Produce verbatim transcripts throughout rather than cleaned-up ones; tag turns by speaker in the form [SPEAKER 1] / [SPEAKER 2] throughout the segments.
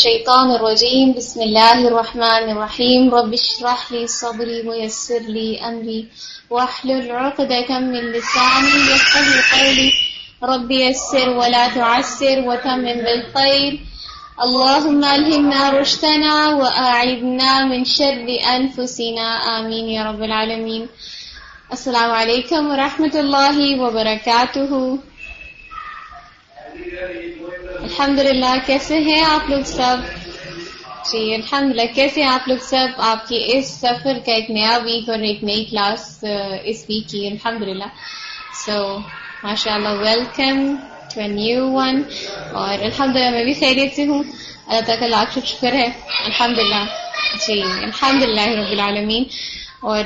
[SPEAKER 1] الشيطان الرجيم بسم الله الرحمن الرحيم رب اشرح لي صدري ويسر لي أمري واحلل عقدة من لساني يفقهوا قولي رب يسر ولا تعسر وتمم بالخير اللهم ألهمنا رشدنا وأعذنا من شر أنفسنا آمين يا رب العالمين. السلام علیکم ورحمۃ اللہ وبرکاتہ. الحمدللہ کیسے ہیں آپ لوگ سب؟ جی الحمدللہ کیسے ہیں آپ لوگ سب؟ آپ کے اس سفر کا ایک نیا ویک اور ایک نئی کلاس اس ویک کی الحمدللہ. سو ماشاء اللہ welcome to a new one. اور الحمدللہ میں بھی خیریت سے ہوں, اللہ تعالیٰ کا لاکھ شکر ہے الحمدللہ. جی الحمدللہ رب العالمین. اور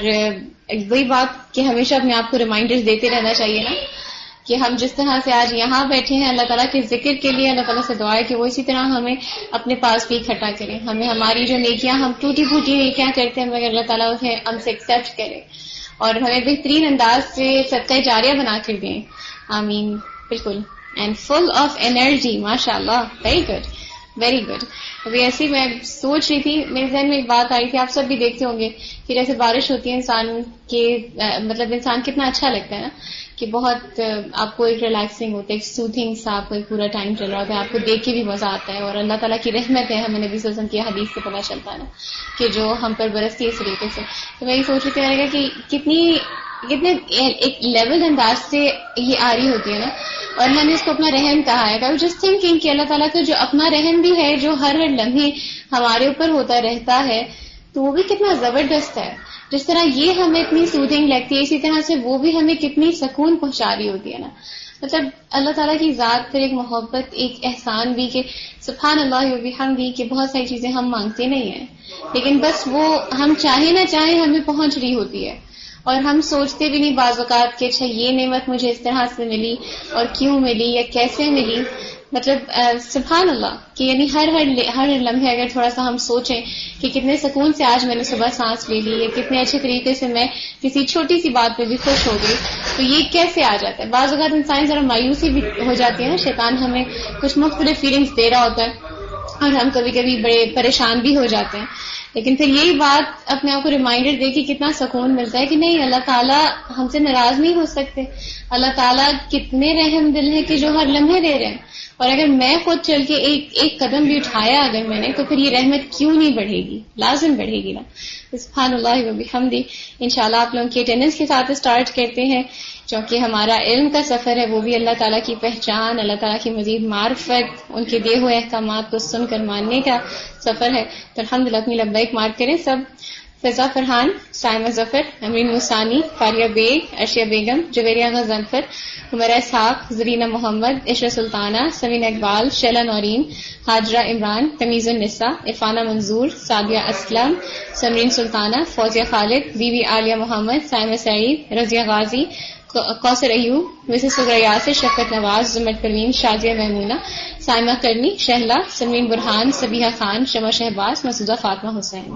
[SPEAKER 1] وہی بات کہ ہمیشہ اپنے آپ کو ریمائنڈرز دیتے رہنا چاہیے نا کہ ہم جس طرح سے آج یہاں بیٹھے ہیں اللہ تعالیٰ کے ذکر کے لیے, اللہ تعالیٰ سے دعا ہے کہ وہ اسی طرح ہمیں اپنے پاس بھی اکٹھا کرے. ہمیں ہماری جو نیکیاں ہم ٹوٹی پھوٹی نیکیاں کرتے ہیں مگر اللہ تعالیٰ اسے ہم سے ایکسیپٹ کرے اور ہمیں بہترین انداز سے صدقہ جاریہ بنا کر دیں. آمین. بالکل. اینڈ فل آف انرجی ماشاء اللہ. Very good very good. ابھی ایسی میں سوچ رہی تھی, میرے ذہن میں ایک بات آئی تھی, آپ سب بھی دیکھتے ہوں گے کہ جیسے بارش ہوتی ہے انسان کے مطلب انسان کتنا اچھا لگتا ہے نا کہ بہت آپ کو ایک ریلیکسنگ ہوتا ہے, ایک سوتھنگ سا آپ کو ایک پورا ٹائم چل رہا ہوتا ہے, آپ کو دیکھ کے بھی مزہ آتا ہے. اور اللہ تعالیٰ کی رحمت ہے, ہمیں نبی صلی اللہ علیہ وسلم کی حدیث سے پتہ چلتا ہے نا کہ جو ہم پر برستی ہے اس طریقے سے. تو میں یہ سوچ رہی تھی میں نے کہا کہ کتنی کتنے ایک لیول انداز سے یہ آ رہی ہوتی ہے نا, اور میں نے اس کو اپنا رحم کہا ہے. آئی واز جسٹ تھنکنگ کہ اللہ تعالیٰ کا جو اپنا رحم بھی ہے جو ہر ہر لمحے ہمارے اوپر ہوتا رہتا ہے تو وہ بھی کتنا زبردست ہے. جس طرح یہ ہمیں اتنی سوتھنگ لگتی ہے اسی طرح سے وہ بھی ہمیں کتنی سکون پہنچا رہی ہوتی ہے نا. مطلب اللہ تعالیٰ کی ذات پر ایک محبت, ایک احسان بھی کہ سبحان اللہ و بحمدہ کہ بہت ساری چیزیں ہم مانگتے نہیں ہیں لیکن بس وہ ہم چاہے نہ چاہے ہمیں پہنچ رہی ہوتی ہے اور ہم سوچتے بھی نہیں بعض اوقات کہ اچھا یہ نعمت مجھے اس طرح سے ملی اور کیوں ملی یا کیسے ملی. مطلب سبحان اللہ کہ یعنی ہر ہر ہر لمحے اگر تھوڑا سا ہم سوچیں کہ کتنے سکون سے آج میں نے صبح سانس لے لی, یا کتنے اچھے طریقے سے میں کسی چھوٹی سی بات پہ بھی خوش ہو گئی, تو یہ کیسے آ جاتا ہے. بعض اوقات انسان ذرا مایوسی بھی ہو جاتی ہے نا, شیطان ہمیں کچھ مختلف فیلنگس دے رہا ہوتا ہے اور ہم کبھی کبھی بڑے پریشان بھی ہو جاتے ہیں, لیکن پھر یہی بات اپنے آپ کو ریمائنڈر دے کہ کتنا سکون ملتا ہے کہ نہیں اللہ تعالیٰ ہم سے ناراض نہیں ہو سکتے. اللہ تعالیٰ کتنے رحم دل ہیں کہ جو ہر لمحے دے رہے ہیں, اور اگر میں خود چل کے ایک ایک قدم بھی اٹھایا اگر میں نے تو پھر یہ رحمت کیوں نہیں بڑھے گی, لازم بڑھے گی نا. سبحان اللہ و بحمدہ. انشاءاللہ آپ لوگوں کی اٹینڈنس کے ساتھ اسٹارٹ کرتے ہیں چونکہ ہمارا علم کا سفر ہے وہ بھی اللہ تعالیٰ کی پہچان, اللہ تعالیٰ کی مزید معرفت, ان کے دیے ہوئے احکامات کو سن کر ماننے کا سفر ہے. تو الحمدللہ اپنی لبیک مار کریں سب. فضا فرحان, سائمہ ظفر, امین موسانی, فاریہ بیگ, ارشیہ بیگم, جویریہ غضنفر, حمیرہ اسحاق, زرینہ محمد, عشرہ سلطانہ, سمین اقبال, شیلا نورین, ہاجرہ عمران, تمیز النساء, عرفانہ منظور, سعدیہ اسلم, سمرین سلطانہ, فوزیہ خالد, بی بی عالیہ محمد, سائمہ سعید, رضیہ غازی, کوثر ایوب, مسز سغرا یاسر, شفقت نواز, زمر پروین, شازیہ میمونہ, سائمہ کرنی, شہلا, سمرین برہان, سبیحہ خان, شمع شہباز, مسعودہ فاطمہ حسین.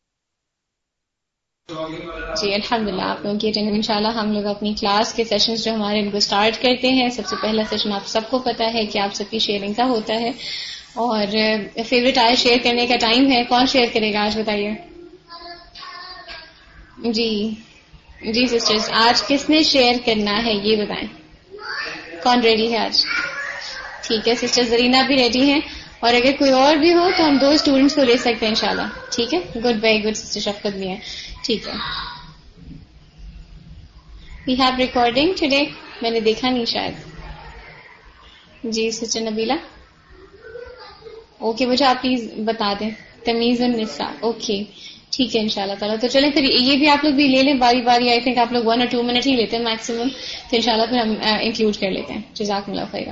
[SPEAKER 1] جی الحمدللہ آپ لوگوں کی اٹینڈنس. انشاءاللہ ہم لوگ اپنی کلاس کے سیشنز جو ہمارے ان کو اسٹارٹ کرتے ہیں. سب سے پہلا سیشن آپ سب کو پتا ہے کہ آپ سب کی شیئرنگ کا ہوتا ہے اور فیوریٹ آئے شیئر کرنے کا ٹائم ہے. کون شیئر کرے گا آج بتائیے؟ جی جی سسٹرز آج کس نے شیئر کرنا ہے یہ بتائیں, کون ریڈی ہے آج؟ ٹھیک ہے سسٹر زرینہ بھی ریڈی ہیں, اور اگر کوئی اور بھی ہو تو ہم دو اسٹوڈنٹس کو لے سکتے ہیں انشاءاللہ. ٹھیک ہے, گڈ ویری گڈ. سسٹر شفقت بھی ہیں. ٹھیک ہے. وی ہیو ریکارڈنگ ٹوڈے, میں نے دیکھا نہیں شاید. جی سسٹر نبیلہ اوکے, مجھے آپ پلیز بتا دیں. تمیز النساء اوکے ٹھیک ہے انشاءاللہ تعالیٰ. تو چلیں پھر یہ بھی آپ لوگ بھی لے لیں باری باری. آئی تھنک آپ لوگ ون اور ٹو منٹ ہی لیتے ہیں میکسیمم, تو انشاءاللہ پھر ہم انکلوڈ کر لیتے ہیں. جزاکم اللہ خیرا.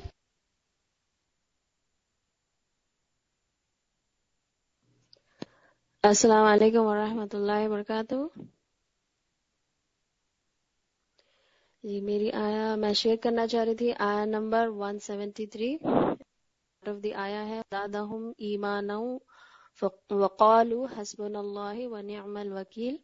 [SPEAKER 2] السلام علیکم ورحمۃ اللہ وبرکاتہ. جی میری آیا میں شیئر کرنا چاہ رہی تھی آیا number one seventy three. Of the آیا ہے زادہم ایمانا وقالوا حسبنا اللہ ونعم الوکیل.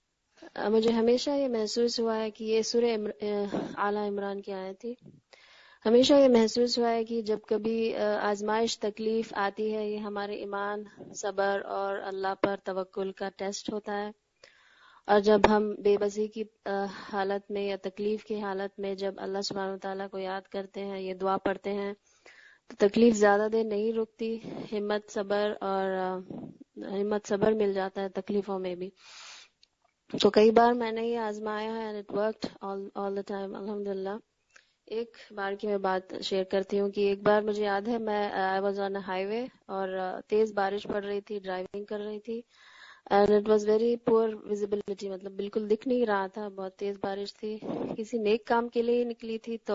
[SPEAKER 2] مجھے ہمیشہ یہ محسوس ہوا ہے کہ یہ سورہ اعلی عمران کی آیت تھی. ہمیشہ یہ محسوس ہوا ہے کہ جب کبھی آزمائش تکلیف آتی ہے، یہ ہمارے ایمان، صبر اور اللہ پر توکل کا ٹیسٹ ہوتا ہے. اور جب ہم بے بسی کی حالت میں یا تکلیف کی حالت میں جب اللہ سبحانہ وتعالیٰ کو یاد کرتے ہیں، یہ دعا پڑھتے ہیں، تو تکلیف زیادہ دیر نہیں رکتی، ہمت صبر اور ہمت صبر مل جاتا ہے تکلیفوں میں بھی. تو کئی بار میں نے یہ آزمایا ہے، and it worked all all the time الحمدللہ. ایک بار کی میں بات شیئر کرتی ہوں کہ ایک بار مجھے یاد ہے میں I was on a high وے اور تیز بارش پڑ رہی تھی، ڈرائیونگ کر رہی تھی، and it was very poor visibility, مطلب بالکل دکھ نہیں رہا تھا، بہت تیز بارش تھی. کسی نیک کام کے لیے نکلی تھی تو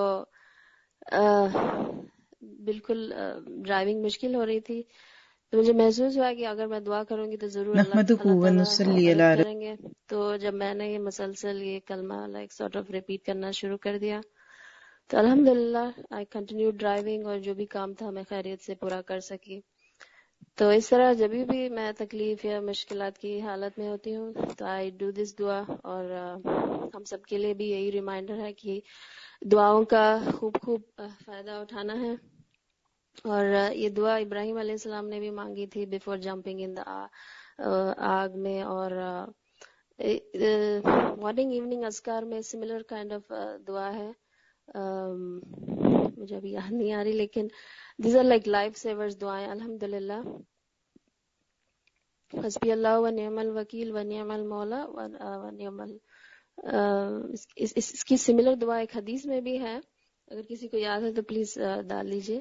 [SPEAKER 2] بالکل ڈرائیونگ مشکل ہو رہی تھی. تو مجھے محسوس ہوا کہ اگر میں دعا کروں گی تو ضرور اللہ اللہ تعالیٰ مدد کریں گے. تو جب میں نے یہ مسلسل یہ کلمہ لائک سارٹ آف ریپیٹ کرنا شروع کر دیا تو الحمدللہ آئی کنٹینیو ڈرائیونگ، اور جو بھی کام تھا میں خیریت سے پورا کر سکی. تو اس طرح جب بھی میں تکلیف یا مشکلات کی حالت میں ہوتی ہوں تو آئی ڈو دس دعا. اور ہم سب کے لیے بھی یہی ریمائنڈر ہے کہ دعاؤں کا خوب خوب فائدہ اٹھانا ہے. اور یہ دعا ابراہیم علیہ السلام نے بھی مانگی تھی بفور جمپنگ ان دا آگ میں، اور مارننگ ایوننگ اذکار میں سملر کائنڈ آف دعا ہے. مجھے ابھی یاد نہیں آ رہی، لیکن these are like life savers دعائیں الحمدللہ. حسبی اللہ و نعم الوکیل و نعم المولا و نعم ال اس کی سملر دعا ایک حدیث میں بھی ہے، اگر کسی کو یاد ہے تو پلیز ڈال لیجئے.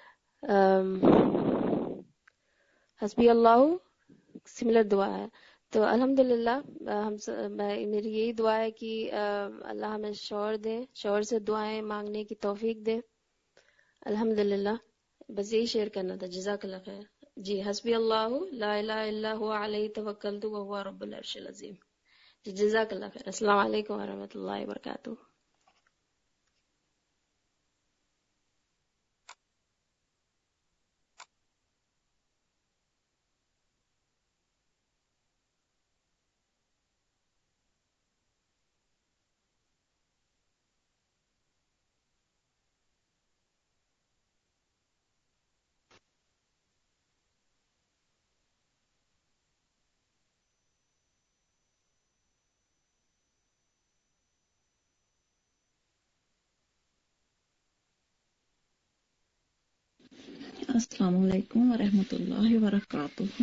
[SPEAKER 2] حسبی اللہ سملر دعا ہے. تو الحمدللہ ہم میری یہی دعا ہے کہ اللہ ہمیں شعور دے، شعور سے دعائیں مانگنے کی توفیق دے. الحمدللہ بس یہی شیئر کرنا تھا. جزاک اللہ خیر. جی حسبی اللہ لا الہ الا هو علیہ توکلت وهو رب العرش العظیم. جی جزاک اللہ خیر. السلام علیکم ورحمۃ اللہ وبرکاتہ.
[SPEAKER 3] السلام علیکم ورحمۃ اللہ وبرکاتہ.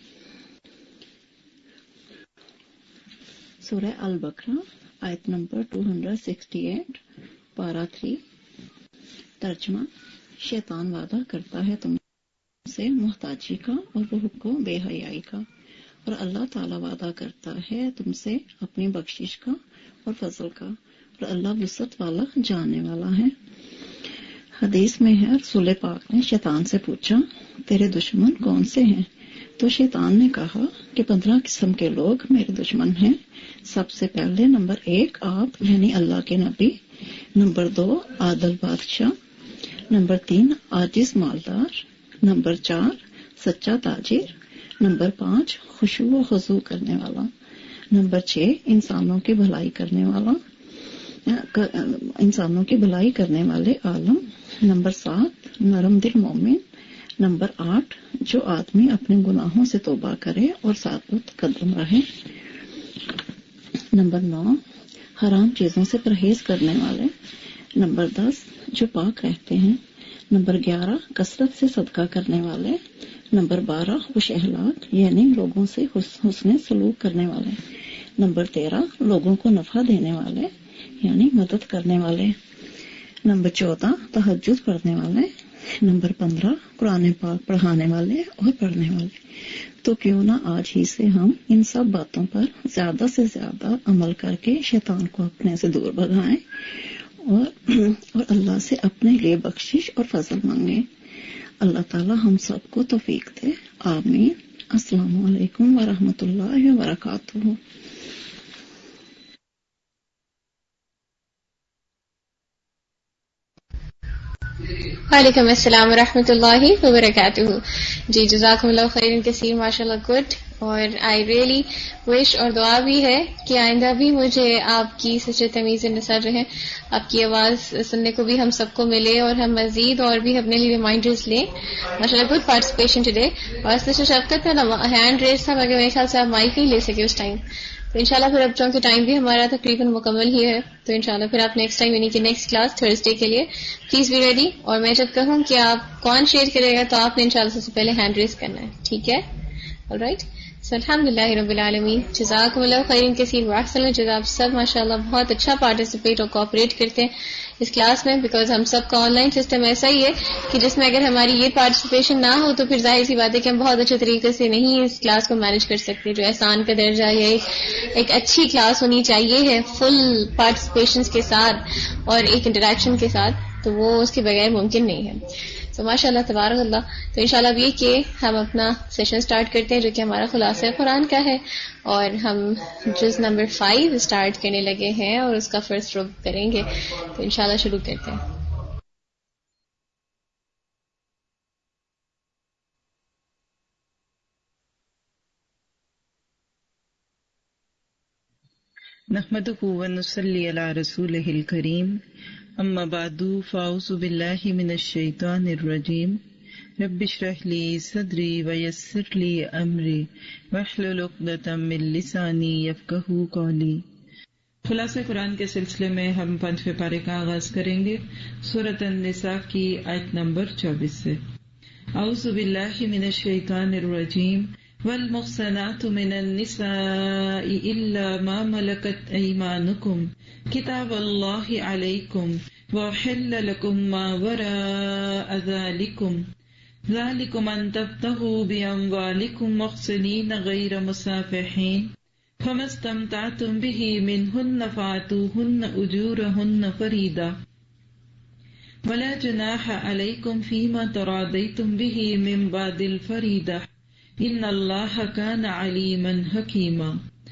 [SPEAKER 3] سورہ البقرہ آیت نمبر دو سو اڑسٹھ، پارہ تھری. ترجمہ: شیطان وعدہ کرتا ہے تم سے محتاجی کا اور وہ کو بے حیائی کا، اور اللہ تعالیٰ وعدہ کرتا ہے تم سے اپنی بخشش کا اور فضل کا، اور اللہ وسعت والا جاننے والا ہے. حدیث میں ہے رسول پاک نے شیطان سے پوچھا تیرے دشمن کون سے ہیں؟ تو شیطان نے کہا کہ پندرہ قسم کے لوگ میرے دشمن ہیں. سب سے پہلے نمبر ایک آپ یعنی اللہ کے نبی، نمبر دو عادل بادشاہ، نمبر تین عاجز مالدار، نمبر چار سچا تاجر، نمبر پانچ خشوع و خضوع کرنے والا، نمبر چھ انسانوں کی بھلائی کرنے والا انسانوں کی بھلائی کرنے والے عالم، نمبر سات نرم دل مومن، نمبر آٹھ جو آدمی اپنے گناہوں سے توبہ کرے اور ثابت قدم رہے، نمبر نو حرام چیزوں سے پرہیز کرنے والے، نمبر دس جو پاک رہتے ہیں، نمبر گیارہ کثرت سے صدقہ کرنے والے، نمبر بارہ خوش اخلاق یعنی لوگوں سے حسن سلوک کرنے والے، نمبر تیرہ لوگوں کو نفع دینے والے یعنی مدد کرنے والے، نمبر چودہ تہجد پڑھنے والے، نمبر پندرہ قرآن پاک پڑھانے والے اور پڑھنے والے. تو کیوں نہ آج ہی سے ہم ان سب باتوں پر زیادہ سے زیادہ عمل کر کے شیطان کو اپنے سے دور بھگائیں اور اور اللہ سے اپنے لیے بخشش اور فضل مانگیں. اللہ تعالی ہم سب کو توفیق دے. آمین. السلام علیکم ورحمۃ اللہ وبرکاتہ.
[SPEAKER 1] وعلیکم السلام ورحمۃ اللہ وبرکاتہ. جی جزاکم اللہ خیر کثیر. ماشاء اللہ گڈ. اور آئی ریئلی وش اور دعا بھی ہے کہ آئندہ بھی مجھے آپ کی سچے تمیز نثار رہے، آپ کی آواز سننے کو بھی ہم سب کو ملے، اور ہم مزید اور بھی اپنے لیے ریمائنڈرز لیں. ماشاء اللہ گڈ پارٹیسپیشن ٹوڈے. اور سسٹر شفقت کا ہینڈ ریز تھا مگر میرے خیال سے آپ مائک نہیں لے سکے اس ٹائم، تو انشاءاللہ پھر اب چونکہ ٹائم بھی ہمارا تقریباً مکمل ہی ہے، تو انشاءاللہ پھر آپ نیکسٹ ٹائم یعنی کہ نیکسٹ کلاس تھرسڈے کے لیے پلیز بی ریڈی. اور میں جب کہوں کہ آپ کون شیئر کرے گا تو آپ نے انشاءاللہ سب سے پہلے ہینڈ ریز کرنا ہے، ٹھیک ہے؟ آلرائٹ. سو الحمدللہ رب العالمین، جزاکم اللہ خیر کثیر واحسن الجزاء. آپ سب ماشاءاللہ بہت اچھا پارٹیسپیٹ اور کوآپریٹ کرتے ہیں اس کلاس میں، بیکاز ہم سب کا آن لائن سسٹم ایسا ہی ہے کہ جس میں اگر ہماری یہ پارٹیسپیشن نہ ہو تو پھر ظاہر سی بات ہے کہ ہم بہت اچھے طریقے سے نہیں اس کلاس کو مینج کر سکتے. جو احسان کا درجہ یا ایک, ایک اچھی کلاس ہونی چاہیے ہے فل پارٹیسپیشن کے ساتھ اور ایک انٹریکشن کے ساتھ، تو وہ اس کے بغیر ممکن نہیں ہے. تو ماشاء اللہ تبارک اللہ. تو انشاءاللہ اب یہ کہ ہم اپنا سیشن سٹارٹ کرتے ہیں جو کہ ہمارا خلاصہ قرآن کا ہے، اور ہم جز نمبر فائیو سٹارٹ کرنے لگے ہیں اور اس کا فرسٹ رب کریں گے. تو انشاءاللہ شروع کرتے ہیں.
[SPEAKER 4] نحمده ونصلي على رسوله الكريم، اما بعد فاعوذ بالله من الشیطان الرجیم. رب اشرح لي صدری ويسر لي امری واحلل عقدۃ من لسانی یفقهوا قولی. خلاصہ قرآن کے سلسلے میں ہم پانچویں پارے کا آغاز کریں گے سورۃ النساء کی آیت نمبر چوبیس سے. اعوذ باللہ من الشیطان الرجیم. والمحصنات من النساء الا ما ملكت ايمانكم كتاب الله عليكم وحل لكم ما وراء ذلكم ذلكم ان تبتغوا باموالكم محصنين غير مسافحين فما استمتعتم به منهن فآتوهن اجورهن فريضة ولا جناح عليكم فيما تراضيتم به من بعد الفريضة ان اللہ کان علیما حکیما.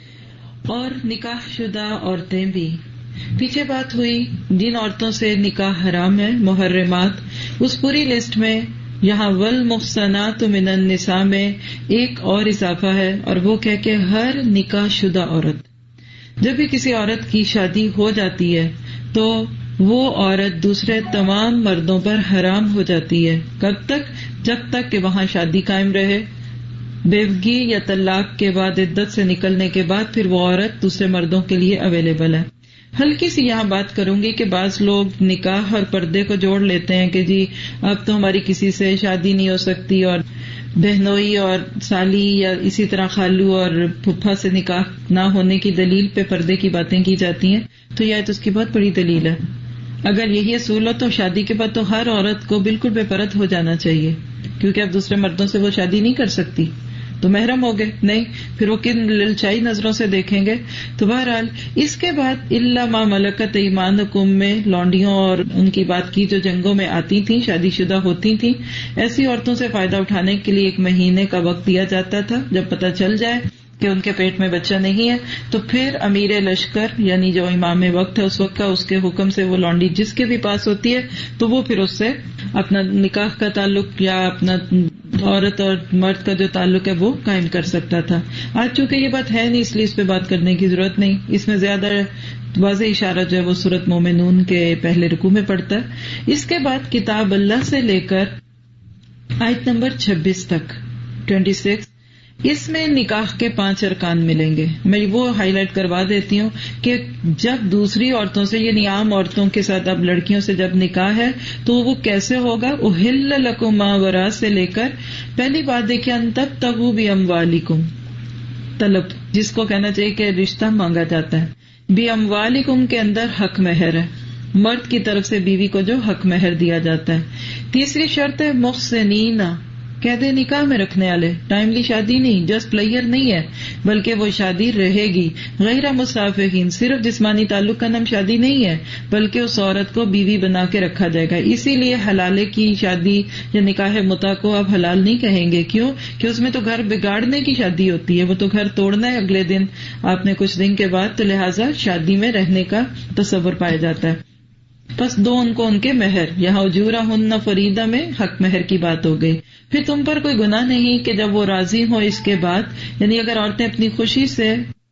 [SPEAKER 4] اور نکاح شدہ عورتیں بھی. پیچھے بات ہوئی جن عورتوں سے نکاح حرام ہے، محرمات، اس پوری لسٹ میں یہاں والمحصنات من النساء میں ایک اور اضافہ ہے، اور وہ کہہ کہ ہر نکاح شدہ عورت. جب بھی کسی عورت کی شادی ہو جاتی ہے تو وہ عورت دوسرے تمام مردوں پر حرام ہو جاتی ہے. کب تک؟ جب تک کہ وہاں شادی قائم رہے. بیوگی یا طلاق کے بعد، عدت سے نکلنے کے بعد پھر وہ عورت دوسرے مردوں کے لیے اویلیبل ہے. ہلکی سی یہاں بات کروں گی کہ بعض لوگ نکاح اور پردے کو جوڑ لیتے ہیں کہ جی اب تو ہماری کسی سے شادی نہیں ہو سکتی، اور بہنوئی اور سالی یا اسی طرح خالو اور پھپھا سے نکاح نہ ہونے کی دلیل پہ پردے کی باتیں کی جاتی ہیں. تو یہ تو اس کی بہت بڑی دلیل ہے. اگر یہی اصول ہو تو شادی کے بعد تو ہر عورت کو بالکل بے پرد ہو جانا چاہیے، کیونکہ اب دوسرے مردوں سے وہ شادی نہیں کر سکتی، تو محرم ہو گئے نہیں، پھر وہ کن للچائی نظروں سے دیکھیں گے. تو بہرحال اس کے بعد الا ما ملکت ایمانکم میں لونڈیوں اور ان کی بات کی جو جنگوں میں آتی تھیں، شادی شدہ ہوتی تھیں، ایسی عورتوں سے فائدہ اٹھانے کے لیے ایک مہینے کا وقت دیا جاتا تھا. جب پتہ چل جائے کہ ان کے پیٹ میں بچہ نہیں ہے تو پھر امیر لشکر یعنی جو امام وقت ہے اس وقت کا، اس کے حکم سے وہ لونڈی جس کے بھی پاس ہوتی ہے تو وہ پھر اس سے اپنا نکاح کا تعلق یا اپنا عورت اور مرد کا جو تعلق ہے وہ قائم کر سکتا تھا. آج چونکہ یہ بات ہے نہیں اس لیے اس پہ بات کرنے کی ضرورت نہیں. اس میں زیادہ واضح اشارہ جو ہے وہ سورۃ مومنون کے پہلے رکوع میں پڑتا ہے. اس کے بعد کتاب اللہ سے لے کر آیت نمبر چھبیس تک ٹوینٹی سکس اس میں نکاح کے پانچ ارکان ملیں گے. میں وہ ہائی لائٹ کروا دیتی ہوں کہ جب دوسری عورتوں سے یعنی عام عورتوں کے ساتھ اب لڑکیوں سے جب نکاح ہے تو وہ کیسے ہوگا. احل لکم ما وراء سے لے کر پہلی بات دیکھیے ان تبتغوا باموالکم، طلب جس کو کہنا چاہیے کہ رشتہ مانگا جاتا ہے. باموالکم کے اندر حق مہر ہے، مرد کی طرف سے بیوی کو جو حق مہر دیا جاتا ہے. تیسری شرط ہے محسنین، قید نکاح میں رکھنے والے، ٹائملی شادی نہیں، جسٹ پلیئر نہیں ہے بلکہ وہ شادی رہے گی. غیر مسافحین، صرف جسمانی تعلق کا نام شادی نہیں ہے بلکہ اس عورت کو بیوی بنا کے رکھا جائے گا. اسی لیے حلالے کی شادی یا نکاح متع کو آپ حلال نہیں کہیں گے. کیوں؟ کہ اس میں تو گھر بگاڑنے کی شادی ہوتی ہے، وہ تو گھر توڑنا ہے اگلے دن آپ نے کچھ دن کے بعد، تو لہٰذا شادی میں رہنے کا تصور پایا جاتا ہے. پس دو ان کو ان کے مہر. یہاں اجورہن فریدہ میں حق مہر کی بات ہو گئی. پھر تم پر کوئی گناہ نہیں کہ جب وہ راضی ہو اس کے بعد، یعنی اگر عورتیں اپنی خوشی سے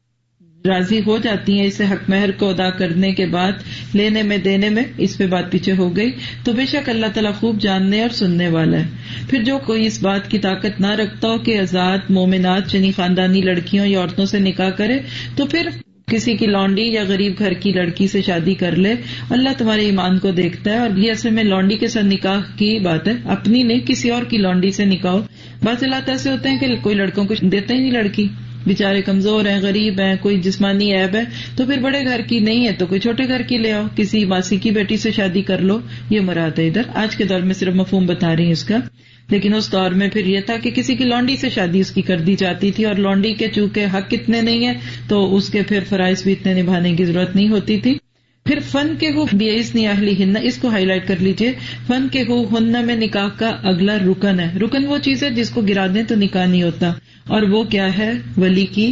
[SPEAKER 4] راضی ہو جاتی ہیں اسے حق مہر کو ادا کرنے کے بعد لینے میں دینے میں، اس پہ بات پیچھے ہو گئی، تو بے شک اللہ تعالیٰ خوب جاننے اور سننے والا ہے. پھر جو کوئی اس بات کی طاقت نہ رکھتا ہو کہ آزاد مومنات یعنی خاندانی لڑکیوں یا عورتوں سے نکاح کرے، تو پھر کسی کی لونڈی یا غریب گھر کی لڑکی سے شادی کر لے. اللہ تمہارے ایمان کو دیکھتا ہے. اور یہ اصل میں لونڈی کے ساتھ نکاح کی بات ہے، اپنی نہیں، کسی اور کی لونڈی سے نکاح ہو. بعض علاقے ایسے ہوتے ہیں کہ کوئی لڑکوں کو دیتے ہی نہیں، لڑکی بیچارے کمزور ہیں، غریب ہیں، کوئی جسمانی عیب ہے، تو پھر بڑے گھر کی نہیں ہے تو کوئی چھوٹے گھر کی لے آؤ، کسی ماسی کی بیٹی سے شادی کر لو. یہ مراد ہے ادھر. آج کے دور میں صرف مفہوم بتا رہی ہوں اس کا، لیکن اس دور میں پھر یہ تھا کہ کسی کی لونڈی سے شادی اس کی کر دی جاتی تھی، اور لونڈی کے چونکہ حق اتنے نہیں ہیں تو اس کے پھر فرائض بھی اتنے نبھانے کی ضرورت نہیں ہوتی تھی. پھر فن کے ہو بیسنی اہلی ہن، اس کو ہائی لائٹ کر لیجئے. فن کے ہو ہن میں نکاح کا اگلا رکن ہے. رکن وہ چیز ہے جس کو گرا دیں تو نکاح نہیں ہوتا، اور وہ کیا ہے؟ ولی کی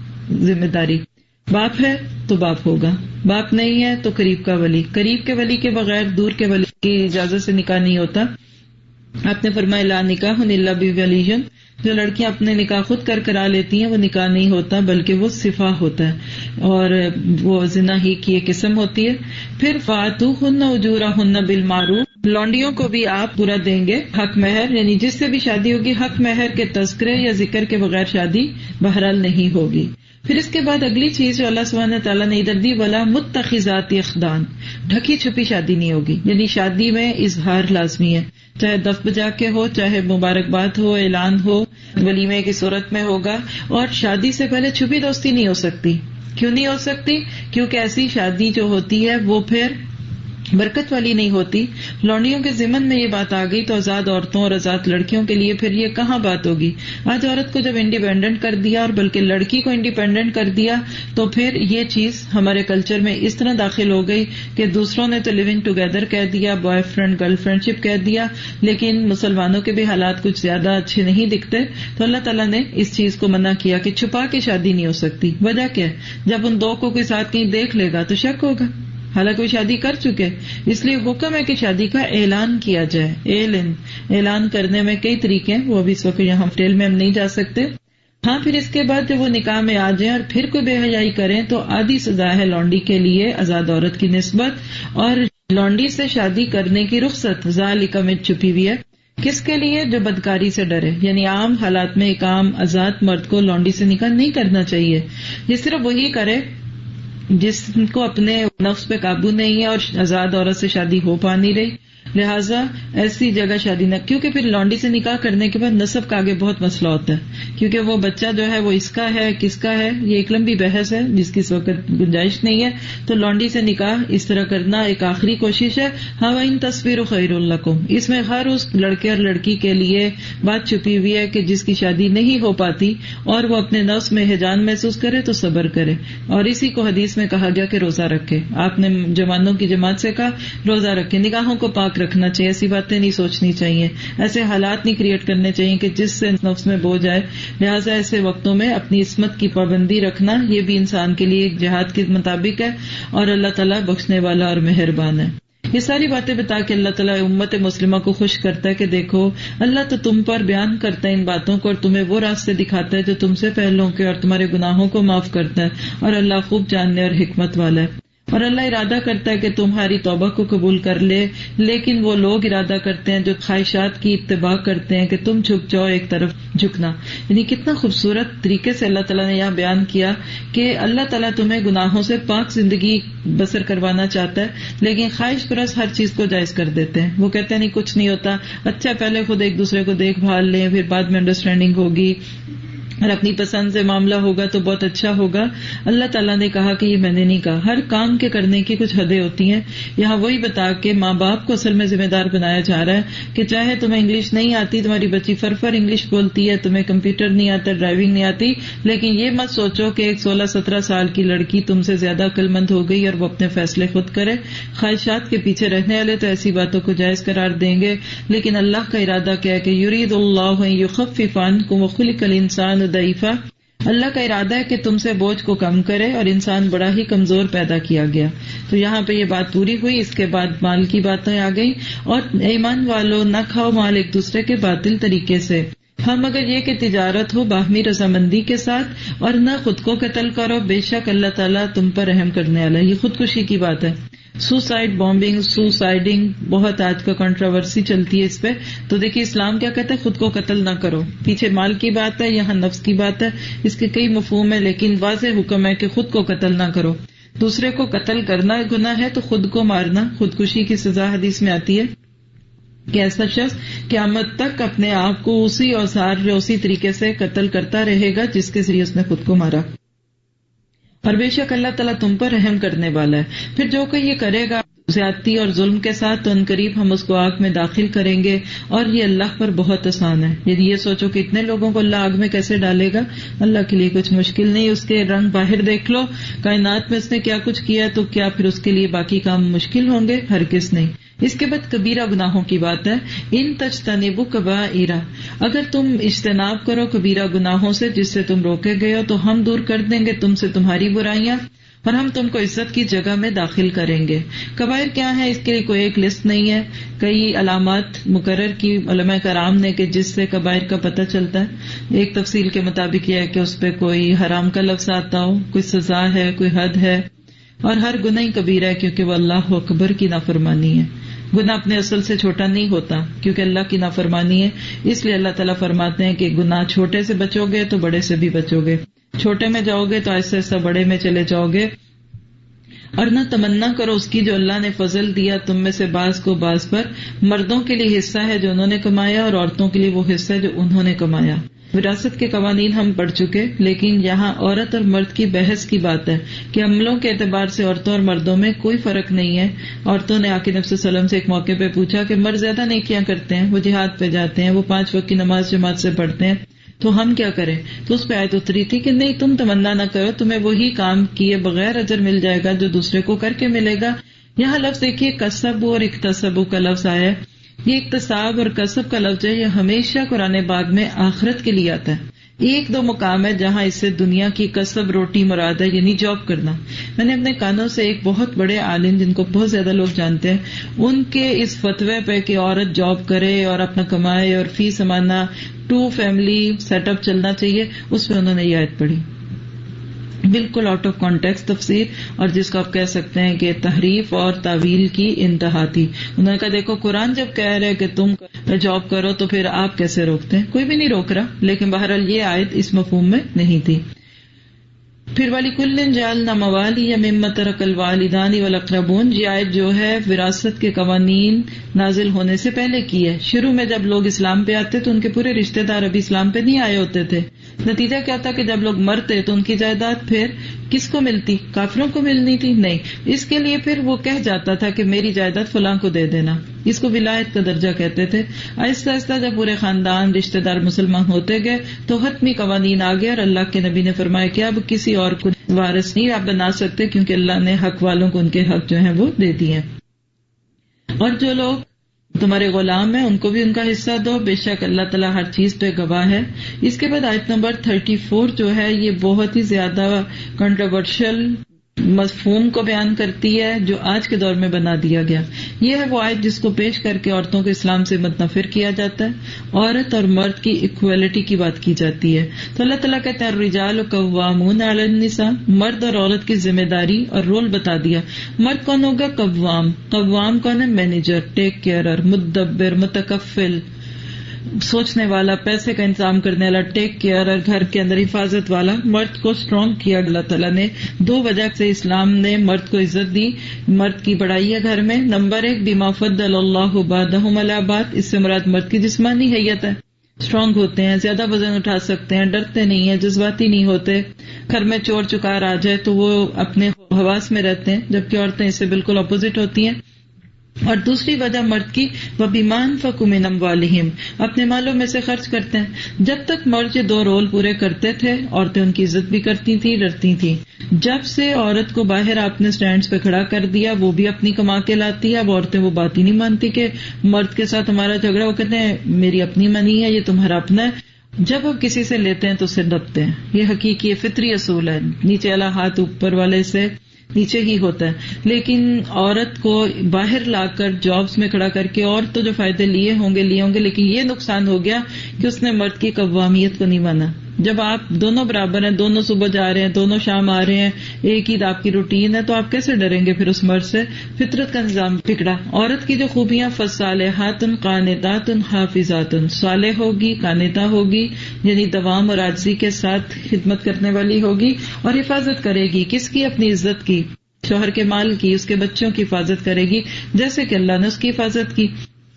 [SPEAKER 4] ذمہ داری. باپ ہے تو باپ ہوگا، باپ نہیں ہے تو قریب کا ولی. قریب کے ولی کے بغیر دور کے ولی کی اجازت سے نکاح نہیں ہوتا. آپ نے فرمایا لا نکاح الا بولی، جو لڑکیاں اپنے نکاح خود کر کرا لیتی ہیں وہ نکاح نہیں ہوتا بلکہ وہ صفا ہوتا ہے، اور وہ زنا ہی کی ایک قسم ہوتی ہے. پھر فاتوہن اجورہن بالمعروف، لونڈیوں کو بھی آپ پورا دیں گے حق مہر، یعنی جس سے بھی شادی ہوگی حق مہر کے تذکرے یا ذکر کے بغیر شادی بہرحال نہیں ہوگی. پھر اس کے بعد اگلی چیز جو اللہ سبحانہ تعالیٰ نے ادھر دی، ولا متخذات اخدان، ڈھکی چھپی شادی نہیں ہوگی. یعنی شادی میں اظہار لازمی ہے، چاہے دف بجا کے ہو، چاہے مبارکباد ہو، اعلان ہو، ولیمے کی صورت میں ہوگا. اور شادی سے پہلے چھپی دوستی نہیں ہو سکتی. کیوں نہیں ہو سکتی؟ کیونکہ ایسی شادی جو ہوتی ہے وہ پھر برکت والی نہیں ہوتی. لونڈیوں کے ضمن میں یہ بات آ گئی تو آزاد عورتوں اور آزاد لڑکیوں کے لیے پھر یہ کہاں بات ہوگی. آج عورت کو جب انڈیپینڈنٹ کر دیا اور بلکہ لڑکی کو انڈیپینڈنٹ کر دیا تو پھر یہ چیز ہمارے کلچر میں اس طرح داخل ہو گئی کہ دوسروں نے تو لیونگ ٹوگیدر کہہ دیا، boyfriend girlfriend ship کہہ دیا، لیکن مسلمانوں کے بھی حالات کچھ زیادہ اچھے نہیں دکھتے. تو اللہ تعالیٰ نے اس چیز کو منع کیا کہ چھپا کے شادی نہیں ہو سکتی. وجہ کیا ہے؟ جب ان دو کو کوئی ساتھ کہیں دیکھ لے گا تو شک ہوگا، حالانکہ وہ شادی کر چکے. اس لیے حکم ہے کہ شادی کا اعلان کیا جائے. اعلان اعلان کرنے میں کئی طریقے ہیں، وہ ابھی اس وقت یہاں ڈیٹیل میں ہم نہیں جا سکتے. ہاں پھر اس کے بعد جب وہ نکاح میں آ جائیں اور پھر کوئی بے حیائی کریں تو آدھی سزا ہے لونڈی کے لیے آزاد عورت کی نسبت، اور لونڈی سے شادی کرنے کی رخصت ذالک میں چھپی ہوئی ہے. کس کے لیے؟ جو بدکاری سے ڈرے. یعنی عام حالات میں ایک عام آزاد مرد کو لونڈی سے نکاح نہیں کرنا چاہیے. یہ صرف وہی کرے جس کو اپنے نفس پہ قابو نہیں ہے اور آزاد عورت سے شادی ہو پا نہیں رہی، لہٰذا ایسی جگہ شادی نہ. کیونکہ پھر لونڈی سے نکاح کرنے کے بعد نسب کا آگے بہت مسئلہ ہوتا ہے، کیونکہ وہ بچہ جو ہے وہ اس کا ہے کس کا ہے، یہ ایک لمبی بحث ہے جس کی اس وقت گنجائش نہیں ہے. تو لونڈی سے نکاح اس طرح کرنا ایک آخری کوشش ہے. ہاں ان تصویر خیر لکم، اس میں ہر اس لڑکے اور لڑکی کے لیے بات چھپی ہوئی ہے کہ جس کی شادی نہیں ہو پاتی اور وہ اپنے نفس میں ہیجان محسوس کرے تو صبر کرے. اور اسی کو حدیث میں کہا گیا کہ روزہ رکھے. آپ نے جوانوں کی جماعت سے کہا روزہ رکھے، نگاہوں کو پاک رکھنا چاہیے، ایسی باتیں نہیں سوچنی چاہیے، ایسے حالات نہیں کریٹ کرنے چاہیے کہ جس سے نفس میں بوجھ آئے. لہٰذا ایسے وقتوں میں اپنی عصمت کی پابندی رکھنا یہ بھی انسان کے لیے ایک جہاد کے مطابق ہے، اور اللہ تعالیٰ بخشنے والا اور مہربان ہے. یہ ساری باتیں بتا کے اللہ تعالیٰ امت مسلمہ کو خوش کرتا ہے کہ دیکھو اللہ تو تم پر بیان کرتا ہے ان باتوں کو، اور تمہیں وہ راستے دکھاتا ہے جو تم سے پہلوں کے، اور تمہارے گناہوں کو معاف کرتا ہے، اور اللہ خوب جاننے اور حکمت والا ہے. اور اللہ ارادہ کرتا ہے کہ تمہاری توبہ کو قبول کر لے، لیکن وہ لوگ ارادہ کرتے ہیں جو خواہشات کی اتباع کرتے ہیں کہ تم جھک جاؤ ایک طرف جھکنا. یعنی کتنا خوبصورت طریقے سے اللہ تعالیٰ نے یہاں بیان کیا کہ اللہ تعالیٰ تمہیں گناہوں سے پاک زندگی بسر کروانا چاہتا ہے، لیکن خواہش پرست ہر چیز کو جائز کر دیتے ہیں. وہ کہتے ہیں نہیں کچھ نہیں ہوتا، اچھا پہلے خود ایک دوسرے کو دیکھ بھال لیں، پھر بعد میں انڈرسٹینڈنگ ہوگی اور اپنی پسند سے معاملہ ہوگا تو بہت اچھا ہوگا. اللہ تعالیٰ نے کہا کہ یہ میں نے نہیں کہا. ہر کام کے کرنے کی کچھ حدیں ہوتی ہیں. یہاں وہی بتا کے ماں باپ کو اصل میں ذمہ دار بنایا جا رہا ہے کہ چاہے تمہیں انگلش نہیں آتی، تمہاری بچی فرفر انگلش بولتی ہے، تمہیں کمپیوٹر نہیں آتا، ڈرائیونگ نہیں آتی، لیکن یہ مت سوچو کہ ایک سولہ سترہ سال کی لڑکی تم سے زیادہ عقل مند ہو گئی اور وہ اپنے فیصلے خود کرے. خواہشات کے پیچھے رہنے والے تو ایسی باتوں کو جائز قرار دیں گے، لیکن اللہ کا ارادہ کیا ہے کہ یرید اللہ ان یخفف عنکم وخلق الانسان ضعیفا. اللہ کا ارادہ ہے کہ تم سے بوجھ کو کم کرے اور انسان بڑا ہی کمزور پیدا کیا گیا. تو یہاں پہ یہ بات پوری ہوئی. اس کے بعد مال کی باتیں آ گئی. اور ایمان والو نہ کھاؤ مال ایک دوسرے کے باطل طریقے سے، ہم مگر یہ کہ تجارت ہو باہمی رضامندی کے ساتھ، اور نہ خود کو قتل کرو، بے شک اللہ تعالیٰ تم پر رحم کرنے والا ہے. یہ خودکشی کی بات ہے. سوسائڈ بامبنگ، سوسائڈنگ بہت آج کا کنٹروورسی چلتی ہے اس پہ. تو دیکھیے اسلام کیا کہتا ہے، خود کو قتل نہ کرو. پیچھے مال کی بات ہے، یہاں نفس کی بات ہے. اس کے کئی مفہوم ہیں، لیکن واضح حکم ہے کہ خود کو قتل نہ کرو. دوسرے کو قتل کرنا گناہ ہے تو خود کو مارنا خودکشی کی سزا حدیث میں آتی ہے کہ ایسا شخص قیامت تک اپنے آپ کو اسی اوزار اسی طریقے سے قتل کرتا رہے گا جس کے ذریعے اس نے خود کو مارا. اور بے شک اللہ تعالیٰ تم پر رحم کرنے والا ہے. پھر جو کوئی یہ کرے گا زیادتی اور ظلم کے ساتھ تو ان قریب ہم اس کو آگ میں داخل کریں گے، اور یہ اللہ پر بہت آسان ہے. یعنی یہ سوچو کہ اتنے لوگوں کو اللہ آگ میں کیسے ڈالے گا، اللہ کے لیے کچھ مشکل نہیں. اس کے رنگ باہر دیکھ لو، کائنات میں اس نے کیا کچھ کیا، تو کیا پھر اس کے لیے باقی کام مشکل ہوں گے؟ ہرگز نہیں. اس کے بعد کبیرہ گناہوں کی بات ہے. ان تجتنبوا کبائر، اگر تم اجتناب کرو کبیرہ گناہوں سے جس سے تم روکے گئے ہو، تو ہم دور کر دیں گے تم سے تمہاری برائیاں، اور ہم تم کو عزت کی جگہ میں داخل کریں گے. کبائر کیا ہے، اس کے لیے کوئی ایک لسٹ نہیں ہے. کئی علامات مقرر کی علماء کرام نے کہ جس سے کبائر کا پتہ چلتا ہے. ایک تفصیل کے مطابق یہ ہے کہ اس پہ کوئی حرام کا لفظ آتا ہو، کوئی سزا ہے، کوئی حد ہے. اور ہر گناہ کبیرہ ہے کیونکہ وہ اللہ اکبر کی نافرمانی ہے. گناہ اپنے اصل سے چھوٹا نہیں ہوتا کیونکہ اللہ کی نافرمانی ہے. اس لیے اللہ تعالیٰ فرماتے ہیں کہ گناہ چھوٹے سے بچو گے تو بڑے سے بھی بچو گے، چھوٹے میں جاؤ گے تو ایسے ایسا بڑے میں چلے جاؤ گے. اور نہ تمنا کرو اس کی جو اللہ نے فضل دیا تم میں سے بعض کو بعض پر. مردوں کے لیے حصہ ہے جو انہوں نے کمایا، اور عورتوں کے لیے وہ حصہ ہے جو انہوں نے کمایا. وراثت کے قوانین ہم پڑھ چکے، لیکن یہاں عورت اور مرد کی بحث کی بات ہے کہ عملوں کے اعتبار سے عورتوں اور مردوں میں کوئی فرق نہیں ہے. عورتوں نے آقا نبی صلی اللہ علیہ وسلم سے ایک موقع پہ پوچھا کہ مرد زیادہ نیکیاں کرتے ہیں، وہ جہاد پہ جاتے ہیں، وہ پانچ وقت کی نماز جماعت سے پڑھتے ہیں، تو ہم کیا کریں؟ تو اس پہ آیت اتری تھی کہ نہیں، تم تمنا نہ کرو، تمہیں وہی کام کیے بغیر اجر مل جائے گا جو دوسرے کو کر کے ملے گا. یہاں لفظ دیکھیے کسب اور اکتسب کا لفظ آیا ہے. یہ اکتساب اور کسب کا لفظ ہے، یہ ہمیشہ قرآن پاک میں آخرت کے لیے آتا ہے. ایک دو مقام ہے جہاں اس سے دنیا کی کسب روٹی مراد ہے، یعنی جاب کرنا. میں نے اپنے کانوں سے ایک بہت بڑے عالم جن کو بہت زیادہ لوگ جانتے ہیں، ان کے اس فتوے پہ کہ عورت جاب کرے اور اپنا کمائے اور فی سمانا ٹو فیملی سیٹ اپ چلنا چاہیے، اس میں انہوں نے یہ آیت پڑھی. بالکل آؤٹ آف کانٹیکسٹ تفسیر، اور جس کو آپ کہہ سکتے ہیں کہ تحریف اور تعویل کی انتہا تھی. انہوں نے کہا دیکھو قرآن جب کہہ رہے کہ تم جاب کرو تو پھر آپ کیسے روکتے ہیں؟ کوئی بھی نہیں روک رہا، لیکن بہرحال یہ آیت اس مفہوم میں نہیں تھی. پھر والی کلن جعلنا موالی مما ترک الوالدان والاقربون، یہ آیت جو ہے وراثت کے قوانین نازل ہونے سے پہلے کی ہے. شروع میں جب لوگ اسلام پہ آتے تو ان کے پورے رشتہ دار ابھی اسلام پہ نہیں آئے ہوتے تھے. نتیجہ کیا تھا کہ جب لوگ مرتے تو ان کی جائیداد پھر کس کو ملتی؟ کافروں کو ملنی تھی؟ نہیں. اس کے لیے پھر وہ کہہ جاتا تھا کہ میری جائیداد فلاں کو دے دینا. اس کو ولایت کا درجہ کہتے تھے. آہستہ آہستہ جب پورے خاندان رشتہ دار مسلمان ہوتے گئے تو حتمی قوانین آ گئے، اور اللہ کے نبی نے فرمایا کہ اب کسی اور کو وارث نہیں آپ بنا سکتے کیونکہ اللہ نے حق والوں کو ان کے حق جو ہیں وہ دے دیے ہیں. اور جو لوگ تمہارے غلام ہیں ان کو بھی ان کا حصہ دو، بے شک اللہ تعالیٰ ہر چیز پہ گواہ ہے. اس کے بعد آیت نمبر چوتیس جو ہے یہ بہت ہی زیادہ کنٹروورشل مفہوم کو بیان کرتی ہے جو آج کے دور میں بنا دیا گیا. یہ ہے وہ آیت جس کو پیش کر کے عورتوں کو اسلام سے متنفر کیا جاتا ہے. عورت اور مرد کی ایکویلٹی کی بات کی جاتی ہے. تو اللہ تعالیٰ کہتے ہیں الرجال قوامون علی النساء، مرد اور عورت کی ذمہ داری اور رول بتا دیا. مرد کون ہوگا؟ قوام. قوام کون ہے؟ مینیجر، ٹیک کیئرر، مدبر، متکفل، سوچنے والا، پیسے کا انتظام کرنے والا، ٹیک کیئر اور گھر کے اندر حفاظت والا. مرد کو اسٹرانگ کیا اللہ تعالیٰ نے. دو وجہ سے اسلام نے مرد کو عزت دی. مرد کی بڑائی ہے گھر میں. نمبر ایک بما فضل اللہ بعضهم علی بعض، اس سے مراد مرد کی جسمانی حیت ہے. اسٹرانگ ہوتے ہیں، زیادہ وزن اٹھا سکتے ہیں، ڈرتے نہیں ہیں، جذباتی نہیں ہوتے. گھر میں چور چکار آ جائے تو وہ اپنے حواس میں رہتے ہیں، جبکہ عورتیں اس سے بالکل اپوزٹ ہوتی ہیں. اور دوسری وجہ مرد کی وَبِمَا أَنفَقُوا مِنْ أَمْوَالِهِمْ، اپنے مالوں میں سے خرچ کرتے ہیں. جب تک مرد یہ دو رول پورے کرتے تھے عورتیں ان کی عزت بھی کرتی تھیں، ڈرتی تھیں. جب سے عورت کو باہر آپ نے سٹینڈز پہ کھڑا کر دیا، وہ بھی اپنی کما کے لاتی ہے. اب عورتیں وہ بات ہی نہیں مانتی کہ مرد کے ساتھ ہمارا جھگڑا، وہ کہتے ہیں میری اپنی منی ہے، یہ تمہارا اپنا ہے. جب آپ کسی سے لیتے ہیں تو اسے ڈپتے ہیں. یہ حقیقی فطری اصول ہے. نیچے والا ہاتھ اوپر والے سے نیچے ہی ہوتا ہے. لیکن عورت کو باہر لا کر جابس میں کھڑا کر کے اور تو جو فائدے لیے ہوں گے لیے ہوں گے لیکن یہ نقصان ہو گیا کہ اس نے مرد کی قوامیت کو نہیں مانا. جب آپ دونوں برابر ہیں, دونوں صبح جا رہے ہیں, دونوں شام آ رہے ہیں, ایک ہی آپ کی روٹین ہے, تو آپ کیسے ڈریں گے پھر اس مرد سے؟ فطرت کا نظام بگڑا. عورت کی جو خوبیاں فصالحات قانتات حافظات, صالح ہوگی, قانتہ ہوگی یعنی دوام اور عاجزی کے ساتھ خدمت کرنے والی ہوگی, اور حفاظت کرے گی. کس کی؟ اپنی عزت کی, شوہر کے مال کی, اس کے بچوں کی حفاظت کرے گی جیسے کہ اللہ نے اس کی حفاظت کی.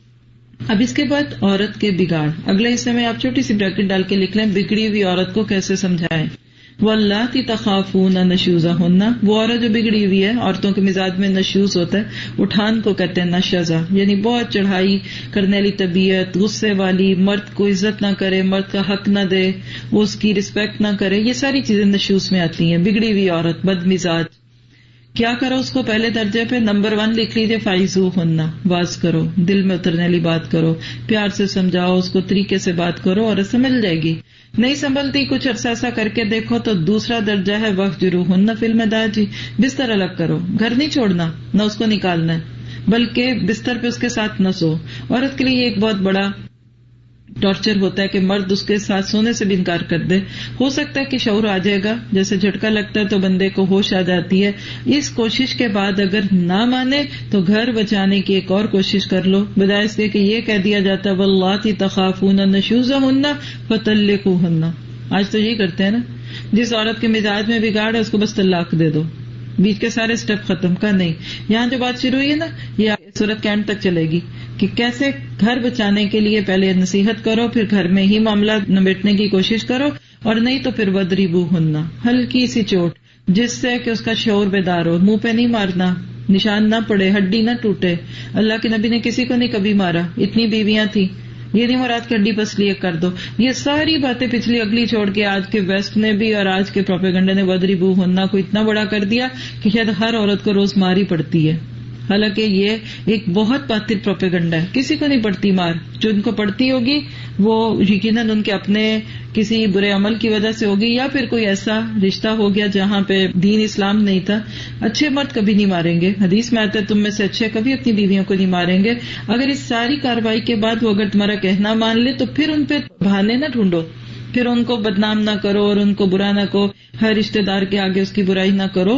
[SPEAKER 4] اب اس کے بعد عورت کے بگاڑ. اگلے حصے میں آپ چھوٹی سی بریکٹ ڈال کے لکھ لیں بگڑی ہوئی عورت کو کیسے سمجھائیں. واللاتی تخافون نشوزہن, وہ عورت جو بگڑی ہوئی ہے. عورتوں کے مزاج میں نشوز ہوتا ہے, اٹھان کو کہتے ہیں نشزہ, یعنی بہت چڑھائی کرنے والی طبیعت, غصے والی, مرد کو عزت نہ کرے, مرد کا حق نہ دے, وہ اس کی رسپیکٹ نہ کرے. یہ ساری چیزیں نشوز میں آتی ہیں. بگڑی ہوئی عورت, بد مزاج. کیا کرو اس کو؟ پہلے درجے پہ نمبر ون لکھ لیجیے فائزوہن, واز کرو, دل میں اترنے والی بات کرو, پیار سے سمجھاؤ اس کو, طریقے سے بات کرو اور سمجھ جائے گی. نہیں سنبھلتی, کچھ عرصہ ایسا کر کے دیکھو. تو دوسرا درجہ ہے وہجروہن فی المضاجع, بستر الگ کرو, گھر نہیں چھوڑنا, نہ اس کو نکالنا ہے بلکہ بستر پہ اس کے ساتھ نہ سو. عورت کے لیے ایک بہت بڑا ٹارچر ہوتا ہے کہ مرد اس کے ساتھ سونے سے بھی انکار کر دے. ہو سکتا ہے کہ شعور آ جائے گا, جیسے جھٹکا لگتا ہے تو بندے کو ہوش آ جاتی ہے. اس کوشش کے بعد اگر نہ مانے تو گھر بچانے کی ایک اور کوشش کر لو, بجائے اس کے کہ یہ کہہ دیا جاتا ہے واللاتی تخافون نشوزہن فطلقوہن. آج تو یہی کرتے ہیں نا, جس عورت کے مزاج میں بگاڑ ہے اس کو بس طلاق دے دو, بیچ کے سارے سٹیپ ختم. کا نہیں, یہاں جو بات شروع ہوئی ہے نا یہ صورت کے اینڈ تک چلے گی کہ کیسے گھر بچانے کے لیے پہلے نصیحت کرو, پھر گھر میں ہی معاملہ نمٹنے کی کوشش کرو, اور نہیں تو پھر وَضْرِبُوهُنَّ, ہلکی سی چوٹ جس سے کہ اس کا شعور بیدار ہو. منہ پہ نہیں مارنا, نشان نہ پڑے, ہڈی نہ ٹوٹے. اللہ کے نبی نے کسی کو نہیں کبھی مارا, اتنی بیویاں تھیں. یہ نہیں مراد کی ہڈی پسلی کر دو. یہ ساری باتیں پچھلی اگلی چھوڑ کے آج کے ویسٹ نے بھی اور آج کے پروپیگنڈے نے وَضْرِبُوهُنَّ کو اتنا بڑا کر دیا کہ شاید ہر عورت کو روز ماری پڑتی ہے. حالانکہ یہ ایک بہت باطل پروپیگنڈا ہے. کسی کو نہیں پڑتی مار, جو ان کو پڑتی ہوگی وہ یقیناً ان کے اپنے کسی برے عمل کی وجہ سے ہوگی, یا پھر کوئی ایسا رشتہ ہو گیا جہاں پہ دین اسلام نہیں تھا. اچھے مرد کبھی نہیں ماریں گے, حدیث میں آتا ہے تم میں سے اچھے کبھی اپنی بیویوں کو نہیں ماریں گے. اگر اس ساری کارروائی کے بعد وہ اگر تمہارا کہنا مان لے تو پھر ان پہ بہانے نہ ڈھونڈو, پھر ان کو بدنام نہ کرو اور ان کو برا نہ کو, ہر رشتہ دار کے آگے اس کی برائی نہ کرو.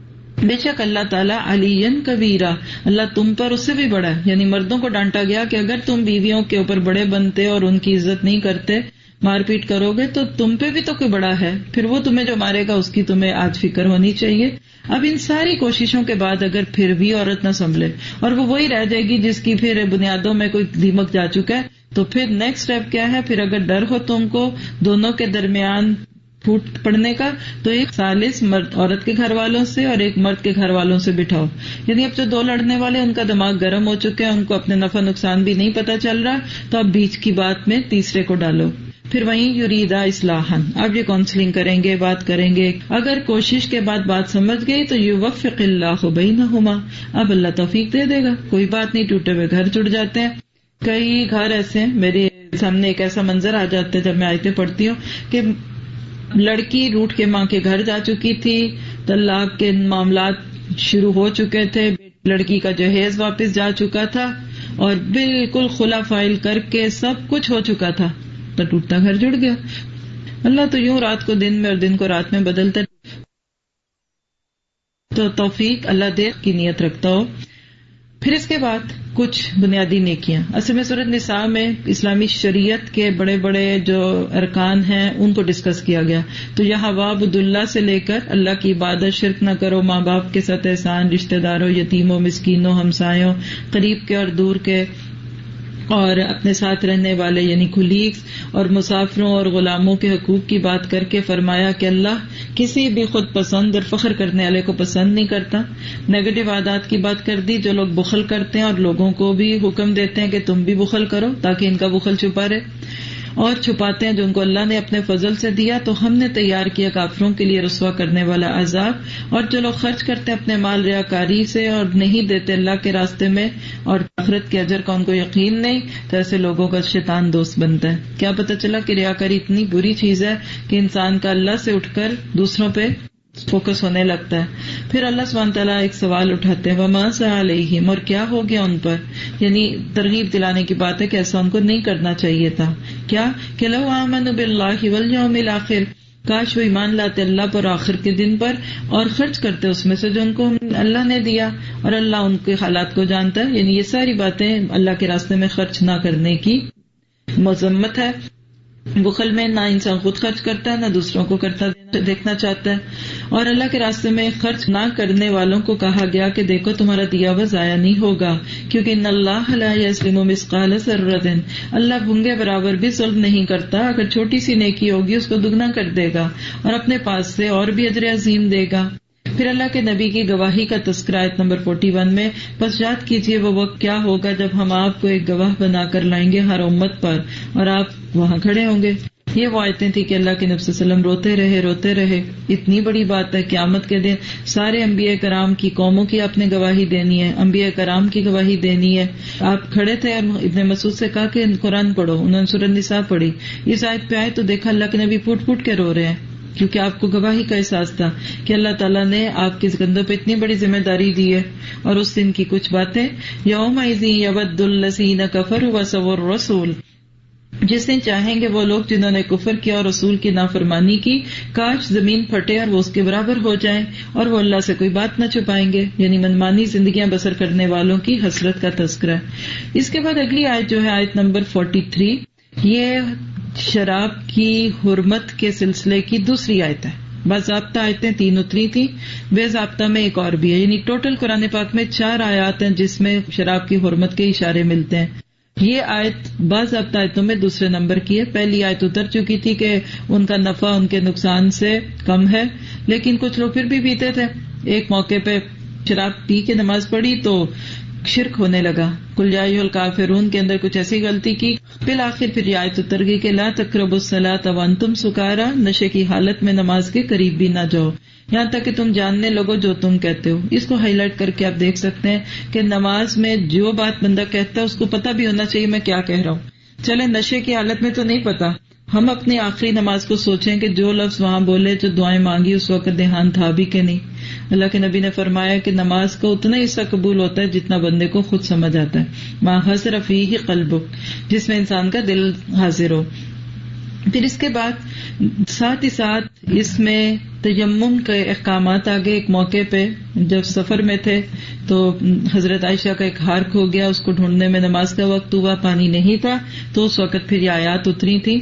[SPEAKER 4] بے شک اللہ تعالیٰ علی کبیرہ, اللہ تم پر اس سے بھی بڑا ہے. یعنی مردوں کو ڈانٹا گیا کہ اگر تم بیویوں کے اوپر بڑے بنتے اور ان کی عزت نہیں کرتے, مار پیٹ کرو گے, تو تم پہ بھی تو کوئی بڑا ہے, پھر وہ تمہیں جو مارے گا اس کی تمہیں آج فکر ہونی چاہیے. اب ان ساری کوششوں کے بعد اگر پھر بھی عورت نہ سنبھلے اور وہ وہی رہ جائے گی جس کی پھر بنیادوں میں کوئی دیمک جا چکا ہے, تو پھر نیکسٹ اسٹیپ کیا ہے؟ پھر اگر ڈر ہو تم کو دونوں کے درمیان پھوٹ پڑنے کا, تو ایک ثالث مرد عورت کے گھر والوں سے اور ایک مرد کے گھر والوں سے بٹھاؤ. یعنی اب جو دو لڑنے والے ان کا دماغ گرم ہو چکے ہیں, ان کو اپنے نفع نقصان بھی نہیں پتا چل رہا, تو اب بیچ کی بات میں تیسرے کو ڈالو. پھر وہیں یریدا اصلاحن, اب یہ کاؤنسلنگ کریں گے, بات کریں گے. اگر کوشش کے بعد بات سمجھ گئی تو یوفق اللہ بینہما, اب اللہ توفیق دے دے گا. کوئی بات نہیں, ٹوٹے ہوئے گھر جڑ جاتے ہیں. کئی گھر ایسے ہیں, میرے سامنے ایک ایسا منظر آ جاتا ہے جب میں آیتیں پڑھتی ہوں کہ لڑکی روٹ کے ماں کے گھر جا چکی تھی, طلاق کے معاملات شروع ہو چکے تھے, لڑکی کا جہیز واپس جا چکا تھا اور بالکل خلا فائل کر کے سب کچھ ہو چکا تھا, تو ٹوٹتا گھر جڑ گیا. اللہ تو یوں رات کو دن میں اور دن کو رات میں بدلتا, تو توفیق اللہ دے کی نیت رکھتا ہو. پھر اس کے بعد کچھ بنیادی نیکیاں. اصل میں سورۃ نساء میں اسلامی شریعت کے بڑے بڑے جو ارکان ہیں ان کو ڈسکس کیا گیا. تو یہاں وعبد اللہ سے لے کر اللہ کی عبادت, شرک نہ کرو, ماں باپ کے ساتھ احسان, رشتہ داروں, یتیموں, مسکینوں, ہمسایوں, قریب کے اور دور کے, اور اپنے ساتھ رہنے والے یعنی کولیگز اور مسافروں اور غلاموں کے حقوق کی بات کر کے فرمایا کہ اللہ کسی بھی خود پسند اور فخر کرنے والے کو پسند نہیں کرتا. نیگیٹو عادات کی بات کر دی, جو لوگ بخل کرتے ہیں اور لوگوں کو بھی حکم دیتے ہیں کہ تم بھی بخل کرو تاکہ ان کا بخل چھپا رہے. اور چھپاتے ہیں جو ان کو اللہ نے اپنے فضل سے دیا، تو ہم نے تیار کیا کافروں کے لیے رسوا کرنے والا عذاب۔ اور جو لوگ خرچ کرتے ہیں اپنے مال ریاکاری سے اور نہیں دیتے اللہ کے راستے میں اور آخرت کے اجر کا ان کو یقین نہیں، تو ایسے لوگوں کا شیطان دوست بنتا ہے۔ کیا پتہ چلا کہ ریاکاری اتنی بری چیز ہے کہ انسان کا اللہ سے اٹھ کر دوسروں پہ فوکس ہونے لگتا ہے۔ پھر اللہ سبحانہ تعالیٰ ایک سوال اٹھاتے ہیں، وما علیہم، اور کیا ہو گیا ان پر، یعنی ترغیب دلانے کی بات ہے کہ ایسا ان کو نہیں کرنا چاہیے تھا۔ کیا کہ لو آمنوا باللہ والیوم الآخر، کاش وہ ایمان لاتے اللہ پر آخر کے دن پر اور خرچ کرتے اس میں سے جو ان کو اللہ نے دیا، اور اللہ ان کے حالات کو جانتا ہے۔ یعنی یہ ساری باتیں اللہ کے راستے میں خرچ نہ کرنے کی مذمت ہے۔ بخل میں نہ انسان خود خرچ کرتا ہے، نہ دوسروں کو کرتا دیکھنا چاہتا ہے۔ اور اللہ کے راستے میں خرچ نہ کرنے والوں کو کہا گیا کہ دیکھو تمہارا دیا ہوا ضائع نہیں ہوگا، کیونکہ ان اللہ لا یظلم مثقال ذرۃ، اللہ بھنگے برابر بھی ظلم نہیں کرتا، اگر چھوٹی سی نیکی ہوگی اس کو دگنا کر دے گا اور اپنے پاس سے اور بھی اجر عظیم دے گا۔ پھر اللہ کے نبی کی گواہی کا تذکرہ آیت نمبر اکتالیس میں، پس یاد کیجئے وہ وقت کیا ہوگا جب ہم آپ کو ایک گواہ بنا کر لائیں گے ہر امت پر اور آپ وہاں کھڑے ہوں گے۔ یہ وہ آیتیں تھی کہ اللہ کے نبی صلی اللہ علیہ وسلم روتے رہے روتے رہے اتنی بڑی بات ہے، قیامت کے دن سارے انبیاء کرام کی قوموں کی آپ نے گواہی دینی ہے، انبیاء کرام کی گواہی دینی ہے۔ آپ کھڑے تھے اور ابن مسعود سے کہا کہ قرآن پڑھو، انہوں نے سورۃ النساء پڑھی، اس آیت پہ آئے تو دیکھا اللہ کے نبی پھوٹ پھوٹ کے رو رہے ہیں، کیونکہ آپ کو گواہی کا احساس تھا کہ اللہ تعالیٰ نے آپ کے کندھوں پہ اتنی بڑی ذمہ داری دی ہے۔ اور اس دن کی کچھ باتیں، یومئذ یود الذین کفروا وعصوا الرسول، جس دن چاہیں گے وہ لوگ جنہوں نے کفر کیا اور رسول کی نافرمانی کی، کاش زمین پھٹے اور وہ اس کے برابر ہو جائیں، اور وہ اللہ سے کوئی بات نہ چھپائیں گے، یعنی منمانی زندگیاں بسر کرنے والوں کی حسرت کا تذکرہ ہے۔ اس کے بعد اگلی آیت جو ہے آیت نمبر تینتالیس، یہ شراب کی حرمت کے سلسلے کی دوسری آیت ہے۔ باضابطہ آیتیں تین اتری تھی، بے ضابطہ میں ایک اور بھی ہے، یعنی ٹوٹل قرآن پاک میں چار آیات ہیں جس میں شراب کی حرمت کے اشارے ملتے ہیں۔ یہ آیت باضابطہ آیتوں میں دوسرے نمبر کی ہے۔ پہلی آیت اتر چکی تھی کہ ان کا نفع ان کے نقصان سے کم ہے، لیکن کچھ لوگ پھر بھی پیتے تھے۔ ایک موقع پہ شراب پی کے نماز پڑھی تو شرک ہونے لگا، قل یا ایھا الکافرون کے اندر کچھ ایسی غلطی کی، بالآخر پھر یہ آیت اتر گئی کہ لا تقربوا الصلاۃ وانتم سکارا، نشے کی حالت میں نماز کے قریب بھی نہ جاؤ یہاں تک کہ تم جاننے لگو جو تم کہتے ہو۔ اس کو ہائی لائٹ کر کے آپ دیکھ سکتے ہیں کہ نماز میں جو بات بندہ کہتا ہے اس کو پتہ بھی ہونا چاہیے میں کیا کہہ رہا ہوں۔ چلے نشے کی حالت میں تو نہیں پتا، ہم اپنی آخری نماز کو سوچیں کہ جو لفظ وہاں بولے، جو دعائیں مانگی، اس وقت دھیان تھا بھی کہ نہیں۔ اللہ کے نبی نے فرمایا کہ نماز کو اتنا حصہ قبول ہوتا ہے جتنا بندے کو خود سمجھ آتا ہے، ما حضر فیہ قلبک، جس میں انسان کا دل حاضر ہو۔ پھر اس کے بعد ساتھ ہی ساتھ اس میں تیمم کے احکامات آگے۔ ایک موقع پہ جب سفر میں تھے تو حضرت عائشہ کا ایک ہار کھو گیا، اس کو ڈھونڈنے میں نماز کا وقت ہوا، پانی نہیں تھا، تو اس وقت پھر یہ آیات اتری تھی۔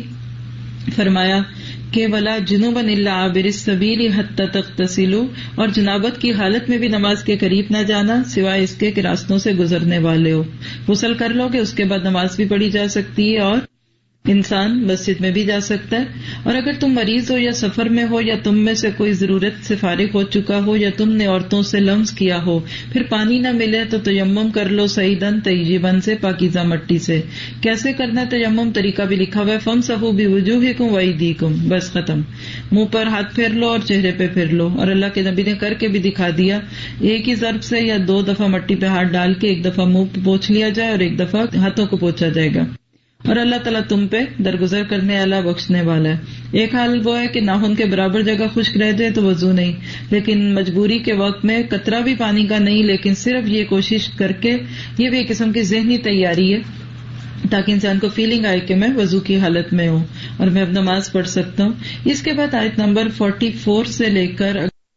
[SPEAKER 4] فرمایا کہ ولا جنوبا الا عابر السبیل حتی تغتسلوا، اور جنابت کی حالت میں بھی نماز کے قریب نہ جانا سوائے اس کے کہ راستوں سے گزرنے والے ہو۔ غسل کر لو گے اس کے بعد نماز بھی پڑھی جا سکتی ہے اور انسان مسجد میں بھی جا سکتا ہے۔ اور اگر تم مریض ہو یا سفر میں ہو یا تم میں سے کوئی ضرورت سے فارغ ہو چکا ہو یا تم نے عورتوں سے لمس کیا ہو، پھر پانی نہ ملے تو تیمم کر لو صعیداً طیباً سے، پاکیزہ مٹی سے۔ کیسے کرنا تیمم، طریقہ بھی لکھا ہوا ہے، فامسحوا بوجوہکم وایدیکم، بس ختم، منہ پر ہاتھ پھیر لو اور چہرے پہ پھیر لو۔ اور اللہ کے نبی نے کر کے بھی دکھا دیا، ایک ہی ضرب سے یا دو دفعہ مٹی پہ ہاتھ ڈال کے ایک دفعہ منہ پہ پوچھ لیا جائے اور ایک دفعہ ہاتھوں کو پوچھا جائے گا۔ اور اللہ تعالیٰ تم پہ درگزر کرنے والا، بخشنے والا ہے۔ ایک حال وہ ہے کہ ناخن کے برابر جگہ خشک رہ جائے تو وضو نہیں، لیکن مجبوری کے وقت میں قطرہ بھی پانی کا نہیں، لیکن صرف یہ کوشش کر کے، یہ بھی ایک قسم کی ذہنی تیاری ہے تاکہ انسان کو فیلنگ آئے کہ میں وضو کی حالت میں ہوں اور میں اب نماز پڑھ سکتا ہوں۔ اس کے بعد آیت نمبر چوالیس سے لے کر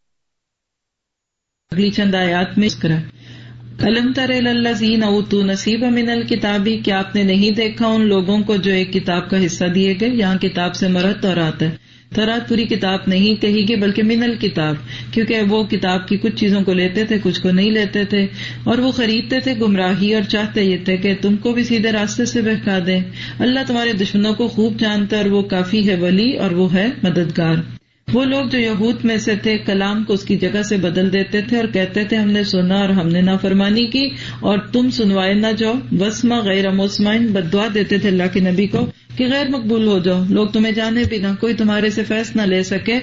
[SPEAKER 4] اگلی چند آیات میں ذکر ہے، الم تر الی الذین اوتوا نصیبا من الکتاب، کیا آپ نے نہیں دیکھا ان لوگوں کو جو ایک کتاب کا حصہ دیے گئے۔ یہاں کتاب سے مراد تورات ہے، تورات پوری کتاب نہیں کہی گئی بلکہ من الکتاب، کیونکہ وہ کتاب کی کچھ چیزوں کو لیتے تھے کچھ کو نہیں لیتے تھے، اور وہ خریدتے تھے گمراہی اور چاہتے یہ تھے کہ تم کو بھی سیدھے راستے سے بہکا دیں۔ اللہ تمہارے دشمنوں کو خوب جانتا ہے اور وہ کافی ہے ولی اور وہ ہے مددگار۔ وہ لوگ جو یہود میں سے تھے کلام کو اس کی جگہ سے بدل دیتے تھے اور کہتے تھے ہم نے سنا اور ہم نے نافرمانی کی اور تم سنوائے نہ جاؤ. وسما غیر مسمعین، بددعا دیتے تھے اللہ کے نبی کو کہ غیر مقبول ہو جاؤ، لوگ تمہیں جانے بھی نہ، کوئی تمہارے سے فیض نہ لے سکے.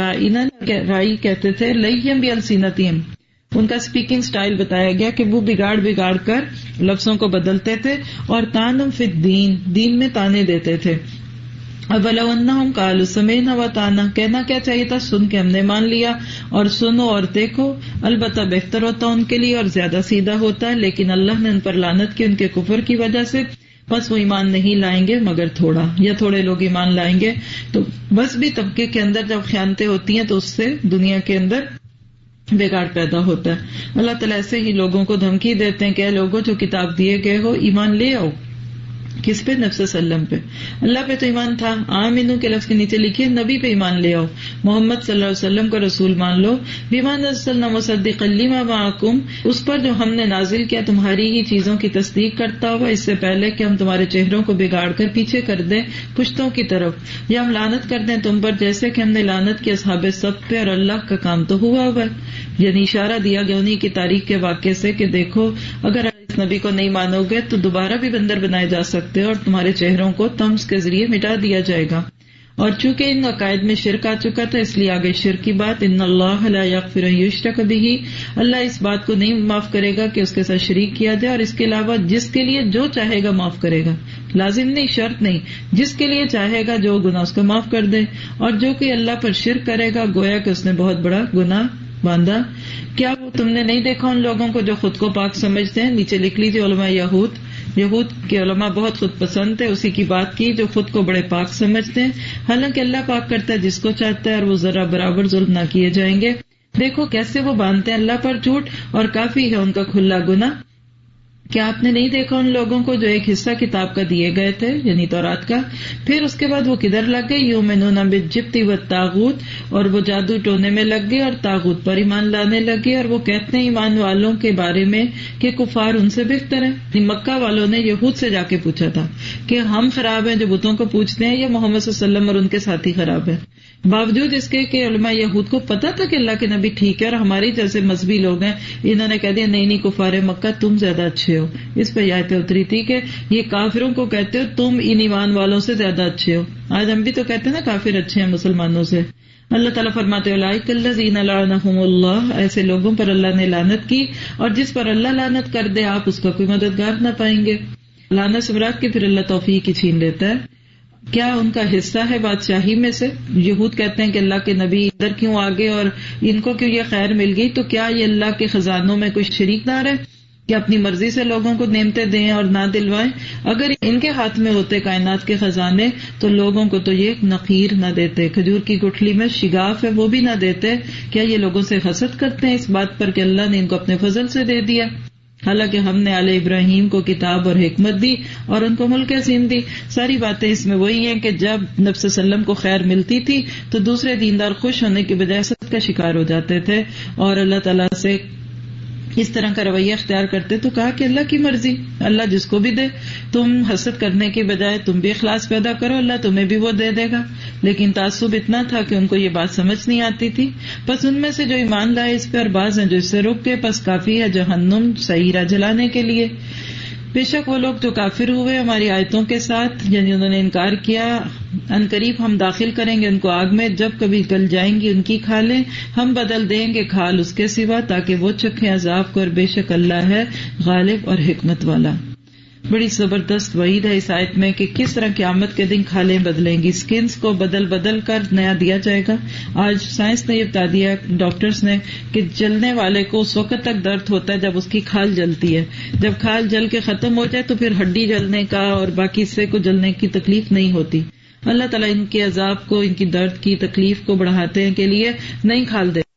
[SPEAKER 4] رائی کہتے تھے لیم بھی السینتہم، ان کا اسپیکنگ سٹائل بتایا گیا کہ وہ بگاڑ بگاڑ کر لفظوں کو بدلتے تھے اور تانم فی الدین، دین میں تانے دیتے تھے. اولو انہم قالوا سمعنا وطعنا، کہنا کیا چاہیے تھا سن کے ہم نے مان لیا اور سنو اور دیکھو. البتہ بہتر ہوتا ان کے لیے اور زیادہ سیدھا ہوتا ہے، لیکن اللہ نے ان پر لعنت کی ان کے کفر کی وجہ سے، بس وہ ایمان نہیں لائیں گے مگر تھوڑا، یا تھوڑے لوگ ایمان لائیں گے. تو بس بھی طبقے کے اندر جب خیانتیں ہوتی ہیں تو اس سے دنیا کے اندر بگاڑ پیدا ہوتا ہے. اللہ تعالیٰ ایسے ہی لوگوں کو دھمکی دیتے ہیں کہ اے لوگوں جو کتاب دیے گئے ہو ایمان لے آؤ. کس پہ؟ نبی صلی اللہ علیہ وسلم پہ. اللہ پہ تو ایمان تھا، آمنو کے لفظ کے نیچے لکھیے نبی پہ ایمان لے آؤ، محمد صلی اللہ علیہ وسلم کا رسول مان لو. بما نزلنا مصدقا لما معکم، اس پر جو ہم نے نازل کیا تمہاری ہی چیزوں کی تصدیق کرتا ہوا، اس سے پہلے کہ ہم تمہارے چہروں کو بگاڑ کر پیچھے کر دیں پشتوں کی طرف، یا ہم لعنت کر دیں تم پر جیسے کہ ہم نے لعنت کی اصحاب سبت پہ، اور اللہ کا کام تو ہوا ہوا ہے. یعنی اشارہ دیا گیا انہی کی تاریخ کے واقعے سے کہ دیکھو اگر اس نبی کو نہیں مانو گے تو دوبارہ بھی بندر بنائے جا سکتے اور تمہارے چہروں کو طمس کے ذریعے مٹا دیا جائے گا. اور چونکہ ان عقائد میں شرک آ چکا تھا اس لیے آگے شرک کی بات. ان اللہ لا یغفر ان یشرک بہ، اللہ اس بات کو نہیں معاف کرے گا کہ اس کے ساتھ شریک کیا جائے، اور اس کے علاوہ جس کے لیے جو چاہے گا معاف کرے گا. لازم نہیں، شرط نہیں، جس کے لیے چاہے گا جو گناہ اس کو معاف کر دے. اور جو کہ اللہ پر شرک کرے گا گویا کہ اس نے بہت بڑا گناہ باندھا. کیا وہ تم نے نہیں دیکھا ان لوگوں کو جو خود کو پاک سمجھتے ہیں؟ نیچے لکھ لیجیے علماء یہود، یہود کے علماء بہت خود پسند تھے، اسی کی بات کی جو خود کو بڑے پاک سمجھتے ہیں، حالانکہ اللہ پاک کرتا ہے جس کو چاہتا ہے اور وہ ذرا برابر ظلم نہ کیے جائیں گے. دیکھو کیسے وہ باندھتے ہیں اللہ پر جھوٹ اور کافی ہے ان کا کھلا گناہ. کیا آپ نے نہیں دیکھا ان لوگوں کو جو ایک حصہ کتاب کا دیے گئے تھے یعنی تورات کا، پھر اس کے بعد وہ کدھر لگ گئے؟ یؤمنون بالجبت والطاغوت، اور وہ جادو ٹونے میں لگ گئے اور طاغوت پر ایمان لانے لگے. اور وہ کہتے ہیں ایمان والوں کے بارے میں کہ کفار ان سے بہتر ہیں. مکہ والوں نے یہود سے جا کے پوچھا تھا کہ ہم خراب ہیں جو بتوں کو پوچھتے ہیں، یا محمد صلی اللہ علیہ وسلم اور ان کے ساتھی خراب ہیں؟ باوجود اس کے کہ علماء یہود کو پتا تھا کہ اللہ کے نبی ٹھیک ہے اور ہماری جیسے مذہبی لوگ ہیں، انہوں نے کہہ دیا نہیں نہیں کفار مکہ تم زیادہ اچھے ہو. اس پہ آیت اتری تھی کہ یہ کافروں کو کہتے ہو تم ان ایمان والوں سے زیادہ اچھے ہو. آج ہم بھی تو کہتے ہیں نا کافر اچھے ہیں مسلمانوں سے. اللہ تعالیٰ فرماتے اولئک الذین لعنہم اللہ، ایسے لوگوں پر اللہ نے لعنت کی، اور جس پر اللہ لعنت کر دے آپ اس کا کوئی مددگار نہ پائیں گے. لعنت سے مراد کے پھر اللہ توفیق ہی چھین لیتا ہے. کیا ان کا حصہ ہے بادشاہی میں سے؟ یہود کہتے ہیں کہ اللہ کے نبی ادھر کیوں آگے اور ان کو کیوں یہ خیر مل گئی؟ تو کیا یہ اللہ کے خزانوں میں کوئی شریک دار ہے کہ اپنی مرضی سے لوگوں کو نعمتیں دیں اور نہ دلوائیں؟ اگر ان کے ہاتھ میں ہوتے کائنات کے خزانے تو لوگوں کو تو یہ نقیر نہ دیتے، کھجور کی گٹھلی میں شگاف ہے وہ بھی نہ دیتے. کیا یہ لوگوں سے حسد کرتے ہیں اس بات پر کہ اللہ نے ان کو اپنے فضل سے دے دیا؟ حالانکہ ہم نے آل ابراہیم کو کتاب اور حکمت دی اور ان کو ملک عظیم دی. ساری باتیں اس میں وہی ہیں کہ جب نبی صلی اللہ علیہ وسلم کو خیر ملتی تھی تو دوسرے دیندار خوش ہونے کے بجائے حسد کا شکار ہو جاتے تھے اور اللہ تعالیٰ سے اس طرح کا رویہ اختیار کرتے. تو کہا کہ اللہ کی مرضی، اللہ جس کو بھی دے، تم حسد کرنے کی بجائے تم بھی اخلاص پیدا کرو، اللہ تمہیں بھی وہ دے دے گا. لیکن تعصب اتنا تھا کہ ان کو یہ بات سمجھ نہیں آتی تھی. بس ان میں سے جو ایمان لائے اس پہ اور بعض ہیں جو اس سے رک گئے، بس کافی ہے جہنم سعیرہ جلانے کے لیے. بے شک وہ لوگ جو کافر ہوئے ہماری آیتوں کے ساتھ، یعنی انہوں نے انکار کیا، ان قریب ہم داخل کریں گے ان کو آگ میں، جب کبھی گل جائیں گی ان کی کھالیں، ہم بدل دیں گے کھال اس کے سوا تاکہ وہ چکھیں عذاب کو، اور بے شک اللہ ہے غالب اور حکمت والا. بڑی زبردست وعید ہے اس آیت میں کہ کس طرح قیامت کے دن کھالیں بدلیں گی، سکنز کو بدل بدل کر نیا دیا جائے گا. آج سائنس نے یہ بتا دیا ڈاکٹرز نے کہ جلنے والے کو اس وقت تک درد ہوتا ہے جب اس کی کھال جلتی ہے. جب کھال جل کے ختم ہو جائے تو پھر ہڈی جلنے کا اور باقی حصے کو جلنے کی تکلیف نہیں ہوتی. اللہ تعالیٰ ان کے عذاب کو، ان کی درد کی تکلیف کو بڑھاتے ہیں کے لیے نئی کھال دے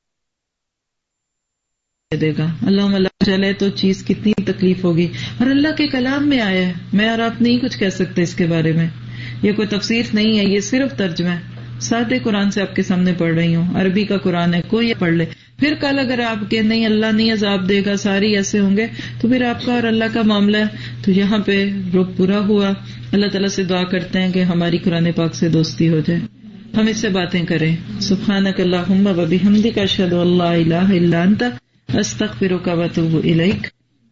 [SPEAKER 4] دے گا. اللہ اللہ چلے تو چیز کتنی تکلیف ہوگی. اور اللہ کے کلام میں آیا ہے، میں اور آپ نہیں کچھ کہہ سکتے اس کے بارے میں. یہ کوئی تفسیر نہیں ہے، یہ صرف ترجمہ ہے. سادے قرآن سے آپ کے سامنے پڑھ رہی ہوں، عربی کا قرآن ہے، کوئی پڑھ لے. پھر کل اگر آپ کے نہیں اللہ نہیں عذاب دے گا، ساری ایسے ہوں گے، تو پھر آپ کا اور اللہ کا معاملہ ہے. تو یہاں پہ رخ پورا ہوا. اللہ تعالیٰ سے دعا کرتے ہیں کہ ہماری قرآن پاک سے دوستی ہو جائے. ہم اس سے باتیں کریں. سبحانک اللہم و بحمدک اشہد ان لا الہ الا انت استغفرک و اتوب الیک.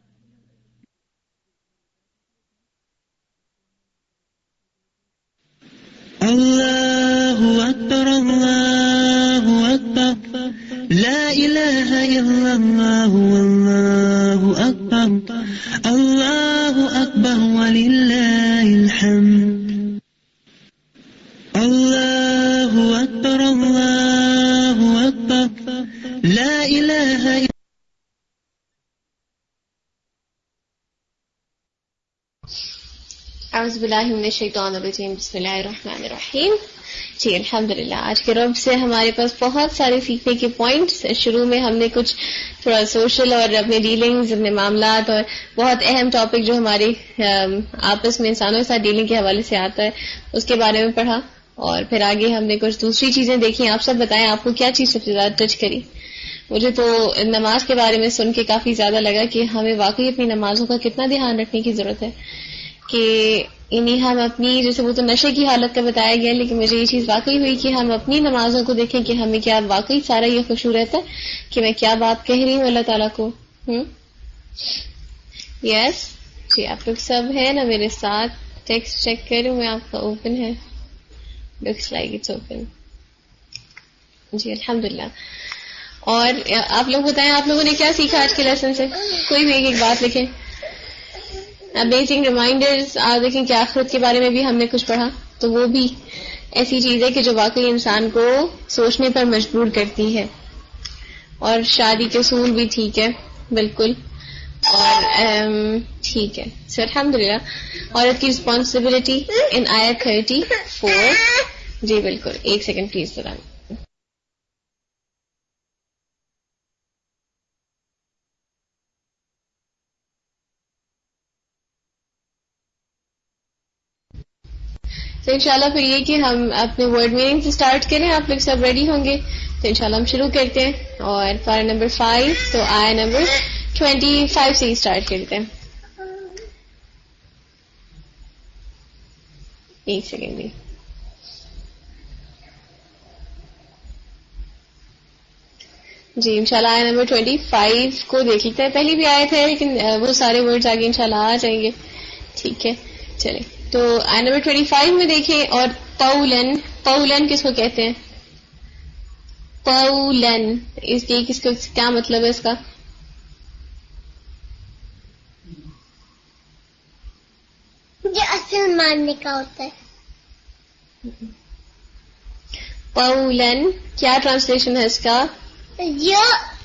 [SPEAKER 5] اللہ اکبر اللہ اکبر لا الہ الا اللہ واللہ اکبر اللہ اکبر وللہ الحمد. اللہ اکبر اللہ اکبر لا الہ الا
[SPEAKER 1] اعوذ باللہ من الشیطان الرجیم. بسم اللہ الرحمن الرحیم. جی الحمدللہ آج کے رب سے ہمارے پاس بہت سارے سیکھنے کے پوائنٹس. شروع میں ہم نے کچھ تھوڑا سوشل اور اپنے ڈیلنگز اپنے معاملات اور بہت اہم ٹاپک جو ہماری آپس میں انسانوں کے ساتھ ڈیلنگ کے حوالے سے آتا ہے اس کے بارے میں پڑھا, اور پھر آگے ہم نے کچھ دوسری چیزیں دیکھی. آپ سب بتائیں آپ کو کیا چیز سب سے زیادہ ٹچ کری؟ مجھے تو نماز کے بارے میں سن کے کافی زیادہ لگا کہ ہمیں واقعی اپنی نمازوں کا کتنا دھیان رکھنے کی ضرورت ہے کہ انہیں ہم اپنی, جیسے وہ تو نشے کی حالت کا بتایا گیا, لیکن مجھے یہ چیز واقعی ہوئی کہ ہم اپنی نمازوں کو دیکھیں کہ ہمیں کیا واقعی سارا یہ خشوع رہتا ہے کہ میں کیا بات کہہ رہی ہوں اللہ تعالیٰ کو. ہوں یس جی آپ لوگ سب ہیں نا میرے ساتھ؟ ٹیکسٹ چیک کروں میں آپ کا اوپن ہے, لکس لائک اٹس اوپن. جی الحمدللہ. اور آپ لوگ بتائیں آپ لوگوں نے کیا سیکھا آج کے لیسن سے؟ کوئی بھی ایک ایک بات لکھیں. Amazing reminders. آج دیکھیں کہ آخرت کے بارے میں بھی ہم نے کچھ پڑھا, تو وہ بھی ایسی چیز ہے کہ جو واقعی انسان کو سوچنے پر مجبور کرتی ہے. اور شادی کے اصول بھی ٹھیک ہے بالکل, اور ٹھیک ہے سر الحمدللہ. عورت کی رسپانسبلٹی ان آیت تھرٹی فور. جی بالکل, ایک سیکنڈ پلیز ذرا. تو انشاءاللہ پھر یہ کہ ہم اپنے ورڈ میننگ سے اسٹارٹ کریں. آپ لوگ سب ریڈی ہوں گے تو انشاءاللہ ہم شروع کرتے ہیں. اور پارا نمبر فائیو, تو آیا نمبر ٹوینٹی فائیو سے ہی اسٹارٹ کرتے ہیں. ایک سیکنڈ بھی. جی انشاءاللہ آیا نمبر ٹوینٹی فائیو کو دیکھ لیتے ہیں. پہلی بھی آئے تھے لیکن وہ سارے ورڈز آگے انشاءاللہ آ جائیں گے. ٹھیک ہے چلیں, تو آیا نمبر ٹوینٹی فائیو میں دیکھیں. اور پولن, پولن کس کو کہتے ہیں؟ پولن, اس کی کس کو کیا مطلب ہے اس کا؟
[SPEAKER 6] جو اصل ماننے کا ہوتا ہے.
[SPEAKER 1] پولن کیا ٹرانسلیشن ہے اس کا؟
[SPEAKER 6] جو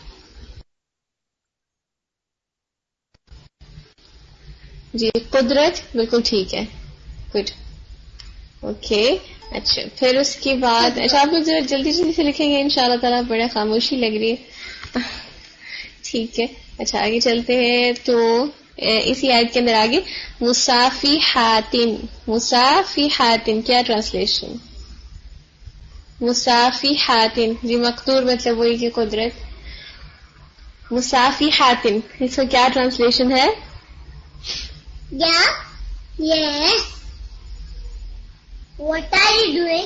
[SPEAKER 1] جی قدرت, بالکل ٹھیک ہے, گڈ اوکے. اچھا پھر اس کے بعد, اچھا آپ لوگ ذرا جلدی جلدی سے لکھیں گے انشاءاللہ تعالیٰ, بڑا خاموشی لگ رہی ہے. ٹھیک ہے اچھا آگے چلتے ہیں. تو اسی آیت کے اندر آگے مصافحاتن, مصافحاتن کیا ٹرانسلیشن؟ مصافحاتن جی مقدور مطلب وہی کہ قدرت. مصافحاتن اس کا کیا ٹرانسلیشن ہے؟
[SPEAKER 6] Yeah. Yes. What are you doing?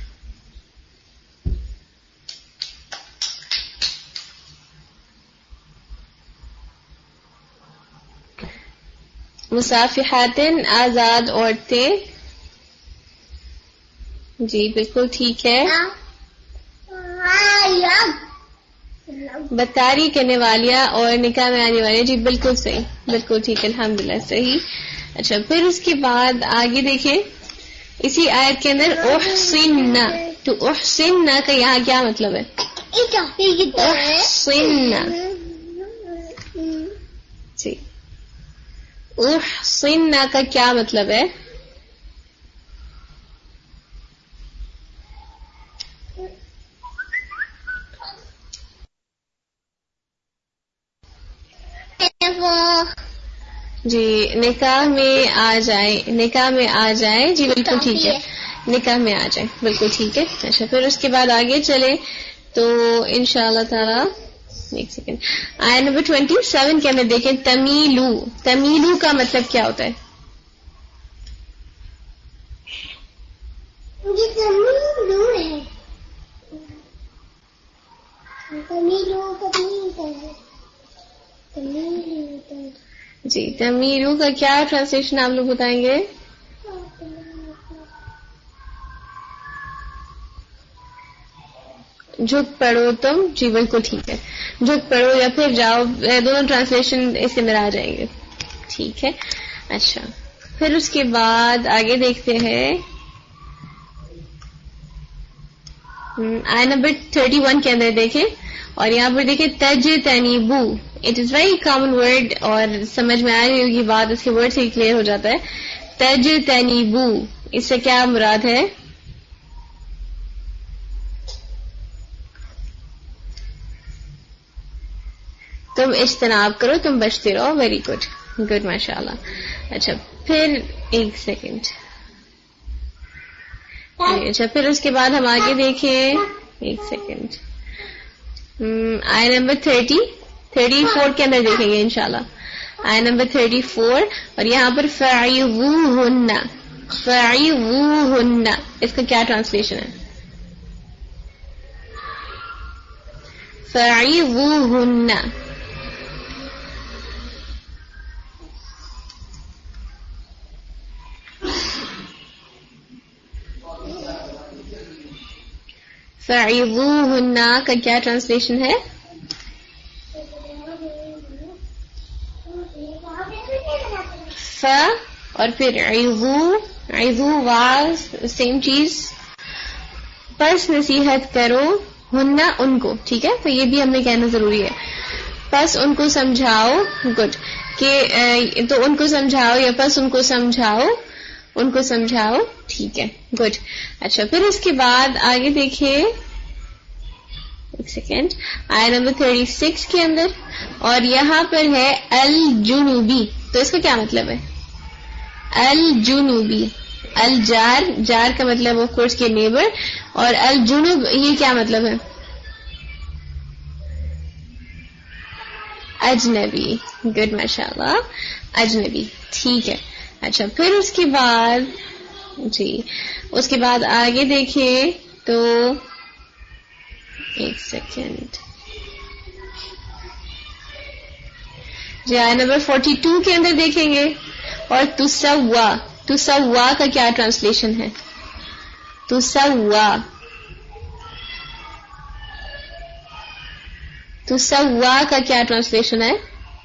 [SPEAKER 1] مصافحاتن آزاد عورتیں. جی بالکل ٹھیک ہے. بدکاری کرنے والیاں اور نکاح میں آنے والے. جی بالکل صحیح, بالکل ٹھیک, الحمدللہ صحیح. اچھا پھر اس کے بعد آگے دیکھیں اسی آیت کے اندر احسن, تو احسن کا یہاں کیا مطلب ہے؟ احسن جی احسن کا کیا مطلب ہے؟ جی نکاح میں آ جائیں, نکاح میں آ جائیں. جی بالکل ٹھیک ہے, نکاح میں آ جائیں, بالکل ٹھیک ہے. اچھا پھر اس کے بعد آگے چلے تو انشاءاللہ تعالی ایک سیکنڈ آیا نمبر ٹوینٹی سیون کے اندر دیکھیں تمیلو. تمیلو کا مطلب کیا ہوتا ہے؟
[SPEAKER 6] ये तमिलू है, तमिलू तमिलू तमिलू
[SPEAKER 1] جی تمیرو کا کیا ٹرانسلیشن آپ لوگ بتائیں گے؟ جھک پڑو تم، جی بالکل ٹھیک ہے، جھک پڑو یا پھر جاؤ، دونوں ٹرانسلیشن اس کے میرا آ جائیں گے. ٹھیک ہے. اچھا پھر اس کے بعد آگے دیکھتے ہیں آئی نمبر تھرٹی ون کے اندر دیکھیں، اور یہاں پر دیکھیں تج تنیبو. It is very common word اور سمجھ میں آ رہی ہوگی بات، اس کے ورڈ سے ہی کلیئر ہو جاتا ہے. تج تنیبو اس سے کیا مراد ہے؟ تم اجتناب کرو، تم بچتے رہو. ویری گڈ گڈ ماشاء اللہ. اچھا پھر ایک سیکنڈ. اچھا پھر اس کے بعد ہم آگے دیکھیں، ایک سیکنڈ، آئی نمبر تھرٹی تھرٹی فور کے اندر دیکھیں گے انشاءاللہ. آئی نمبر تھرٹی فور اور یہاں پر فعیوہن، فعیوہن اس کا کیا ٹرانسلیشن ہے؟ فعیوہن. فعیوہن کا کیا ٹرانسلیشن ہے؟ ف اور پھر عیذو، عیذو واز سیم چیز. پس نصیحت کرو ہننا ان کو. ٹھیک ہے، تو یہ بھی ہمیں کہنا ضروری ہے. پس ان کو سمجھاؤ. گڈ. کہ تو ان کو سمجھاؤ یا پس ان کو سمجھاؤ، ان کو سمجھاؤ. ٹھیک ہے گڈ. اچھا پھر اس کے بعد آگے دیکھیے، ایک سیکنڈ، آیا نمبر تھرٹی سکس کے اندر اور یہاں پر ہے الجنوبی. تو اس کا کیا مطلب ہے؟ الجنوبی، الجار، جار کا مطلب آف کورس کے نیبر، اور الجنوب یہ کیا مطلب ہے؟ اجنبی. گڈ ماشاء اللہ، اجنبی. ٹھیک ہے. اچھا پھر اس کے بعد جی اس کے بعد آگے دیکھیں تو ایک سیکنڈ جی آئے نمبر فورٹی ٹو کے اندر دیکھیں گے، اور تسوا، تسوا کا کیا ٹرانسلیشن ہے؟ تسوا، تسوا کا کیا ٹرانسلیشن ہے؟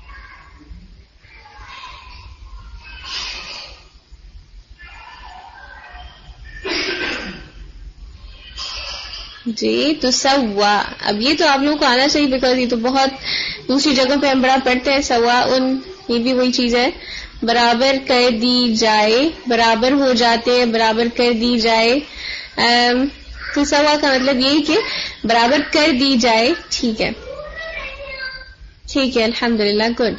[SPEAKER 1] جی تسوا. اب یہ تو آپ لوگوں کو آنا چاہیے بیکاز یہ تو بہت دوسری جگہوں پہ ہم بڑا پڑھتے ہیں. سوا ان، یہ بھی وہی چیز ہے، برابر کر دی جائے، برابر ہو جاتے، برابر کر دی جائے. تسوا کا مطلب یہی کہ برابر کر دی جائے. ٹھیک ہے ٹھیک ہے الحمدللہ. گڈ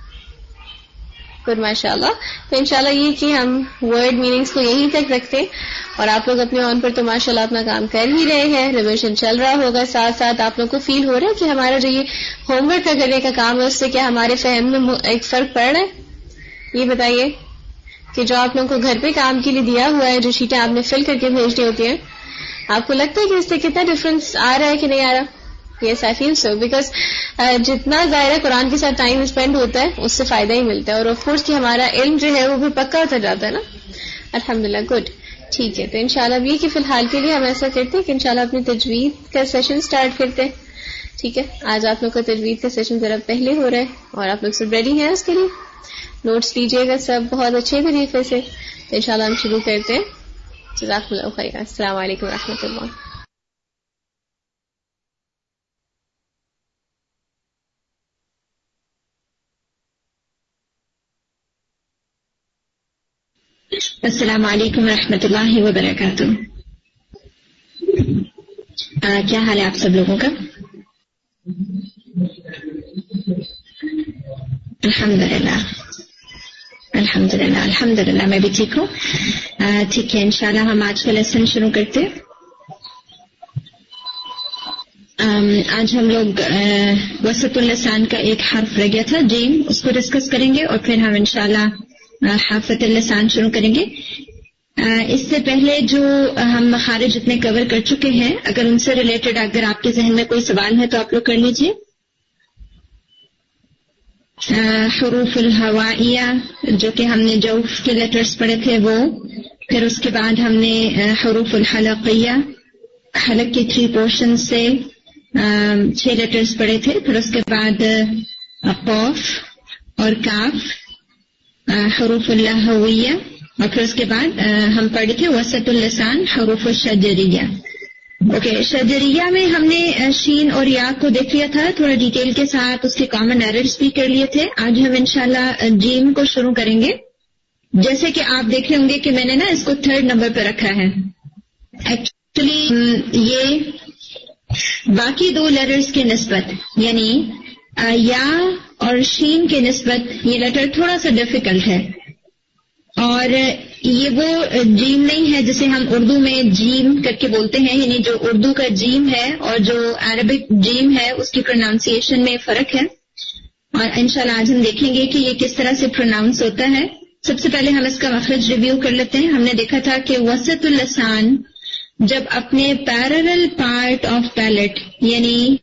[SPEAKER 1] گڈ ماشاء اللہ. تو انشاءاللہ یہ کہ ہم ورڈ میننگز کو یہیں تک رکھتے، اور آپ لوگ اپنے آن پر تو ماشاء اللہ اپنا کام کر ہی رہے ہیں، ریویژن چل رہا ہوگا ساتھ ساتھ. آپ لوگ کو فیل ہو رہا ہے کہ ہمارا جو یہ ہوم ورک کا کرنے کا کام ہے اس سے کیا ہمارے فہم میں ایک فرق پڑ رہا ہے؟ یہ بتائیے کہ جو آپ لوگوں کو گھر پہ کام کے لیے دیا ہوا ہے، جو شیٹیں آپ نے فل کر کے بھیجنی ہوتی ہیں، آپ کو لگتا ہے کہ اس سے کتنا ڈفرنس آ رہا ہے کہ نہیں آ رہا؟ یس آئی فیل سو، بیکاز جتنا ظاہر ہے قرآن کے ساتھ ٹائم اسپینڈ ہوتا ہے اس سے فائدہ ہی ملتا ہے، اور آف کورس کہ ہمارا علم جو ہے وہ بھی پکا ہوتا جاتا ہے نا. الحمدللہ. گڈ. ٹھیک ہے. تو انشاءاللہ اب یہ کہ فی الحال کے لیے ہم ایسا کرتے ہیں کہ انشاءاللہ اپنی تجوید کا سیشن سٹارٹ کرتے ہیں. ٹھیک ہے. آج آپ لوگ کا تجوید کا سیشن ذرا پہلے ہو رہا ہے اور آپ لوگ سب ریڈی ہیں اس کے لیے. نوٹس لیجیے گا سب بہت اچھے طریقے سے. تو انشاءاللہ ہم شروع کرتے ہیں. جزاک اللہ خیر. السلام علیکم و رحمۃ اللہ.
[SPEAKER 3] السلام علیکم ورحمۃ اللہ وبرکاتہ. کیا حال ہے آپ سب لوگوں کا؟ الحمدللہ الحمدللہ الحمدللہ میں بھی ٹھیک ہوں. ٹھیک ہے انشاءاللہ ہم آج کا لیسن شروع کرتے. آج ہم لوگ وسط اللسان کا ایک حرف رہ گیا تھا جیم، اس کو ڈسکس کریں گے، اور پھر ہم انشاءاللہ حافظ اللسان شروع کریں گے.
[SPEAKER 7] اس سے پہلے جو ہم مخارج اتنے کور کر چکے ہیں، اگر ان سے ریلیٹڈ اگر آپ کے ذہن میں کوئی سوال ہے تو آپ لوگ کر لیجئے. حروف الہوائیہ جو کہ ہم نے جوف کے لیٹرز پڑھے تھے وہ، پھر اس کے بعد ہم نے حروف الحلقیہ حلق کے تھری پورشن سے چھ لیٹرز پڑھے تھے، پھر اس کے بعد قاف اور کاف، حروف اللہویہ، اور پھر اس کے بعد ہم پڑھے تھے وسط اللسان حروف الشجریہ. اوکے، شجریہ میں ہم نے شین اور یا کو دیکھ لیا تھا تھوڑا ڈیٹیل کے ساتھ، اس کے کامن ایررز بھی کر لیے تھے. آج ہم انشاءاللہ جیم کو شروع کریں گے. جیسے کہ آپ دیکھ رہے ہوں گے کہ میں نے نا اس کو تھرڈ نمبر پہ رکھا ہے. ایکچولی یہ باقی دو لیٹرز کے نسبت، یعنی یا اور شین کے نسبت یہ لیٹر تھوڑا سا ڈیفیکلٹ ہے، اور یہ وہ جیم نہیں ہے جسے ہم اردو میں جیم کر کے بولتے ہیں، یعنی جو اردو کا جیم ہے اور جو عربک جیم ہے اس کی پروناؤنسیشن میں فرق ہے. اور انشاءاللہ آج ہم دیکھیں گے کہ یہ کس طرح سے پروناؤنس ہوتا ہے. سب سے پہلے ہم اس کا مخرج ریویو کر لیتے ہیں. ہم نے دیکھا تھا کہ وسط اللسان جب اپنے پیرلل پارٹ آف پیلٹ، یعنی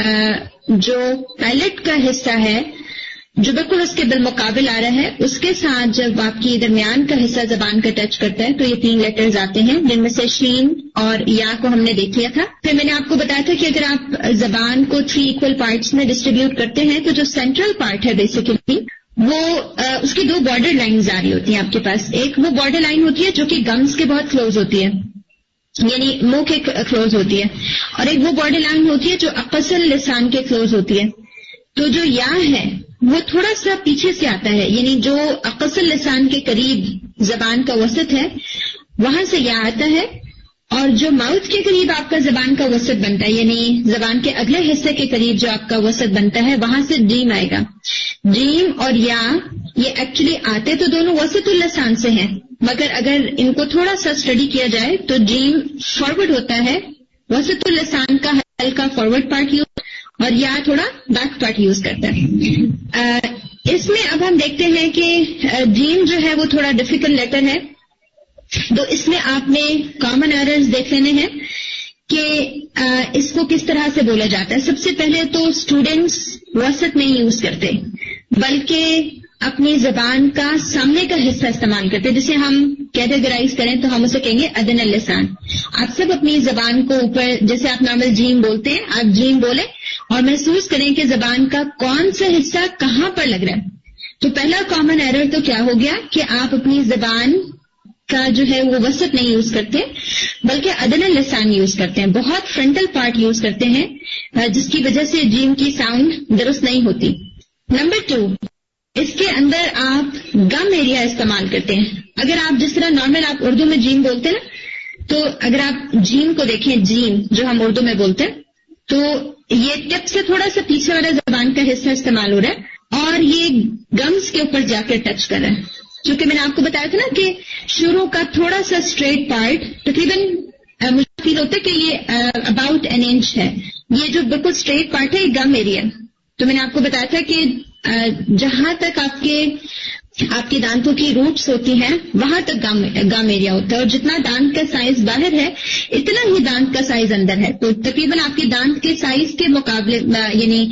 [SPEAKER 7] جو پیلٹ کا حصہ ہے جو بالکل اس کے بالمقابل آ رہا ہے، اس کے ساتھ جب آپ کی درمیان کا حصہ زبان کا ٹچ کرتا ہے تو یہ تین لیٹرز آتے ہیں، جن میں سے شین اور یا کو ہم نے دیکھ لیا تھا. پھر میں نے آپ کو بتایا تھا کہ اگر آپ زبان کو تھری ایکول پارٹس میں ڈسٹریبیوٹ کرتے ہیں تو جو سینٹرل پارٹ ہے بیسیکلی وہ اس کی دو بارڈر لائنز آ رہی ہوتی ہیں آپ کے پاس. ایک وہ بارڈر لائن ہوتی ہے جو کہ گمز کے بہت کلوز ہوتی ہے، یعنی منہ کے کلوز ہوتی ہے، اور ایک وہ بارڈر لائن ہوتی ہے جو اقصل لسان کے کلوز ہوتی ہے. تو جو یا ہے وہ تھوڑا سا پیچھے سے آتا ہے، یعنی جو اقصل لسان کے قریب زبان کا وسط ہے وہاں سے یا آتا ہے، اور جو ماؤتھ کے قریب آپ کا زبان کا وسط بنتا ہے، یعنی زبان کے اگلے حصے کے قریب جو آپ کا وسط بنتا ہے وہاں سے جیم آئے گا. جیم اور یا یہ ایکچولی آتے تو دونوں وسط اللسان سے ہیں، مگر اگر ان کو تھوڑا سا اسٹڈی کیا جائے تو جیم فارورڈ ہوتا ہے، وسط اللسان کا ہلکا فارورڈ پارٹ یوز اور یا تھوڑا بیک پارٹ یوز کرتا ہے. اس میں اب ہم دیکھتے ہیں کہ جیم جو ہے وہ تھوڑا ڈیفیکلٹ لیٹر ہے، تو اس میں آپ نے کامن ایررز دیکھ لینے ہیں کہ اس کو کس طرح سے بولا جاتا ہے. سب سے پہلے تو اسٹوڈینٹس وسط نہیں یوز کرتے بلکہ اپنی زبان کا سامنے کا حصہ استعمال کرتے ہیں. جسے ہم کیٹیگرائز کریں تو ہم اسے کہیں گے ادنی اللسان. آپ سب اپنی زبان کو اوپر، جیسے آپ نارمل جیم بولتے ہیں، آپ جیم بولیں اور محسوس کریں کہ زبان کا کون سا حصہ کہاں پر لگ رہا ہے. تو پہلا کامن ایرر تو کیا ہو گیا کہ آپ اپنی زبان کا جو ہے وہ وسط نہیں یوز کرتے بلکہ ادنی اللسان یوز کرتے ہیں، بہت فرنٹل پارٹ یوز کرتے ہیں، جس کی وجہ سے جیم کی ساؤنڈ درست نہیں ہوتی. نمبر ٹو، اس کے اندر آپ گم ایریا استعمال کرتے ہیں. اگر آپ جس طرح نارمل آپ اردو میں جیم بولتے ہیں نا، تو اگر آپ جیم کو دیکھیں، جیم جو ہم اردو میں بولتے ہیں، تو یہ ٹپ سے تھوڑا سا پیچھے والا زبان کا حصہ استعمال ہو رہا ہے اور یہ گمز کے اوپر جا کر ٹچ کر رہا ہے. چونکہ میں نے آپ کو بتایا تھا نا کہ شروع کا تھوڑا سا اسٹریٹ پارٹ تقریباً مجھے فیل ہوتا ہے کہ یہ اباؤٹ این انچ ہے. یہ جو بالکل اسٹریٹ پارٹ ہے یہ گم ایریا. تو میں نے آپ کو بتایا تھا کہ جہاں تک آپ کے آپ کے دانتوں کی روٹس ہوتی ہیں وہاں تک گم گم ایریا ہوتا ہے، اور جتنا دانت کا سائز باہر ہے اتنا ہی دانت کا سائز اندر ہے. تو تقریباً آپ کے دانت کے سائز کے مقابلے، یعنی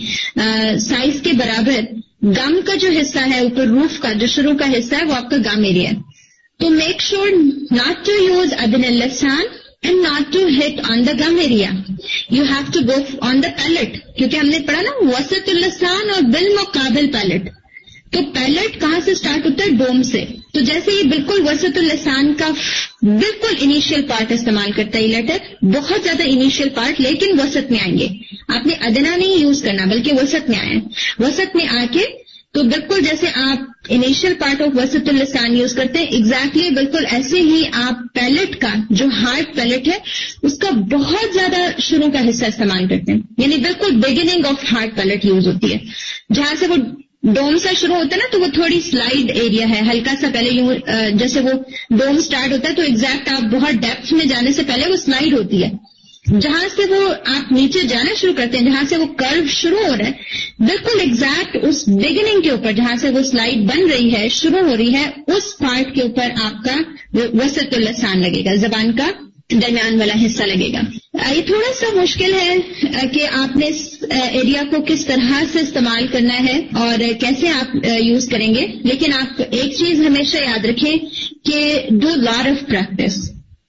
[SPEAKER 7] سائز کے برابر گم کا جو حصہ ہے اوپر روف کا جو شروع کا حصہ ہے وہ آپ کا گم ایریا ہے. تو make sure not to use ادنی اللسان and not to hit on the gum area. You have to go on the palate, کیونکہ ہم نے پڑھا نا وسط اللسان اور بالمقابل پیلٹ. تو پیلٹ کہاں سے سٹارٹ ہوتا ہے؟ ڈوم سے. تو جیسے یہ بالکل وسط اللسان کا بالکل انیشیل پارٹ استعمال کرتا ہے یہ لیٹر، بہت زیادہ انیشیل پارٹ، لیکن وسط میں آئیں گے. آپ نے ادنا نہیں یوز کرنا بلکہ وسط میں آئے. وسط میں آ کے تو بالکل جیسے آپ انیشیل پارٹ آف وسط اللسان یوز کرتے ہیں، ایگزیکٹلی بالکل ایسے ہی آپ پیلٹ کا جو ہارڈ پیلٹ ہے اس کا بہت زیادہ شروع کا حصہ استعمال کرتے ہیں، یعنی بالکل beginning of hard palate use ہوتی ہے. جہاں سے وہ ڈوم سے شروع ہوتا ہے نا تو وہ تھوڑی سلائڈ ایریا ہے، ہلکا سا پہلے یوں جیسے وہ ڈوم سٹارٹ ہوتا ہے تو ایگزیکٹ آپ بہت ڈیپتھ میں جانے سے پہلے وہ سلائڈ ہوتی ہے. جہاں سے وہ آپ نیچے جانا شروع کرتے ہیں، جہاں سے وہ کرو شروع ہو رہا ہے، بالکل ایگزیکٹ اس بگننگ کے اوپر جہاں سے وہ سلائڈ بن رہی ہے، شروع ہو رہی ہے، اس پارٹ کے اوپر آپ کا وسط اللسان لگے گا، زبان کا درمیان والا حصہ لگے گا. یہ تھوڑا سا مشکل ہے کہ آپ نے اس ایریا کو کس طرح سے استعمال کرنا ہے اور کیسے آپ یوز کریں گے، لیکن آپ ایک چیز ہمیشہ یاد رکھیں کہ ڈو لاٹ آف پریکٹس.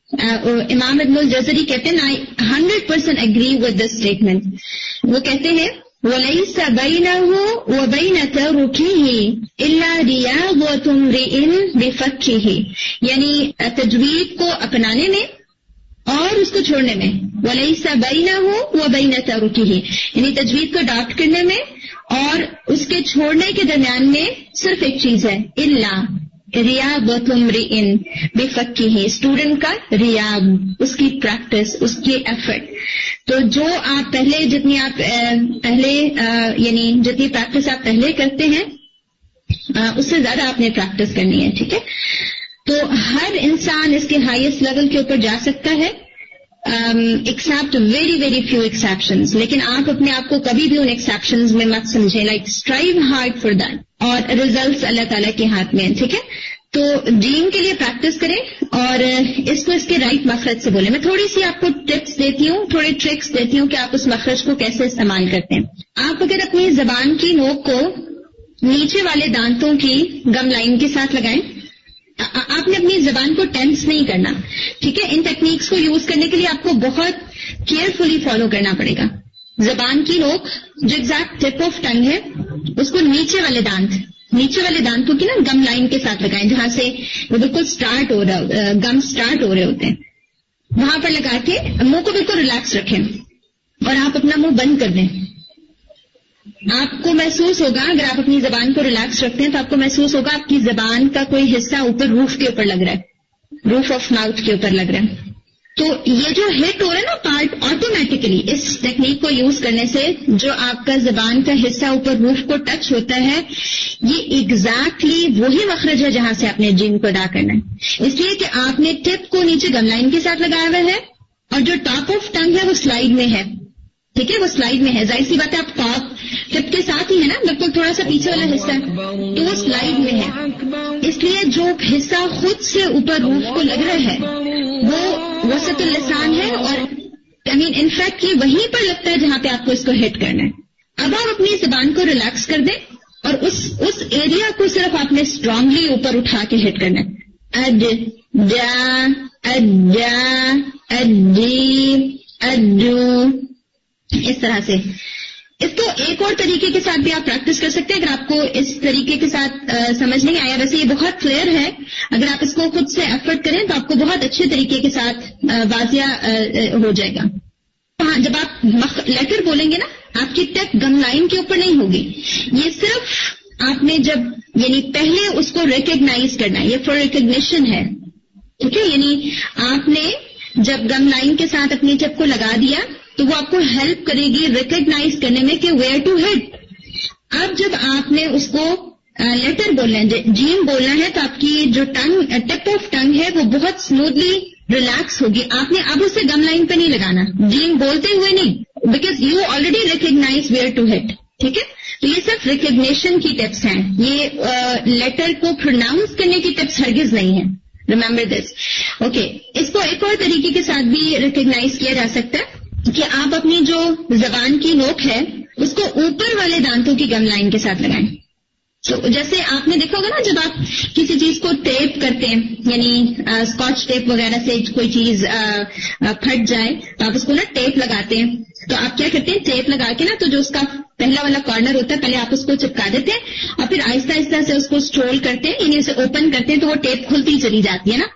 [SPEAKER 7] امام ابن الجزری کہتے ہیں، I hundred percent agree with this statement. وہ کہتے ہیں وَلَيْسَ بَيْنَهُ وَبَيْنَ تَرْكِهِ إِلَّا رِيَاضَةُ امْرِئٍ بِفَكِّهِ، یعنی تجوید کو اپنانے میں اور اس کو چھوڑنے میں. وَلَيْسَ بَيْنَهُ وَبَيْنَ تَرْكِهِ، یعنی تجوید کو اڈاپٹ کرنے میں اور اس کے چھوڑنے کے درمیان میں صرف ایک چیز ہے، الا ریاضۃ امرئ بفقہ، اسٹوڈنٹ کا ریاض، اس کی پریکٹس، اس کی ایفرٹ. تو جو آپ پہلے جتنی آپ پہلے یعنی جتنی پریکٹس آپ پہلے کرتے ہیں اس سے زیادہ آپ نے پریکٹس کرنی ہے. ٹھیک ہے، تو ہر انسان اس کے ہائیسٹ لیول کے اوپر جا سکتا ہے except very very few exceptions, لیکن آپ اپنے آپ کو کبھی بھی ان ایکسیپشنز میں مت سمجھیں. Like strive hard for that, اور ریزلٹس اللہ تعالیٰ کے ہاتھ میں ہیں. ٹھیک ہے، تو ڈریم کے لیے پریکٹس کریں اور اس کو اس کے رائٹ مخرج سے بولیں. میں تھوڑی سی آپ کو ٹپس دیتی ہوں، تھوڑے ٹرکس دیتی ہوں کہ آپ اس مخرج کو کیسے استعمال کرتے ہیں. آپ اگر اپنی زبان کی نوک کو نیچے والے دانتوں کی گم لائن کے ساتھ لگائیں، آپ نے اپنی زبان کو ٹینس نہیں کرنا. ٹھیک ہے، ان ٹیکنیکس کو یوز کرنے کے لیے آپ کو بہت کیئرفلی فالو کرنا پڑے گا. زبان کی نوک جو ایگزیکٹ ٹپ آف ٹنگ ہے اس کو نیچے والے دانت نیچے والے دانتوں کی نا گم لائن کے ساتھ لگائیں، جہاں سے وہ بالکل سٹارٹ ہو رہا گم سٹارٹ ہو رہے ہوتے ہیں، وہاں پر لگا کے منہ کو بالکل ریلیکس رکھیں اور آپ اپنا منہ بند کر دیں. آپ کو محسوس ہوگا، اگر آپ اپنی زبان کو ریلیکس رکھتے ہیں تو آپ کو محسوس ہوگا آپ کی زبان کا کوئی حصہ اوپر روف کے اوپر لگ رہا ہے، روف آف ماؤتھ کے اوپر لگ رہا ہے. تو یہ جو ہٹ ہو رہا ہے نا پارٹ، آٹومیٹکلی اس ٹیکنیک کو یوز کرنے سے جو آپ کا زبان کا حصہ اوپر روف کو ٹچ ہوتا ہے، یہ ایگزیکٹلی وہی مخرج ہے جہاں سے آپ نے جیم کو ادا کرنا ہے. اس لیے کہ آپ نے ٹپ کو نیچے گم لائن کے ساتھ لگایا ہوا ہے اور جو ٹاپ آف ٹنگ ہے وہ سلائڈ میں ہے. ٹھیک ہے، وہ سلائڈ میں ہے. ظاہر سی بات ہے آپ ٹاپ ٹپ کے ساتھ ہی ہے نا، بالکل تھوڑا سا پیچھے والا حصہ تو وہ سلائڈ میں ہے. اس لیے جو حصہ خود سے اوپر روف کو لگ رہا ہے وہ وسط اللسان ہے، اور آئی مین انفیکٹ یہ وہیں پر لگتا ہے جہاں پہ آپ کو اس کو ہٹ کرنا ہے. اب آپ اپنی زبان کو ریلیکس کر دیں اور اس اس ایریا کو صرف آپ نے اسٹرانگلی اوپر اٹھا کے ہٹ کرنا ہے. اڈ جا اڈ جا اڈی اڈو، اس طرح سے. اس کو ایک اور طریقے کے ساتھ بھی آپ پریکٹس کر سکتے ہیں اگر آپ کو اس طریقے کے ساتھ آ, سمجھ نہیں آیا. ویسے یہ بہت کلیئر ہے، اگر آپ اس کو خود سے ایفرٹ کریں تو آپ کو بہت اچھے طریقے کے ساتھ واضح ہو جائے گا. ہاں، جب آپ لیٹر بولیں گے نا، آپ کی ٹپ گم لائن کے اوپر نہیں ہوگی. یہ صرف آپ نے جب یعنی پہلے اس کو ریکگنائز کرنا ہے، یہ فار ریکگنیشن ہے. ٹھیک ہے، یعنی آپ نے جب گم لائن کے ساتھ اپنی ٹپ کو لگا دیا تو وہ آپ کو ہیلپ کرے گی ریکگنائز کرنے میں کہ ویئر ٹو ہٹ. اب جب آپ نے اس کو لیٹر بولنا ہے، جیم بولنا ہے، تو آپ کی جو ٹنگ ٹپ آف ٹنگ ہے وہ بہت اسموتھلی ریلیکس ہوگی. آپ نے اب اسے گم لائن پہ نہیں لگانا، جیم بولتے ہوئے نہیں، because you already recognise where to hit. ٹھیک ہے، تو یہ صرف ریکگنیشن کی ٹپس ہیں، یہ لیٹر کو پروناؤنس کرنے کی ٹپس ہرگز نہیں ہیں. Remember this. اوکے، اس کو ایک اور طریقے کے ساتھ بھی ریکگنائز کیا جا سکتا ہے کہ آپ اپنی جو زبان کی نوک ہے اس کو اوپر والے دانتوں کی گم لائن کے ساتھ لگائیں. تو جیسے آپ نے دیکھا ہوگا نا، جب آپ کسی چیز کو ٹیپ کرتے ہیں، یعنی اسکاچ ٹیپ وغیرہ سے کوئی چیز پھٹ جائے تو آپ اس کو نا ٹیپ لگاتے ہیں. تو آپ کیا کرتے ہیں، ٹیپ لگا کے نا تو جو اس کا پہلا والا کارنر ہوتا ہے پہلے آپ اس کو چپکا دیتے ہیں اور پھر آہستہ آہستہ سے اس کو اسٹرول کرتے ہیں، یعنی اسے اوپن کرتے ہیں تو وہ ٹیپ کھلتی چلی جاتی ہے نا.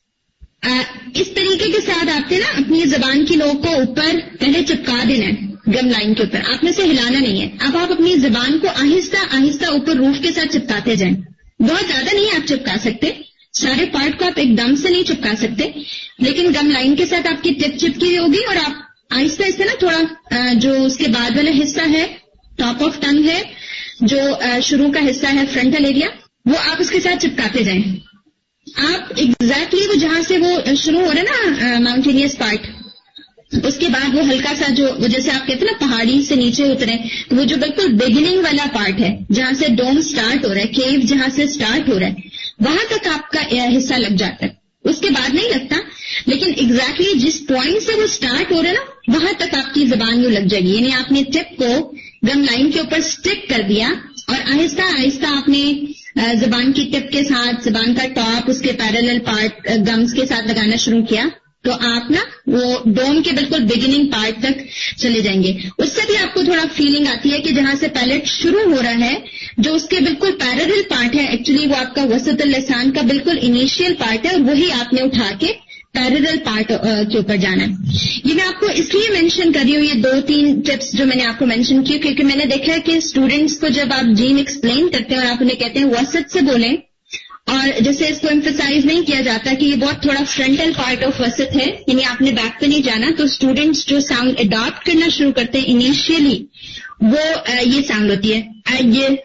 [SPEAKER 7] اس طریقے کے ساتھ آپ نے نا اپنی زبان کی نوک کو اوپر پہلے چپکا دینا ہے گم لائن کے اوپر. آپ نے اسے ہلانا نہیں ہے. اب آپ اپنی زبان کو آہستہ آہستہ اوپر روف کے ساتھ چپکاتے جائیں. بہت زیادہ نہیں آپ چپکا سکتے، سارے پارٹ کو آپ ایک دم سے نہیں چپکا سکتے، لیکن گم لائن کے ساتھ آپ کی ٹپ چپکی ہوئی ہوگی اور آپ آہستہ آہستہ نا تھوڑا جو اس کے بعد والا حصہ ہے، ٹاپ آف ٹنگ ہے، جو شروع کا حصہ ہے فرنٹل ایریا، وہ آپ اس کے ساتھ چپکاتے جائیں. آپ ایگزیکٹلی وہ جہاں سے وہ شروع ہو رہا ہے نا ماؤنٹینیس پارٹ، اس کے بعد وہ ہلکا سا جو جیسے آپ کہتے ہیں نا پہاڑی سے نیچے اترے، تو وہ جو بالکل بگننگ والا پارٹ ہے جہاں سے ڈوم سٹارٹ ہو رہا ہے، کیو جہاں سے سٹارٹ ہو رہا ہے، وہاں تک آپ کا حصہ لگ جاتا ہے، اس کے بعد نہیں لگتا. لیکن ایگزیکٹلی exactly جس پوائنٹ سے وہ سٹارٹ ہو رہا ہے نا وہاں تک آپ کی زبان یوں لگ جائے گی. یعنی آپ نے ٹپ کو گم لائن کے اوپر سٹک کر دیا اور آہستہ آہستہ آپ نے زبان کی ٹپ کے ساتھ زبان کا ٹاپ اس کے پیرالل پارٹ گمز کے ساتھ لگانا شروع کیا تو آپ نا وہ ڈوم کے بالکل بگننگ پارٹ تک چلے جائیں گے. اس سے بھی آپ کو تھوڑا فیلنگ آتی ہے کہ جہاں سے پیلٹ شروع ہو رہا ہے جو اس کے بالکل پیرالل پارٹ ہے، ایکچولی وہ آپ کا وسط اللسان کا بالکل انیشیل پارٹ ہے اور وہی آپ نے اٹھا کے پیرالل پارٹ کے اوپر جانا ہے. یہ میں آپ کو اس لیے مینشن کر رہی ہوں یہ دو تین ٹپس جو میں نے آپ کو مینشن کی، کیونکہ میں نے دیکھا ہے کہ اسٹوڈینٹس کو جب آپ جیم ایکسپلین کرتے ہیں اور آپ انہیں کہتے ہیں وسط سے بولیں، اور جیسے اس کو ایمفسائز نہیں کیا جاتا کہ یہ بہت تھوڑا فرنٹل پارٹ آف وسط ہے، یعنی آپ نے بیک پہ نہیں جانا، تو اسٹوڈینٹس جو ساؤنڈ اڈاپٹ کرنا شروع کرتے ہیں انیشیلی وہ یہ ساؤنڈ ہوتی ہے یہ،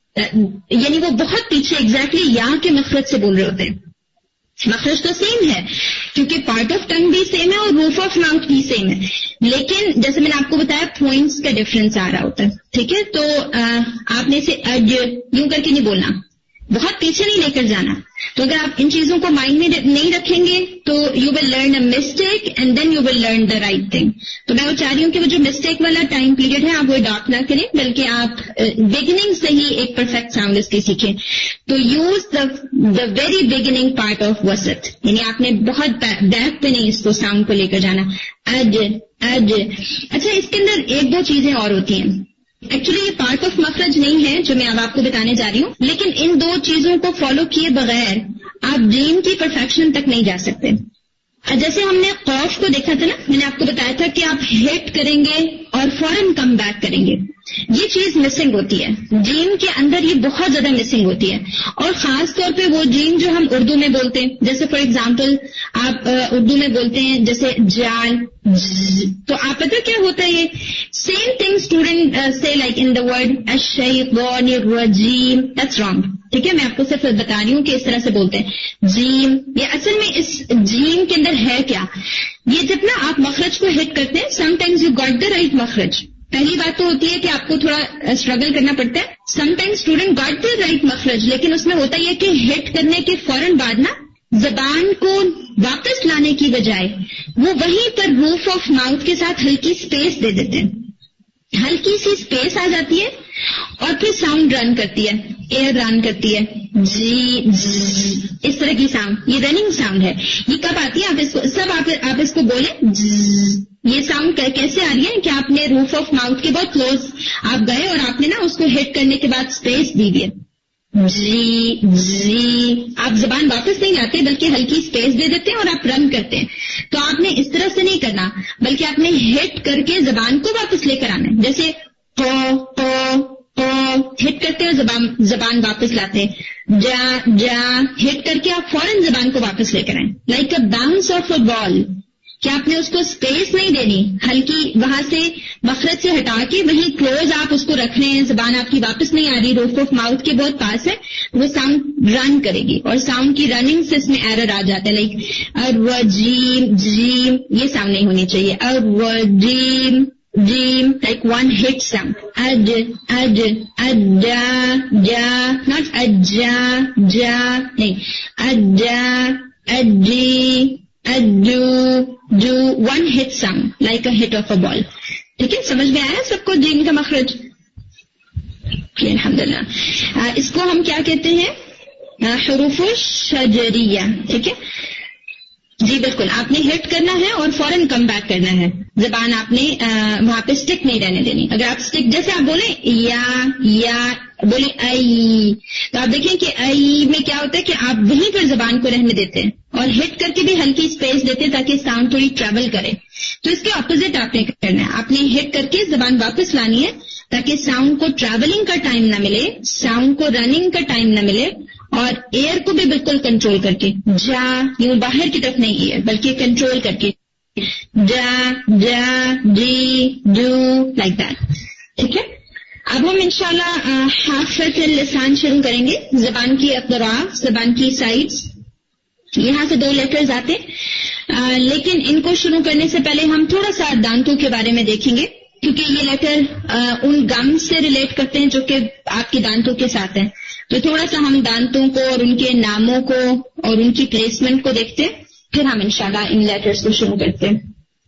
[SPEAKER 7] یعنی وہ بہت پیچھے ایگزیکٹلی یا کے مخرج سے بول رہے ہوتے ہیں. مخرج تو سیم ہے کیونکہ پارٹ آف ٹنگ بھی سیم ہے اور روف آف ماؤتھ بھی سیم ہے، لیکن جیسے میں نے آپ کو بتایا پوائنٹس کا ڈفرنس آ رہا ہوتا ہے. ٹھیک ہے، تو آپ نے اسے اج یوں کر کے نہیں بولنا، بہت پیچھے نہیں لے کر جانا. تو اگر آپ ان چیزوں کو مائنڈ میں نہیں رکھیں گے تو you will learn a mistake and then you will learn the right thing. تو میں وہ چاہ رہی ہوں کہ وہ جو مسٹیک والا ٹائم پیریڈ ہے آپ وہ اڈاپٹ نہ کریں، بلکہ آپ بگننگ سے ہی ایک پرفیکٹ ساؤنڈ اس کی سیکھیں. تو use the the very beginning part of وسط، یعنی آپ نے بہت بیک پہ نہیں اس کو ساؤنڈ کو لے کر جانا. اج اج اچھا، اس کے اندر ایک دو چیزیں اور ہوتی ہیں. ایکچولی یہ پارٹ آف مخرج نہیں ہے جو میں اب آپ کو بتانے جا رہی ہوں، لیکن ان دو چیزوں کو فالو کیے بغیر آپ جیم کی پرفیکشن تک نہیں جا سکتے. جیسے ہم نے قوف کو دیکھا تھا نا، میں نے آپ کو بتایا تھا کہ آپ ہٹ کریں گے اور فوراً کم بیک کریں گے، یہ چیز مسنگ ہوتی ہے جیم کے اندر، یہ بہت زیادہ مسنگ ہوتی ہے. اور خاص طور پہ وہ جیم جو ہم اردو میں بولتے ہیں، جیسے فار ایگزامپل آپ اردو میں بولتے ہیں جیسے جال، تو آپ پتہ کیا ہوتا ہے، یہ سیم تھنگ اسٹوڈنٹ سے لائک ان دا ورڈ الشیطان الرجیم، دیٹس رانگ. ٹھیک ہے، میں آپ کو صرف بتا رہی ہوں کہ اس طرح سے بولتے ہیں جیم. یہ اصل میں اس جیم کے اندر ہے کیا، یہ جب نا آپ مخرج کو ہٹ کرتے ہیں sometimes you got the right مخرج. پہلی بات تو ہوتی ہے کہ آپ کو تھوڑا اسٹرگل کرنا پڑتا ہے. Sometime student got the right مخرج، لیکن اس میں ہوتا یہ کہ ہٹ کرنے کے فوراً بعد نا زبان کو واپس لانے کی بجائے وہ وہیں پر روف آف ماؤتھ کے ساتھ ہلکی اسپیس دے دیتے ہیں، ہلکی سی اسپیس آ جاتی ہے اور پھر ساؤنڈ رن کرتی ہے، ایئر رن کرتی ہے، جی اس طرح کی ساؤنڈ، یہ رننگ ساؤنڈ ہے. یہ کب آتی ہے، آپ اس کو سب آپ, آپ اس کو بولیں. یہ ساؤنڈ کیسے آ رہی ہے کہ آپ نے روف آف ماؤتھ کے بہت کلوز آپ گئے اور آپ نے نا اس کو ہٹ کرنے کے بعد اسپیس دی ہے، جی جی، آپ زبان واپس نہیں لاتے بلکہ ہلکی اسپیس دے دیتے ہیں اور آپ رن کرتے ہیں. تو آپ نے اس طرح سے نہیں کرنا بلکہ آپ نے ہٹ کر کے زبان کو واپس لے کر آنا ہے. جیسے کو کو کو ہٹ کرتے ہیں زبان زبان واپس لاتے ہیں، جا جا ہٹ کر کے آپ فوراً زبان کو واپس لے کر آئیں، like a bounce off a ball, کہ آپ نے اس کو اسپیس نہیں دینی، ہلکی وہاں سے مخرج سے ہٹا کے وہیں کلوز آپ اس کو رکھ رہے ہیں، زبان آپ کی واپس نہیں آ رہی، روف آف ماؤتھ کے بہت پاس ہے، وہ ساؤنڈ رن کرے گی اور ساؤنڈ کی رننگ سے اس میں ایرر آ جاتا ہے، لائک الرجیم جیم، یہ ساؤنڈ نہیں ہونی چاہیے، الرجیم جیم، لائک ون ہٹ ساؤنڈ. اج اج اجا جا، ناٹ اجا جا، نہیں اجا اجی اجو جو، one hit sound like a hit of a ball. ٹھیک ہے، سمجھ میں آیا سب کو جیم کا مخرج؟ الحمد للہ. اس کو ہم کیا کہتے ہیں، حروف شجریہ. ٹھیک ہے جی، بالکل آپ نے ہٹ کرنا ہے اور فوراً کم بیک کرنا ہے، زبان آپ نے وہاں پہ اسٹک نہیں رہنے دینی. اگر آپ اسٹک جیسے آپ بولیں یا یا بولیں ائی، تو آپ دیکھیں کہ ائی میں کیا ہوتا ہے کہ آپ وہیں پر زبان کو رہنے دیتے ہیں اور ہٹ کر کے بھی ہلکی اسپیس دیتے ہیں تاکہ ساؤنڈ تھوڑی ٹریول کرے. تو اس کے اپوزٹ آپ نے کرنا ہے، آپ نے ہٹ کر کے زبان واپس لانی ہے تاکہ ساؤنڈ کو ٹریولنگ کا ٹائم نہ ملے، ساؤنڈ کو رننگ کا ٹائم نہ ملے، اور ایئر کو بھی بالکل کنٹرول کر کے، جا یوں باہر کی طرف نہیں ایئر بلکہ کنٹرول کر کے، جا جا جی جو، لائک دیٹ. ٹھیک ہے، اب ہم انشاءاللہ حافظ اللسان شروع کریں گے. زبان کی اطراف، زبان کی سائڈز، یہاں سے دو لیٹرز آتے آ, لیکن ان کو شروع کرنے سے پہلے ہم تھوڑا سا دانتوں کے بارے میں دیکھیں گے، کیونکہ یہ لیٹر ان گم سے ریلیٹ کرتے ہیں جو کہ آپ کی دانتوں کے ساتھ ہیں. تو تھوڑا سا ہم دانتوں کو اور ان کے ناموں کو اور ان کی پلیسمنٹ کو دیکھتے ہیں، پھر ہم انشاءاللہ ان لیٹرز کو شروع کرتے ہیں.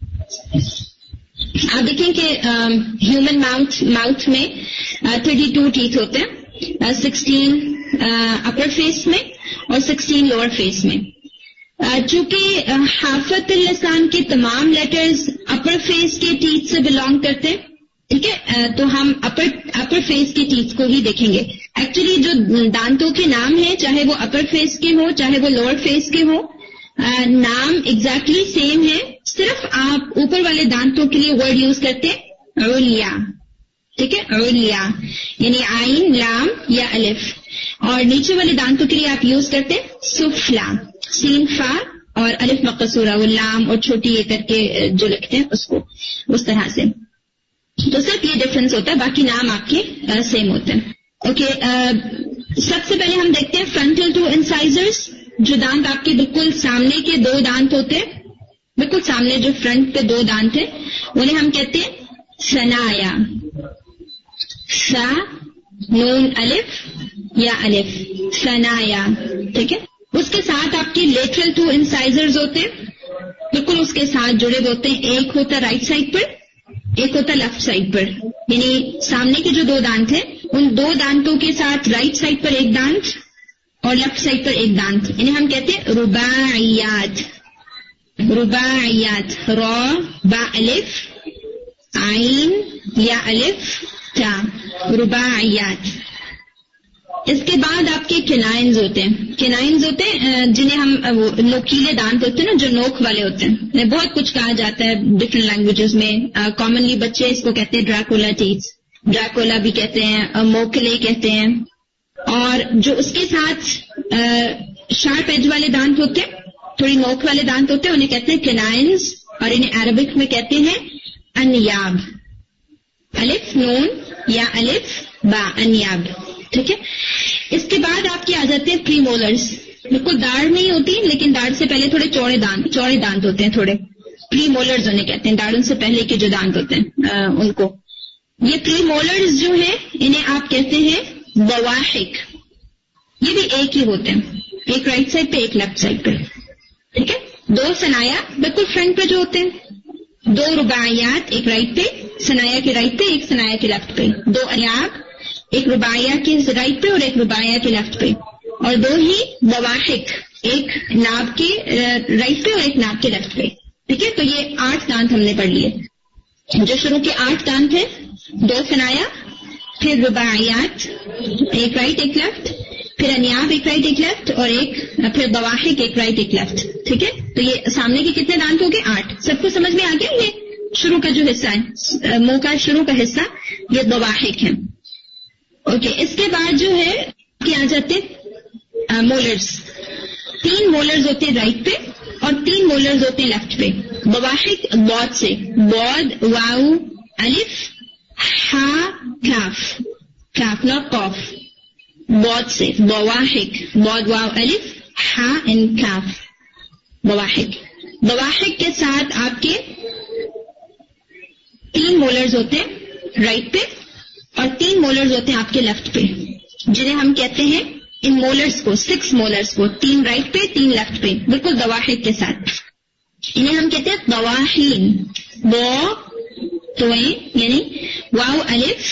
[SPEAKER 7] آپ دیکھیں کہ ہیومن ماؤتھ ماؤتھ میں تھرٹی ٹو ٹیتھ ہوتے ہیں، سکسٹین اپر فیس میں اور سکسٹین لوور فیس میں. چونکہ حافظ اللسان کے تمام لیٹرز اپر فیس کے ٹیتھ سے بلانگ کرتے ہیں، ٹھیک ہے، تو ہم اپر اپر فیس کے ٹیتھ کو ہی دیکھیں گے. ایکچولی جو دانتوں کے نام ہیں، چاہے وہ اپر فیس کے ہوں چاہے وہ لوور فیس کے ہوں، نام ایگزیکٹلی سیم ہے، صرف آپ اوپر والے دانتوں کے لیے ورڈ یوز کرتے ہیں علیا، ٹھیک ہے، علیا یعنی عین لام یا الف، اور نیچے والے دانتوں کے لیے آپ یوز کرتے ہیں سفلا، سین فا اور الف مقصورہ، وہ لام اور چھوٹی یہ کر کے جو لکھتے ہیں اس کو اس طرح سے. تو صرف یہ ڈفرنس ہوتا ہے، باقی نام آپ کے سیم ہوتے ہیں. اوکے، سب سے پہلے ہم دیکھتے ہیں فرنٹل ٹو انسائزرز، جو دانت آپ کے بالکل سامنے کے دو دانت ہوتے ہیں، بالکل سامنے جو فرنٹ پہ دو دانت ہیں، انہیں ہم کہتے ہیں ثنایا، سا نون الف یا الف، ثنایا، ٹھیک ہے. اس کے ساتھ آپ کے لیٹرل ٹو انسائزرز ہوتے ہیں، بالکل اس کے ساتھ جڑے ہوئے ہوتے ہیں. ایک ہوتا رائٹ سائڈ پر، ایک ہوتا لیفٹ سائڈ پر، یعنی سامنے کے جو دو دانت ہیں ان دو دانتوں کے ساتھ رائٹ سائڈ پر ایک دانت اور لیفٹ سائڈ پر ایک دانت، یعنی ہم کہتے ہیں رباعیات. رباعیات، را با الف عین یا الف تا، رباعیات. اس کے بعد آپ کے کینائنز ہوتے ہیں. کینائنز ہوتے ہیں جنہیں ہم نوکیلے دانت ہوتے ہیں نا، جو نوک والے ہوتے ہیں. بہت کچھ کہا جاتا ہے ڈفرینٹ لینگویجز میں. کامنلی بچے اس کو کہتے ہیں ڈراکولا ٹیتھ، ڈراکولا بھی کہتے ہیں، موکلے کہتے ہیں. اور جو اس کے ساتھ شارپ ایج والے دانت ہوتے ہیں، تھوڑی نوک والے دانت ہوتے ہیں، انہیں کہتے ہیں کینائنز، اور انہیں عربک میں کہتے ہیں انیاب، الف نون یا الف با، انیاب، ٹھیک ہے. اس کے بعد آپ کے آ جاتے ہیں پری مولرز. بالکل داڑھ نہیں ہوتی لیکن داڑھ سے پہلے تھوڑے چوڑے دانت چوڑے دانت ہوتے ہیں تھوڑے. پری مولرز انہیں کہتے ہیں، داڑھوں سے پہلے کے جو دانت ہوتے ہیں آ, ان کو. یہ پری مولرز جو ہیں انہیں آپ کہتے ہیں بواحک. یہ بھی ایک ہی ہوتے ہیں، ایک رائٹ سائڈ پہ ایک لیفٹ سائڈ پہ، ٹھیک ہے. دو ثنایا بالکل فرنٹ پہ جو ہوتے ہیں، دو رباعیات، ایک رائٹ پہ ثنایا کے رائٹ پہ، ایک ثنایا کے لیفٹ پہ. دو انیاب، ایک رباعیہ کے رائٹ پہ اور ایک رباعیہ کے لیفٹ پہ، اور دو ہی بواحک، ایک ناب کے رائٹ پہ اور ایک ناب کے لیفٹ پہ، ٹھیک ہے. تو یہ آٹھ دانت ہم نے پڑھ لیے. جو شروع کے آٹھ دانت ہیں، دو ثنایا، پھر رباعیات، ایک رائٹ ایک لیفٹ، پھر انیاب ایک رائٹ ایک لیفٹ، اور ایک پھر بواحک ایک رائٹ ایک لیفٹ، ٹھیک ہے. تو یہ سامنے کے کتنے دانت ہو گئے؟ آٹھ. سب کو سمجھ میں آ گیا؟ یہ شروع کا جو حصہ ہے، منہ کا شروع کا حصہ، یہ بواحک ہے. اوکے okay, اس کے بعد جو ہے کیا آ جاتے ہیں مولرز. تین مولرز ہوتے ہیں رائٹ پہ اور تین مولرز ہوتے ہیں لیفٹ پہ. بواحک بود سے، بود واو الف ہا کاف، کاف نہ قاف، بود سے بواحک، بود واو الف ہا ان کاف، بواحک. بواحک کے ساتھ آپ کے تین مولرز ہوتے ہیں رائٹ پہ اور تین مولرز ہوتے ہیں آپ کے لیفٹ پہ، جنہیں ہم کہتے ہیں ان مولرز کو، سکس مولرز کو، تین رائٹ پہ تین لیفٹ پہ، بالکل بواحک کے ساتھ. انہیں ہم کہتے ہیں بواحین. بو توئیں یعنی واو الف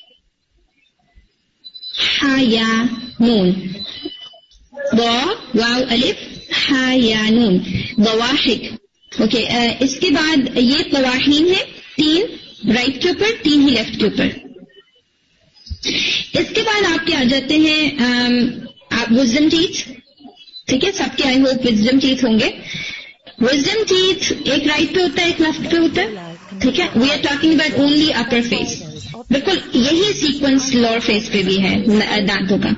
[SPEAKER 7] ہا یا نون، بو واو الف ہا یا نون، بواحک. اوکے okay, اس کے بعد یہ بواحین ہے، تین رائٹ کے اوپر تین ہی لیفٹ کے اوپر. اس کے بعد آپ کے آ جاتے ہیں وزڈم ٹیتھ، ٹھیک ہے. سب کے آئی ہوپ وزڈم ٹیتھ ہوں گے. وزڈم ٹیتھ ایک رائٹ پہ ہوتا ہے ایک لیفٹ پہ ہوتا ہے، ٹھیک ہے. We are talking about only upper face. بالکل یہی سیکوینس لوور فیس پہ بھی ہے دانتوں کا.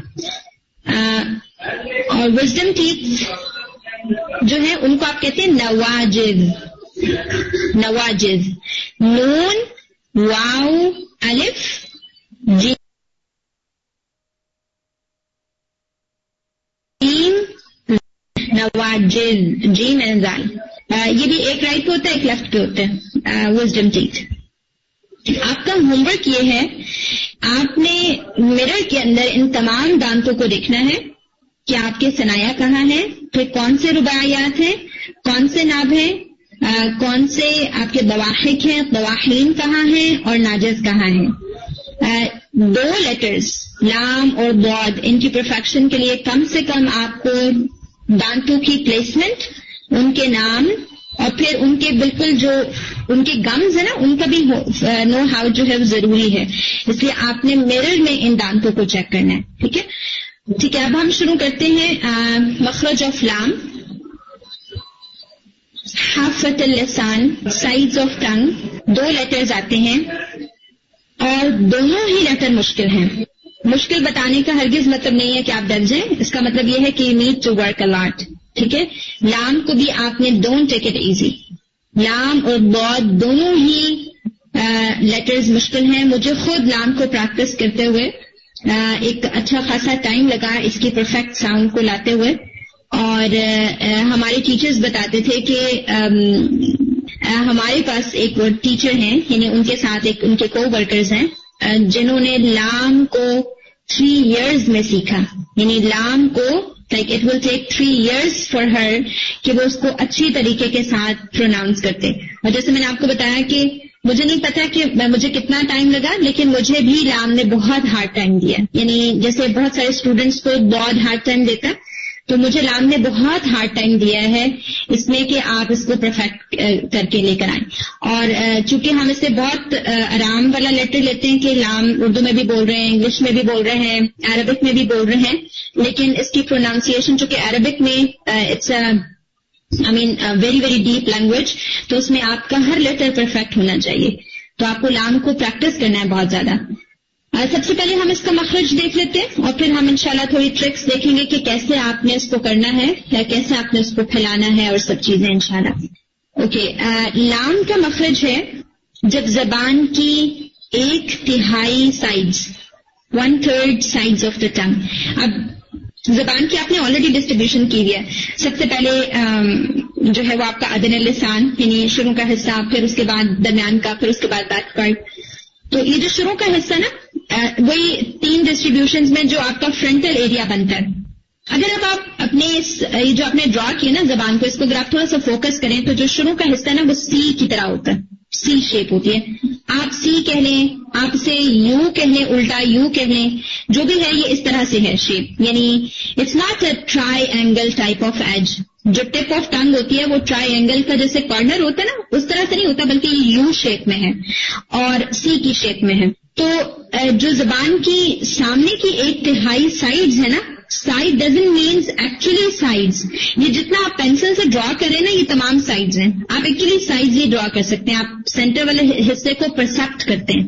[SPEAKER 7] اور وزڈم ٹیتھ جو ہے ان کو آپ کہتے ہیں نواجذ. نواجذ، نون واو الف جی نواجذ، جیم اینڈ زال. یہ بھی ایک رائٹ پہ ہوتا ہے ایک لیفٹ پہ ہوتا ہے وزڈم ٹیتھ. آپ کا ہوم ورک یہ ہے آپ نے مرر کے اندر ان تمام دانتوں کو دیکھنا ہے کہ آپ کے ثنایا کہاں ہے, پھر کون سے رباعیات ہیں, کون سے ناب ہیں, کون سے آپ کے دواحق ہیں, دواحین کہاں ہیں اور ناجز کہاں ہیں. دو لیٹرز لام اور ضاد ان کی پرفیکشن کے لیے کم سے کم آپ کو دانتوں کی پلیسمنٹ, ان کے نام اور پھر ان کے بالکل جو ان کے گمز ہیں نا ان کا بھی نو ہاؤ جو ہے ضروری ہے. اس لیے آپ نے مرر میں ان دانتوں کو چیک کرنا ہے. ٹھیک ہے ٹھیک ہے اب ہم شروع کرتے ہیں مخرج آف لام. حافت اللسان, سائڈز آف ٹنگ, دو لیٹرز آتے ہیں اور دونوں ہی لیٹر مشکل ہیں. مشکل بتانے کا ہرگز مطلب نہیں ہے کہ آپ ڈر جائیں, اس کا مطلب یہ ہے کہ you need to work a lot. ٹھیک ہے, لام کو بھی آپ نے ڈونٹ ٹیک اٹ ایزی. لام اور ضاد دونوں ہی لیٹرز مشکل ہیں. مجھے خود لام کو پریکٹس کرتے ہوئے ایک اچھا خاصا ٹائم لگا اس کی پرفیکٹ ساؤنڈ کو لاتے ہوئے, اور ہمارے ٹیچرز بتاتے تھے کہ ہمارے پاس ایک ٹیچر ہیں, یعنی ان کے ساتھ ایک ان کے کو ورکرز ہیں جنہوں نے لام کو تھری ایئرز میں سیکھا. یعنی لام کو like it will take three years for her کہ وہ اس کو اچھی طریقے کے ساتھ پروناؤنس کرتے. اور جیسے میں نے آپ کو بتایا کہ مجھے نہیں پتا کہ مجھے کتنا ٹائم لگا, لیکن مجھے بھی لام نے بہت ہارڈ ٹائم دیا. یعنی جیسے بہت سارے اسٹوڈینٹس کو بہت ہارڈ ٹائم دیتا, تو مجھے لام نے بہت ہارڈ ٹائم دیا ہے اس میں کہ آپ اس کو پرفیکٹ کر کے لے کر آئیں. اور چونکہ ہم اس سے بہت آرام والا لیٹر لیتے ہیں کہ لام اردو میں بھی بول رہے ہیں, انگلش میں بھی بول رہے ہیں, عربک میں بھی بول رہے ہیں, لیکن اس کی پروناؤنسیشن چونکہ عربک میں it's I mean very very deep language, تو اس میں آپ کا ہر لیٹر پرفیکٹ ہونا چاہیے. تو آپ کو لام کو پریکٹس کرنا ہے بہت زیادہ. سب سے پہلے ہم اس کا مخرج دیکھ لیتے ہیں اور پھر ہم انشاءاللہ تھوڑی ٹرکس دیکھیں گے کہ کیسے آپ نے اس کو کرنا ہے یا کیسے آپ نے اس کو پھیلانا ہے اور سب چیزیں انشاءاللہ. اوکے, لام کا مخرج ہے جب زبان کی ایک تہائی sides, one third sides of the tongue. اب زبان کی آپ نے آلریڈی ڈسٹریبیوشن کی ہے. سب سے پہلے جو ہے وہ آپ کا ادنی لسان, یعنی شروع کا حصہ, پھر اس کے بعد درمیان کا, پھر اس کے بعد بیک پارٹ. تو یہ جو شروع کا حصہ نا وہی تین ڈسٹریبیوشنز میں جو آپ کا فرنٹل ایریا بنتا ہے. اگر اب آپ اپنے یہ جو آپ نے ڈرا کیا نا زبان کو, اس کو اگر آپ تھوڑا سا فوکس کریں تو جو شروع کا حصہ ہے نا وہ سی کی طرح ہوتا ہے, سی شیپ ہوتی ہے. آپ سی کہہ لیں, آپ اسے یو کہہ لیں, الٹا یو کہہ لیں, جو بھی ہے یہ اس طرح سے ہے شیپ. یعنی it's not a triangle type of edge. جو ٹپ آف ٹنگ ہوتی ہے وہ ٹرائی اینگل کا جیسے کارنر ہوتا ہے نا اس طرح سے نہیں ہوتا, بلکہ یہ یو شیپ میں ہے اور سی کی شیپ میں ہے. تو جو زبان کی سامنے کی ایک تہائی سائڈز ہے نا, side doesn't means actually sides. یہ جتنا آپ پینسل سے ڈرا کریں نا یہ تمام سائڈز ہیں. آپ ایکچولی سائڈز ہی ڈرا کر سکتے ہیں, آپ سینٹر والے حصے کو پرسپٹ کرتے ہیں.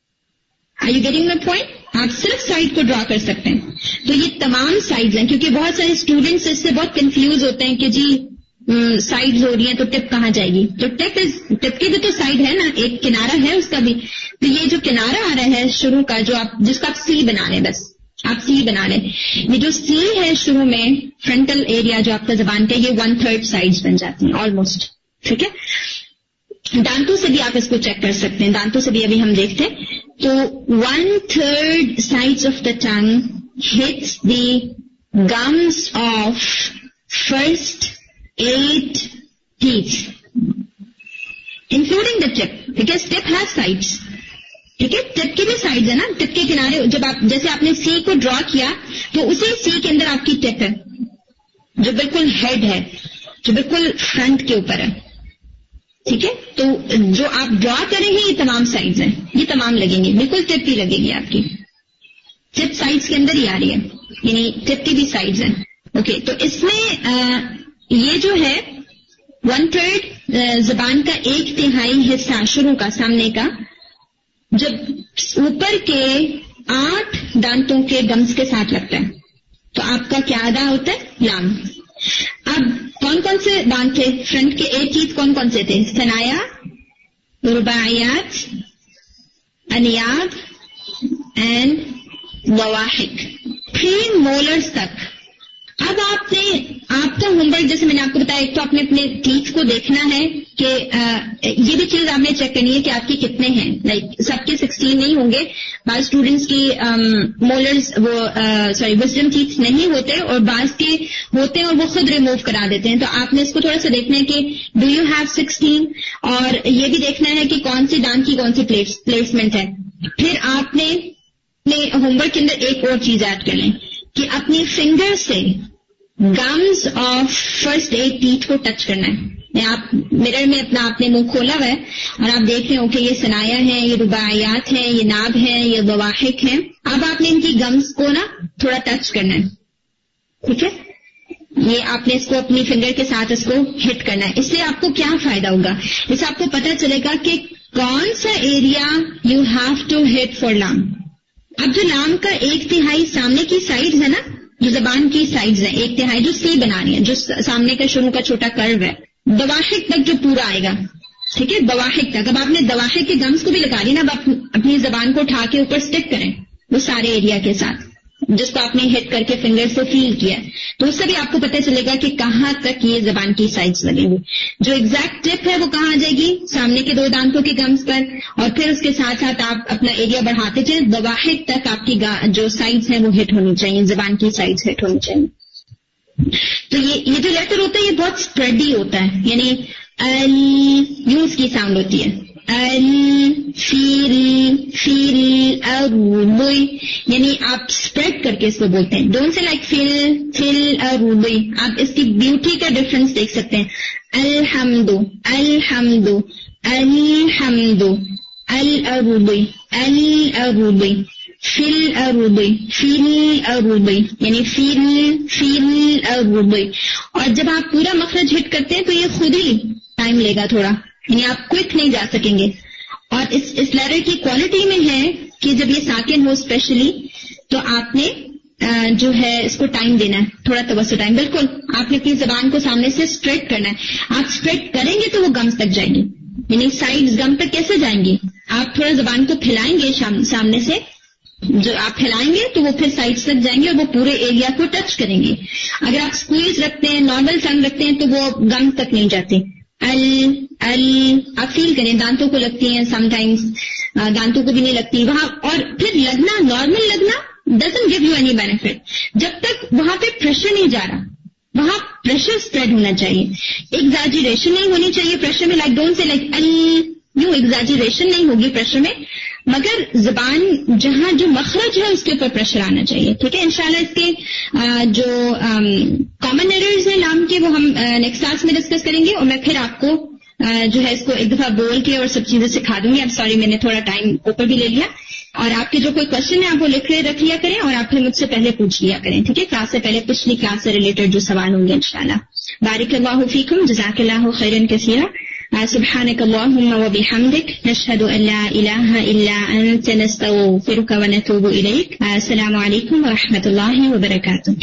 [SPEAKER 7] Are you getting my point? آپ صرف سائڈ کو ڈرا کر سکتے ہیں. تو یہ تمام سائڈز ہیں, کیونکہ بہت سارے اسٹوڈینٹس اس سے بہت کنفیوز ہوتے ہیں کہ جی سائڈز ہو رہی ہیں تو ٹپ کہاں جائے گی. تو ٹپ ٹپ کی بھی تو سائڈ ہے نا, ایک کنارہ ہے اس کا بھی. تو یہ جو کنارہ آ رہا ہے شروع کا, جو آپ جس کو آپ سی بنا لیں, بس آپ سی بنا لیں. یہ جو سی ہے شروع میں فرنٹل ایریا جو آپ کا زبان کا, یہ ون تھرڈ سائڈز بن جاتی ہیں آلموسٹ. ٹھیک ہے, دانتوں سے بھی آپ اس کو چیک کر سکتے ہیں, دانتوں سے بھی ابھی ہم دیکھتے ہیں. تو one third sides of the tongue hits the gums of first eight teeth including the tip, because tip has sides. ٹھیک ہے, ٹپ کی بھی سائڈز ہے نا, ٹپ کے کنارے. جب آپ جیسے آپ نے سی کو ڈرا کیا تو اسی سی کے اندر آپ کی ٹپ ہے جو بالکل ہیڈ ہے, جو بالکل فرنٹ کے اوپر ہے. ٹھیک ہے, تو جو آپ ڈرا کریں گے یہ تمام سائڈز ہیں, یہ تمام لگیں گی, بالکل ٹپ ہی لگے گی آپ کی. ٹپ سائڈز کے اندر ہی آ رہی ہے, یعنی ٹپ کی بھی سائڈز ہیں. اوکے, تو اس میں آ, یہ جو ہے ون تھرڈ زبان کا ایک تہائی حصہ شروع کا سامنے کا, جب اوپر کے آٹھ دانتوں کے گمز کے ساتھ لگتا ہے تو آپ کا کیا ادا ہوتا ہے؟ لام. اب کون کون سے دانت تھے فرنٹ کے؟ ایک چیز کون کون سے تھے؟ ثنایا, رباعیات, انیاب اینڈ لواحق. تھری مولرز تک اب آپ نے آپ کا ہوم ورک جیسے میں نے آپ کو بتایا، ایک تو آپ نے اپنے ٹیتھ کو دیکھنا ہے کہ آ, یہ بھی چیز آپ نے چیک کرنی ہے کہ آپ کے کتنے ہیں. لائک سب کے سکسٹین نہیں ہوں گے. بعض اسٹوڈینٹس کی مولرز وہ سوری وزڈم ٹیتھ نہیں ہوتے اور بعض کے ہوتے ہیں اور وہ خود ریموو کرا دیتے ہیں. تو آپ نے اس کو تھوڑا سا دیکھنا ہے کہ ڈو یو ہیو سکسٹین، اور یہ بھی دیکھنا ہے کہ کون سی دانت کی کون سی پلیسمنٹ ہے. پھر آپ نے اپنے ہوم ورک کے اندر ایک اور چیز ایڈ کر لیں کہ اپنی فنگر سے gums of first eight teeth کو ٹچ کرنا ہے. آپ مرر میں اپنا آپ نے منہ کھولا ہوا ہے اور آپ دیکھ رہے ہو کہ یہ ثنایا ہے، یہ رباعیات ہیں، یہ ناب ہے، یہ بواحق ہیں. اب آپ نے ان کی گمز کو نا تھوڑا ٹچ کرنا ہے. ٹھیک ہے، یہ آپ نے اس کو اپنی فنگر کے ساتھ اس کو ہٹ کرنا ہے. اس سے آپ کو کیا فائدہ ہوگا؟ اس سے آپ کو پتہ چلے گا کہ کون سا area you have to hit for لام. اب جو لام کا ایک تہائی سامنے کی سائڈ ہے نا، جو زبان کی سائڈز ہیں، ایک تہائی جو سی بنا رہی ہیں، جو سامنے کا شروع کا چھوٹا کرو ہے، دواحق تک جو پورا آئے گا. ٹھیک ہے، دواحق تک. اب آپ نے دواحق کے گمز کو بھی لگا لی نا، اب اپنی زبان کو اٹھا کے اوپر سٹک کریں وہ سارے ایریا کے ساتھ جس کو آپ نے ہٹ کر کے فنگر سے فیل کیا. تو اس سے بھی آپ کو پتہ چلے گا کہ کہاں تک یہ زبان کی سائڈز لگیں گی. جو ایگزیکٹ ٹپ ہے وہ کہاں آ جائے گی؟ سامنے کے دو دانتوں کے گمز پر. اور پھر اس کے ساتھ ساتھ آپ اپنا ایریا بڑھاتے چلیں، دواحق تک آپ کی جو سائڈز ہیں وہ ہٹ ہونی چاہیے، زبان کی سائڈز ہٹ ہونی چاہیے. تو یہ یہ جو لیٹر ہوتا ہے یہ بہت اسپریڈی ہوتا ہے، یعنی ال یوں اس کی ساؤنڈ ہوتی ہے. ال فیل فیل اروبئی، یعنی آپ اسپریڈ کر کے اس کو بولتے ہیں. ڈونٹ سے لائک فیل فیل اروبئی. آپ اس کی بیوٹی کا ڈفرنس دیکھ سکتے ہیں. الحمد الحمد الحمد الاروبئی الاروبئی فیل اروبئی فیل اروبئی، یعنی فیل فیل اروبئی. اور جب آپ پورا مخرج ہٹ کرتے ہیں تو یہ خود ہی ٹائم لے گا تھوڑا، یعنی آپ کوئک نہیں جا سکیں گے. اور اس اس لیٹر کی کوالٹی میں ہے کہ جب یہ ساکن ہو اسپیشلی تو آپ نے جو ہے اس کو ٹائم دینا ہے، تھوڑا توسط ٹائم. بالکل آپ نے اپنی زبان کو سامنے سے اسٹریٹ کرنا ہے. آپ اسٹریٹ کریں گے تو وہ گمز تک جائیں گی، یعنی سائڈز گم تک کیسے جائیں گی؟ آپ تھوڑا زبان کو پھیلائیں گے سامنے سے، جو آپ پھیلائیں گے تو وہ پھر سائڈز تک جائیں گے اور وہ پورے ایریا کو ٹچ کریں گے. اگر آپ اسکویز رکھتے ہیں، نارمل ٹنگ رکھتے ہیں تو وہ گم تک نہیں جاتے. ال ال آپ فیل کریں، دانتوں کو لگتی ہیں سم ٹائمز، دانتوں کو بھی نہیں لگتی وہاں. اور پھر لگنا، نارمل لگنا doesn't give you any benefit. جب تک وہاں پہ پریشر نہیں جا رہا، وہاں پریشر اسپریڈ ہونا چاہیے، ایگزیجریشن نہیں ہونی چاہیے پریشر میں. لائک ڈونٹ سے لائک ال یوں، ایگزیجریشن نہیں ہوگی پریشر میں، مگر زبان جہاں جو مخرج ہے اس کے اوپر پریشر آنا چاہیے. ٹھیک ہے، انشاءاللہ اس کے جو کامن ایررز ہیں لام کے وہ ہم نیکسٹ کلاس میں ڈسکس کریں گے. اور میں پھر آپ کو جو ہے اس کو ایک دفعہ بول کے اور سب چیزیں سکھا دوں گی. اب سوری میں نے تھوڑا ٹائم اوپر بھی لے لیا. اور آپ کے جو کوئی کوشچن ہے آپ وہ لکھ رکھ لیا کریں اور آپ پھر مجھ سے پہلے پوچھ لیا کریں. ٹھیک ہے، کلاس سے پہلے پچھلی کلاس سے ریلیٹڈ جو سوال ہوں گے انشاءاللہ. بارک اللہ فیکم، جزاک اللہ خیرا کثیرا. سبحانك اللهم وبحمدك نشهد أن لا إله إلا أنت نستغفرك ونتوب إليك. السلام عليكم ورحمة الله وبركاته.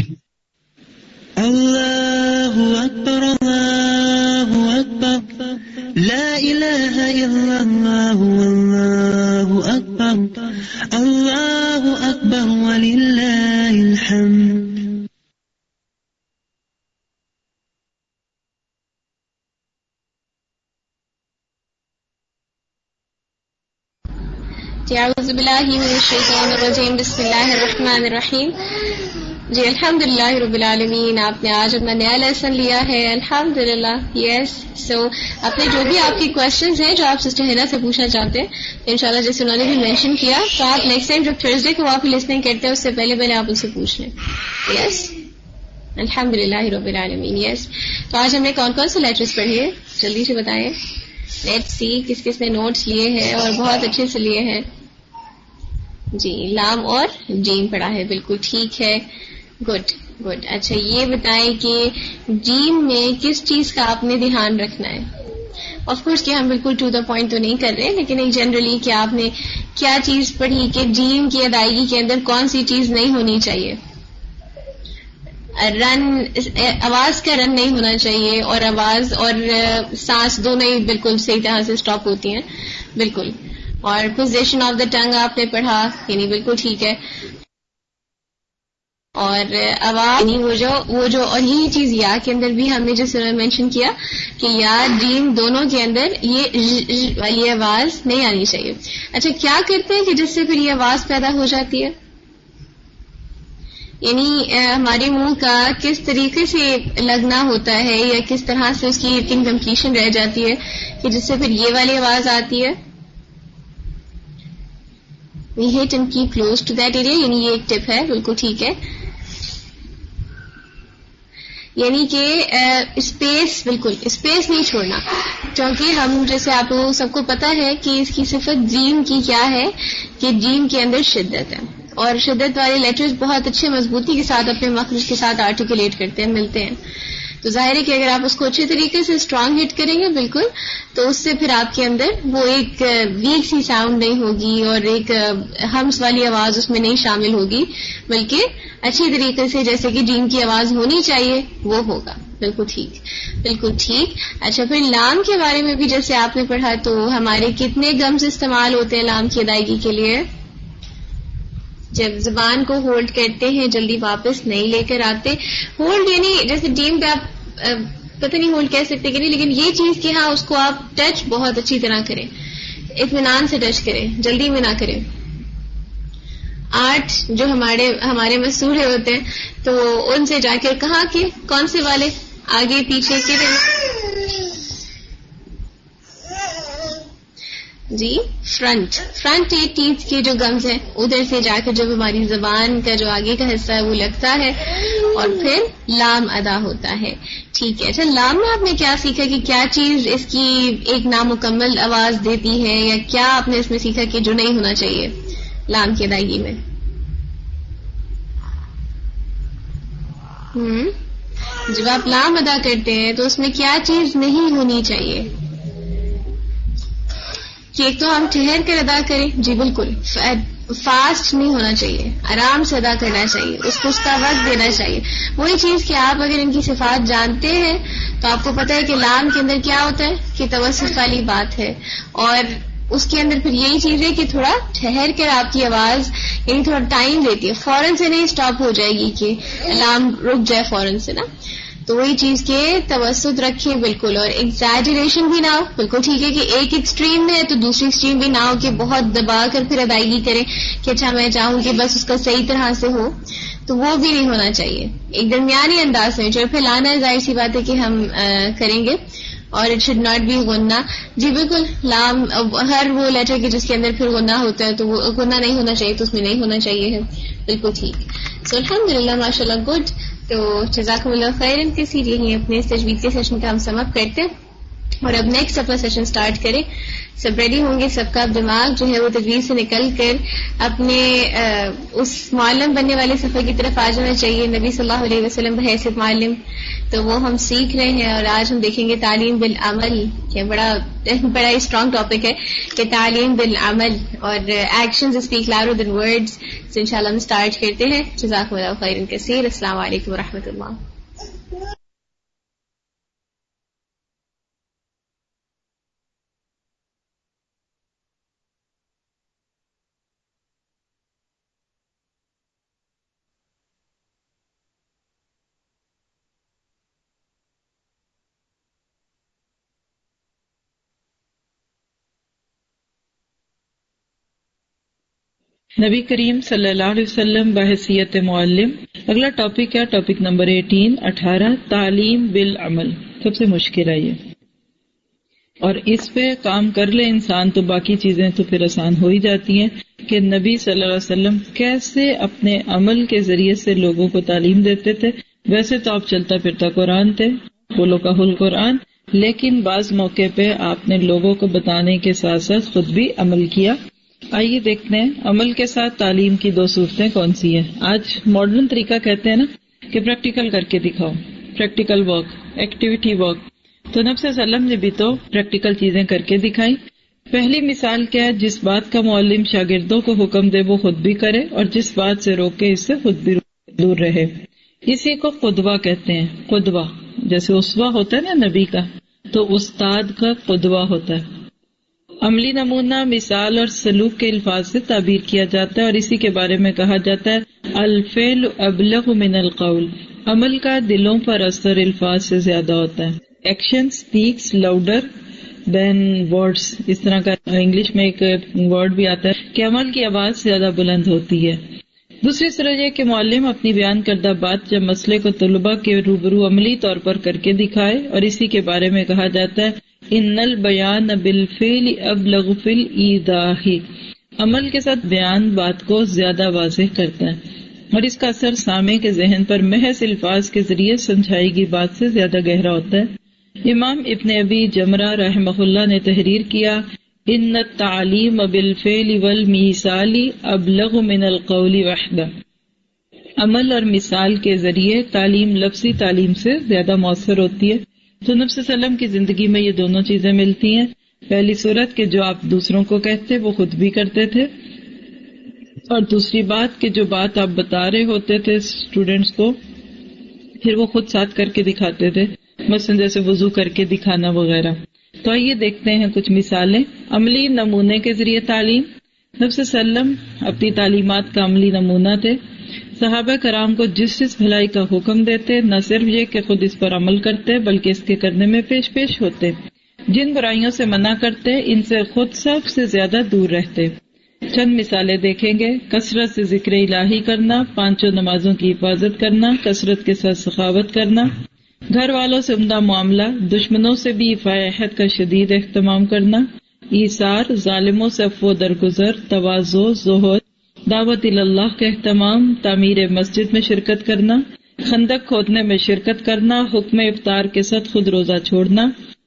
[SPEAKER 5] الله أكبر الله أكبر لا إله إلا الله والله أكبر الله أكبر ولله الحمد.
[SPEAKER 1] اعوذ باللہ من الشیطان الرجیم، بسم اللہ الرحمن الرحیم. جی الحمدللہ رب العالمین، آپ نے آج اپنا نیا لیسن لیا ہے الحمدللہ. یس سو اپنے جو بھی آپ کے کوشچنز ہیں جو آپ سسٹر ہینا سے پوچھنا چاہتے ہیں انشاءاللہ، جیسے انہوں نے بھی مینشن کیا، تو آپ نیکسٹ ٹائم جب تھرسڈے کو آپ لسننگ کرتے ہیں اس سے پہلے پہلے آپ ان سے پوچھ لیں. یس الحمدللہ رب العالمین. یس تو آج ہم نے کون کون سے لیٹرز پڑھے جلدی سے بتائیں. لیٹس سی کس کس نے نوٹس لیے ہیں اور بہت اچھے سے لیے ہیں. جی لام اور جیم پڑھا ہے، بالکل ٹھیک ہے، گڈ گڈ. اچھا یہ بتائیں کہ جیم میں کس چیز کا آپ نے دھیان رکھنا ہے. آف کورس کہ ہم بالکل ٹو دا پوائنٹ تو نہیں کر رہے، لیکن ایک جنرلی کہ آپ نے کیا چیز پڑھی کہ جیم کی ادائیگی کے اندر کون سی چیز نہیں ہونی چاہیے. رن، آواز کا رن نہیں ہونا چاہیے، اور آواز اور سانس دونوں ہی بالکل صحیح طرح سے اسٹاپ ہوتی ہیں بالکل. اور پوزیشن آف دا ٹنگ آپ نے پڑھا، یعنی بالکل ٹھیک ہے. اور آواز نہیں وہ جو وہ جو اور یہی چیز یا کے اندر بھی ہم نے جیسے مینشن کیا کہ یا جیم دونوں کے اندر یہ والی آواز نہیں آنی چاہیے. اچھا کیا کرتے ہیں کہ جس سے پھر یہ آواز پیدا ہو جاتی ہے؟ یعنی ہمارے منہ کا کس طریقے سے لگنا ہوتا ہے یا کس طرح سے اس کی انکمپلیشن رہ جاتی ہے کہ جس سے پھر یہ والی آواز آتی ہے. We hit and keep close to that area, یعنی یہ ایک ٹپ ہے, بالکل ٹھیک ہے. یعنی کہ اسپیس بالکل اسپیس نہیں چھوڑنا, کیونکہ ہم جیسے آپ لوگوں سب کو پتا ہے کہ اس کی صفت جیم کی کیا ہے کہ جیم کے اندر شدت ہے, اور شدت والے لیٹرز بہت اچھے مضبوطی کے ساتھ اپنے مخرج کے ساتھ آرٹیکولیٹ کرتے ہیں, ملتے ہیں. تو ظاہر ہے کہ اگر آپ اس کو اچھے طریقے سے اسٹرانگ ہٹ کریں گے بالکل, تو اس سے پھر آپ کے اندر وہ ایک ویک سی ساؤنڈ نہیں ہوگی اور ایک ہمس والی آواز اس میں نہیں شامل ہوگی, بلکہ اچھی طریقے سے جیسے کہ جیم کی آواز ہونی چاہیے وہ ہوگا. بالکل ٹھیک, بالکل ٹھیک. اچھا پھر لام کے بارے میں بھی جیسے آپ نے پڑھا, تو ہمارے کتنے گمز استعمال ہوتے ہیں لام کی ادائیگی کے لیے؟ جب زبان کو ہولڈ کرتے ہیں, جلدی واپس نہیں لے کر آتے. ہولڈ یعنی جیسے ڈیم پہ آپ پتہ نہیں ہولڈ کہہ سکتے کہ نہیں, لیکن یہ چیز کہ ہاں اس کو آپ ٹچ بہت اچھی طرح کریں, اطمینان سے ٹچ کریں, جلدی میں نہ کریں. آٹھ جو ہمارے ہمارے مسورے ہوتے ہیں, تو ان سے جا کے کہاں کے کون سے والے آگے پیچھے کے جی فرنٹ فرنٹ ایٹ ٹیتھ کے جو گمز ہیں ادھر سے جا کر جب ہماری زبان کا جو آگے کا حصہ ہے وہ لگتا ہے اور پھر لام ادا ہوتا ہے. ٹھیک ہے. اچھا لام میں آپ نے کیا سیکھا کہ کیا چیز اس کی ایک نامکمل آواز دیتی ہے, یا کیا آپ نے اس میں سیکھا کہ جو نہیں ہونا چاہیے لام کی ادائیگی میں؟ ہم جب آپ لام ادا کرتے ہیں تو اس میں کیا چیز نہیں ہونی چاہیے؟ کہ ایک تو ہم ٹھہر کر ادا کریں, جی بالکل, فاسٹ نہیں ہونا چاہیے, آرام سے ادا کرنا چاہیے, اس کو اس کا وقت دینا چاہیے. وہی چیز کہ آپ اگر ان کی صفات جانتے ہیں تو آپ کو پتہ ہے کہ لام کے اندر کیا ہوتا ہے کہ توسط والی بات ہے, اور اس کے اندر پھر یہی چیز ہے کہ تھوڑا ٹھہر کر آپ کی آواز, یعنی تھوڑا ٹائم لیتی ہے, فوراً سے نہیں اسٹاپ ہو جائے گی کہ لام رک جائے فوراً سے نا. تو وہی چیز کے توسط رکھیں بالکل, اور ایگزیجریشن بھی نہ ہو. بالکل ٹھیک ہے کہ ایک ایکسٹریم میں ہے تو دوسری ایکسٹریم بھی نہ ہو کہ بہت دبا کر پھر ادائیگی کریں کہ اچھا میں چاہوں کہ بس اس کا صحیح طرح سے ہو, تو وہ بھی نہیں ہونا چاہیے. ایک درمیانی انداز میں جو پھیلانا ہے, ظاہر سی بات ہے کہ ہم کریں گے, اور اٹ شوڈ ناٹ بی غنہ. جی بالکل, لام ہر وہ لیٹر کے جس کے اندر پھر غنہ ہوتا ہے تو وہ غنہ نہیں ہونا چاہیے, تو اس میں نہیں ہونا چاہیے ہے. بالکل ٹھیک. سو الحمدللہ ماشاء اللہ گڈ. تو جزاکم اللہ خیرن کے سیریے ہی اپنے اس تجوید کے سیشن کا ہم سم اپ کرتے ہیں, اور اب نیکسٹ اپنا سیشن سٹارٹ کریں. سب ریڈی ہوں گے, سب کا دماغ جو ہے وہ تجوید سے نکل کر اپنے اس معلم بننے والے سفر کی طرف آ جانا چاہیے. نبی صلی اللہ علیہ وسلم بحیثیت معلم, تو وہ ہم سیکھ رہے ہیں, اور آج ہم دیکھیں گے تعلیم بالعمل, کہ بڑا بڑا ہی اسٹرانگ ٹاپک ہے کہ تعلیم بالعمل, اور actions speak louder than words. تو انشاءاللہ ہم اسٹارٹ کرتے ہیں. جزاکم اللہ خیرن کثیر. السلام علیکم ورحمۃ اللہ.
[SPEAKER 4] نبی کریم صلی اللہ علیہ وسلم بحیثیت معلم. اگلا ٹاپک ہے ٹاپک نمبر ایٹین اٹھارہ تعلیم بالعمل. سب سے مشکل ہے یہ, اور اس پہ کام کر لے انسان تو باقی چیزیں تو پھر آسان ہو ہی جاتی ہیں. کہ نبی صلی اللہ علیہ وسلم کیسے اپنے عمل کے ذریعے سے لوگوں کو تعلیم دیتے تھے. ویسے تو آپ چلتا پھرتا قرآن تھے, قول و قول قرآن, لیکن بعض موقع پہ آپ نے لوگوں کو بتانے کے ساتھ ساتھ خود بھی عمل کیا. آئیے دیکھتے ہیں عمل کے ساتھ تعلیم کی دو صورتیں کون سی ہیں. آج ماڈرن طریقہ کہتے ہیں نا کہ پریکٹیکل کر کے دکھاؤ, پریکٹیکل ورک, ایکٹیویٹی ورک. تو نبی صلی اللہ علیہ وسلم نے بھی تو پریکٹیکل چیزیں کر کے دکھائی. پہلی مثال کیا ہے, جس بات کا معلم شاگردوں کو حکم دے وہ خود بھی کرے, اور جس بات سے روکے اس سے خود بھی دور رہے. اسی کو قدوہ کہتے ہیں. قدوہ جیسے اسوہ ہوتا ہے نا نبی کا, تو استاد کا قدوہ ہوتا ہے. عملی نمونہ مثال اور سلوک کے الفاظ سے تعبیر کیا جاتا ہے اور اسی کے بارے میں کہا جاتا ہے الفعل ابلغ من القول، عمل کا دلوں پر اثر الفاظ سے زیادہ ہوتا ہے. Action speaks louder than words, اس طرح کا انگلش میں ایک ورڈ بھی آتا ہے کہ عمل کی آواز زیادہ بلند ہوتی ہے. دوسری صورت یہ کہ معلم اپنی بیان کردہ بات جب مسئلے کو طلباء کے روبرو عملی طور پر کر کے دکھائے، اور اسی کے بارے میں کہا جاتا ہے ان البیان بالفعل ابلغ فی الایضاح، عمل کے ساتھ بیان بات کو زیادہ واضح کرتا ہے اور اس کا اثر سامع کے ذہن پر محض الفاظ کے ذریعے سمجھائی گئی بات سے زیادہ گہرا ہوتا ہے. امام ابن ابی جمرہ رحمہ اللہ نے تحریر کیا ان التعلیم بالفعل والمثال ابلغ من القول وحدہ، عمل اور مثال کے ذریعے تعلیم لفظی تعلیم سے زیادہ مؤثر ہوتی ہے. تو نبی صلی اللہ علیہ وسلم کی زندگی میں یہ دونوں چیزیں ملتی ہیں. پہلی صورت کہ جو آپ دوسروں کو کہتے وہ خود بھی کرتے تھے، اور دوسری بات کہ جو بات آپ بتا رہے ہوتے تھے اسٹوڈینٹس کو پھر وہ خود ساتھ کر کے دکھاتے تھے، مثلا جیسے وضو کر کے دکھانا وغیرہ. تو آئیے دیکھتے ہیں کچھ مثالیں. عملی نمونے کے ذریعے تعلیم. نبی صلی اللہ علیہ وسلم اپنی تعلیمات کا عملی نمونہ تھے. صحابہ کرام کو جس جس بھلائی کا حکم دیتے نہ صرف یہ کہ خود اس پر عمل کرتے بلکہ اس کے کرنے میں پیش پیش ہوتے. جن برائیوں سے منع کرتے ان سے خود سب سے زیادہ دور رہتے. چند مثالیں دیکھیں گے. کثرت سے ذکر الہی کرنا، پانچوں نمازوں کی حفاظت کرنا، کثرت کے ساتھ سخاوت کرنا، گھر والوں سے عمدہ معاملہ، دشمنوں سے بھی ایفائے عہد کا شدید اہتمام کرنا، ایثار، ظالموں سے عفو درگزر، تواضع، زہد، دعوت اللہ کا اہتمام، تعمیر مسجد میں شرکت کرنا، خندق کھودنے میں شرکت کرنا، حکم افطار کے ساتھ خود روزہ چھوڑنا،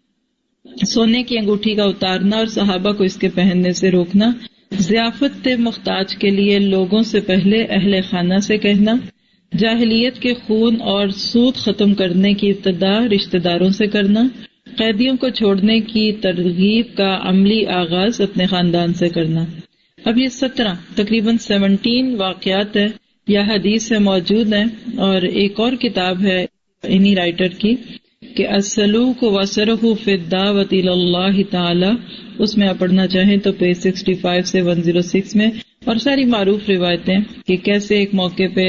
[SPEAKER 4] سونے کی انگوٹھی کا اتارنا اور صحابہ کو اس کے پہننے سے روکنا، ضیافت محتاج کے لیے لوگوں سے پہلے اہل خانہ سے کہنا، جاہلیت کے خون اور سود ختم کرنے کی ابتدا رشتہ داروں سے کرنا، قیدیوں کو چھوڑنے کی ترغیب کا عملی آغاز اپنے خاندان سے کرنا. اب یہ سترہ تقریباً سیونٹین واقعات ہے یا حدیث سے موجود ہیں، اور ایک اور کتاب ہے انہی رائٹر کی کہ السلوک وسرہ فی الدعوۃ الی اللہ تعالی، اس میں آپ پڑھنا چاہیں تو پیج سکسٹی فائیو سے ون زیرو سکس میں، اور ساری معروف روایتیں کہ کیسے ایک موقع پہ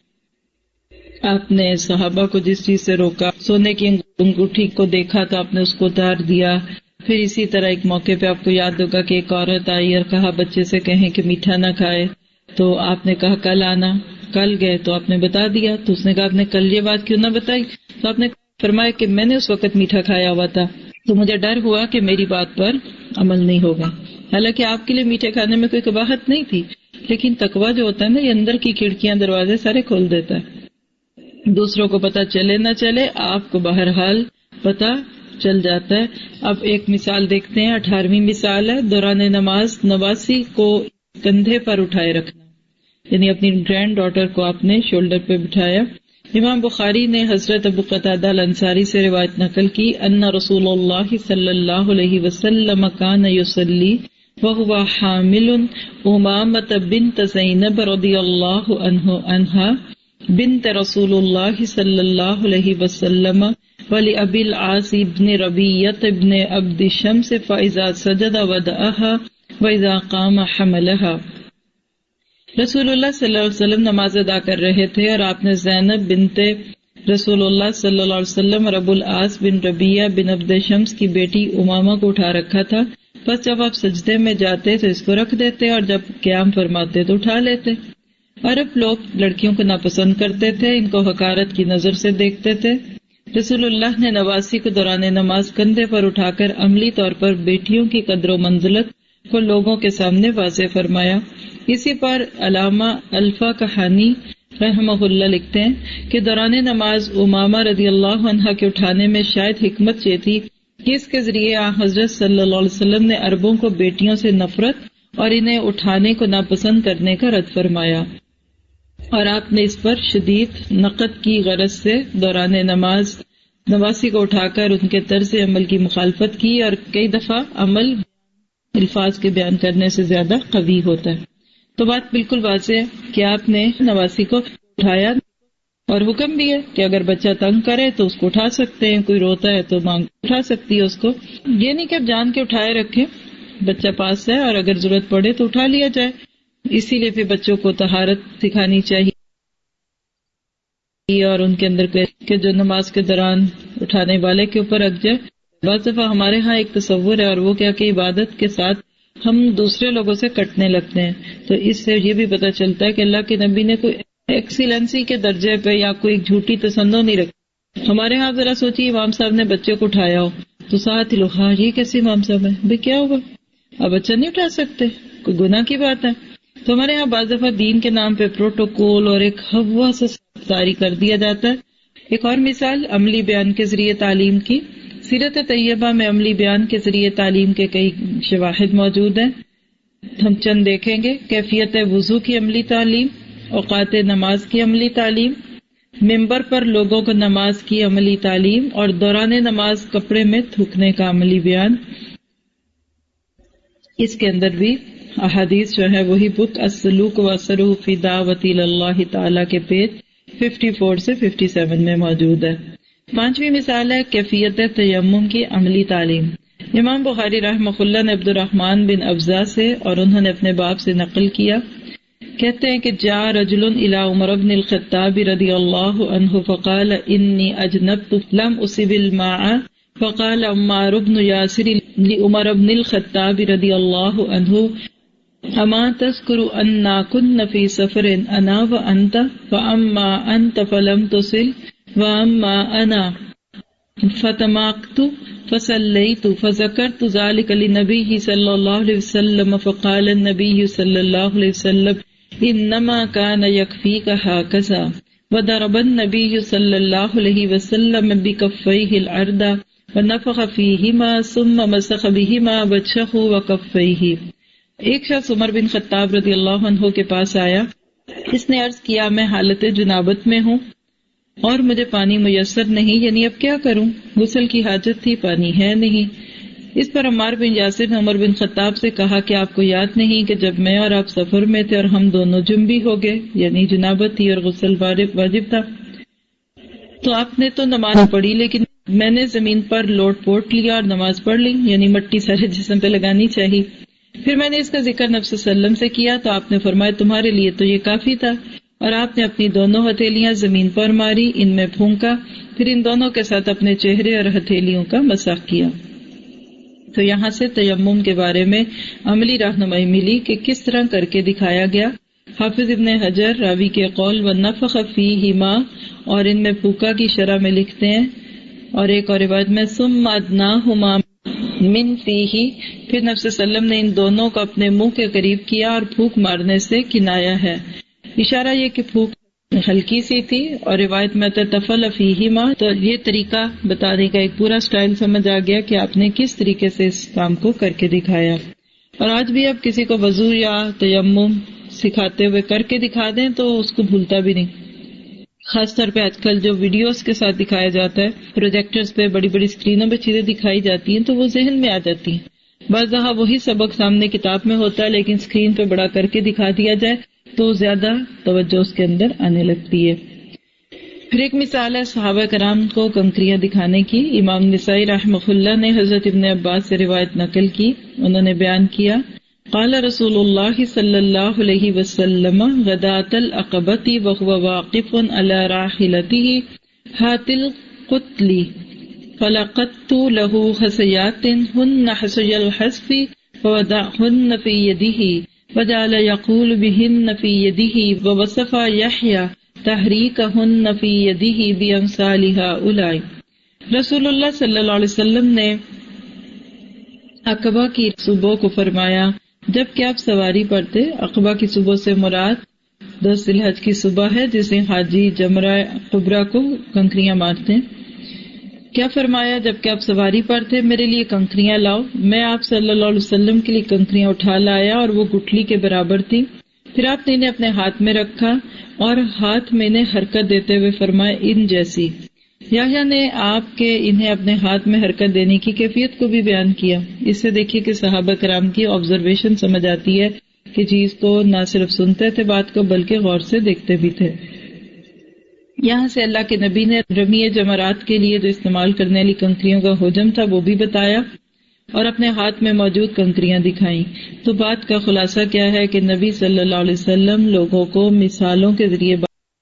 [SPEAKER 4] آپ نے صحابہ کو جس چیز سے روکا، سونے کی انگوٹھی کو دیکھا تو آپ نے اس کو اتار دیا. پھر اسی طرح ایک موقع پہ آپ کو یاد ہوگا کہ ایک عورت آئی اور کہا بچے سے کہیں کہ میٹھا نہ کھائے، تو آپ نے کہا کل آنا. کل گئے تو آپ نے بتا دیا، تو اس نے کہا آپ نے کل یہ بات کیوں نہ بتائی؟ تو آپ نے فرمایا کہ میں نے اس وقت میٹھا کھایا ہوا تھا تو مجھے ڈر ہوا کہ میری بات پر عمل نہیں ہوگا. حالانکہ آپ کے لیے میٹھے کھانے میں کوئی قباحت نہیں تھی، لیکن تقویٰ جو ہوتا ہے نا، یہ اندر کی کھڑکیاں دروازے سارے کھول دیتا ہے. دوسروں کو پتا چلے نہ چلے، آپ کو بہرحال پتا چل جاتا ہے. اب ایک مثال دیکھتے ہیں. اٹھارہویں مثال ہے دوران نماز نواسی کو کندھے پر اٹھائے رکھنا، یعنی اپنی گرینڈ ڈاٹر کو آپ نے شولڈر پہ بٹھایا. امام بخاری نے حضرت ابو قتادہ الانصاری سے روایت نقل کی ان رسول اللہ صلی اللہ علیہ وسلم کان یصلی وهو حامل امامۃ بنت زینب رضی اللہ عنہ عنہا بنت رسول اللہ صلی اللہ علیہ وسلم ولأبی العاص بن ربیعۃ بن عبد شمس فإذا سجد ودعها وإذا قام حملها. رسول اللہ صلی اللہ علیہ وسلم نماز ادا کر رہے تھے اور آپ نے زینب بنت رسول اللہ صلی اللہ علیہ وسلم اور ابو العاص بن ربیعہ بن عبد شمس کی بیٹی امامہ کو اٹھا رکھا تھا. بس جب آپ سجدے میں جاتے تو اس کو رکھ دیتے اور جب قیام فرماتے تو اٹھا لیتے. عرب لوگ لڑکیوں کو ناپسند کرتے تھے، ان کو حقارت کی نظر سے دیکھتے تھے. رسول اللہ نے نواسی کو دوران نماز کندھے پر اٹھا کر عملی طور پر بیٹیوں کی قدر و منزلت کو لوگوں کے سامنے واضح فرمایا. اسی پر علامہ الفا کہانی رحمہ اللہ لکھتے ہیں کہ دوران نماز امامہ رضی اللہ عنہا کے اٹھانے میں شاید حکمت یہ تھی کہ اس کے ذریعے آن حضرت صلی اللہ علیہ وسلم نے عربوں کو بیٹیوں سے نفرت اور انہیں اٹھانے کو ناپسند کرنے کا رد فرمایا، اور آپ نے اس پر شدید نقد کی غرض سے دوران نماز نواسی کو اٹھا کر ان کے طرز عمل کی مخالفت کی، اور کئی دفعہ عمل الفاظ کے بیان کرنے سے زیادہ قوی ہوتا ہے. تو بات بالکل واضح ہے کہ آپ نے نواسی کو اٹھایا، اور حکم بھی ہے کہ اگر بچہ تنگ کرے تو اس کو اٹھا سکتے ہیں، کوئی روتا ہے تو مانگ اٹھا سکتی ہے اس کو. یہ نہیں کہ آپ جان کے اٹھائے رکھیں، بچہ پاس ہے اور اگر ضرورت پڑے تو اٹھا لیا جائے. اسی لیے پھر بچوں کو طہارت سکھانی چاہیے اور ان کے اندر کہ جو نماز کے دوران اٹھانے والے کے اوپر رکھ جائے. بعض دفعہ ہمارے ہاں ایک تصور ہے اور وہ کیا کہ عبادت کے ساتھ ہم دوسرے لوگوں سے کٹنے لگتے ہیں. تو اس سے یہ بھی پتہ چلتا ہے کہ اللہ کے نبی نے کوئی ایکسیلنسی کے درجے پہ یا کوئی جھوٹی تسنع نہیں رکھی. ہمارے ہاں ذرا سوچیے امام صاحب نے بچے کو اٹھایا ہو تو ساتھ ہی لوگ ہاں یہ کیسے امام صاحب ہے بھائی کیا ہوگا اب بچہ نہیں اٹھا سکتے کوئی گناہ کی بات ہے. تو ہمارے یہاں بعض دفعہ دین کے نام پہ پروٹوکول اور ایک ہوا سے جاری کر دیا جاتا ہے. ایک اور مثال عملی بیان کے ذریعے تعلیم کی. سیرت طیبہ میں عملی بیان کے ذریعے تعلیم کے کئی شواہد موجود ہیں. ہم چند دیکھیں گے. کیفیت وضو کی عملی تعلیم، اوقات نماز کی عملی تعلیم، ممبر پر لوگوں کو نماز کی عملی تعلیم اور دوران نماز کپڑے میں تھوکنے کا عملی بیان. اس کے اندر بھی احادیث جو ہے وہی بک السلوک و اثرہ فی دعوت اللہ تعالی کے پیج چون سے سون میں موجود ہے. پانچویں مثال ہے کیفیت تیمم کی عملی تعلیم. امام بخاری رحمہ اللہ نے عبد الرحمن بن ابزا سے اور انہوں نے اپنے باپ سے نقل کیا، کہتے ہیں کہ جاء رجل الی عمر بن الخطاب رضی اللہ عنہ فقال انی اجنبت لم اصب الماء فقال عمار بن یاسر لعمر بن الخطاب رضی اللہ عنہ اما تذکر انا کن فی سفر انا وانت فاما انت فلم تصل واما انا فتماقت فصلیت فذکرت ذلك للنبی صلی اللہ علیہ وسلم فقال النبی صلی اللہ علیہ وسلم انما كان يكفيك هكذا وضرب النبي صلی اللہ علیہ وسلم بكفيه الارض ونفخ فيهما ثم مسح بهما وجهه وكفيه. ایک شخص عمر بن خطاب رضی اللہ عنہ کے پاس آیا. اس نے عرض کیا میں حالت جنابت میں ہوں اور مجھے پانی میسر نہیں، یعنی اب کیا کروں، غسل کی حاجت تھی پانی ہے نہیں. اس پر عمار بن یاسر نے عمر بن خطاب سے کہا کہ آپ کو یاد نہیں کہ جب میں اور آپ سفر میں تھے اور ہم دونوں جنبی ہو گئے، یعنی جنابت تھی اور غسل واجب تھا، تو آپ نے تو نماز پڑھی لیکن میں نے زمین پر لوٹ پوٹ لیا اور نماز پڑھ لی، یعنی مٹی سارے جسم پہ لگانی چاہیے. پھر میں نے اس کا ذکر نبی صلی اللہ علیہ وسلم سے کیا تو آپ نے فرمایا تمہارے لیے تو یہ کافی تھا، اور آپ نے اپنی دونوں ہتھیلیاں زمین پر ماری، ان میں پھونکا، پھر ان دونوں کے ساتھ اپنے چہرے اور ہتھیلیوں کا مسح کیا. تو یہاں سے تیمم کے بارے میں عملی رہنمائی ملی کہ کس طرح کر کے دکھایا گیا. حافظ ابن حجر راوی کے قول ونفخ فیہما اور ان میں پھونکا کی شرح میں لکھتے ہیں، اور ایک اور روایت میں ثم ادناہما من فیہ، پھر نبی صلی اللہ علیہ وسلم نے ان دونوں کو اپنے منہ کے قریب کیا اور پھونک مارنے سے کنایا ہے. اشارہ یہ کہ پھونک ہلکی سی تھی، اور روایت میں تفل فیہما، تو یہ طریقہ بتانے کا ایک پورا سٹائل سمجھ آ گیا کہ آپ نے کس طریقے سے اس کام کو کر کے دکھایا. اور آج بھی اب کسی کو وضو یا تیمم سکھاتے ہوئے کر کے دکھا دیں تو اس کو بھولتا بھی نہیں. خاص طور پہ آج کل جو ویڈیوز کے ساتھ دکھایا جاتا ہے، پروجیکٹرز پہ بڑی بڑی اسکرینوں پہ چیزیں دکھائی جاتی ہیں تو وہ ذہن میں آ جاتی ہیں. بعض دفعہ وہی سبق سامنے کتاب میں ہوتا ہے لیکن اسکرین پہ بڑا کر کے دکھا دیا جائے تو زیادہ توجہ اس کے اندر آنے لگتی ہے. پھر ایک مثال ہے صحابہ کرام کو کنکریاں دکھانے کی. امام نسائی رحمہ اللہ نے حضرت ابن عباس سے روایت نقل کی. انہوں نے بیان کیا قال رسول اللہ صلی اللہ علیہ وسلم غداة العقبۃ وهو واقف على راحلته هات القتل فلقدت له حصيات هن حصي الحصف فوضعهن في يده وجعل يقول بهن في يده ووصف يحيى تحريكهن في يده بأمثالها أولئك. رسول اللہ صلی اللہ علیہ وسلم نے عقبہ کی صبح کو فرمایا جب کہ آپ سواری پر تھے. عقبہ کی صبح سے مراد دس ذی الحج کی صبح ہے جس میں حاجی جمرہ قبرہ کو کنکریاں مارتے ہیں. کیا فرمایا جب کہ آپ سواری پر تھے میرے لیے کنکریاں لاؤ. میں آپ صلی اللہ علیہ وسلم کے لیے کنکریاں اٹھا لایا اور وہ گٹھلی کے برابر تھی. پھر آپ نے انہیں اپنے ہاتھ میں رکھا اور ہاتھ میں انہیں حرکت دیتے ہوئے فرمایا ان جیسی. یحییٰ نے آپ کے انہیں اپنے ہاتھ میں حرکت دینے کی کیفیت کو بھی بیان کیا. اس سے دیکھیے کہ صحابہ کرام کی آبزرویشن سمجھ آتی ہے کہ چیز کو نہ صرف سنتے تھے بات کو بلکہ غور سے دیکھتے بھی تھے. یہاں سے اللہ کے نبی نے رمی جمرات کے لیے جو استعمال کرنے والی کنکریوں کا حجم تھا وہ بھی بتایا اور اپنے ہاتھ میں موجود کنکریاں دکھائیں. تو بات کا خلاصہ کیا ہے کہ نبی صلی اللہ علیہ وسلم لوگوں کو مثالوں کے ذریعے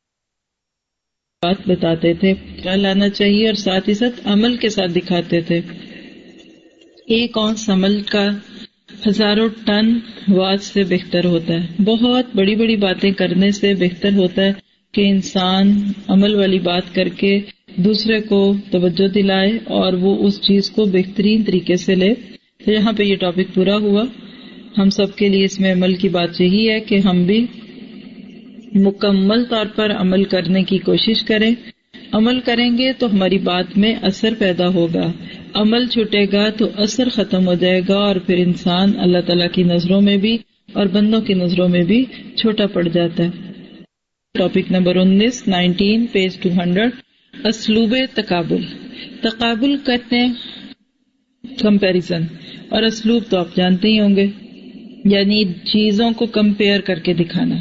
[SPEAKER 4] بات بتاتے تھے، لانا چاہیے اور ساتھ ہی ساتھ عمل کے ساتھ دکھاتے تھے. ایک اونس عمل کا ہزاروں ٹن وعظ سے بہتر ہوتا ہے. بہت بڑی بڑی باتیں کرنے سے بہتر ہوتا ہے کہ انسان عمل والی بات کر کے دوسرے کو توجہ دلائے اور وہ اس چیز کو بہترین طریقے سے لے. تو یہاں پہ یہ ٹاپک پورا ہوا. ہم سب کے لیے اس میں عمل کی بات یہی ہے کہ ہم بھی مکمل طور پر عمل کرنے کی کوشش کریں. عمل کریں گے تو ہماری بات میں اثر پیدا ہوگا، عمل چھوٹے گا تو اثر ختم ہو جائے گا اور پھر انسان اللہ تعالیٰ کی نظروں میں بھی اور بندوں کی نظروں میں بھی چھوٹا پڑ جاتا ہے. ٹاپک نمبر انیس نائنٹین پیج ٹو ہنڈریڈ اسلوب تقابل. تقابل کہتے ہیں کمپیریزن، اور اسلوب تو آپ جانتے ہی ہوں گے، یعنی چیزوں کو کمپیئر کر کے دکھانا.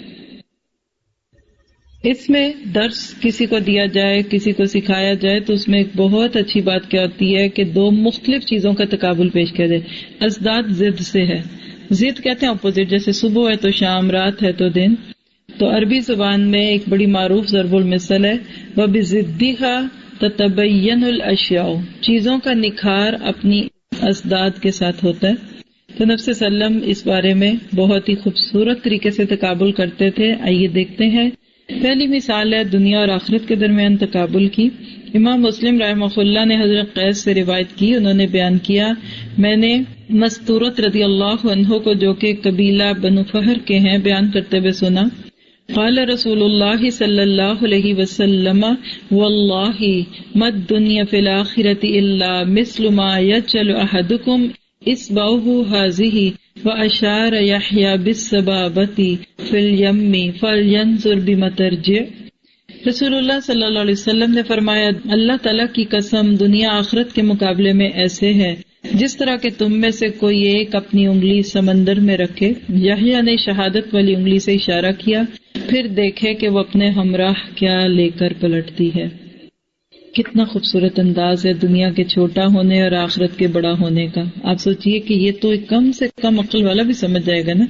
[SPEAKER 4] اس میں درس کسی کو دیا جائے، کسی کو سکھایا جائے تو اس میں ایک بہت اچھی بات کیا ہوتی ہے کہ دو مختلف چیزوں کا تقابل پیش کیا جائے. ازداد ضد سے ہے. ضد کہتے ہیں اپوزٹ، جیسے صبح ہے تو شام، رات ہے تو دن. تو عربی زبان میں ایک بڑی معروف ضرب المثل ہے، وَبِضِدِّهَا تَتَبَيَّنُ الْأَشْيَاءُ. چیزوں کا نکھار اپنی ازداد کے ساتھ ہوتا ہے. تو نبی صلی اللہ علیہ وسلم اس بارے میں بہت ہی خوبصورت طریقے سے تقابل کرتے تھے. آئیے دیکھتے ہیں. پہلی مثال ہے دنیا اور آخرت کے درمیان تقابل کی. امام مسلم رحمہ اللہ نے حضرت قیس سے روایت کی. انہوں نے بیان کیا، میں نے مستورت رضی اللہ عنہ کو جو کہ قبیلہ بنو فہر کے ہیں بیان کرتے ہوئے سنا. قال رسول اللہ صلی اللہ علیہ وسلم واللہ ما الدنیا فی الآخرۃ الا مثل ما یجعل احدکم اصبعہ ھذہ واشار یحییٰ بالسبابۃ فی الیم فلینظر بما ترجع. رسول اللہ صلی اللہ علیہ وسلم نے فرمایا، اللہ تعالیٰ کی قسم دنیا آخرت کے مقابلے میں ایسے ہے جس طرح کہ تم میں سے کوئی ایک اپنی انگلی سمندر میں رکھے. یحییٰ نے شہادت والی انگلی سے اشارہ کیا، پھر دیکھے کہ وہ اپنے ہمراہ کیا لے کر پلٹتی ہے. کتنا خوبصورت انداز ہے دنیا کے چھوٹا ہونے اور آخرت کے بڑا ہونے کا. آپ سوچئے کہ یہ تو کم سے کم عقل والا بھی سمجھ جائے گا نا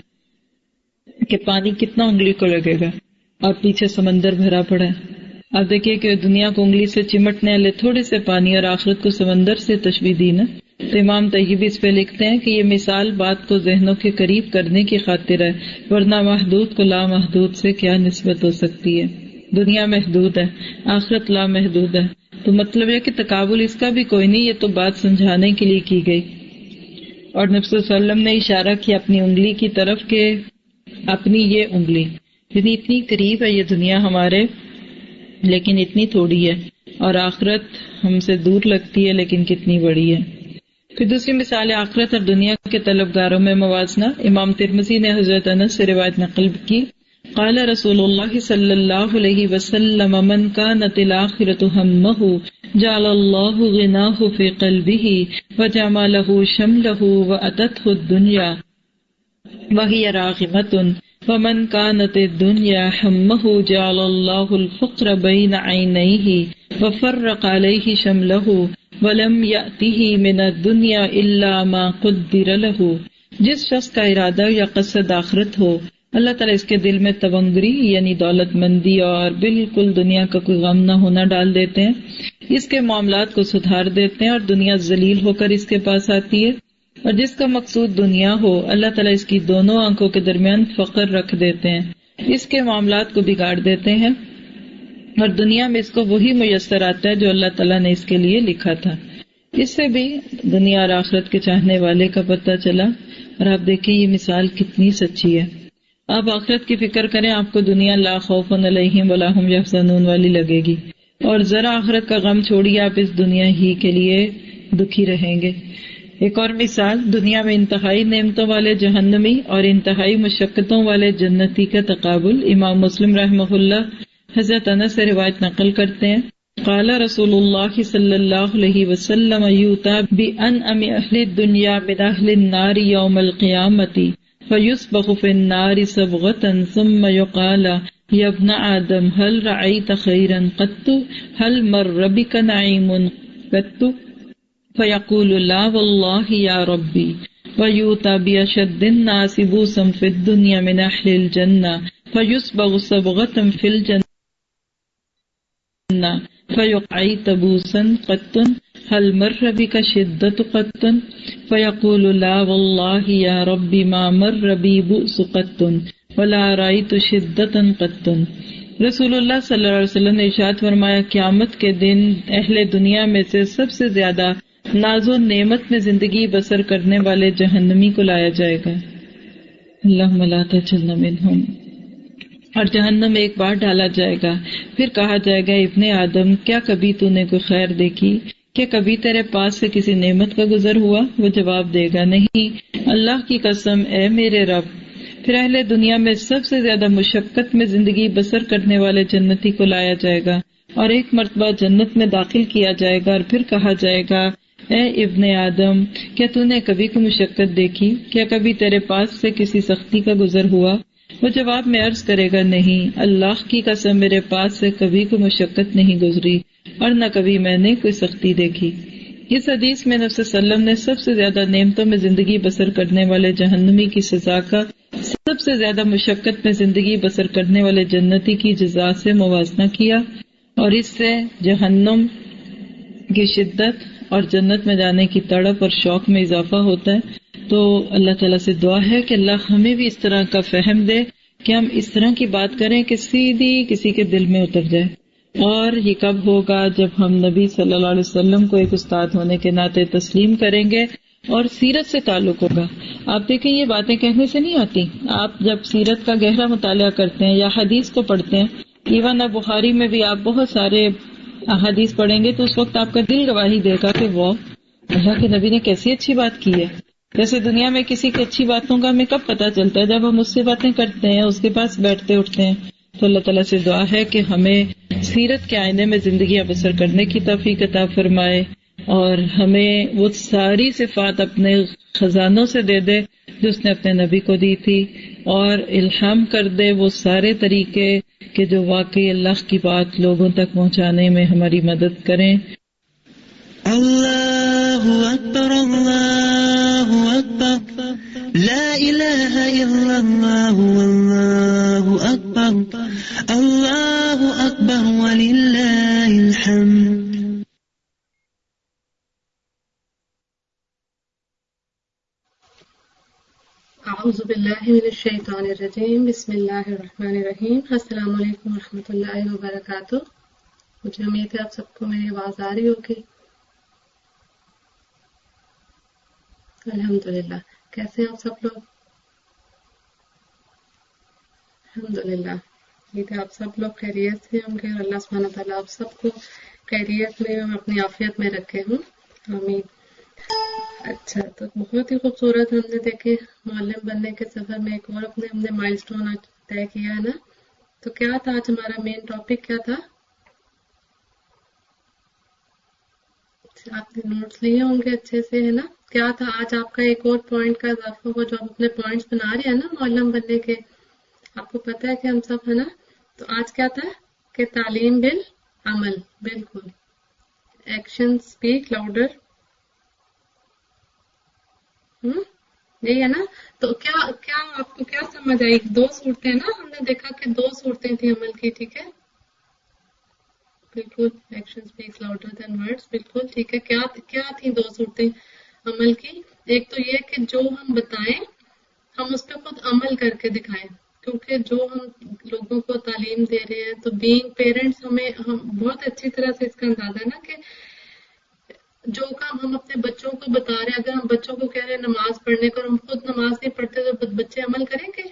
[SPEAKER 4] کہ پانی کتنا انگلی کو لگے گا اور پیچھے سمندر بھرا پڑا ہے. آپ دیکھیے کہ دنیا کو انگلی سے چمٹنے والے تھوڑے سے پانی اور آخرت کو سمندر سے تشبیہ دی نا. تو امام طیبی اس پہ لکھتے ہیں کہ یہ مثال بات کو ذہنوں کے قریب کرنے کی خاطر ہے، ورنہ محدود کو لامحدود سے کیا نسبت ہو سکتی ہے. دنیا محدود ہے، آخرت لامحدود ہے. تو مطلب ہے کہ تقابل اس کا بھی کوئی نہیں، یہ تو بات سمجھانے کے لیے کی گئی. اور نبی صلی اللہ علیہ وسلم نے اشارہ کیا اپنی انگلی کی طرف کہ اپنی یہ انگلی یعنی اتنی قریب ہے یہ دنیا ہمارے، لیکن اتنی تھوڑی ہے، اور آخرت ہم سے دور لگتی ہے لیکن کتنی بڑی ہے. پھر دوسری مثال آخرت اور دنیا کے طلبگاروں میں موازنہ. امام ترمذی نے حضرت انس سے روایت نقل کی، قال رسول اللہ صلی اللہ علیہ وسلم من كانت الآخرۃ همه جعل الله غناه في قلبه وجمع له شمله وأتته الدنيا وهي راغمة ومن كانت الدنيا همه جعل الله الفقر بين عينيه وفرق عليه شمله ولم يأته من الدنيا إلا ما قدر له. جس شخص کا ارادہ یا قصد آخرت ہو، اللہ تعالیٰ اس کے دل میں تونگری یعنی دولت مندی اور بالکل دنیا کا کوئی غم نہ ہونا ڈال دیتے ہیں. اس کے معاملات کو سدھار دیتے ہیں اور دنیا ذلیل ہو کر اس کے پاس آتی ہے. اور جس کا مقصود دنیا ہو، اللہ تعالیٰ اس کی دونوں آنکھوں کے درمیان فقر رکھ دیتے ہیں، اس کے معاملات کو بگاڑ دیتے ہیں اور دنیا میں اس کو وہی میسر آتا ہے جو اللہ تعالیٰ نے اس کے لیے لکھا تھا. اس سے بھی دنیا اور آخرت کے چاہنے والے کا پتہ چلا. اور آپ دیکھیں یہ مثال کتنی سچی ہے. آپ آخرت کی فکر کریں، آپ کو دنیا لا خوف علیہم ولا ہم یحزنون والی لگے گی، اور ذرا آخرت کا غم چھوڑیے، آپ اس دنیا ہی کے لیے دکھی رہیں گے. ایک اور مثال، دنیا میں انتہائی نعمتوں والے جہنمی اور انتہائی مشقتوں والے جنتی کا تقابل. امام مسلم رحمہ اللہ حضرت انس سے روایت نقل کرتے ہیں، قال رسول اللہ صلی اللہ علیہ وسلم یؤتی بانعم اہل الدنیا من اہل النار یوم القیامۃ فیسبغ فی النار صبغۃ ثم یقال یا ابن آدم هل رأیت خیرا قط هل مر بک نعیم قط فیقول لا واللہ یا ربی ویؤتی بأشد الناس بؤسا فی الدنیا من اہل الجنہ فیصبغ صبغۃ فی الجنہ فیقعیت بؤسا قط هل مر بک شدۃ قط فیقول لا واللہ یا ربی ما مر بی بؤس قط ولا رأیت شدۃ قط۔ رسول اللہ صلی اللہ علیہ وسلم نے ارشاد فرمایا قیامت کے دن اہل دنیا میں سے سب سے زیادہ ناز و نعمت میں زندگی بسر کرنے والے جہنمی کو لایا جائے گا، اللہم لا تجعلنا منہم، اور جہنم ایک بار ڈالا جائے گا، پھر کہا جائے گا ابن آدم کیا کبھی تو نے کوئی خیر دیکھی، کیا کبھی تیرے پاس سے کسی نعمت کا گزر ہوا؟ وہ جواب دے گا نہیں، اللہ کی قسم اے میرے رب۔ پھر اہل دنیا میں سب سے زیادہ مشقت میں زندگی بسر کرنے والے جنتی کو لایا جائے گا اور ایک مرتبہ جنت میں داخل کیا جائے گا، اور پھر کہا جائے گا اے ابن آدم کیا تو نے کبھی کوئی مشقت دیکھی، کیا کبھی تیرے پاس سے کسی سختی کا گزر ہوا؟ وہ جواب میں عرض کرے گا نہیں، اللہ کی قسم میرے پاس سے کبھی کوئی مشقت نہیں گزری اور نہ کبھی میں نے کوئی سختی دیکھی۔ اس حدیث میں نبی صلی اللہ علیہ وسلم نے سب سے زیادہ نعمتوں میں زندگی بسر کرنے والے جہنمی کی سزا کا سب سے زیادہ مشقت میں زندگی بسر کرنے والے جنتی کی جزا سے موازنہ کیا، اور اس سے جہنم کی شدت اور جنت میں جانے کی تڑپ اور شوق میں اضافہ ہوتا ہے۔ تو اللہ تعالیٰ سے دعا ہے کہ اللہ ہمیں بھی اس طرح کا فہم دے کہ ہم اس طرح کی بات کریں کہ سیدھی کسی کے دل میں اتر جائے۔ اور یہ کب ہوگا؟ جب ہم نبی صلی اللہ علیہ وسلم کو ایک استاد ہونے کے ناطے تسلیم کریں گے اور سیرت سے تعلق ہوگا۔ آپ دیکھیں یہ باتیں کہنے سے نہیں آتی، آپ جب سیرت کا گہرا مطالعہ کرتے ہیں یا حدیث کو پڑھتے ہیں، ایون بخاری میں بھی آپ بہت سارے حدیث پڑھیں گے تو اس وقت آپ کا دل گواہی دے گا کہ وہ اللہ کے نبی نے کیسی اچھی بات کی ہے۔ جیسے دنیا میں کسی کی اچھی باتوں کا ہمیں کب پتہ چلتا ہے؟ جب ہم اس سے باتیں کرتے ہیں، اس کے پاس بیٹھتے اٹھتے ہیں۔ تو اللہ تعالیٰ سے دعا ہے کہ ہمیں سیرت کے آئینے میں زندگیاں بسر کرنے کی توفیق عطا فرمائے، اور ہمیں وہ ساری صفات اپنے خزانوں سے دے دے جو اس نے اپنے نبی کو دی تھی، اور الہام کر دے وہ سارے طریقے کہ جو واقعی اللہ کی بات لوگوں تک پہنچانے میں ہماری مدد کریں۔
[SPEAKER 5] اللہ اکبر اللہ اکبر لا الہ الا اللہ واللہ اکبر اللہ اکبر وللہ الحمد۔
[SPEAKER 8] اعوذ باللہ من الشیطان الرجیم، بسم اللہ الرحمن الرحیم۔ السلام علیکم ورحمۃ اللہ وبرکاتہ۔ مجھے امید ہے آپ سب کو میری آواز آ رہی ہوگی۔ الحمدللہ، کیسے ہیں آپ سب لوگ؟ الحمدللہ، امید ہے آپ سب لوگ خیریت سے ہوں گے، اور اللہ سبحانہ تعالیٰ آپ سب کو خیریت میں اور اپنی عافیت میں رکھے ہوں، آمین۔ اچھا، تو بہت ہی خوبصورت ہم نے دیکھے معلم بننے کے سفر میں ایک اور اپنے ہم نے مائل سٹون آج طے کیا ہے نا۔ تو کیا تھا آج ہمارا مین ٹاپک؟ کیا تھا؟ آپ نے نوٹس لیے ہوں گے اچھے سے، ہے نا؟ کیا تھا آج آپ کا ایک اور پوائنٹ کا اضافہ ہوا جو آپ اپنے پوائنٹس بنا رہے ہیں نا معلم بننے کے؟ آپ کو پتا ہے کہ ہم سب، ہے نا؟ تو آج کیا تھا کہ تعلیم بالعمل، بالکل، ایکشن اسپیک لاؤڈر، ہوں یہی ہے نا؟ تو کیا کیا آپ کو کیا سمجھ آئی؟ دو صورتیں نا ہم نے دیکھا کہ دو صورتیں تھیں عمل کی، ٹھیک ہے؟ بالکل، action speaks louder than words, بالکل ٹھیک ہے۔ کیا کیا تھیں دو صورتیں عمل کی؟ ایک تو یہ کہ جو ہم بتائیں ہم اس پہ خود عمل کر کے دکھائیں، کیونکہ جو ہم لوگوں کو تعلیم دے رہے ہیں تو بینگ پیرنٹس ہمیں ہم بہت اچھی طرح سے اس کا اندازہ ہے نا کہ جو کام ہم اپنے بچوں کو بتا رہے ہیں، اگر ہم بچوں کو کہہ رہے ہیں نماز پڑھنے کو اور ہم خود نماز نہیں پڑھتے تو بچے عمل کریں گے؟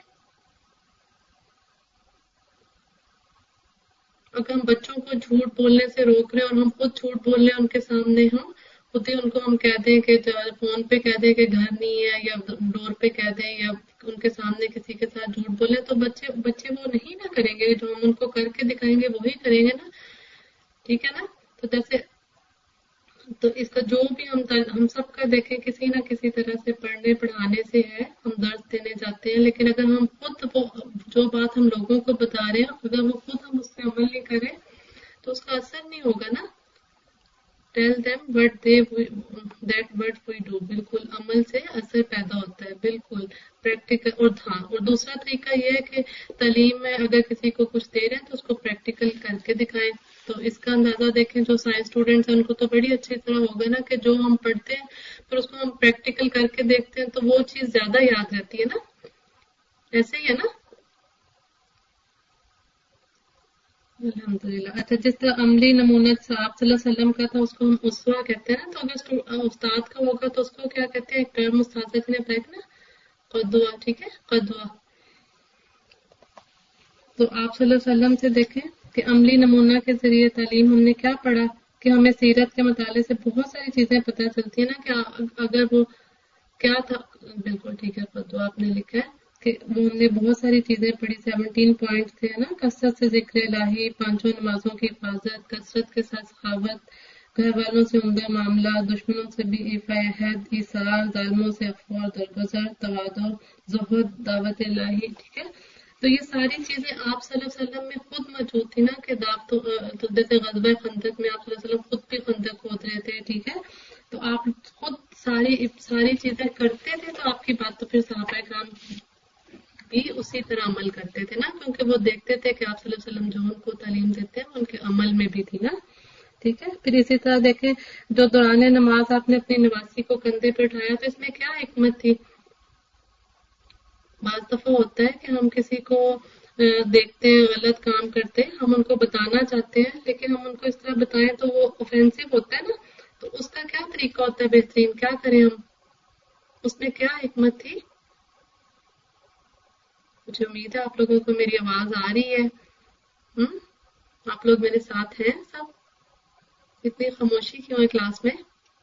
[SPEAKER 8] اگر ہم بچوں کو جھوٹ بولنے سے روک رہے ہیں اور ہم خود جھوٹ بول رہے ہیں ان کے سامنے، ہم خود ہی ان کو ہم کہہ دیں کہ فون پہ کہہ دیں کہ گھر نہیں ہے، یا ڈور پہ کہہ دیں، یا ان کے سامنے کسی کے ساتھ جھوٹ بولیں، تو بچے بچے وہ نہیں نہ کریں گے، جو ہم ان کو کر کے دکھائیں گے وہی کریں گے نا، ٹھیک ہے نا؟ تو جیسے تو اس کا جو بھی ہم ہم سب کا دیکھیں کسی نہ کسی طرح سے پڑھنے پڑھانے سے ہے، ہم درس دینے جاتے ہیں، لیکن اگر ہم خود وہ جو بات ہم لوگوں کو بتا رہے ہیں اگر وہ خود ہم اس سے عمل نہیں کریں تو اس کا اثر نہیں ہوگا نا، tell them what they that what we do. بالکل عمل سے اثر پیدا ہوتا ہے. بالکل پریکٹیکل. اور ہاں اور دوسرا طریقہ یہ ہے کہ تعلیم میں اگر کسی کو کچھ دے رہے ہیں تو اس کو پریکٹیکل کر کے دکھائیں. تو اس کا اندازہ دیکھیں جو سائنس اسٹوڈینٹس ہیں ان کو تو بڑی اچھی طرح ہوگا نا کہ جو ہم پڑھتے ہیں پھر اس کو ہم پریکٹیکل کر کے دیکھتے ہیں تو وہ چیز زیادہ یاد رہتی ہے نا. ایسے ہی ہے نا. الحمدللہ. اچھا جس طرح عملی نمونہ آپ صلی اللہ علیہ وسلم کا تھا اس کو ہم اسوا کہتے ہیں نا. تو اگر استاد کا ہوگا تو اس کو کیا کہتے ہیں؟ ایک ٹرم استاد نے بتایا نا قدوہ. ٹھیک ہے قدوہ. تو آپ صلی اللہ علیہ وسلم سے دیکھیں کہ عملی نمونہ کے ذریعے تعلیم ہم نے کیا پڑھا کہ ہمیں سیرت کے مطالعے سے بہت ساری چیزیں پتہ چلتی ہیں نا کہ اگر وہ کیا تھا. بالکل ٹھیک ہے قدوہ آپ نے لکھا ہے کہ وہ ہم نے بہت ساری چیزیں پڑھی. سیونٹین پوائنٹس تھے نا. کثرت سے ذکر الہی، پانچوں نمازوں کی حفاظت، کثرت کے ساتھ سخاوت، گھر والوں سے عمدہ معاملہ، دشمنوں سے بھی ایفا عہد، ایثار، ظالموں سے عفو اور درگزر، تواضع، زہد، دعوت الہی. ٹھیک ہے. تو یہ ساری چیزیں آپ صلی اللہ علیہ وسلم میں خود موجود تھی نا کہ دعوت تو جیسے غزوہ خندق میں آپ صلی اللہ علیہ وسلم خود بھی خندق کھود رہے تھے. ٹھیک ہے. تو آپ خود ساری ساری چیزیں کرتے تھے تو آپ کی بات تو پھر صحابہ کرام بھی اسی طرح عمل کرتے تھے نا کیونکہ وہ دیکھتے تھے کہ آپ صلی اللہ علیہ وسلم جو ان کو تعلیم دیتے ہیں ان کے عمل میں بھی تھی نا. ٹھیک ہے. پھر اسی طرح دیکھیں جو دوران نماز آپ نے اپنی نواسی کو کندھے پہ اٹھایا تو اس میں کیا حکمت تھی. بعض دفعہ ہوتا ہے کہ ہم کسی کو دیکھتے ہیں غلط کام کرتے ہیں، ہم ان کو بتانا چاہتے ہیں لیکن ہم ان کو اس طرح بتائیں تو وہ اوفینسو ہوتا ہے نا. تو اس کا کیا طریقہ ہوتا ہے بہترین؟ کیا کریں ہم؟ اس میں کیا حکمت تھی؟ مجھے امید ہے آپ لوگوں کو میری آواز آ رہی ہے. ہم آپ لوگ میرے ساتھ ہیں سب؟ اتنی خاموشی کیوں ہے کلاس میں؟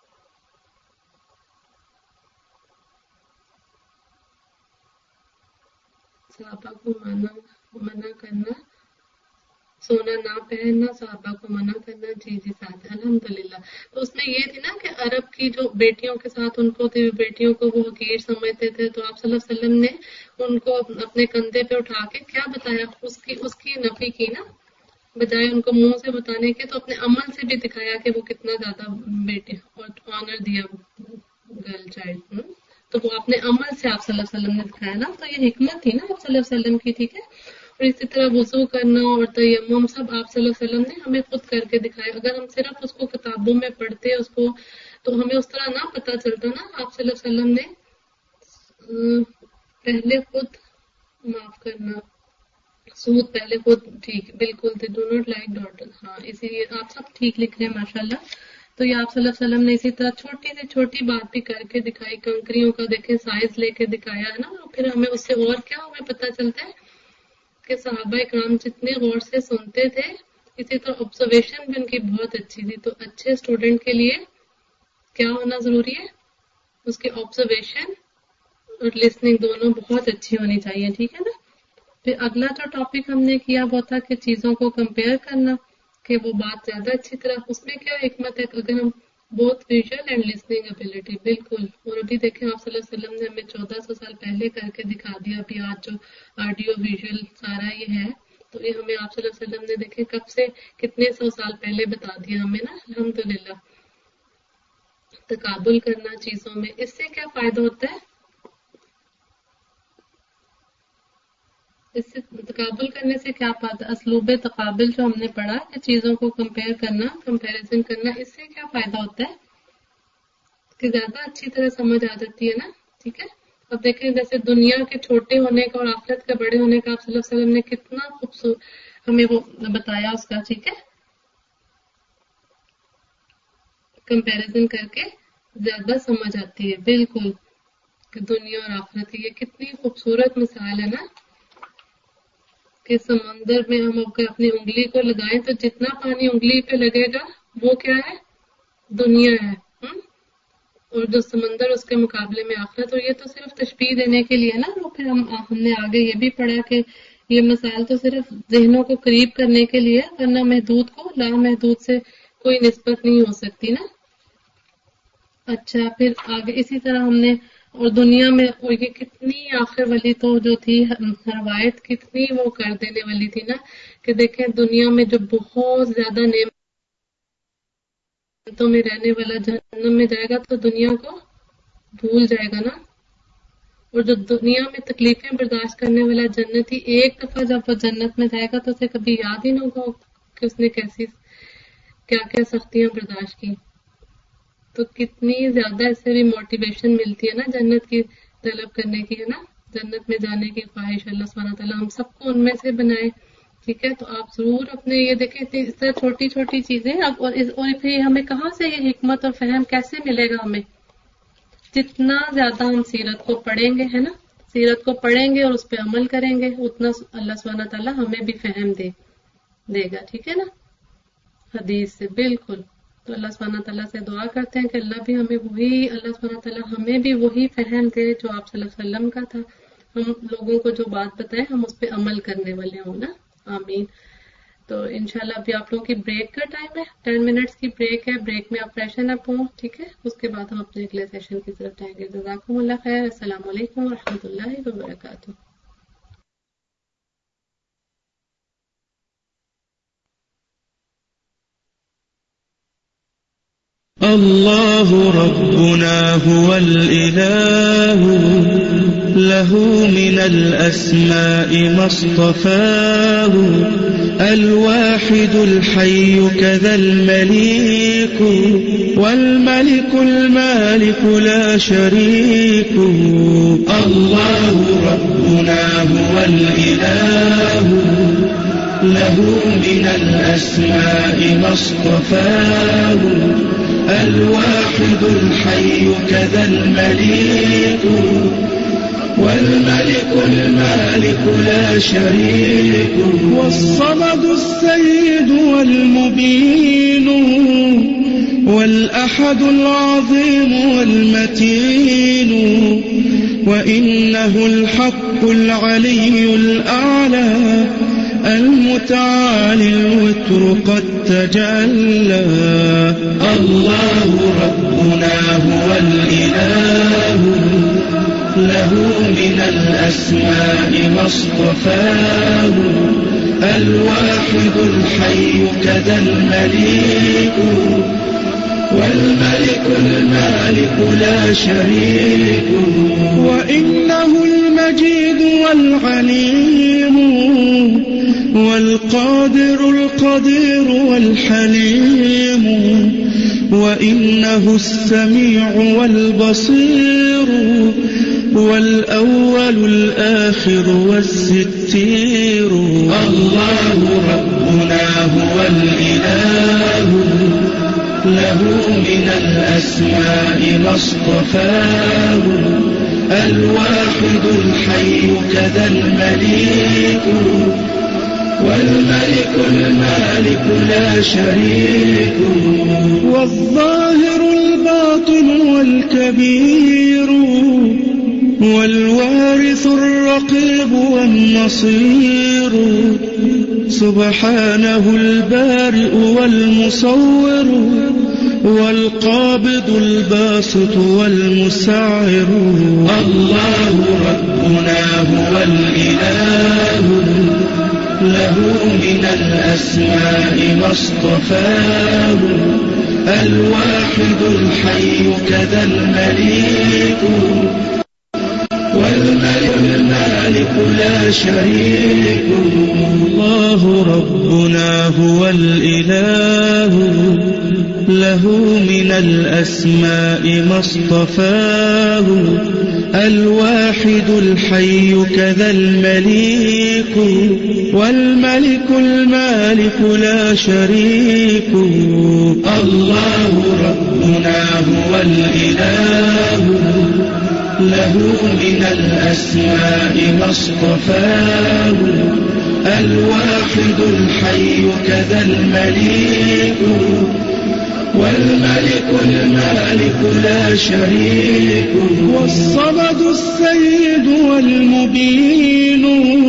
[SPEAKER 8] صحابہ کو منع منع کرنا، سونا نہ پہننا، صحابہ کو منع کرنا. جی جی ساتھ الحمدللہ. تو اس میں یہ تھی نا کہ عرب کی جو بیٹیوں کے ساتھ ان کو تھی، بیٹیوں کو وہ حقیر سمجھتے تھے. تو آپ صلی اللہ علیہ وسلم نے ان کو اپنے کندھے پہ اٹھا کے کیا بتایا؟ اس کی اس کی نفی کی نا، بجائے ان کو منہ سے بتانے کے تو اپنے عمل سے بھی دکھایا کہ وہ کتنا زیادہ بیٹے اور آنر دیا گرل چائلڈ. تو وہ اپنے عمل سے آپ صلی اللہ علیہ وسلم نے دکھایا نا. تو یہ حکمت تھی نا آپ صلی اللہ علیہ وسلم کی. ٹھیک ہے. اور اسی طرح وضو کرنا اور تیمم سب آپ صلی اللہ علیہ وسلم نے ہمیں خود کر کے دکھایا. اگر ہم صرف اس کو کتابوں میں پڑھتے اس کو تو ہمیں اس طرح نہ پتہ چلتا نا. آپ صلی اللہ علیہ وسلم نے پہلے خود معاف کرنا، سود پہلے خود. ٹھیک بالکل. They do not like daughter. ہاں اسی لیے آپ سب ٹھیک لکھ رہے ہیں ماشاء اللہ. تو یہ آپ صلی اللہ علیہ وسلم نے اسی طرح چھوٹی سے چھوٹی بات بھی کر کے دکھائی. کنکریوں کا دیکھیں سائز لے کے دکھایا ہے نا. پھر ہمیں اس سے اور کیا ہمیں پتہ چلتا ہے کہ صحابہ اکرام جتنے غور سے سنتے تھے اسی طرح آبزرویشن بھی ان کی بہت اچھی تھی. تو اچھے اسٹوڈنٹ کے لیے کیا ہونا ضروری ہے؟ اس کے آبزرویشن اور لسننگ دونوں بہت اچھی ہونی چاہیے. ٹھیک ہے نا. پھر اگلا جو ٹاپک ہم نے کیا وہ تھا کہ چیزوں کو کمپیئر کرنا، کہ وہ بات زیادہ اچھی طرح. اس میں کیا حکمت ہے اگر ہم بہت ویژول اینڈ لسننگ ابیلٹی. بالکل. اور ابھی دیکھیں آپ صلی اللہ علیہ وسلم نے ہمیں چودہ سو سال پہلے کر کے دکھا دیا. ابھی آج جو آڈیو ویژول سارا یہ ہے تو یہ ہمیں آپ صلی اللہ علیہ وسلم نے دیکھیں کب سے کتنے سو سال پہلے بتا دیا ہمیں نا. الحمدللہ. تقابل کرنا چیزوں میں، اس سے کیا فائدہ ہوتا ہے؟ اس سے تقابل کرنے سے کیا فائدہ؟ اسلوب تقابل جو ہم نے پڑھا کہ چیزوں کو کمپیئر کرنا، کمپیریزن کرنا، اس سے کیا فائدہ ہوتا ہے کہ زیادہ اچھی طرح سمجھ آ جاتی ہے نا. ٹھیک ہے. اب دیکھیں جیسے دنیا کے چھوٹے ہونے کا اور آخرت کے بڑے ہونے کا آپ صلی اللہ علیہ وسلم نے کتنا خوبصورت ہمیں وہ بتایا اس کا. ٹھیک ہے. کمپیریزن کر کے زیادہ سمجھ آتی ہے. بالکل. کہ دنیا اور آخرت کی یہ کتنی خوبصورت مثال ہے نا کہ سمندر میں ہم اپنی انگلی کو لگائیں تو جتنا پانی انگلی پہ لگے گا وہ کیا ہے؟ دنیا ہے. اور جو سمندر اس کے مقابلے میں آخرت. اور یہ تو صرف تشبیہ دینے کے لیے نا. وہ پھر ہم ہم نے آگے یہ بھی پڑھا کہ یہ مثال تو صرف ذہنوں کو قریب کرنے کے لیے، ورنہ محدود کو لامحدود سے کوئی نسبت نہیں ہو سکتی نا. اچھا پھر آگے اسی طرح ہم نے اور دنیا میں اور یہ کتنی آخر والی تو جو تھی روایت کتنی وہ کر دینے والی تھی نا کہ دیکھیں دنیا میں جو بہت زیادہ نعمت जन्नतों में रहने वाला जहन्नम में जाएगा तो दुनिया को भूल जाएगा ना। और जो दुनिया में तकलीफें बर्दाश्त करने वाला जन्नती एक दफा जब वो जन्नत में जाएगा तो उसे कभी याद ही ना होगा कि उसने कैसी क्या क्या सख्तियां बर्दाश्त की। तो कितनी ज्यादा इससे भी मोटिवेशन मिलती है ना जन्नत की तलब करने की, है ना, जन्नत में जाने की ख्वाहिश। अल्लाह सुब्हानहू तआला हम सबको उनमें से बनाए। ठीक है, तो आप जरूर अपने ये देखें इस तरह छोटी छोटी चीजें अब और, इस, और फिर हमें कहाँ से ये हिकमत और फहम कैसे मिलेगा हमें? जितना ज्यादा हम सीरत को पढ़ेंगे, है ना, सीरत को पढ़ेंगे और उस पर अमल करेंगे उतना अल्लाह सुब्हानहू तआला हमें भी फहम दे देगा। ठीक है ना, हदीस से बिल्कुल। तो अल्लाह सुब्हानहू तआला से दुआ करते हैं कि अल्लाह भी हमें वही अल्लाह सुब्हानहू तआला हमें भी वही फहम दे जो आप सल्लल्लाहु अलैहि वसल्लम का था। हम लोगों को जो बात बताए हम उस पर अमल करने वाले हों ना, आमीन। तो इंशाल्लाह अभी आप लोगों की ब्रेक का टाइम है, टेन मिनट्स की ब्रेक है। ब्रेक में आप फ्रेशन अप हो, ठीक है, उसके बाद हम अपने अगले सेशन की तरफ जाएंगे। जज़ाकुमुल्लाह खैर। अस्सलाम वालेकुम व रहमतुल्लाहि व बरकातुहू।
[SPEAKER 5] الله ربنا هو الإله له من الأسماء ما اصطفاه الواحد الحي كذا المليك والملك المالك لا شريك الله ربنا هو الإله له من الأسماء ما اصطفاه الواحد الحي كذا المليك والملك المالك لا شريك والصمد السيد والمبين والأحد العظيم والمتين وإنه الحق العلي الأعلى المتعالي الوتر قد تجلى الله ربنا هو الإله له من الأسماء ما اصطفاه الواحد الحي كذا المليك والملك المالك لا شريك وإنه المجيد والعليم والقادر القدير والحليم وإنه السميع والبصير والأول الآخر والستير الله ربنا هو الإله له من الأسماء ما اصطفاه الواحد الحي كذا المليك والملك المالك لا شريك والظاهر الباطن والكبير والوارث الرقيب والنصير سبحانه البارئ والمصور والقابض الباسط والمسعر الله ربنا هو الإله له من الأسماء ما اصطفاه الواحد الحي كذا المليك والملك المالك لا شريك الله ربنا هو الإله له من الأسماء ما اصطفاه الواحد الحي كذا المليك والملك المالك لا شريك الله ربنا هو الإله له من الأسماء ما اصطفاه الواحد الحي كذا المليك والملك المالك لا شريك والصمد السيد والمبين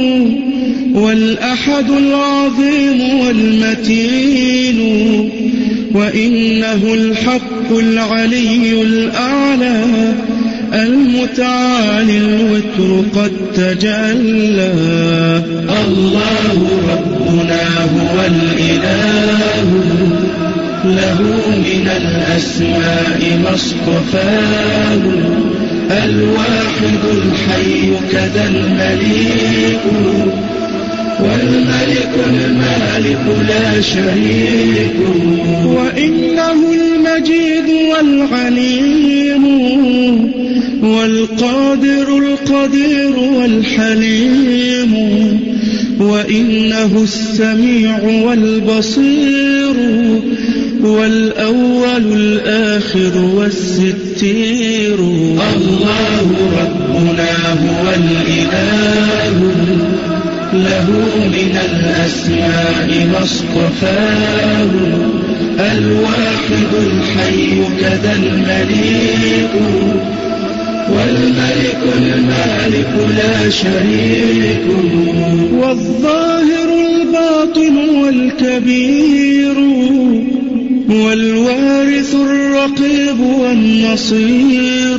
[SPEAKER 5] والأحد العظيم والمتين وإنه الحق العلي الأعلى المتعالي الوتر قد تجلى الله رب ربنا هو الإله له من الأسماء ما اصطفاه الواحد الحي كذا المليك والملك المالك لا شريك وإنه المجيد والعليم والقادر القدير والحليم وإنه السميع والبصير والأول الآخر والستير الله ربنا هو الإله له من الأسماء ما اصطفاه الواحد الحي كذا المليك والملك المالك لا شريك والظاهر الباطن والكبير والوارث الرقيب والنصير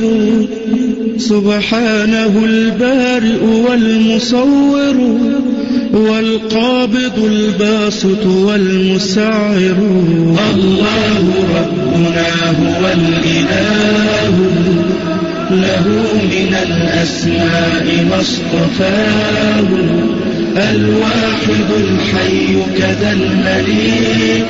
[SPEAKER 5] سبحانه البارئ والمصور والقابض الباسط والمسعر الله ربنا هو الإله له من الأسماء ما اصطفاه الواحد الحي كذا المليك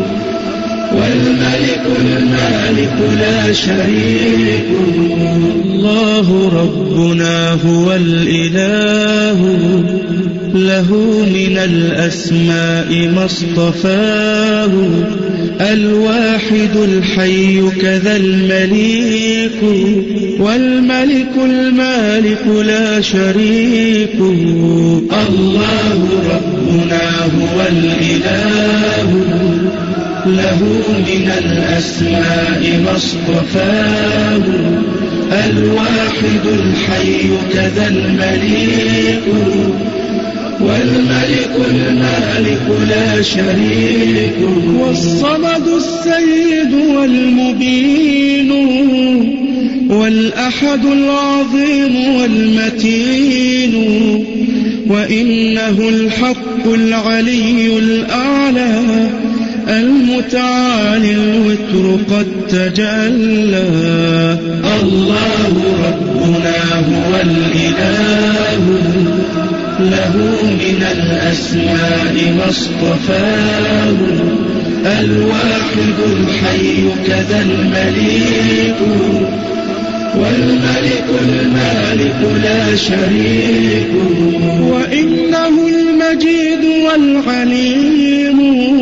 [SPEAKER 5] والملك المالك لا شريك الله ربنا هو الإله له من الأسماء ما اصطفاه الواحد الحي كذا المليك والملك المالك لا شريك الله ربنا هو الإله له من الأسماء ما اصطفاه الواحد الحي كذا المليك والملك المالك لا شريك والصمد السيد والمبين والأحد العظيم والمتين وإنه الحق العلي الأعلى المتعالي الوتر قد تجلى الله ربنا هو الإله له من الأسماء ما اصطفاه الواحد الحي كذا المليك والملك المالك لا شريك وإنه المجيد والعليم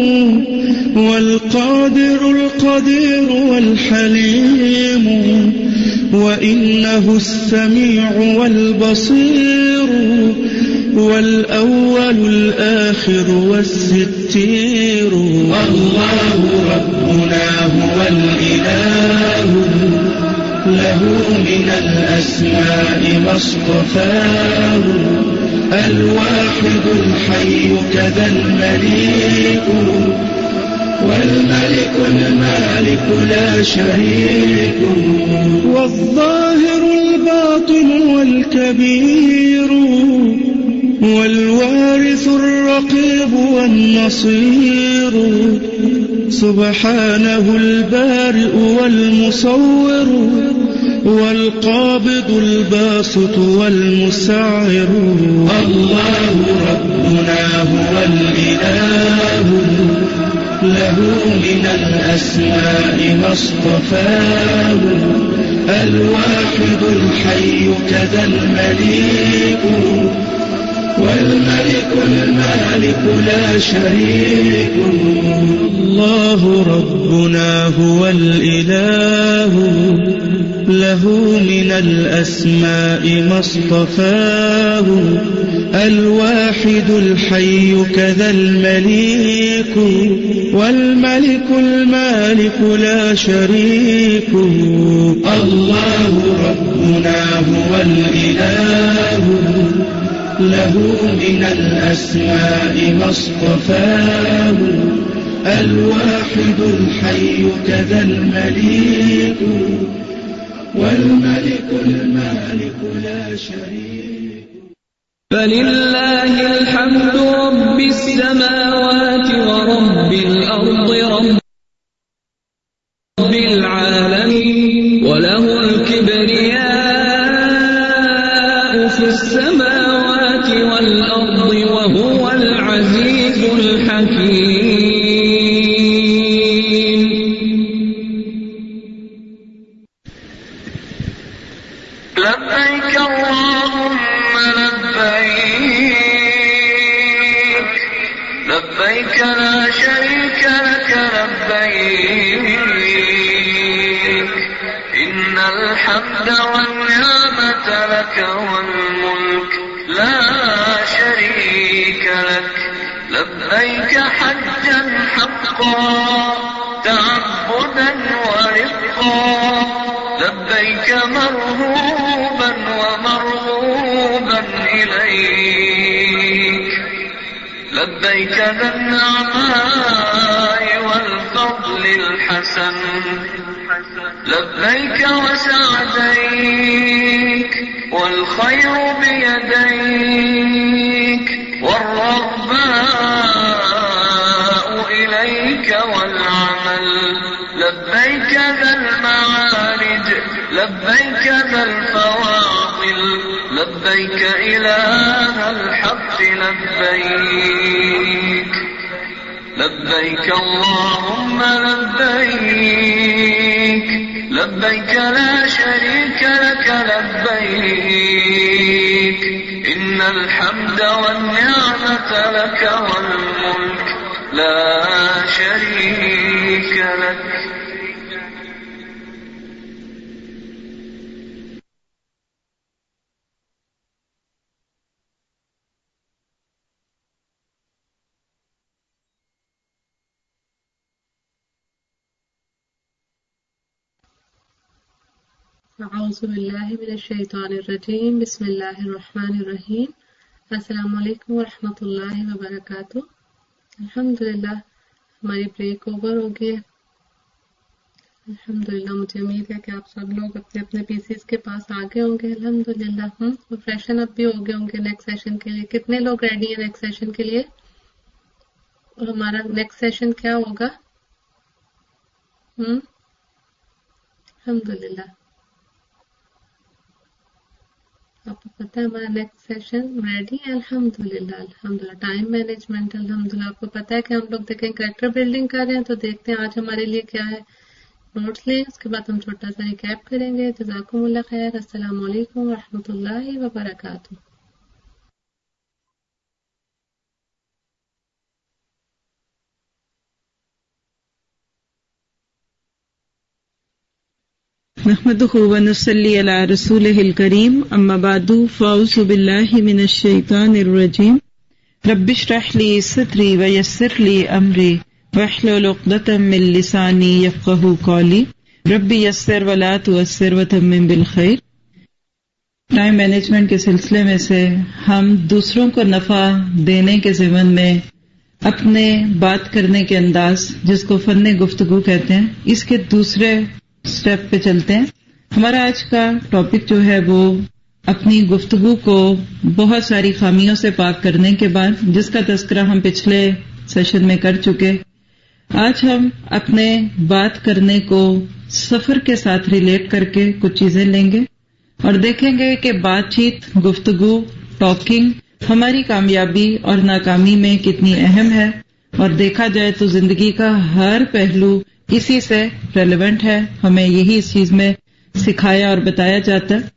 [SPEAKER 5] والقادر القدير والحليم وإنه السميع والبصير والأول الآخر والستير الله ربنا هو الإله له من الأسماء ما اصطفاه الواحد الحي كذا المليك والملك المالك لا شريك والظاهر الباطن والكبير والوارث الرقيب والنصير سبحانه البارئ والمصور والقابض الباسط والمسعر الله ربنا هو الإله له من الأسماء ما اصطفاه الواحد الحي كذا المليك والملك المالك لا شريك الله ربنا هو الإله له من الأسماء ما اصطفاه الواحد الحي كذا المليك والملك المالك لا شريك الله ربنا هو الإله له من الأسماء ما اصطفاه الواحد الحي كذا المليك والملك المالك لا شريك
[SPEAKER 9] فلله الحمد رب السماوات
[SPEAKER 5] وهو العزيز الحكيم. لبيك اللهم لبيك لبيك لا شريك لك لبيك إن الحمد والنعمة لك والملك لا شريك لك. لبيك حجا حقا تعبدا ورقا لبيك مرهوبا ومرغوبا إليك. لبيك ذا النعماء والفضل الحسن لبيك وسعديك والخير بيديك والرغباء إليك والعمل. لبيك ذا المعارج لبيك ذا الفواضل لبيك إله الحق لبيك. لبيك اللهم لبيك لبيك لا شريك لك لبيك إن الحمد والنعمة لك والملك لا شريك لك.
[SPEAKER 8] اعوذ باللہ من الشیطان الرجیم بسم اللہ الرحمن الرحیم. السلام علیکم ورحمۃ اللہ وبرکاتہ. الحمدللہ ہماری بریک اوور ہو گئی ہے. الحمدللہ مجھے امید ہے کہ آپ سب لوگ اپنے اپنے پی سیز کے پاس آگے ہوں گے. الحمدللہ ہم فریشن اپ بھی ہو گئے ہوں گے نیکسٹ سیشن کے لیے. کتنے لوگ ریڈی ہیں نیکسٹ سیشن کے لیے؟ اور ہمارا نیکسٹ سیشن کیا ہوگا؟ ہم الحمدللہ آپ کو پتا ہے ہمارا نیکسٹ سیشن ریڈی ہے. الحمدللہ الحمدللہ ٹائم مینجمنٹ. الحمدللہ آپ کو پتا ہے کہ ہم لوگ دیکھیں کریکٹر بلڈنگ کر رہے ہیں تو دیکھتے ہیں آج ہمارے لیے کیا ہے. نوٹس لیں اس کے بعد ہم چھوٹا سا ریکیپ کریں گے. جزاکم اللہ خیر. السلام علیکم ورحمۃ اللہ وبرکاتہ.
[SPEAKER 4] نحمده ونصلي على رسوله الكريم اما بعد فاعوذ بالله من الشيطان الرجيم رب اشرح لي صدري ويسر لي امري واحلل عقدة من لساني يفقهوا قولي رب يسر ولا تعسر وتمم بالخير. ٹائم مینجمنٹ کے سلسلے میں سے ہم دوسروں کو نفع دینے کے ضمن میں اپنے بات کرنے کے انداز جس کو فن گفتگو کہتے ہیں اس کے دوسرے اسٹیپ پہ چلتے ہیں. ہمارا آج کا ٹاپک جو ہے وہ اپنی گفتگو کو بہت ساری خامیوں سے پاک کرنے کے بعد جس کا تذکرہ ہم پچھلے سیشن میں کر چکے. آج ہم اپنے بات کرنے کو سفر کے ساتھ ریلیٹ کر کے کچھ چیزیں لیں گے اور دیکھیں گے کہ بات چیت گفتگو ٹاکنگ ہماری کامیابی اور ناکامی میں کتنی اہم ہے. اور دیکھا جائے تو زندگی کا ہر پہلو اسی سے ریلیونٹ ہے. ہمیں یہی اس چیز میں سکھایا اور بتایا جاتا ہے.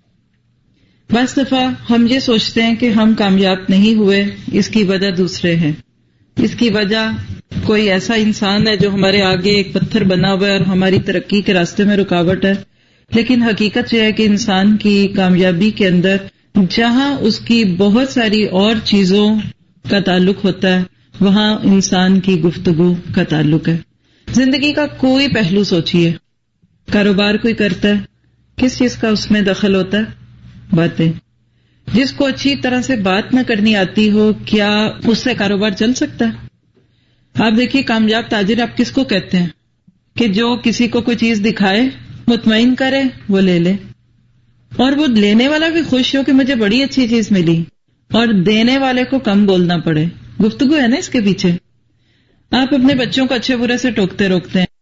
[SPEAKER 4] بعض دفعہ ہم یہ سوچتے ہیں کہ ہم کامیاب نہیں ہوئے اس کی وجہ دوسرے ہیں. اس کی وجہ کوئی ایسا انسان ہے جو ہمارے آگے ایک پتھر بنا ہوا ہے اور ہماری ترقی کے راستے میں رکاوٹ ہے. لیکن حقیقت یہ ہے کہ انسان کی کامیابی کے اندر جہاں اس کی بہت ساری اور چیزوں کا تعلق ہوتا ہے وہاں انسان کی گفتگو کا تعلق ہے. زندگی کا کوئی پہلو سوچیے. کاروبار کوئی کرتا ہے کس چیز کا اس میں دخل ہوتا ہے؟ باتیں. جس کو اچھی طرح سے بات نہ کرنی آتی ہو کیا اس سے کاروبار چل سکتا ہے؟ آپ دیکھیے کامیاب تاجر آپ کس کو کہتے ہیں کہ جو کسی کو کوئی چیز دکھائے مطمئن کرے وہ لے لے اور وہ لینے والا بھی خوش ہو کہ مجھے بڑی اچھی چیز ملی اور دینے والے کو کم بولنا پڑے. گفتگو ہے نا اس کے پیچھے. آپ اپنے بچوں کو اچھے برے سے ٹوکتے روکتے ہیں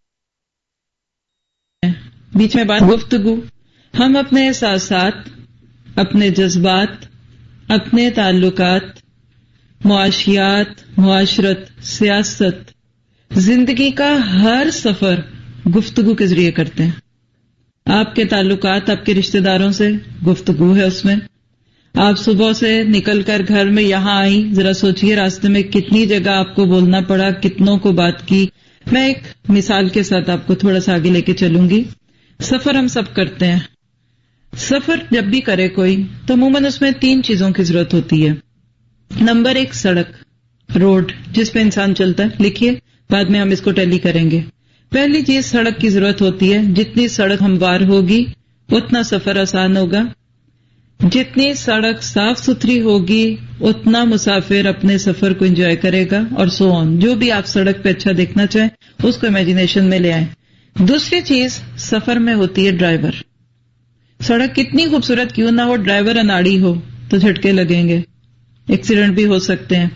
[SPEAKER 4] بیچ میں بات گفتگو. ہم اپنے احساسات اپنے جذبات اپنے تعلقات معاشیات، معاشرت، سیاست، زندگی کا ہر سفر گفتگو کے ذریعے کرتے ہیں. آپ کے تعلقات آپ کے رشتہ داروں سے گفتگو ہے اس میں. آپ صبح سے نکل کر گھر میں یہاں آئی، ذرا سوچئے راستے میں کتنی جگہ آپ کو بولنا پڑا، کتنوں کو بات کی. میں ایک مثال کے ساتھ آپ کو تھوڑا سا آگے لے کے چلوں گی. سفر ہم سب کرتے ہیں. سفر جب بھی کرے کوئی تو عموماً اس میں تین چیزوں کی ضرورت ہوتی ہے. نمبر ایک سڑک، روڈ جس پہ انسان چلتا ہے. لکھیے، بعد میں ہم اس کو ٹیلی کریں گے. پہلی چیز سڑک کی ضرورت ہوتی ہے. جتنی سڑک ہموار ہوگی اتنا سفر آسان ہوگا. جتنی سڑک صاف ستھری ہوگی اتنا مسافر اپنے سفر کو انجوائے کرے گا، اور سو آن. جو بھی آپ سڑک پہ اچھا دیکھنا چاہیں اس کو امیجنیشن میں لے آئیں. دوسری چیز سفر میں ہوتی ہے ڈرائیور. سڑک کتنی خوبصورت کیوں نہ ہو، ڈرائیور اناڑی ہو تو جھٹکے لگیں گے، ایکسیڈنٹ بھی ہو سکتے ہیں.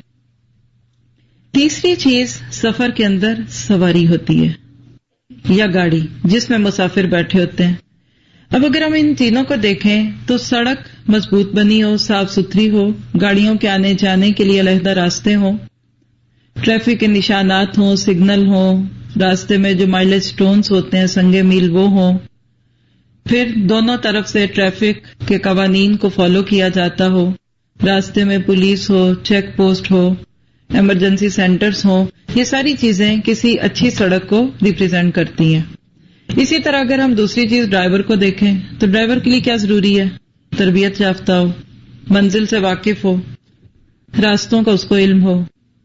[SPEAKER 4] تیسری چیز سفر کے اندر سواری ہوتی ہے یا گاڑی جس میں مسافر بیٹھے ہوتے ہیں. اب اگر ہم ان تینوں کو دیکھیں تو سڑک مضبوط بنی ہو، صاف ستھری ہو، گاڑیوں کے آنے جانے کے لیے علیحدہ راستے ہوں، ٹریفک کے نشانات ہوں، سگنل ہوں، راستے میں جو مائلج سٹونز ہوتے ہیں سنگے میل وہ ہوں، پھر دونوں طرف سے ٹریفک کے قوانین کو فالو کیا جاتا ہو، راستے میں پولیس ہو، چیک پوسٹ ہو، ایمرجنسی سینٹرز ہوں. یہ ساری چیزیں کسی اچھی سڑک کو ریپرزینٹ کرتی ہیں. اسی طرح اگر ہم دوسری چیز ڈرائیور کو دیکھیں تو ڈرائیور کے لیے کیا ضروری ہے؟ تربیت یافتہ ہو، منزل سے واقف ہو، راستوں کا اس کو علم ہو،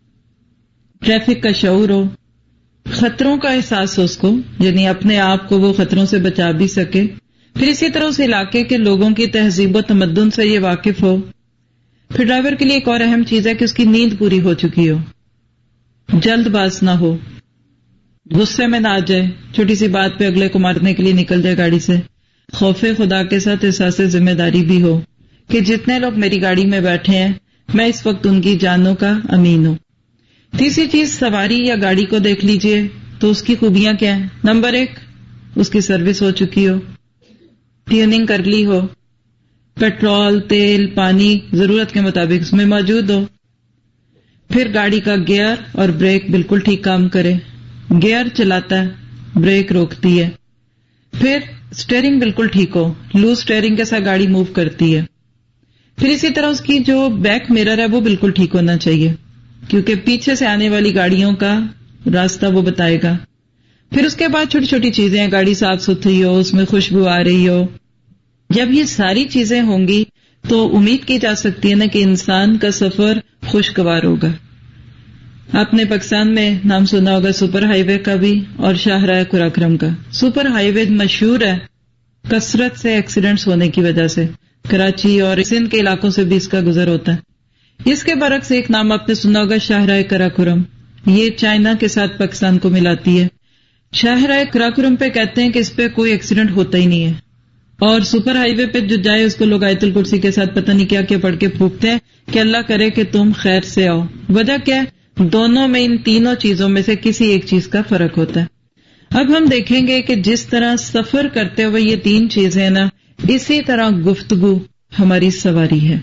[SPEAKER 4] ٹریفک کا شعور ہو، خطروں کا احساس ہو اس کو، یعنی اپنے آپ کو وہ خطروں سے بچا بھی سکے. پھر اسی طرح اس علاقے کے لوگوں کی تہذیب و تمدن سے یہ واقف ہو. پھر ڈرائیور کے لیے ایک اور اہم چیز ہے کہ اس کی نیند پوری ہو چکی ہو، جلد باز نہ ہو، غصے میں نہ آ جائے، چھوٹی سی بات پہ اگلے کو مارنے کے لیے نکل جائے گاڑی سے. خوف خدا کے ساتھ احساس ذمہ داری بھی ہو کہ جتنے لوگ میری گاڑی میں بیٹھے ہیں میں اس وقت ان کی جانوں کا امین ہوں. تیسری چیز سواری یا گاڑی کو دیکھ لیجئے تو اس کی خوبیاں کیا ہیں. نمبر ایک، اس کی سروس ہو چکی ہو، ٹیوننگ کر لی ہو، پیٹرول، تیل، پانی ضرورت کے مطابق اس میں موجود ہو. پھر گاڑی کا گیئر اور بریک بالکل ٹھیک کام کرے، گیئر چلاتا ہے، بریک روکتی ہے. پھر سٹیئرنگ بالکل ٹھیک ہو، لوز سٹیئرنگ کے ساتھ گاڑی موو کرتی ہے. پھر اسی طرح اس کی جو بیک میرر ہے وہ بالکل ٹھیک ہونا چاہیے کیونکہ پیچھے سے آنے والی گاڑیوں کا راستہ وہ بتائے گا. پھر اس کے بعد چھوٹی چھوٹی چیزیں، گاڑی صاف ستھری ہو، اس میں خوشبو آ رہی ہو. جب یہ ساری چیزیں ہوں گی تو امید کی جا سکتی ہے نا کہ انسان کا سفر خوشگوار ہوگا. آپ نے پاکستان میں نام سنا ہوگا سپر ہائی وے کا بھی اور شاہراہ قراقرم کا. سپر ہائی وے مشہور ہے کثرت سے ایکسیڈنٹس ہونے کی وجہ سے، کراچی اور سندھ کے علاقوں سے بھی اس کا گزر ہوتا ہے. اس کے برعکس ایک نام آپ نے سنا ہوگا شاہراہ قراقرم، یہ چائنا کے ساتھ پاکستان کو ملاتی ہے. شاہراہ قراقرم پہ کہتے ہیں کہ اس پہ کوئی ایکسیڈنٹ ہوتا ہی نہیں ہے، اور سپر ہائی وے پہ جو جائے اس کو لوگ آیت الکرسی کے ساتھ پتہ نہیں کیا کیا پڑھ کے پھونکتے ہیں کہ اللہ کرے کہ تم خیر سے آؤ. وجہ کیا ہے؟ دونوں میں، ان تینوں چیزوں میں سے کسی ایک چیز کا فرق ہوتا ہے. اب ہم دیکھیں گے کہ جس طرح سفر کرتے ہوئے یہ تین چیزیں نا، اسی طرح گفتگو ہماری سواری ہے.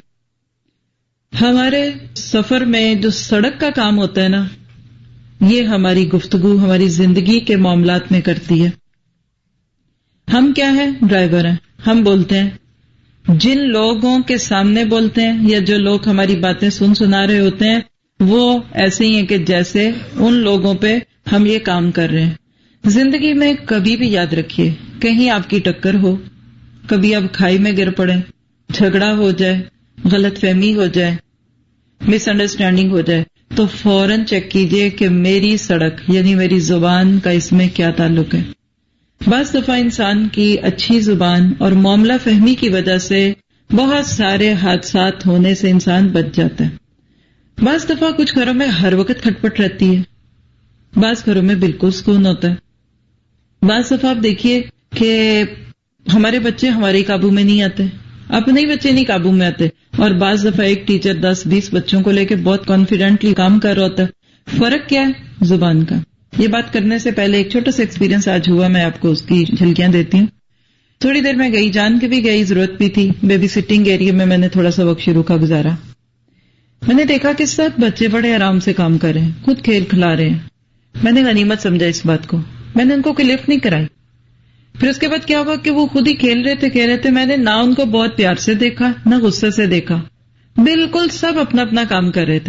[SPEAKER 4] ہمارے سفر میں جو سڑک کا کام ہوتا ہے نا، یہ ہماری گفتگو ہماری زندگی کے معاملات میں کرتی ہے. ہم کیا ہیں؟ ڈرائیور ہیں. ہم بولتے ہیں، جن لوگوں کے سامنے بولتے ہیں یا جو لوگ ہماری باتیں سن سنا رہے ہوتے ہیں وہ ایسے ہی ہیں کہ جیسے ان لوگوں پہ ہم یہ کام کر رہے ہیں. زندگی میں کبھی بھی یاد رکھیے، کہیں آپ کی ٹکر ہو، کبھی آپ کھائی میں گر پڑیں، جھگڑا ہو جائے، غلط فہمی ہو جائے، مس انڈرسٹینڈنگ ہو جائے، تو فوراً چیک کیجئے کہ میری سڑک یعنی میری زبان کا اس میں کیا تعلق ہے. بعض دفعہ انسان کی اچھی زبان اور معاملہ فہمی کی وجہ سے بہت سارے حادثات ہونے سے انسان بچ جاتا ہے. بعض دفعہ کچھ گھروں میں ہر وقت کھٹپٹ رہتی ہے، بعض گھروں میں بالکل سکون ہوتا ہے. بعض دفعہ آپ دیکھیے کہ ہمارے بچے ہمارے قابو میں نہیں آتے، اپنے ہی بچے نہیں قابو میں آتے، اور بعض دفعہ ایک ٹیچر دس بیس بچوں کو لے کے بہت کانفیڈنٹلی کام کر رہا ہوتا ہے. فرق کیا ہے؟ زبان کا. یہ بات کرنے سے پہلے ایک چھوٹا سا ایکسپیرینس آج ہوا، میں آپ کو اس کی جھلکیاں دیتی ہوں. تھوڑی دیر میں گئی، جان کے بھی گئی، ضرورت بھی تھی. بیبی سٹنگ ایریا میں میں نے تھوڑا سا وقت شروع کا گزارا. میں نے دیکھا کہ سب بچے بڑے آرام سے کام کر رہے ہیں, خود کھیل کھلا رہے ہیں. میں نے غنیمت سمجھا اس بات کو. میں نے ان کو کوئی لفٹ نہیں کرائی. پھر اس کے بعد کیا ہوا کہ وہ خود ہی کھیل رہے تھے کہہ رہے تھے. میں نے نہ ان کو بہت پیار سے دیکھا نہ غصے سے دیکھا, بالکل سب اپنا اپنا کام کر رہے تھے.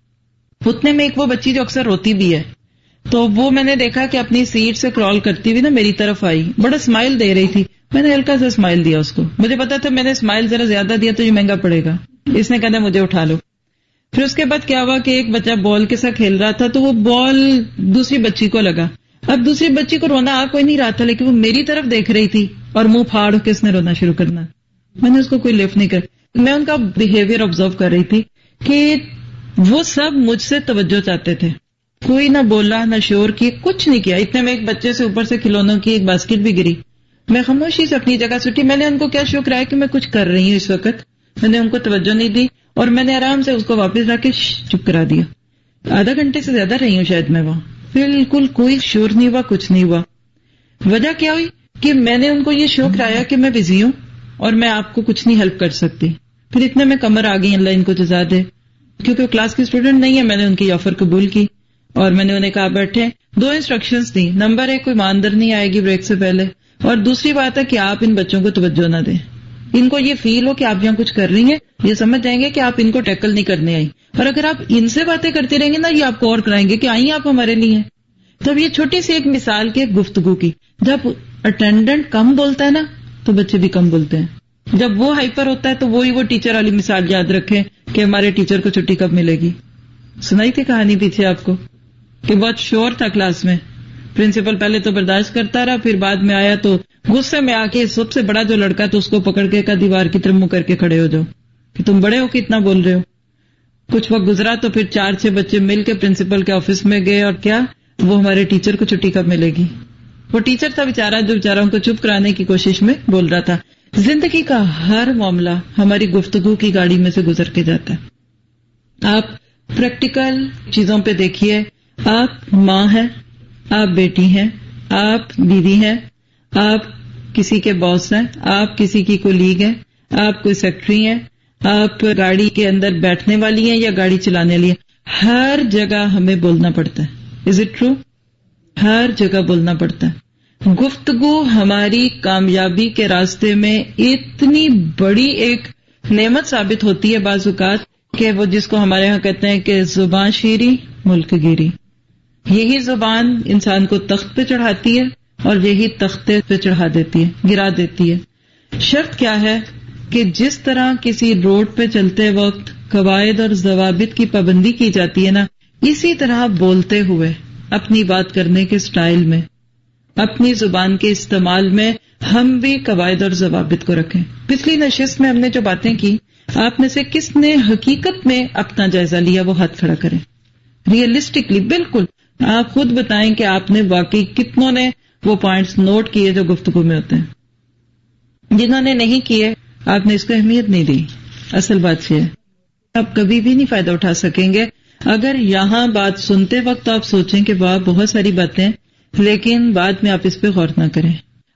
[SPEAKER 4] اتنے میں ایک وہ بچی جو اکثر روتی بھی ہے, تو وہ میں نے دیکھا کہ اپنی سیٹ سے کرال کرتی ہوئی نا میری طرف آئی, بڑا اسمائل دے رہی تھی. میں نے ہلکا سا اسمائل دیا اس کو. مجھے پتا تھا میں نے اسمائل ذرا زیادہ دیا تو یہ مہنگا پڑے گا. اس نے کہا مجھے اٹھا لو. پھر اس کے بعد کیا ہوا کہ ایک بچہ بال کے ساتھ کھیل رہا تھا, تو وہ بال دوسری بچی کو لگا. اب دوسری بچی کو رونا آ کوئی نہیں رہا تھا, لیکن وہ میری طرف دیکھ رہی تھی اور منہ پھاڑ کے اس نے رونا شروع کرنا. میں نے اس کو کوئی لفٹ نہیں کر. میں ان کا بہیویئر آبزرو کر رہی تھی کہ وہ سب مجھ سے توجہ چاہتے تھے. کوئی نہ بولا نہ شور کیے, کچھ نہیں کیا. اتنے میں ایک بچے سے اوپر سے کھلونوں کی ایک باسکٹ بھی گری. میں خاموشی سے اپنی جگہ سٹی. میں نے ان کو کیا شکر ہے کہ میں کچھ کر رہی ہوں اس وقت. میں نے ان کو توجہ نہیں دی اور میں نے آرام سے اس کو واپس لا کے چپ کرا دیا. آدھا گھنٹے سے زیادہ رہی ہوں شاید میں وہاں. بالکل کوئی شور نہیں ہوا, کچھ نہیں ہوا. وجہ کیا ہوئی کہ میں نے ان کو یہ شو کرایا کہ میں بزی ہوں اور میں آپ کو کچھ نہیں ہیلپ کر سکتی. پھر اتنے میں کمر آ گئی, اللہ ان کو جزا دے, کیونکہ وہ کلاس کی اسٹوڈنٹ نہیں ہے. میں نے ان کی آفر قبول کی اور میں نے انہیں کہا بیٹھے. دو انسٹرکشنز دی. نمبر ایک, کوئی ماں اندر نہیں آئے گی بریک سے پہلے, اور دوسری بات ہے کہ آپ ان بچوں کو توجہ نہ دیں. ان کو یہ فیل ہو کہ آپ یہاں کچھ کر رہی ہیں, یہ سمجھ جائیں گے کہ آپ ان کو ٹیکل نہیں کرنے آئی. اور اگر آپ ان سے باتیں کرتے رہیں گے نا, یہ آپ کو اور کرائیں گے کہ آئیں آپ ہمارے لیے. تو یہ چھوٹی سی ایک مثال کی گفتگو کی. جب اٹینڈنٹ کم بولتا ہے نا تو بچے بھی کم بولتے ہیں. جب وہ ہائپر ہوتا ہے تو وہی وہ ٹیچر والی مثال یاد رکھیں کہ ہمارے ٹیچر کو چھٹی کب ملے گی. سنائی تھی کہانی پیچھے آپ کو کہ بہت شور تھا کلاس میں. پرنسپل پہلے تو برداشت کرتا رہا, پھر بعد میں آیا تو غصے میں آ کے سب سے بڑا جو لڑکا تو اس کو پکڑ کے کہا دیوار کی طرف منہ کر کے کھڑے ہو جاؤ کہ تم بڑے ہو کہ اتنا بول رہے ہو. کچھ وقت گزرا تو پھر چار چھ بچے مل کے پرنسپل کے آفس میں گئے اور کیا وہ ہمارے ٹیچر کو چھٹی کب ملے گی. وہ ٹیچر تھا بیچارہ جو بیچارہ ان کو چپ کرانے کی کوشش میں بول رہا تھا. زندگی کا ہر معاملہ ہماری گفتگو کی گاڑی میں سے گزر کے جاتا ہے. آپ پریکٹیکل چیزوں پہ دیکھیے. آپ ماں ہیں, آپ بیٹی ہیں, آپ بیوی ہیں, آپ کسی کے باس ہیں, آپ کسی کی کولیگ ہیں, آپ کوئی سیکرٹری ہیں, آپ گاڑی کے اندر بیٹھنے والی ہیں یا گاڑی چلانے والی ہیں. ہر جگہ ہمیں بولنا پڑتا ہے. Is it true? ہر جگہ بولنا پڑتا ہے. گفتگو ہماری کامیابی کے راستے میں اتنی بڑی ایک نعمت ثابت ہوتی ہے بعض اوقات کہ وہ جس کو ہمارے ہاں کہتے ہیں کہ زبان شیری ملک گیری. یہی زبان انسان کو تخت پہ چڑھاتی ہے اور یہی تختے پہ چڑھا دیتی ہے, گرا دیتی ہے. شرط کیا ہے کہ جس طرح کسی روڈ پہ چلتے وقت قواعد اور ضوابط کی پابندی کی جاتی ہے نا, اسی طرح بولتے ہوئے اپنی بات کرنے کے سٹائل میں, اپنی زبان کے استعمال میں ہم بھی قواعد اور ضوابط کو رکھیں. پچھلی نشست میں ہم نے جو باتیں کی, آپ میں سے کس نے حقیقت میں اپنا جائزہ لیا وہ ہاتھ کھڑا کریں. ریئلسٹکلی بالکل آپ خود بتائیں کہ آپ نے واقعی کتنوں نے وہ پوائنٹس نوٹ کیے جو گفتگو میں ہوتے ہیں. جنہوں نے نہیں کیے آپ نے اس کو اہمیت نہیں دی. اصل بات یہ ہے آپ کبھی بھی نہیں فائدہ اٹھا سکیں گے اگر یہاں بات سنتے وقت آپ سوچیں کہ واہ بہت ساری باتیں, لیکن بعد میں آپ اس پہ غور نہ کریں.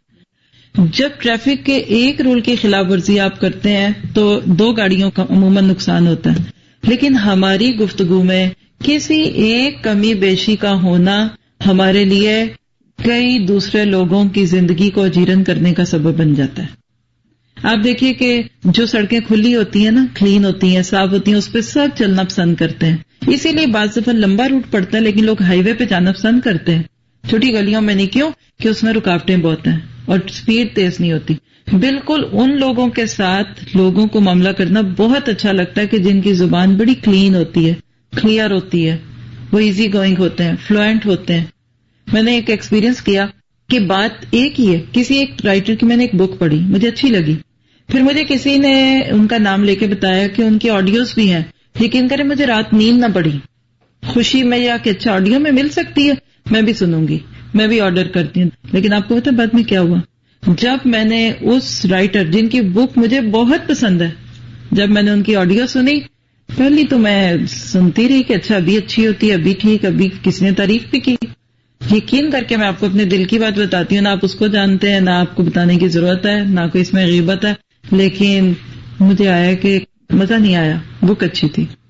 [SPEAKER 4] جب ٹریفک کے ایک رول کی خلاف ورزی آپ کرتے ہیں تو دو گاڑیوں کا عموماً نقصان ہوتا ہے, لیکن ہماری گفتگو میں کسی ایک کمی بیشی کا ہونا ہمارے لیے کئی دوسرے لوگوں کی زندگی کو اجیرن کرنے کا سبب بن جاتا ہے. آپ دیکھیے کہ جو سڑکیں کھلی ہوتی ہیں نا, کلین ہوتی ہیں, صاف ہوتی ہیں, اس پہ سب چلنا پسند کرتے ہیں. اسی لیے بعض دفعہ لمبا روٹ پڑتا ہے لیکن لوگ ہائی وے پہ جانا پسند کرتے ہیں, چھوٹی گلیوں میں نہیں. کیوں؟ کہ اس میں رکاوٹیں بہت ہیں اور سپیڈ تیز نہیں ہوتی. بالکل ان لوگوں کے ساتھ لوگوں کو معاملہ کرنا بہت اچھا لگتا ہے کہ جن کی زبان بڑی کلین ہوتی ہے, کلیئر ہوتی ہے, وہ ایزی گوئنگ ہوتے ہیں, فلوئنٹ ہوتے ہیں. میں نے ایک ایکسپیرینس کیا کہ بات ایک ہی ہے. کسی ایک رائٹر کی میں نے ایک بک پڑھی, مجھے اچھی لگی. پھر مجھے کسی نے ان کا نام لے کے بتایا کہ ان کی آڈیوز بھی ہیں, لیکن کرے مجھے رات نیند نہ پڑی. خوشی میں یا کہ اچھا آڈیو میں مل سکتی ہے, میں بھی سنوں گی, میں بھی آرڈر کرتی ہوں. لیکن آپ کو پتا بعد میں کیا ہوا؟ جب میں نے اس رائٹر جن کی بک مجھے بہت پسند ہے, جب میں نے ان کی آڈیو سنی, پہلی تو میں سنتی رہی کہ اچھا ابھی اچھی ہوتی ہے, ابھی ٹھیک, ابھی کسی نے تعریف بھی کی. یقین کر کے میں آپ کو اپنے دل کی بات بتاتی ہوں, نہ آپ اس کو جانتے ہیں, نہ آپ کو بتانے کی ضرورت ہے, نہ کوئی اس میں غیبت ہے, لیکن مجھے آیا کہ مزہ نہیں آیا. بک اچھی تھی.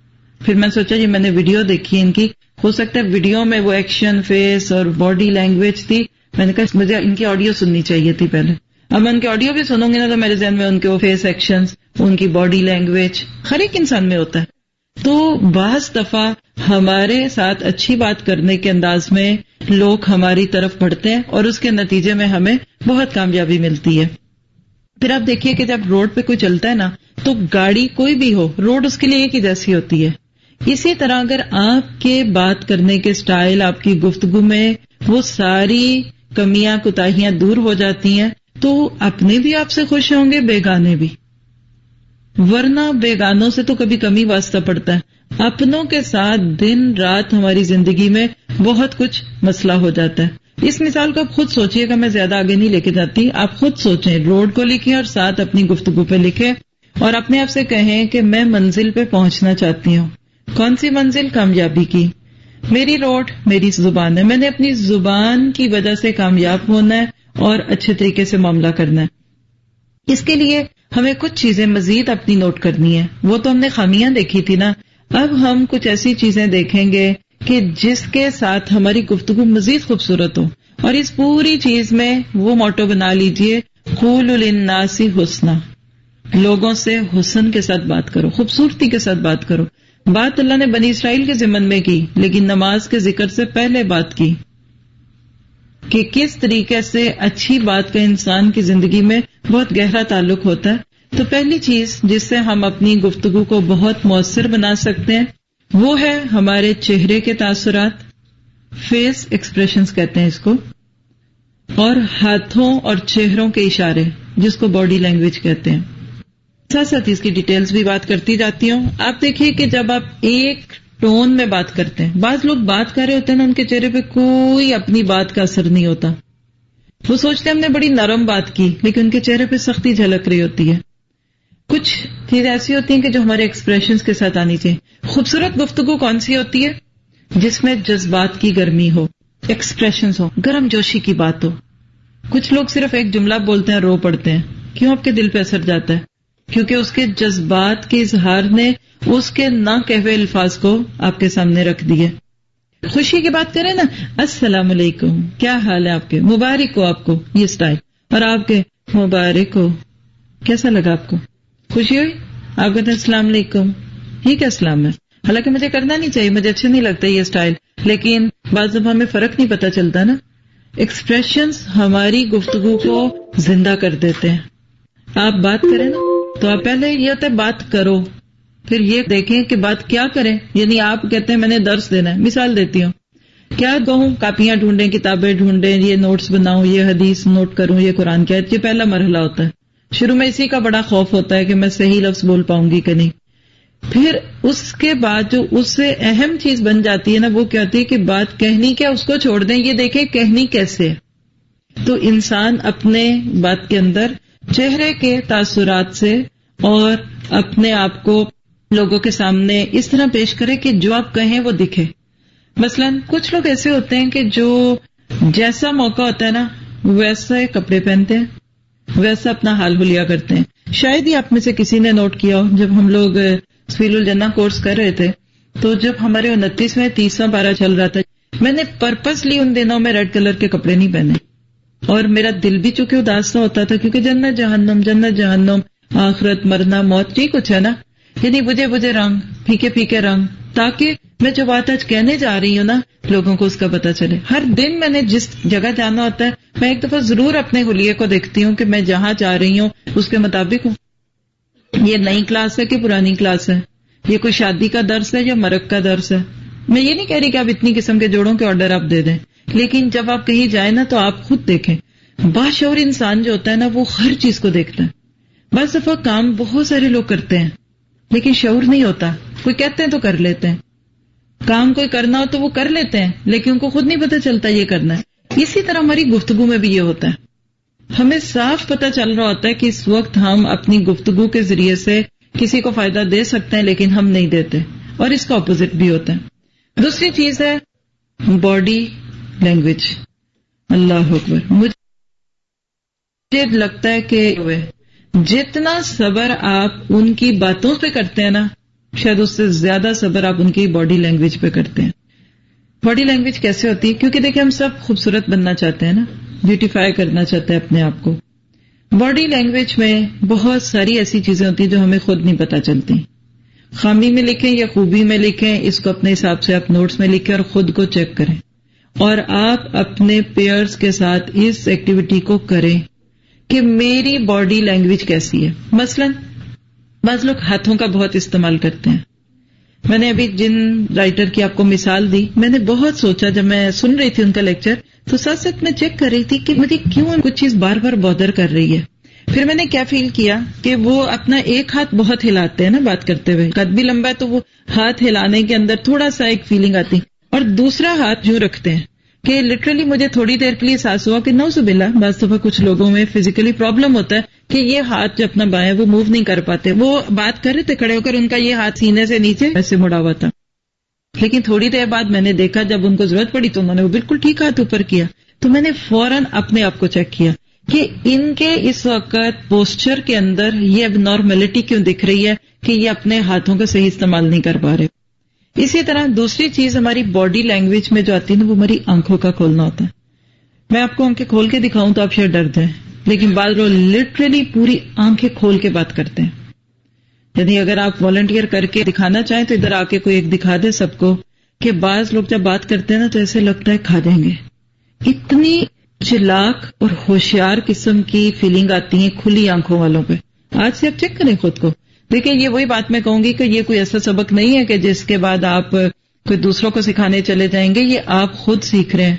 [SPEAKER 4] پھر میں سوچا جی میں نے ویڈیو دیکھی ان کی، ہو سکتا ہے ویڈیو میں وہ ایکشن، فیس اور باڈی لینگویج تھی. میں نے کہا مجھے ان کی آڈیو سننی چاہیے تھی پہلے. اب میں ان کی آڈیو بھی سنوں گی نا تو میرے ذہن میں ان کے وہ فیس ایکشنز، ان کی باڈی لینگویج ہر ایک انسان میں ہوتا ہے. تو بعض دفعہ ہمارے ساتھ اچھی بات کرنے کے انداز میں لوگ ہماری طرف بڑھتے ہیں اور اس کے نتیجے میں ہمیں بہت کامیابی ملتی ہے. پھر آپ دیکھیے کہ جب روڈ پہ کوئی چلتا ہے نا تو گاڑی کوئی بھی ہو، روڈ اس کے لیے ایک ہی جیسی ہوتی ہے. اسی طرح اگر آپ کے بات کرنے کے سٹائل، آپ کی گفتگو میں وہ ساری کمیاں کوتاہیاں دور ہو جاتی ہیں تو اپنے بھی آپ سے خوش ہوں گے، بیگانے بھی. ورنہ بیگانوں سے تو کبھی کمی واسطہ پڑتا ہے. اپنوں کے ساتھ دن رات ہماری زندگی میں بہت کچھ مسئلہ ہو جاتا ہے. اس مثال کو آپ خود سوچئے گا، میں زیادہ آگے نہیں لے کے جاتی. آپ خود سوچیں، روڈ کو لکھیں اور ساتھ اپنی گفتگو پہ لکھیں اور اپنے آپ سے کہیں کہ میں منزل پہ پہنچنا چاہتی ہوں. کون سی منزل؟ کامیابی کی. میری روڈ میری زبان ہے، میں نے اپنی زبان کی وجہ سے کامیاب ہونا ہے اور اچھے طریقے سے معاملہ کرنا ہے. اس کے لیے ہمیں کچھ چیزیں مزید اپنی نوٹ کرنی ہیں. وہ تو ہم نے خامیاں دیکھی تھی نا، اب ہم کچھ ایسی چیزیں دیکھیں گے کہ جس کے ساتھ ہماری گفتگو مزید خوبصورت ہو. اور اس پوری چیز میں وہ موٹو بنا لیجئے، قولوا للناس حسنا، لوگوں سے حسن کے ساتھ بات کرو، خوبصورتی کے ساتھ بات کرو. بات اللہ نے بنی اسرائیل کے ضمن میں کی، لیکن نماز کے ذکر سے پہلے بات کی کہ کس طریقے سے اچھی بات کا انسان کی زندگی میں بہت گہرا تعلق ہوتا ہے. تو پہلی چیز جس سے ہم اپنی گفتگو کو بہت مؤثر بنا سکتے ہیں وہ ہے ہمارے چہرے کے تاثرات، فیس ایکسپریشنز کہتے ہیں اس کو، اور ہاتھوں اور چہروں کے اشارے جس کو باڈی لینگویج کہتے ہیں. ساتھ ساتھ اس کی ڈیٹیلز بھی بات کرتی جاتی ہوں. آپ دیکھیے کہ جب آپ ایک ٹون میں بات کرتے ہیں، بعض لوگ بات کر رہے ہوتے ہیں نا، ان کے چہرے پہ کوئی اپنی بات کا اثر نہیں ہوتا. وہ سوچتے ہیں ہم نے بڑی نرم بات کی، لیکن ان کے چہرے پہ سختی جھلک رہی ہوتی ہے. کچھ چیزیں ایسی ہوتی ہیں کہ جو ہمارے ایکسپریشنز کے ساتھ آنی چاہیے. خوبصورت گفتگو کون سی ہوتی ہے؟ جس میں جذبات کی گرمی ہو، ایکسپریشنز ہو، گرم جوشی کی بات ہو. کچھ لوگ صرف ایک جملہ بولتے ہیں، رو پڑتے ہیں. کیوں؟ آپ کے دل پہ اثر جاتا ہے، کیونکہ اس کے جذبات کے اظہار نے اس کے نہ کہوے الفاظ کو آپ کے سامنے رکھ دیے. خوشی کی بات کریں نا، السلام علیکم، کیا حال ہے آپ کے، مبارک ہو آپ کو، یہ سٹائل. اور آپ کے مبارک ہو، کیسا لگا آپ کو؟ خوشی ہوئی؟ آپ کہتے ہیں السلام علیکم، یہ کیا اسلام ہے؟ حالانکہ مجھے کرنا نہیں چاہیے، مجھے اچھا نہیں لگتا یہ سٹائل، لیکن بعض دفعہ ہمیں فرق نہیں پتا چلتا نا. ایکسپریشنز ہماری گفتگو کو زندہ کر دیتے ہیں. آپ بات کریں نا تو آپ پہلے یہ ہوتا ہے بات کرو، پھر یہ دیکھیں کہ بات کیا کریں. یعنی آپ کہتے ہیں میں نے درس دینا ہے، مثال دیتی ہوں، کیا کہوں؟ کاپیاں ڈھونڈیں، کتابیں ڈھونڈیں، یہ نوٹس بناؤں، یہ حدیث نوٹ کروں، یہ قرآن کی آیت. یہ پہلا مرحلہ ہوتا ہے. شروع میں اسی کا بڑا خوف ہوتا ہے کہ میں صحیح لفظ بول پاؤں گی کہ نہیں. پھر اس کے بعد جو اس سے اہم چیز بن جاتی ہے نا، وہ کہتی ہے کہ بات کہنی کیا، اس کو چھوڑ دیں، یہ دیکھیں کہنی کیسے. تو انسان اپنے بات کے اندر چہرے کے تاثرات سے اور اپنے آپ کو لوگوں کے سامنے اس طرح پیش کرے کہ جو آپ کہیں وہ دکھے. مثلا کچھ لوگ ایسے ہوتے ہیں کہ جو جیسا موقع ہوتا ہے نا ویسے کپڑے پہنتے ہیں، ویسا اپنا حال حلیہ کرتے ہیں. شاید ہی آپ میں سے کسی نے نوٹ کیا ہو، جب ہم لوگ سفیل الجنہ کورس کر رہے تھے تو جب ہمارے انتیسویں تیسواں پارہ چل رہا تھا، میں نے پرپسلی ان دنوں میں ریڈ کلر کے کپڑے نہیں پہنے، اور میرا دل بھی چونکہ اداس سا ہوتا تھا، کیونکہ جنت جہنم جنت جہنم، آخرت، مرنا، موت، یہ کچھ ہے نا. یعنی بجے بجے رنگ، پھیکے پھیکے رنگ، تاکہ میں جو بات آج کہنے جا رہی ہوں نا لوگوں کو اس کا پتہ چلے. ہر دن میں نے جس جگہ جانا ہوتا ہے میں ایک دفعہ ضرور اپنے حلیے کو دیکھتی ہوں کہ میں جہاں جا رہی ہوں اس کے مطابق ہوں. یہ نئی کلاس ہے کہ پرانی کلاس ہے، یہ کوئی شادی کا درس ہے یا مرگ کا درس ہے. میں یہ نہیں کہہ رہی کہ آپ اتنی قسم کے جوڑوں کے آرڈر آپ دے دیں، لیکن جب آپ کہیں جائیں نا تو آپ خود دیکھیں. باشعور انسان جو ہوتا ہے نا وہ ہر چیز کو دیکھتا ہے. بعض دفعہ کام بہت سارے لوگ کرتے ہیں لیکن شعور نہیں ہوتا. کوئی کہتے ہیں تو کر لیتے ہیں، کام کوئی کرنا ہو تو وہ کر لیتے ہیں لیکن ان کو خود نہیں پتہ چلتا یہ کرنا ہے. اسی طرح ہماری گفتگو میں بھی یہ ہوتا ہے. ہمیں صاف پتہ چل رہا ہوتا ہے کہ اس وقت ہم اپنی گفتگو کے ذریعے سے کسی کو فائدہ دے سکتے ہیں لیکن ہم نہیں دیتے، اور اس کا اپوزٹ بھی ہوتا ہے. دوسری چیز ہے باڈی لینگویج. اللہ اکبر. مجھے لگتا ہے کہ جتنا صبر آپ ان کی باتوں پہ کرتے ہیں نا شاید اس سے زیادہ صبر آپ ان کی باڈی لینگویج پہ کرتے ہیں. باڈی لینگویج کیسے ہوتی ہے؟ کیونکہ دیکھیں ہم سب خوبصورت بننا چاہتے ہیں نا، بیوٹیفائی کرنا چاہتے ہیں اپنے آپ کو. باڈی لینگویج میں بہت ساری ایسی چیزیں ہوتی ہیں جو ہمیں خود نہیں پتہ چلتی. خامی میں لکھیں یا خوبی میں لکھیں، اس کو اپنے حساب سے آپ نوٹس میں لکھیں اور خود کو چیک کریں. اور آپ اپنے پیئرز کے ساتھ اس ایکٹیویٹی کو کریں کہ میری باڈی لینگویج کیسی ہے. مثلا بعض لوگ ہاتھوں کا بہت استعمال کرتے ہیں. میں نے ابھی جن رائٹر کی آپ کو مثال دی، میں نے بہت سوچا جب میں سن رہی تھی ان کا لیکچر، تو ساتھ ساتھ میں چیک کر رہی تھی کہ مجھے کیوں کچھ چیز بار بار بادر کر رہی ہے. پھر میں نے کیا فیل کیا کہ وہ اپنا ایک ہاتھ بہت ہلاتے ہیں نا بات کرتے ہوئے، قد بھی لمبا ہے تو وہ ہاتھ ہلانے کے اندر تھوڑا سا ایک فیلنگ آتی، اور دوسرا ہاتھ یوں رکھتے ہیں کہ لٹرلی مجھے تھوڑی دیر کے لیے احساس ہوا کہ نعوذ باللہ بعض دفعہ کچھ لوگوں میں فزیکلی پرابلم ہوتا ہے کہ یہ ہاتھ جو اپنا بائیں وہ موو نہیں کر پاتے. وہ بات کر رہے تھے کھڑے ہو کر، ان کا یہ ہاتھ سینے سے نیچے ایسے مڑا ہوا تھا، لیکن تھوڑی دیر بعد میں نے دیکھا جب ان کو ضرورت پڑی تو انہوں نے وہ بالکل ٹھیک ہاتھ اوپر کیا. تو میں نے فوراً اپنے آپ کو چیک کیا کہ ان کے اس وقت پوسچر کے اندر یہ اب نارملٹی کیوں دکھ رہی ہے کہ یہ اپنے ہاتھوں کا صحیح استعمال نہیں کر پا رہے. اسی طرح دوسری چیز ہماری باڈی لینگویج میں جو آتی ہے نا، وہ ہماری آنکھوں کا کھولنا ہوتا ہے. میں آپ کو آنکھیں کھول کے دکھاؤں تو آپ شاید ڈر جائیں، لیکن بعض لوگ لٹرلی پوری آنکھیں کھول کے بات کرتے ہیں. یعنی اگر آپ والنٹیئر کر کے دکھانا چاہیں تو ادھر آ کے کوئی ایک دکھا دے سب کو کہ بعض لوگ جب بات کرتے ہیں نا تو ایسے لگتا ہے کھا جائیں گے. اتنی چلاک اور ہوشیار قسم کی فیلنگ آتی ہیں کھلی آنکھوں والوں پہ. آج سے آپ چیک کریں خود کو. دیکھیں یہ وہی بات میں کہوں گی کہ یہ کوئی ایسا سبق نہیں ہے کہ جس کے بعد آپ کوئی دوسروں کو سکھانے چلے جائیں گے. یہ آپ خود سیکھ رہے ہیں.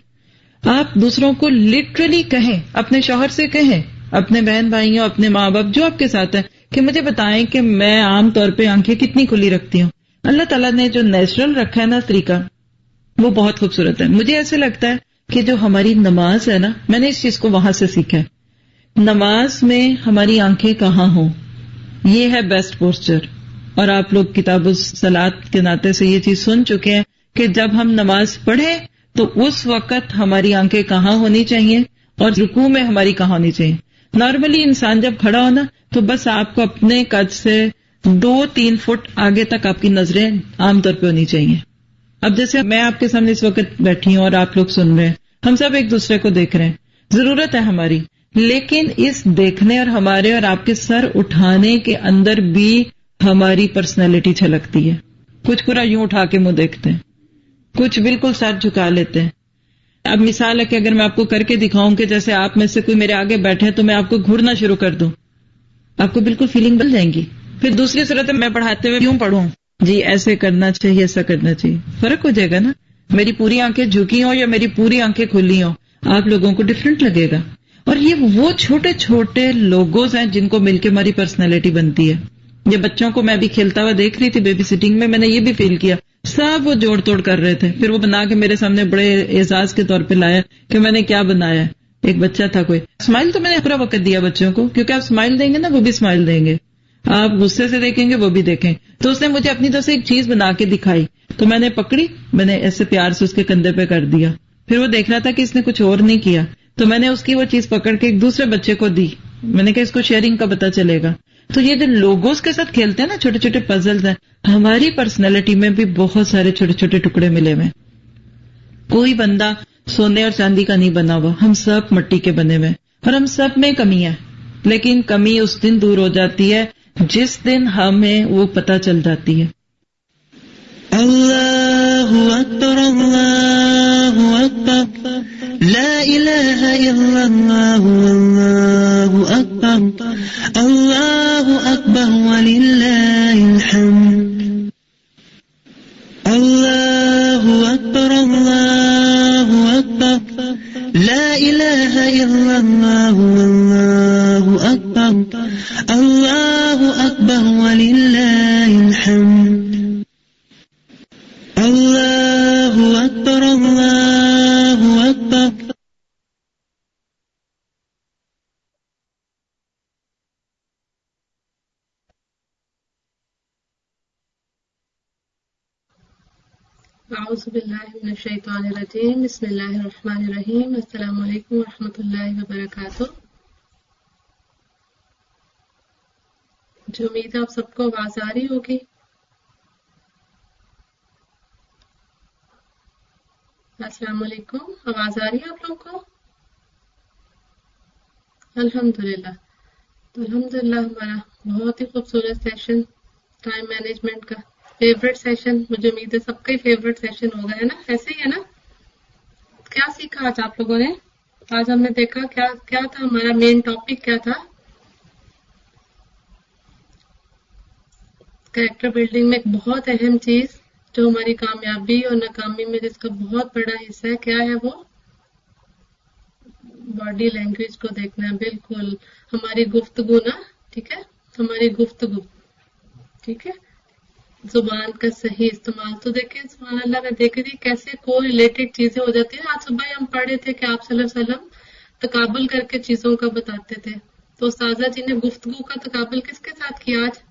[SPEAKER 4] آپ دوسروں کو لٹرلی کہیں، اپنے شوہر سے کہیں، اپنے بہن بھائیوں، اپنے ماں باپ جو آپ کے ساتھ ہیں کہ مجھے بتائیں کہ میں عام طور پہ آنکھیں کتنی کھلی رکھتی ہوں. اللہ تعالیٰ نے جو نیچرل رکھا ہے نا طریقہ، وہ بہت خوبصورت ہے. مجھے ایسے لگتا ہے کہ جو ہماری نماز ہے نا، میں نے اس چیز کو وہاں سے سیکھا ہے. نماز میں ہماری آنکھیں کہاں ہوں، یہ ہے بیسٹ پوسچر. اور آپ لوگ کتاب الصلاۃ کے ناطے سے یہ چیز سن چکے ہیں کہ جب ہم نماز پڑھیں تو اس وقت ہماری آنکھیں کہاں ہونی چاہیے اور رکوع میں ہماری کہاں ہونی چاہیے. نارملی انسان جب کھڑا ہونا تو بس آپ کو اپنے قد سے دو تین فٹ آگے تک آپ کی نظریں عام طور پہ ہونی چاہیے. اب جیسے میں آپ کے سامنے اس وقت بیٹھی ہوں اور آپ لوگ سن رہے ہیں، ہم سب ایک دوسرے کو دیکھ رہے ہیں، ضرورت ہے ہماری، لیکن اس دیکھنے اور ہمارے اور آپ کے سر اٹھانے کے اندر بھی ہماری پرسنالٹی چھلکتی ہے. کچھ پورا یوں اٹھا کے منہ دیکھتے ہیں، کچھ بالکل سر جھکا لیتے ہیں. اب مثال ہے کہ اگر میں آپ کو کر کے دکھاؤں کہ جیسے آپ میں سے کوئی میرے آگے بیٹھے تو میں آپ کو گھورنا شروع کر دوں، آپ کو بالکل فیلنگ بن جائیں گی. پھر دوسری صورت میں پڑھاتے ہوئے کیوں پڑھوں، جی ایسے کرنا چاہیے، ایسا کرنا چاہیے، فرق ہو جائے گا نا. میری پوری آنکھیں جھکی ہوں یا میری پوری آنکھیں کھلی ہوں، آپ لوگوں کو ڈفرینٹ لگے گا. اور یہ وہ چھوٹے چھوٹے لوگوز ہیں جن کو مل کے ہماری پرسنالٹی بنتی ہے. یہ بچوں کو میں بھی کھیلتا ہوا دیکھ رہی تھی بیبی سٹنگ میں، میں نے یہ بھی فیل کیا، سب وہ جوڑ توڑ کر رہے تھے. پھر وہ بنا کے میرے سامنے بڑے اعزاز کے طور پہ لایا کہ میں نے کیا بنایا. ایک بچہ تھا کوئی، اسمائل تو میں نے پورا وقت دیا بچوں کو، کیونکہ آپ اسمائل دیں گے نا وہ بھی اسمائل دیں گے، آپ غصے سے دیکھیں گے وہ بھی دیکھیں. تو اس نے مجھے اپنی طرف سے ایک چیز بنا کے دکھائی تو میں نے پکڑی، میں نے ایسے پیار سے اس کے کندھے پہ کر دیا. پھر وہ دیکھ رہا تھا کہ اس نے کچھ اور نہیں کیا، تو میں نے اس کی وہ چیز پکڑ کے ایک دوسرے بچے کو دی. میں نے کہا اس کو شیئرنگ کا پتہ چلے گا. تو یہ جو لوگوز کے ساتھ کھیلتے ہیں نا، چھوٹے چھوٹے پزلز ہیں، ہماری پرسنالٹی میں بھی بہت سارے چھوٹے چھوٹے ٹکڑے ملے ہوئے. کوئی بندہ سونے اور چاندی کا نہیں بنا ہوا، ہم سب مٹی کے بنے ہوئے، اور ہم سب میں کمی ہے. لیکن کمی اس دن دور ہو جاتی ہے جس دن ہمیں وہ پتہ چل جاتی ہے.
[SPEAKER 9] اللہ اکبر اللہ اکبر لا الہ الا اللہ اللہ اکبر اللہ اکبر وللہ الحمد. اللہ اکبر اللہ اکبر لا الہ الا اللہ اللہ اکبر اللہ اکبر وللہ الحمد. اللہ اکبر اللہ اکبر.
[SPEAKER 8] اعوذ باللہ من الشیطان الرجیم، بسم اللہ الرحمن الرحیم. السلام علیکم ورحمۃ اللہ وبرکاتہ. جو امید آپ سب کو آواز آ رہی ہوگی. अस्सलाम वालेकुम, आवाज आ रही है आप लोगों को? अल्हम्दुलिल्लाह। तो अल्हम्दुलिल्लाह हमारा बहुत ही खूबसूरत सेशन टाइम मैनेजमेंट का फेवरेट सेशन, मुझे उम्मीद है सबका ही फेवरेट सेशन होगा, है ना? ऐसे ही है ना? क्या सीखा आज आप लोगों ने? आज हमने देखा क्या क्या था, हमारा मेन टॉपिक क्या था? कैरेक्टर बिल्डिंग में एक बहुत अहम चीज जो हमारी कामयाबी और नाकामी में जिसका बहुत बड़ा हिस्सा है, क्या है वो? बॉडी लैंग्वेज को देखना है। बिल्कुल, हमारी गुफ्तगू ना, ठीक है, हमारी गुफ्तगू, ठीक है, जुबान का सही इस्तेमाल। तो देखें सुभान अल्लाह, मैं देख रही थी कैसे को रिलेटेड चीजें हो जाती है। आज सुबह हम पढ़ रहे थे कि आप सल्लल्लाहु अलैहि वसल्लम तकाबुल करके चीजों का बताते थे। तो उस्ताजा जी ने गुफ्तगू का तकाबुल किसके साथ किया आज?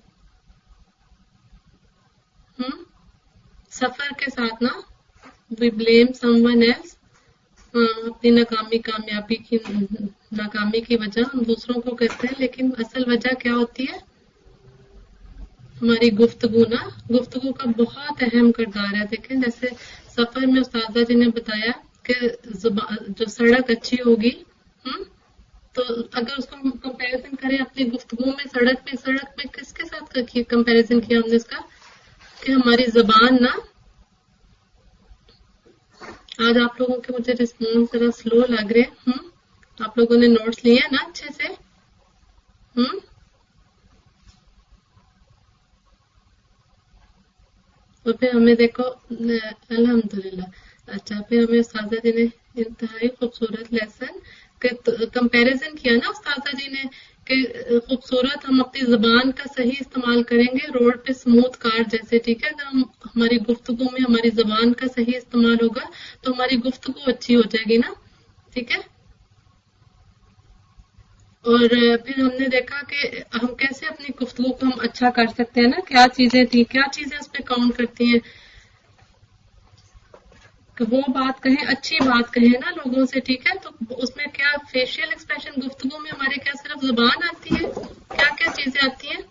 [SPEAKER 8] हम्म सफर के साथ ना। वी ब्लेम समवन एल्स, अपनी नाकामी कामयाबी की नाकामी की वजह हम दूसरों को कहते हैं, लेकिन असल वजह क्या होती है? हमारी गुफ्तगू ना। गुफ्तगू का बहुत अहम किरदार है। देखें जैसे सफर में उस्तादा जी ने बताया कि जो सड़क अच्छी होगी, हम्म तो अगर उसको कंपैरिजन करें अपनी गुफ्तगू में सड़क में सड़क में किसके साथ कंपैरिजन किया हमने इसका? कि हमारी जबान ना। आज आप लोगों के मुझे रिस्पॉन्स जरा स्लो लग रहे हैं। हम्म आप लोगों ने नोट्स लिए ना अच्छे से? हम्म और फिर हमें देखो अल्हम्दुलिल्लाह। अच्छा, फिर हमें उस्तादा जी ने इंतहाई खूबसूरत लेसन कंपैरिजन किया ना उस्तादा जी ने कि खूबसूरत हम अपनी जुबान का सही इस्तेमाल करेंगे रोड पे स्मूथ कार जैसे, ठीक है। अगर हम हमारी गुफ्तगू में हमारी जुबान का सही इस्तेमाल होगा तो हमारी गुफ्तगू अच्छी हो जाएगी ना, ठीक है। और फिर हमने देखा कि हम कैसे अपनी गुफ्तगू को हम अच्छा कर सकते हैं ना। क्या चीजें थी, क्या चीजें उस पर काउंट करती हैं कि वो बात कहें, अच्छी बात कहें ना लोगों से, ठीक है। तो उसमें क्या फेशियल एक्सप्रेशन, गुफ्तगू में हमारे क्या सिर्फ जुबान आती है? क्या क्या चीजें आती हैं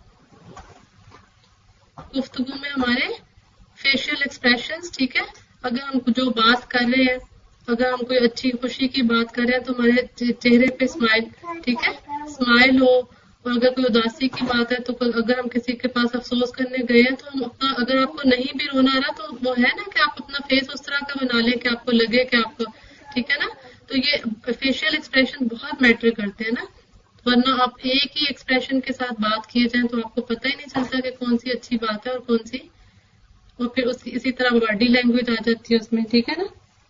[SPEAKER 8] गुफ्तगू में? हमारे फेशियल एक्सप्रेशंस, ठीक है। अगर हम जो बात कर रहे हैं, अगर हम कोई अच्छी खुशी की बात कर रहे हैं तो हमारे चेहरे पे स्माइल, ठीक है, स्माइल हो। और अगर कोई उदासी की बात है तो अगर हम किसी के पास अफसोस करने गए हैं तो हम अपना, अगर आपको नहीं भी रोना आ रहा तो वो है ना कि आप अपना फेस उस तरह का बना लें कि आपको लगे कि आपको, ठीक है ना। तो ये फेशियल एक्सप्रेशन बहुत मैटर करते हैं ना, वरना आप एक ही एक्सप्रेशन के साथ बात किए जाए तो आपको पता ही नहीं चलता कि कौन सी अच्छी बात है और कौन सी। और फिर उस इसी तरह बॉडी लैंग्वेज आ जाती है उसमें, ठीक है ना।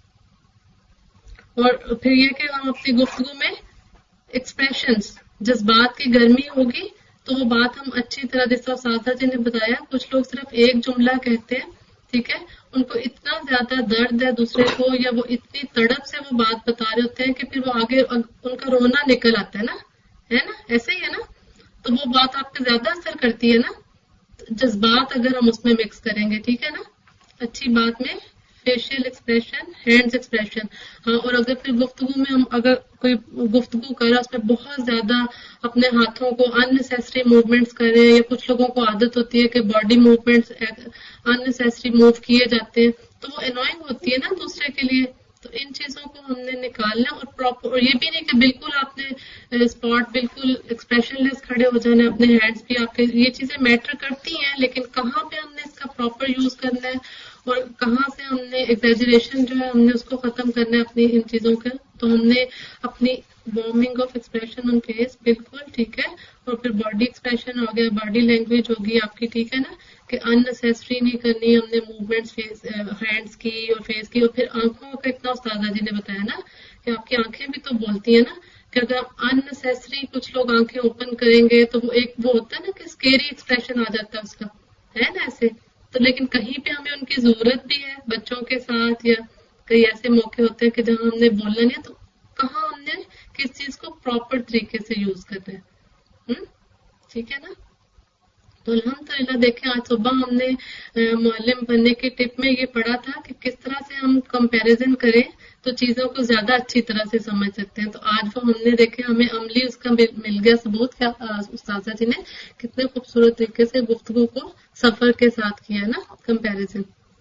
[SPEAKER 8] और फिर ये कि हम अपनी गुफ्तगू में एक्सप्रेशंस, जज्बात की गर्मी होगी तो वो बात हम अच्छी तरह, जैसा सादा जी ने बताया, कुछ लोग सिर्फ एक जुमला कहते हैं, ठीक है, उनको इतना ज्यादा दर्द है दूसरे को या वो इतनी तड़प से वो बात बता रहे होते हैं कि फिर वो आगे उनका रोना निकल आता है ना, है ना, ऐसे ही है ना। तो वो बात आप पे ज्यादा असर करती है ना, जज्बात अगर हम उसमें मिक्स करेंगे, ठीक है ना। अच्छी बात में फेशियल एक्सप्रेशन, हैंड्स एक्सप्रेशन, हाँ। और अगर फिर गुफ्तगू में हम अगर कोई गुफ्तगू कर रहा है उसमें बहुत ज्यादा अपने हाथों को अननेसेसरी मूवमेंट्स कर रहे हैं, या कुछ लोगों को आदत होती है कि बॉडी मूवमेंट्स अननेसेसरी मूव किए जाते हैं तो वो एनॉइंग होती है ना दूसरे के लिए। तो इन चीजों को हमने निकालना और प्रॉपर, और ये भी नहीं कि बिल्कुल आपने स्पॉट बिल्कुल एक्सप्रेशनलेस खड़े हो जाना, अपने हैंड्स भी आपके, ये चीजें मैटर करती हैं, लेकिन कहाँ पे हमने इसका प्रॉपर यूज करना है और कहाँ से हमने एग्जैजरेशन जो है हमने उसको खत्म करना है अपनी इन चीजों का। तो हमने अपनी warming of expression on face, बिल्कुल ठीक है। और फिर बॉडी एक्सप्रेशन हो गया, बॉडी लैंग्वेज होगी आपकी, ठीक है ना, कि अननेसेसरी नहीं करनी हमने मूवमेंट्स फेस हैंड्स की और फेस की। और फिर आंखों का इतना उस्तादा जी ने बताया ना कि आपकी आंखें भी तो बोलती है ना, कि अगर आप अननेसेसरी कुछ लोग आंखें ओपन करेंगे तो वो एक वो होता है ना कि स्केरी एक्सप्रेशन आ जाता है उसका, है ना ऐसे। तो लेकिन कहीं पे हमें उनकी जरूरत भी है, बच्चों के साथ, या कई ऐसे मौके होते हैं कि जहां हमने बोलना नहीं है, तो कहाँ हमने किस चीज को प्रॉपर तरीके से यूज करना है, हम्म ठीक है ना। तो अल्हम्दुलिल्लाह देखें आज सुबह हमने मुअल्लिम बनने की टिप में ये पढ़ा था कि किस तरह से हम कंपैरिजन करें तो चीजों को ज्यादा अच्छी तरह से समझ सकते हैं। तो आज वो हमने देखे, हमें अमली उसका मिल गया सबूत, क्या उस्तादा जी ने कितने खूबसूरत तरीके से गुफ्तगू को सफर के साथ किया ना कंपैरिजन।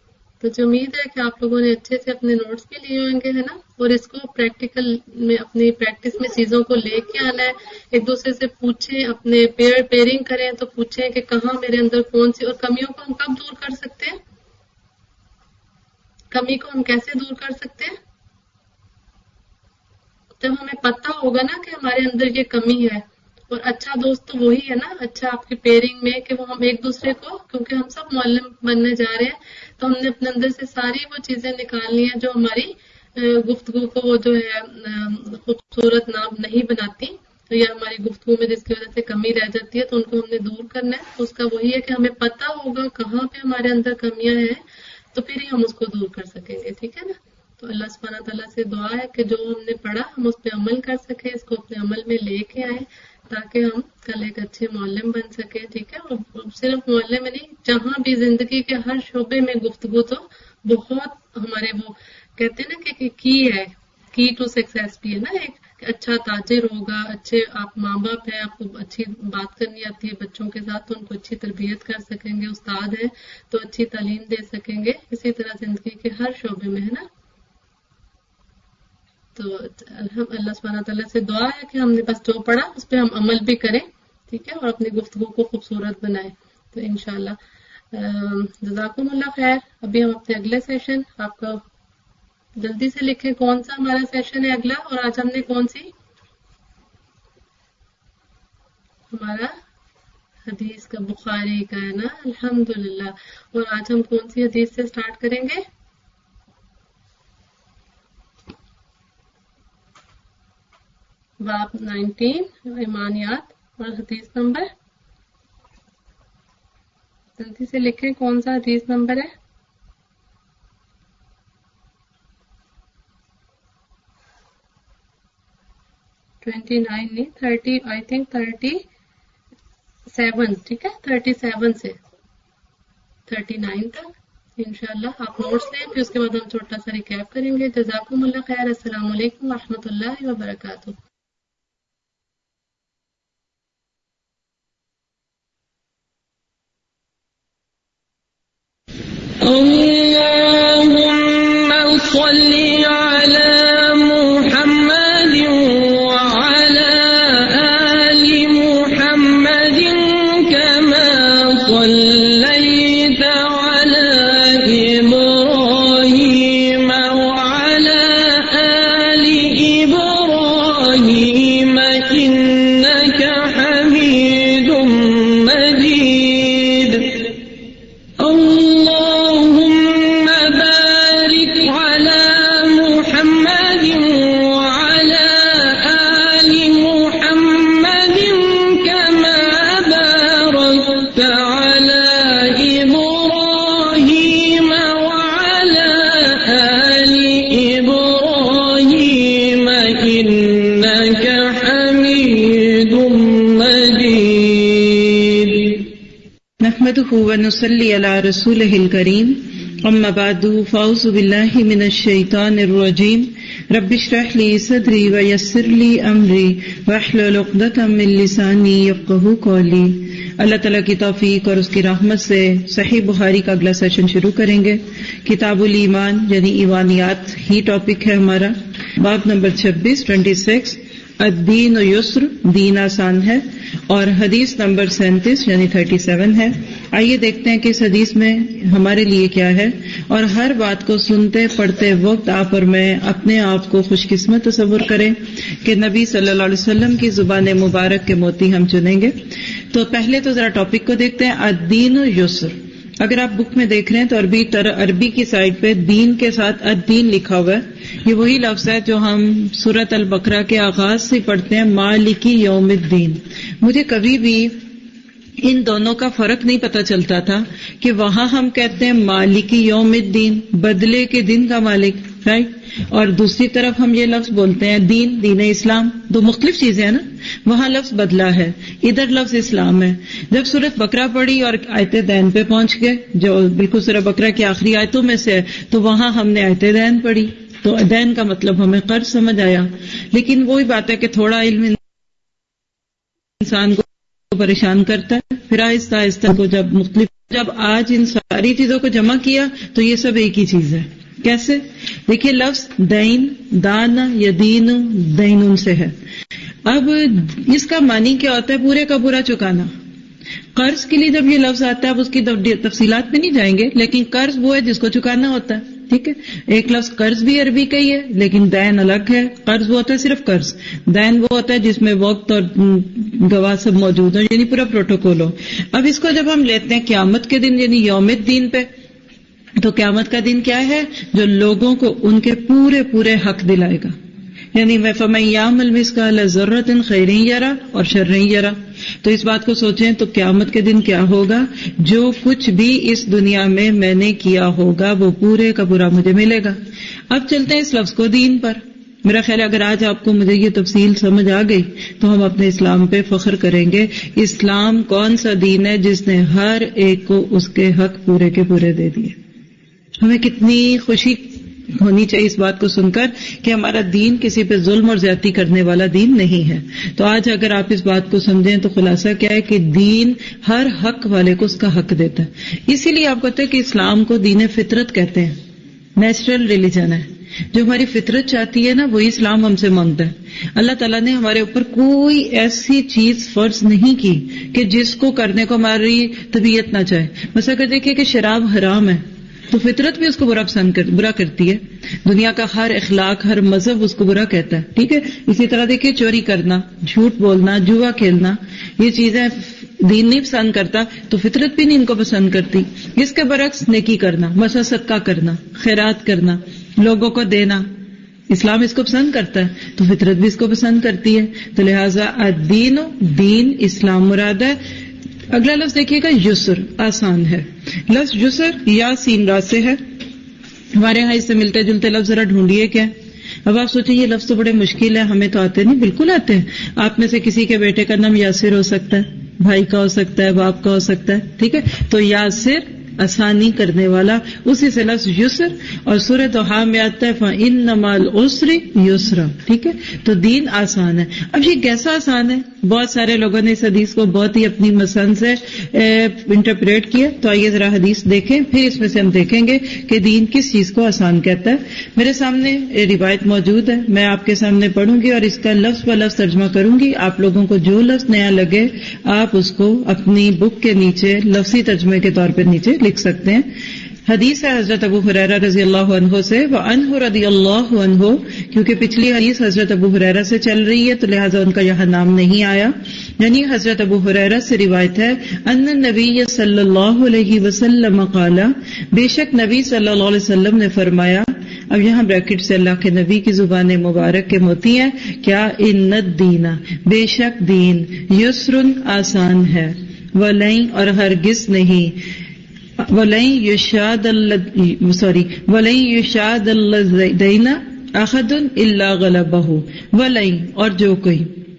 [SPEAKER 8] تو جو امید ہے کہ آپ لوگوں نے اچھے سے اپنے نوٹس بھی لیے ہوں گے، ہے نا، اور اس کو پریکٹیکل میں اپنی پریکٹس میں چیزوں کو لے کے آنا ہے. ایک دوسرے سے پوچھیں، اپنے پیئر پیئرنگ کریں تو پوچھیں کہ کہاں میرے اندر کون سی، اور کمیوں کو ہم کب دور کر سکتے ہیں، کمی کو ہم کیسے دور کر سکتے ہیں؟ جب ہمیں پتہ ہوگا نا کہ ہمارے اندر یہ کمی ہے. اور اچھا دوست تو وہی ہے نا، اچھا آپ کی پیئرنگ میں کہ وہ ہم ایک دوسرے کو، کیونکہ ہم سب معلم بننے جا رہے ہیں تو ہم نے اپنے اندر سے ساری وہ چیزیں نکالنی ہیں جو ہماری گفتگو کو وہ جو ہے خوبصورت نام نہیں بناتی، یا ہماری گفتگو میں جس کی وجہ سے کمی رہ جاتی ہے، تو ان کو ہم نے دور کرنا ہے. اس کا وہی ہے کہ ہمیں پتہ ہوگا کہاں پہ ہمارے اندر کمیاں ہیں تو پھر ہی ہم اس کو دور کر سکیں گے. ٹھیک ہے نا؟ تو اللہ سبحانہ تعالیٰ سے دعا ہے کہ جو ہم نے پڑھا ہم اس پہ عمل کر سکیں، اس کو اپنے عمل میں لے کے آئیں تاکہ ہم کل ایک اچھے معلم بن سکیں. ٹھیک ہے؟ اور صرف معلم میں نہیں، جہاں بھی زندگی کے ہر شعبے میں گفتگو تو بہت ہمارے وہ کہتے ہیں نا کہ کی ہے، کی ٹو سکسیس بھی ہے نا. ایک اچھا تاجر ہوگا، اچھے آپ ماں باپ ہیں، آپ کو اچھی بات کرنی آتی ہے بچوں کے ساتھ تو ان کو اچھی تربیت کر سکیں گے، استاد ہیں تو اچھی تعلیم دے سکیں گے. اسی طرح زندگی کے ہر شعبے میں ہے نا. تو اللہ سبحانہ تعالیٰ سے دعا ہے کہ ہم نے بس جو پڑھا اس پہ ہم عمل بھی کریں. ٹھیک ہے؟ اور اپنی گفتگو کو خوبصورت بنائیں. تو انشاءاللہ جزاکم اللہ خیر. ابھی ہم اپنے اگلے سیشن، آپ کو جلدی سے لکھیں کون سا ہمارا سیشن ہے اگلا، اور آج ہم نے کون سی، ہمارا حدیث کا بخاری کا ہے نا، الحمدللہ. اور آج ہم کون سی حدیث سے سٹارٹ کریں گے؟ باب نائنٹین ایمانیات، اور حدیث نمبر جلدی سے لکھیں کون سا حدیث نمبر ہے؟ ٹوینٹی نائن نہیں، thirty, I think thirty seven. ٹھیک ہے؟ تھرٹی سیون سے تھرٹی نائن تک انشاءاللہ آپ نوٹس لیں، پھر اس کے بعد ہم چھوٹا سا ریکیپ کریں گے. جزاکم اللہ خیر. السلام علیکم ورحمۃ اللہ وبرکاتہ.
[SPEAKER 5] اللهم صل على محمد وعلى آل محمد كما صليت على إبراهيم وعلى آل إبراهيم إنك حميد مجيد. اللهم بارك على محمد وعلى آل محمد كما باركت على إبراهيم وعلى آل إبراهيم إنك حميد مجيد.
[SPEAKER 4] نحمده ونصلي على رسوله الكريم. اما بعد فاعوذ بالله من الشيطان الرجيم. رب اشرح لي صدري ويسر لي امري واحلل عقدة من لساني يفقهوا قولي. اللہ تعالیٰ کی توفیق اور اس کی رحمت سے صحیح بخاری کا اگلا سیشن شروع کریں گے. کتاب الایمان یعنی ایمانیات ہی ٹاپک ہے ہمارا. باب نمبر چھبیس، ٹوینٹی سکس، الدین یسر، دین آسان ہے. اور حدیث نمبر سینتیس یعنی تھرٹی سیون ہے. آئیے دیکھتے ہیں کہ اس حدیث میں ہمارے لیے کیا ہے. اور ہر بات کو سنتے پڑھتے وقت آپ اور میں اپنے آپ کو خوش قسمت تصور کریں کہ نبی صلی اللہ علیہ وسلم کی زبان مبارک کے موتی ہم چنیں گے. تو پہلے تو ذرا ٹاپک کو دیکھتے ہیں. الدین یسر، اگر آپ بک میں دیکھ رہے ہیں تو عربی عربی کی سائڈ پہ دین کے ساتھ الدین لکھا ہوا ہے. یہ وہی لفظ ہے جو ہم سورۃ البقرہ کے آغاز سے پڑھتے ہیں، مالکی یوم الدین. مجھے کبھی بھی ان دونوں کا فرق نہیں پتہ چلتا تھا کہ وہاں ہم کہتے ہیں مالکی یوم الدین، بدلے کے دن کا مالک، رائٹ، اور دوسری طرف ہم یہ لفظ بولتے ہیں دین، دین اسلام. دو مختلف چیزیں ہیں نا. وہاں لفظ بدلا ہے، ادھر لفظ اسلام ہے. جب سورۃ بقرہ پڑھی اور آیت دین پہ پہنچ گئے جو بالکل سورۃ بقرہ کی آخری آیتوں میں سے ہے، تو وہاں ہم نے آیت دین پڑھی تو دین کا مطلب ہمیں قرض سمجھ آیا. لیکن وہی بات ہے کہ تھوڑا علم انسان کو پریشان کرتا ہے، پھر آہستہ آہستہ کو جب مختلف جب آج ان ساری چیزوں کو جمع کیا تو یہ سب ایک ہی چیز ہے. کیسے؟ دیکھیے لفظ دین، دانا یا دین دین سے ہے. اب اس کا معنی کیا ہوتا ہے؟ پورے کا پورا چکانا. قرض کے لیے جب یہ لفظ آتا ہے اب اس کی تفصیلات میں نہیں جائیں گے، لیکن قرض وہ ہے جس کو چکانا ہوتا ہے. ٹھیک ہے، ایک لفظ قرض بھی عربی کا ہی ہے لیکن دین الگ ہے. قرض وہ ہوتا ہے صرف قرض، دین وہ ہوتا ہے جس میں وقت اور گواہ سب موجود ہو، یعنی پورا پروٹوکول ہو. اب اس کو جب ہم لیتے ہیں قیامت کے دن یعنی یوم الدین پہ، تو قیامت کا دن کیا ہے؟ جو لوگوں کو ان کے پورے پورے حق دلائے گا. یعنی میں فَمَن يَعْمَلْ مِثْقَالَ ذَرَّةٍ خَيْرًا يَرَهُ اور شَرًّا يَرَهُ. تو اس بات کو سوچیں تو قیامت کے دن کیا ہوگا؟ جو کچھ بھی اس دنیا میں میں نے کیا ہوگا وہ پورے کا پورا مجھے ملے گا. اب چلتے ہیں اس لفظ کو دین پر. میرا خیال ہے اگر آج آپ کو مجھے یہ تفصیل سمجھ آ گئی تو ہم اپنے اسلام پہ فخر کریں گے. اسلام کون سا دین ہے جس نے ہر ایک کو اس کے حق پورے کے پورے دے دیے. ہمیں کتنی خوشی ہونی چاہیے اس بات کو سن کر کہ ہمارا دین کسی پہ ظلم اور زیادتی کرنے والا دین نہیں ہے. تو آج اگر آپ اس بات کو سمجھیں تو خلاصہ کیا ہے کہ دین ہر حق والے کو اس کا حق دیتا ہے. اسی لیے آپ کہتے ہیں کہ اسلام کو دین فطرت کہتے ہیں، نیچرل ریلیجن ہے. جو ہماری فطرت چاہتی ہے نا وہی اسلام ہم سے مانگتا ہے. اللہ تعالیٰ نے ہمارے اوپر کوئی ایسی چیز فرض نہیں کی کہ جس کو کرنے کو ہماری طبیعت نہ چاہے. مثلا اگر دیکھیں کہ شراب حرام ہے تو فطرت بھی اس کو برا پسند کر برا کرتی ہے. دنیا کا ہر اخلاق ہر مذہب اس کو برا کہتا ہے. ٹھیک ہے، اسی طرح دیکھیے چوری کرنا، جھوٹ بولنا، جوا کھیلنا، یہ چیزیں دین نہیں پسند کرتا تو فطرت بھی نہیں ان کو پسند کرتی. اس کے برعکس نیکی کرنا، مثلا صدقہ کرنا، خیرات کرنا، لوگوں کو دینا، اسلام اس کو پسند کرتا ہے تو فطرت بھی اس کو پسند کرتی ہے. تو لہٰذا الدین دین اسلام مراد ہے. اگلا لفظ دیکھیے گا یسر، آسان ہے. لفظ یسر یا سین را سے ہے. ہمارے یہاں اس سے ملتے جلتے لفظ ذرا ڈھونڈیے کیا. اب آپ سوچیں یہ لفظ تو بڑے مشکل ہے، ہمیں تو آتے نہیں. بالکل آتے ہیں. آپ میں سے کسی کے بیٹے کا نام یاسر ہو سکتا ہے، بھائی کا ہو سکتا ہے، باپ کا ہو سکتا ہے. ٹھیک ہے، تو یاسر آسانی کرنے والا، اسی سے لفظ یسر. اور سورہ توحا میں آتا ہے فَإِنَّ مَعَ الْعُسْرِ يُسْرًا. ٹھیک ہے، تو دین آسان ہے. اب یہ کیسا آسان ہے؟ بہت سارے لوگوں نے اس حدیث کو بہت ہی اپنی مسند سے انٹرپریٹ کیا. تو آئیے ذرا حدیث دیکھیں، پھر اس میں سے ہم دیکھیں گے کہ دین کس چیز کو آسان کہتا ہے. میرے سامنے روایت موجود ہے، میں آپ کے سامنے پڑھوں گی اور اس کا لفظ ب لفظ ترجمہ کروں گی. آپ لوگوں کو جو لفظ نیا لگے آپ اس کو اپنی بک کے نیچے لفظی ترجمے کے طور پر نیچے لکھ سکتے ہیں. حدیث ہے حضرت ابو ہریرہ رضی اللہ عنہ سے، وعنہ رضی اللہ عنہ، کیونکہ پچھلی حدیث حضرت ابو ہریرہ سے چل رہی ہے تو لہٰذا ان کا یہاں نام نہیں آیا. یعنی حضرت ابو ہریرہ سے روایت ہے ان النبی صلی اللہ علیہ وسلم قال، بے شک نبی صلی اللہ علیہ وسلم نے فرمایا. اب یہاں بریکٹ سے اللہ کے نبی کی زبان مبارک کے موتی ہیں کیا؟ ان الدین، بے شک دین، یسرن آسان ہے، ولین اور ہرگز نہیں، وَلَن يُشَادَ سوری وَلَن يُشَادَ الَّذِينَ أَحَدٌ إِلَّا غَلَبَهُ. وَلَن اور جو کوئی،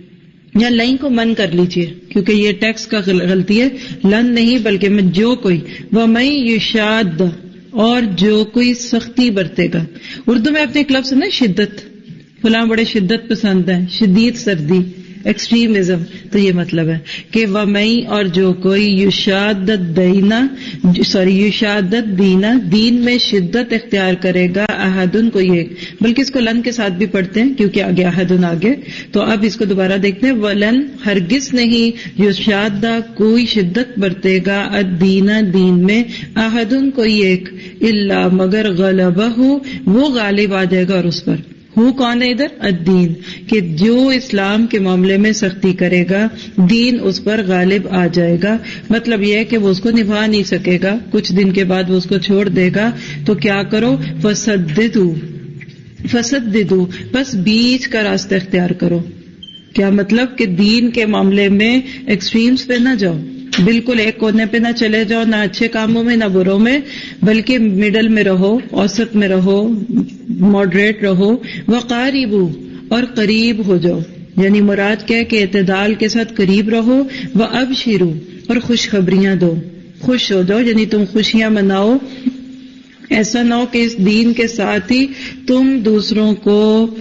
[SPEAKER 4] یا لین کو من کر لیجئے کیونکہ یہ ٹیکسٹ کا غلطی ہے، لن نہیں بلکہ میں جو کوئی. وَمَن يُشَادَ اور جو کوئی سختی برتے گا. اردو میں اپنے ایک لفظ نا شدت، فلاں بڑے شدت پسند ہے، شدید سردی، ایکسٹریمزم. تو یہ مطلب ہے کہ وَمَن اور جو کوئی یشادت دینا سوری یشادت دینا دین میں شدت اختیار کرے گا، احدن کوئی ایک، بلکہ اس کو لن کے ساتھ بھی پڑھتے ہیں کیونکہ آگے احدن آگے. تو اب اس کو دوبارہ دیکھتے ہیں، ولن ہرگز نہیں، یشادہ کوئی شدت برتے گا، الدینہ دین میں، احدن کوئی ایک، الا مگر غلبہ وہ غالب آ جائے گا اور اس پر. ہو کون ہے ادھر؟ الدین، کہ جو اسلام کے معاملے میں سختی کرے گا دین اس پر غالب آ جائے گا. مطلب یہ ہے کہ وہ اس کو نبھا نہیں سکے گا، کچھ دن کے بعد وہ اس کو چھوڑ دے گا. تو کیا کرو؟ فسددو فسددو بس بیچ کا راستہ اختیار کرو. کیا مطلب؟ کہ دین کے معاملے میں ایکسٹریمز پہ نہ جاؤ، بالکل ایک کونے پہ نہ چلے جاؤ، نہ اچھے کاموں میں نہ بروں میں، بلکہ مڈل میں رہو، اوسط میں رہو، ماڈریٹ رہو. وقاربو اور قریب ہو جاؤ، یعنی مراد کیا ہے کہ اعتدال کے ساتھ قریب رہو. وابشرو اور خوشخبریاں دو، خوش ہو جاؤ، یعنی تم خوشیاں مناؤ. ایسا نہ ہو کہ اس دین کے ساتھ ہی تم دوسروں کو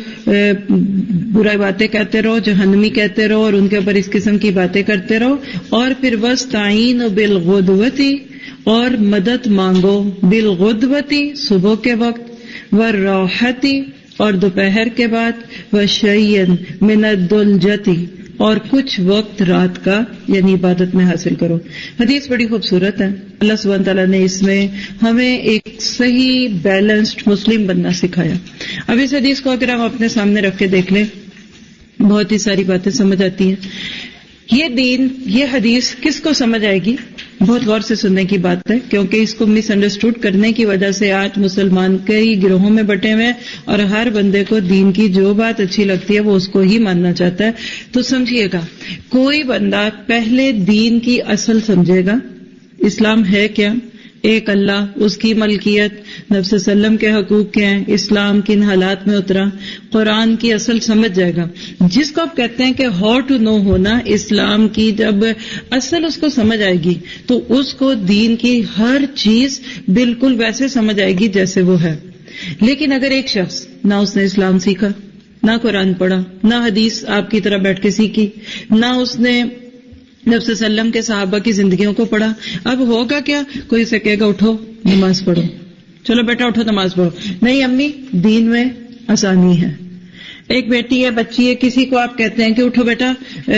[SPEAKER 4] برائی باتیں کہتے رہو، جہنمی کہتے رہو اور ان کے اوپر اس قسم کی باتیں کرتے رہو. اور پھر وستعینوا بالغدوۃ اور مدد مانگو بالغدوتی صبح کے وقت والراحتی اور دوپہر کے بعد وشیئن من الدلجتی اور کچھ وقت رات کا یعنی عبادت میں حاصل کرو. حدیث بڑی خوبصورت ہے. اللہ سبحانہ تعالیٰ نے اس میں ہمیں ایک صحیح بیلنسڈ مسلم بننا سکھایا. اب اس حدیث کو اگر ہم اپنے سامنے رکھ کے دیکھ لیں بہت ہی ساری باتیں سمجھ آتی ہیں. یہ دین یہ حدیث کس کو سمجھ آئے گی؟ بہت غور سے سننے کی بات ہے، کیونکہ اس کو مس انڈرسٹوڈ کرنے کی وجہ سے آج مسلمان کئی گروہوں میں بٹے ہوئے ہیں اور ہر بندے کو دین کی جو بات اچھی لگتی ہے وہ اس کو ہی ماننا چاہتا ہے. تو سمجھیے گا، کوئی بندہ پہلے دین کی اصل سمجھے گا. اسلام ہے کیا؟ ایک اللہ، اس کی ملکیت، نبی صلی اللہ علیہ وسلم کے حقوق کیا ہیں، اسلام کن حالات میں اترا، قرآن کی اصل سمجھ جائے گا. جس کو آپ کہتے ہیں کہ ہاؤ ٹو نو ہونا، اسلام کی جب اصل اس کو سمجھ آئے گی تو اس کو دین کی ہر چیز بالکل ویسے سمجھ آئے گی جیسے وہ ہے. لیکن اگر ایک شخص نہ اس نے اسلام سیکھا، نہ قرآن پڑھا، نہ حدیث آپ کی طرح بیٹھ کے سیکھی، نہ اس نے نبی صلی اللہ علیہ وسلم کے صحابہ کی زندگیوں کو پڑھا، اب ہوگا کیا؟ کوئی سے کہے گا اٹھو نماز پڑھو، چلو بیٹا اٹھو نماز پڑھو. نہیں امی، دین میں آسانی ہے. ایک بیٹی ہے، بچی ہے، کسی کو آپ کہتے ہیں کہ اٹھو بیٹا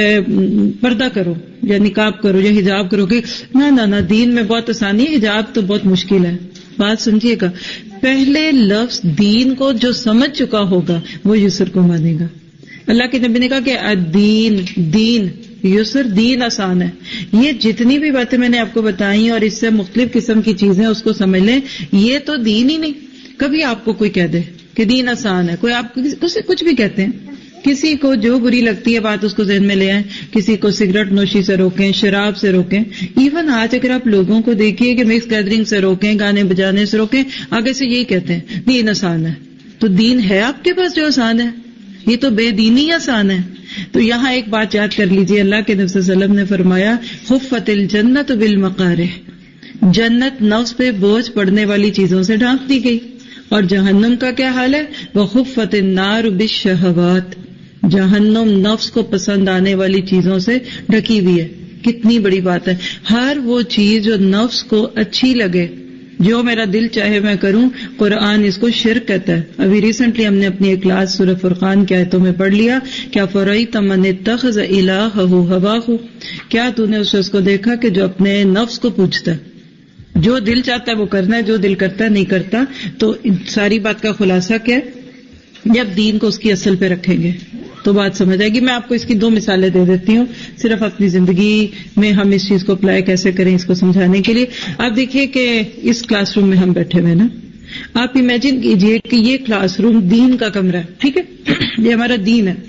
[SPEAKER 4] پردہ کرو یا نقاب کرو یا حجاب کرو، کہ نہ نہ نہ دین میں بہت آسانی ہے، حجاب تو بہت مشکل ہے. بات سمجھیے گا، پہلے لفظ دین کو جو سمجھ چکا ہوگا وہ یسر کو مانے گا. اللہ کے نبی نے کہا کہ الدین دین یسر، دین آسان ہے. یہ جتنی بھی باتیں میں نے آپ کو بتائی اور اس سے مختلف قسم کی چیزیں اس کو سمجھ لیں، یہ تو دین ہی نہیں. کبھی آپ کو کوئی کہہ دے کہ دین آسان ہے، کوئی آپ کچھ بھی کہتے ہیں، کسی کو جو بری لگتی ہے بات اس کو ذہن میں لے آئیں، کسی کو سگریٹ نوشی سے روکیں، شراب سے روکیں. ایون آج اگر آپ لوگوں کو دیکھیے کہ مکس گیدرنگ سے روکیں، گانے بجانے سے روکیں، آگے سے یہی کہتے ہیں دین آسان ہے. تو دین ہے آپ کے پاس جو آسان ہے؟ یہ تو بے دینی آسان ہے. تو یہاں ایک بات یاد کر لیجئے، اللہ کے نبی صلی اللہ علیہ وسلم نے فرمایا خفت الجنت بالمقارح، جنت نفس پہ بوجھ پڑنے والی چیزوں سے ڈھانپ دی گئی. اور جہنم کا کیا حال ہے؟ وخفت النار بالشہوات، جہنم نفس کو پسند آنے والی چیزوں سے ڈھکی ہوئی ہے. کتنی بڑی بات ہے. ہر وہ چیز جو نفس کو اچھی لگے، جو میرا دل چاہے میں کروں، قرآن اس کو شرک کہتا ہے. ابھی ریسنٹلی ہم نے اپنی ایک کلاس سورہ فرقان کی آیتوں میں پڑھ لیا، کیا فرأیت من اتخذ الہہ ہواہ، کیا تو نے اس شخص کو دیکھا کہ جو اپنے نفس کو پوجتا ہے، جو دل چاہتا ہے وہ کرنا ہے، جو دل کرتا ہے نہیں کرتا. تو ساری بات کا خلاصہ کیا ہے؟ جب دین کو اس کی اصل پہ رکھیں گے تو بات سمجھ آئے گی. میں آپ کو اس کی دو مثالیں دے دیتی ہوں، صرف اپنی زندگی میں ہم اس چیز کو اپلائی کیسے کریں اس کو سمجھانے کے لیے. آپ دیکھیے کہ اس کلاس روم میں ہم بیٹھے ہوئے نا، آپ امیجن کیجئے کہ یہ کلاس روم دین کا کمرہ ہے، ٹھیک ہے، یہ ہمارا دین ہے.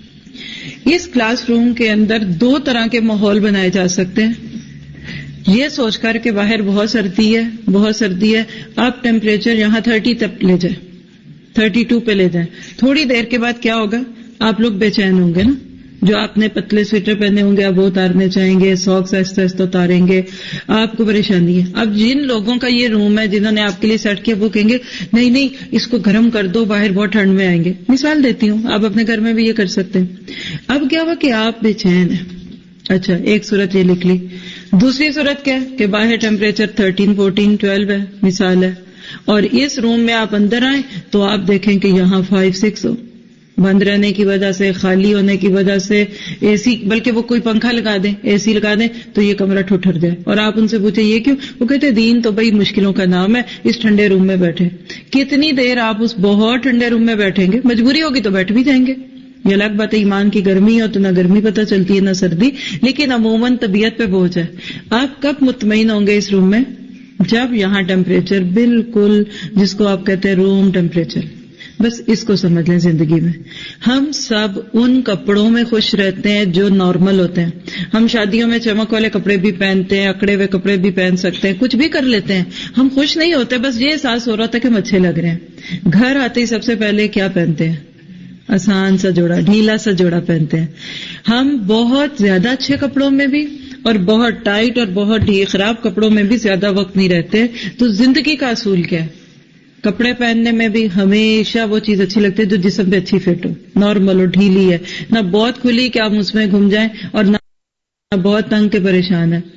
[SPEAKER 4] اس کلاس روم کے اندر دو طرح کے ماحول بنائے جا سکتے ہیں. یہ سوچ کر کہ باہر بہت سردی ہے، بہت سردی ہے، آپ ٹیمپریچر یہاں تھرٹی تک لے جائیں، تھرٹی ٹو پہ لے جائیں. تھوڑی دیر کے بعد کیا ہوگا؟ آپ لوگ بے چین ہوں گے نا. جو آپ نے پتلے سویٹر پہنے ہوں گے آپ وہ اتارنے چاہیں گے، ساکس آہستہ آہستہ اتاریں گے، آپ کو پریشانی ہے. اب جن لوگوں کا یہ روم ہے جنہوں نے آپ کے لیے سیٹ کیا وہ کہیں گے نہیں نہیں اس کو گرم کر دو، باہر بہت ٹھنڈ میں آئیں گے. مثال دیتی ہوں، آپ اپنے گھر میں بھی یہ کر سکتے ہیں. اب کیا ہوا کہ آپ بے چین ہیں. اچھا، ایک صورت یہ لکھ لی. دوسری صورت کیا ہے کہ باہر ٹیمپریچر تھرٹین فورٹین ٹویلو ہے، مثال ہے، اور اس روم میں آپ اندر آئیں تو آپ دیکھیں کہ یہاں فائیو سکس ہو. بند رہنے کی وجہ سے، خالی ہونے کی وجہ سے، اے سی، بلکہ وہ کوئی پنکھا لگا دیں، اے سی لگا دیں تو یہ کمرہ ٹھٹر جائے. اور آپ ان سے پوچھیں یہ کیوں؟ وہ کہتے دین تو بھائی مشکلوں کا نام ہے، اس ٹھنڈے روم میں بیٹھے. کتنی دیر آپ اس بہت ٹھنڈے روم میں بیٹھیں گے؟ مجبوری ہوگی تو بیٹھ بھی جائیں گے. یہ الگ بات ہے، ایمان کی گرمی ہو تو نہ گرمی پتہ چلتی ہے نہ سردی، لیکن عموماً طبیعت پہ بوجھ ہے. آپ کب مطمئن ہوں گے اس روم میں؟ جب یہاں ٹیمپریچر بالکل جس کو آپ کہتے ہیں روم ٹیمپریچر. بس اس کو سمجھ لیں. زندگی میں ہم سب ان کپڑوں میں خوش رہتے ہیں جو نارمل ہوتے ہیں. ہم شادیوں میں چمک والے کپڑے بھی پہنتے ہیں، اکڑے ہوئے کپڑے بھی پہن سکتے ہیں، کچھ بھی کر لیتے ہیں. ہم خوش نہیں ہوتے، بس یہ احساس ہو رہا تھا کہ ہم اچھے لگ رہے ہیں. گھر آتے ہی سب سے پہلے کیا پہنتے ہیں؟ آسان سا جوڑا، ڈھیلا سا جوڑا پہنتے ہیں. ہم بہت زیادہ اچھے کپڑوں میں بھی اور بہت ٹائٹ اور بہت خراب کپڑوں میں بھی زیادہ وقت نہیں رہتے. تو زندگی کا اصول کیا ہے؟ کپڑے پہننے میں بھی ہمیشہ وہ چیز اچھی لگتی ہے جو جسم پہ اچھی فٹ ہو، نارمل ہو، ڈھیلی ہے، نہ بہت کھلی کہ آپ اس میں گھوم جائیں اور نہ بہت تنگ کے پریشان ہے.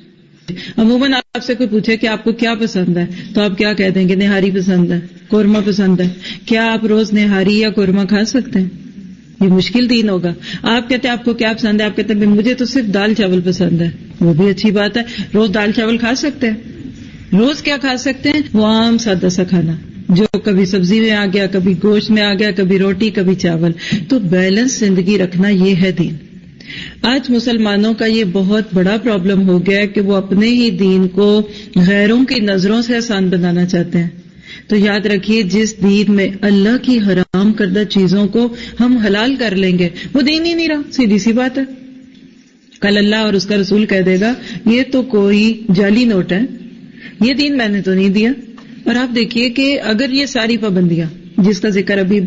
[SPEAKER 4] عموماً آپ سے کوئی پوچھے کہ آپ کو کیا پسند ہے تو آپ کیا کہتے ہیں کہ نہاری پسند ہے، قورمہ پسند ہے. کیا آپ روز نہاری یا قورمہ کھا سکتے ہیں؟ یہ مشکل دین ہوگا. آپ کہتے ہیں آپ کو کیا پسند ہے، آپ کہتے ہیں مجھے تو صرف دال چاول پسند ہے. وہ بھی اچھی بات ہے، روز دال چاول کھا سکتے ہیں. روز کیا کھا سکتے ہیں؟ وہ عام سادہ سا کھانا جو کبھی سبزی میں آ گیا، کبھی گوشت میں آ گیا، کبھی روٹی، کبھی چاول. تو بیلنس زندگی رکھنا یہ ہے دین. آج مسلمانوں کا یہ بہت بڑا پرابلم ہو گیا ہے کہ وہ اپنے ہی دین کو غیروں کی نظروں سے آسان بنانا چاہتے ہیں. تو یاد رکھیے، جس دین میں اللہ کی حرام کردہ چیزوں کو ہم حلال کر لیں گے وہ دین ہی نہیں رہا. سیدھی سی بات ہے. کل اللہ اور اس کا رسول کہہ دے گا یہ تو کوئی جعلی نوٹ ہے، یہ دین میں نے تو نہیں دیا. اور آپ دیکھیے کہ اگر یہ ساری پابندیاں جس کا ذکر ابھی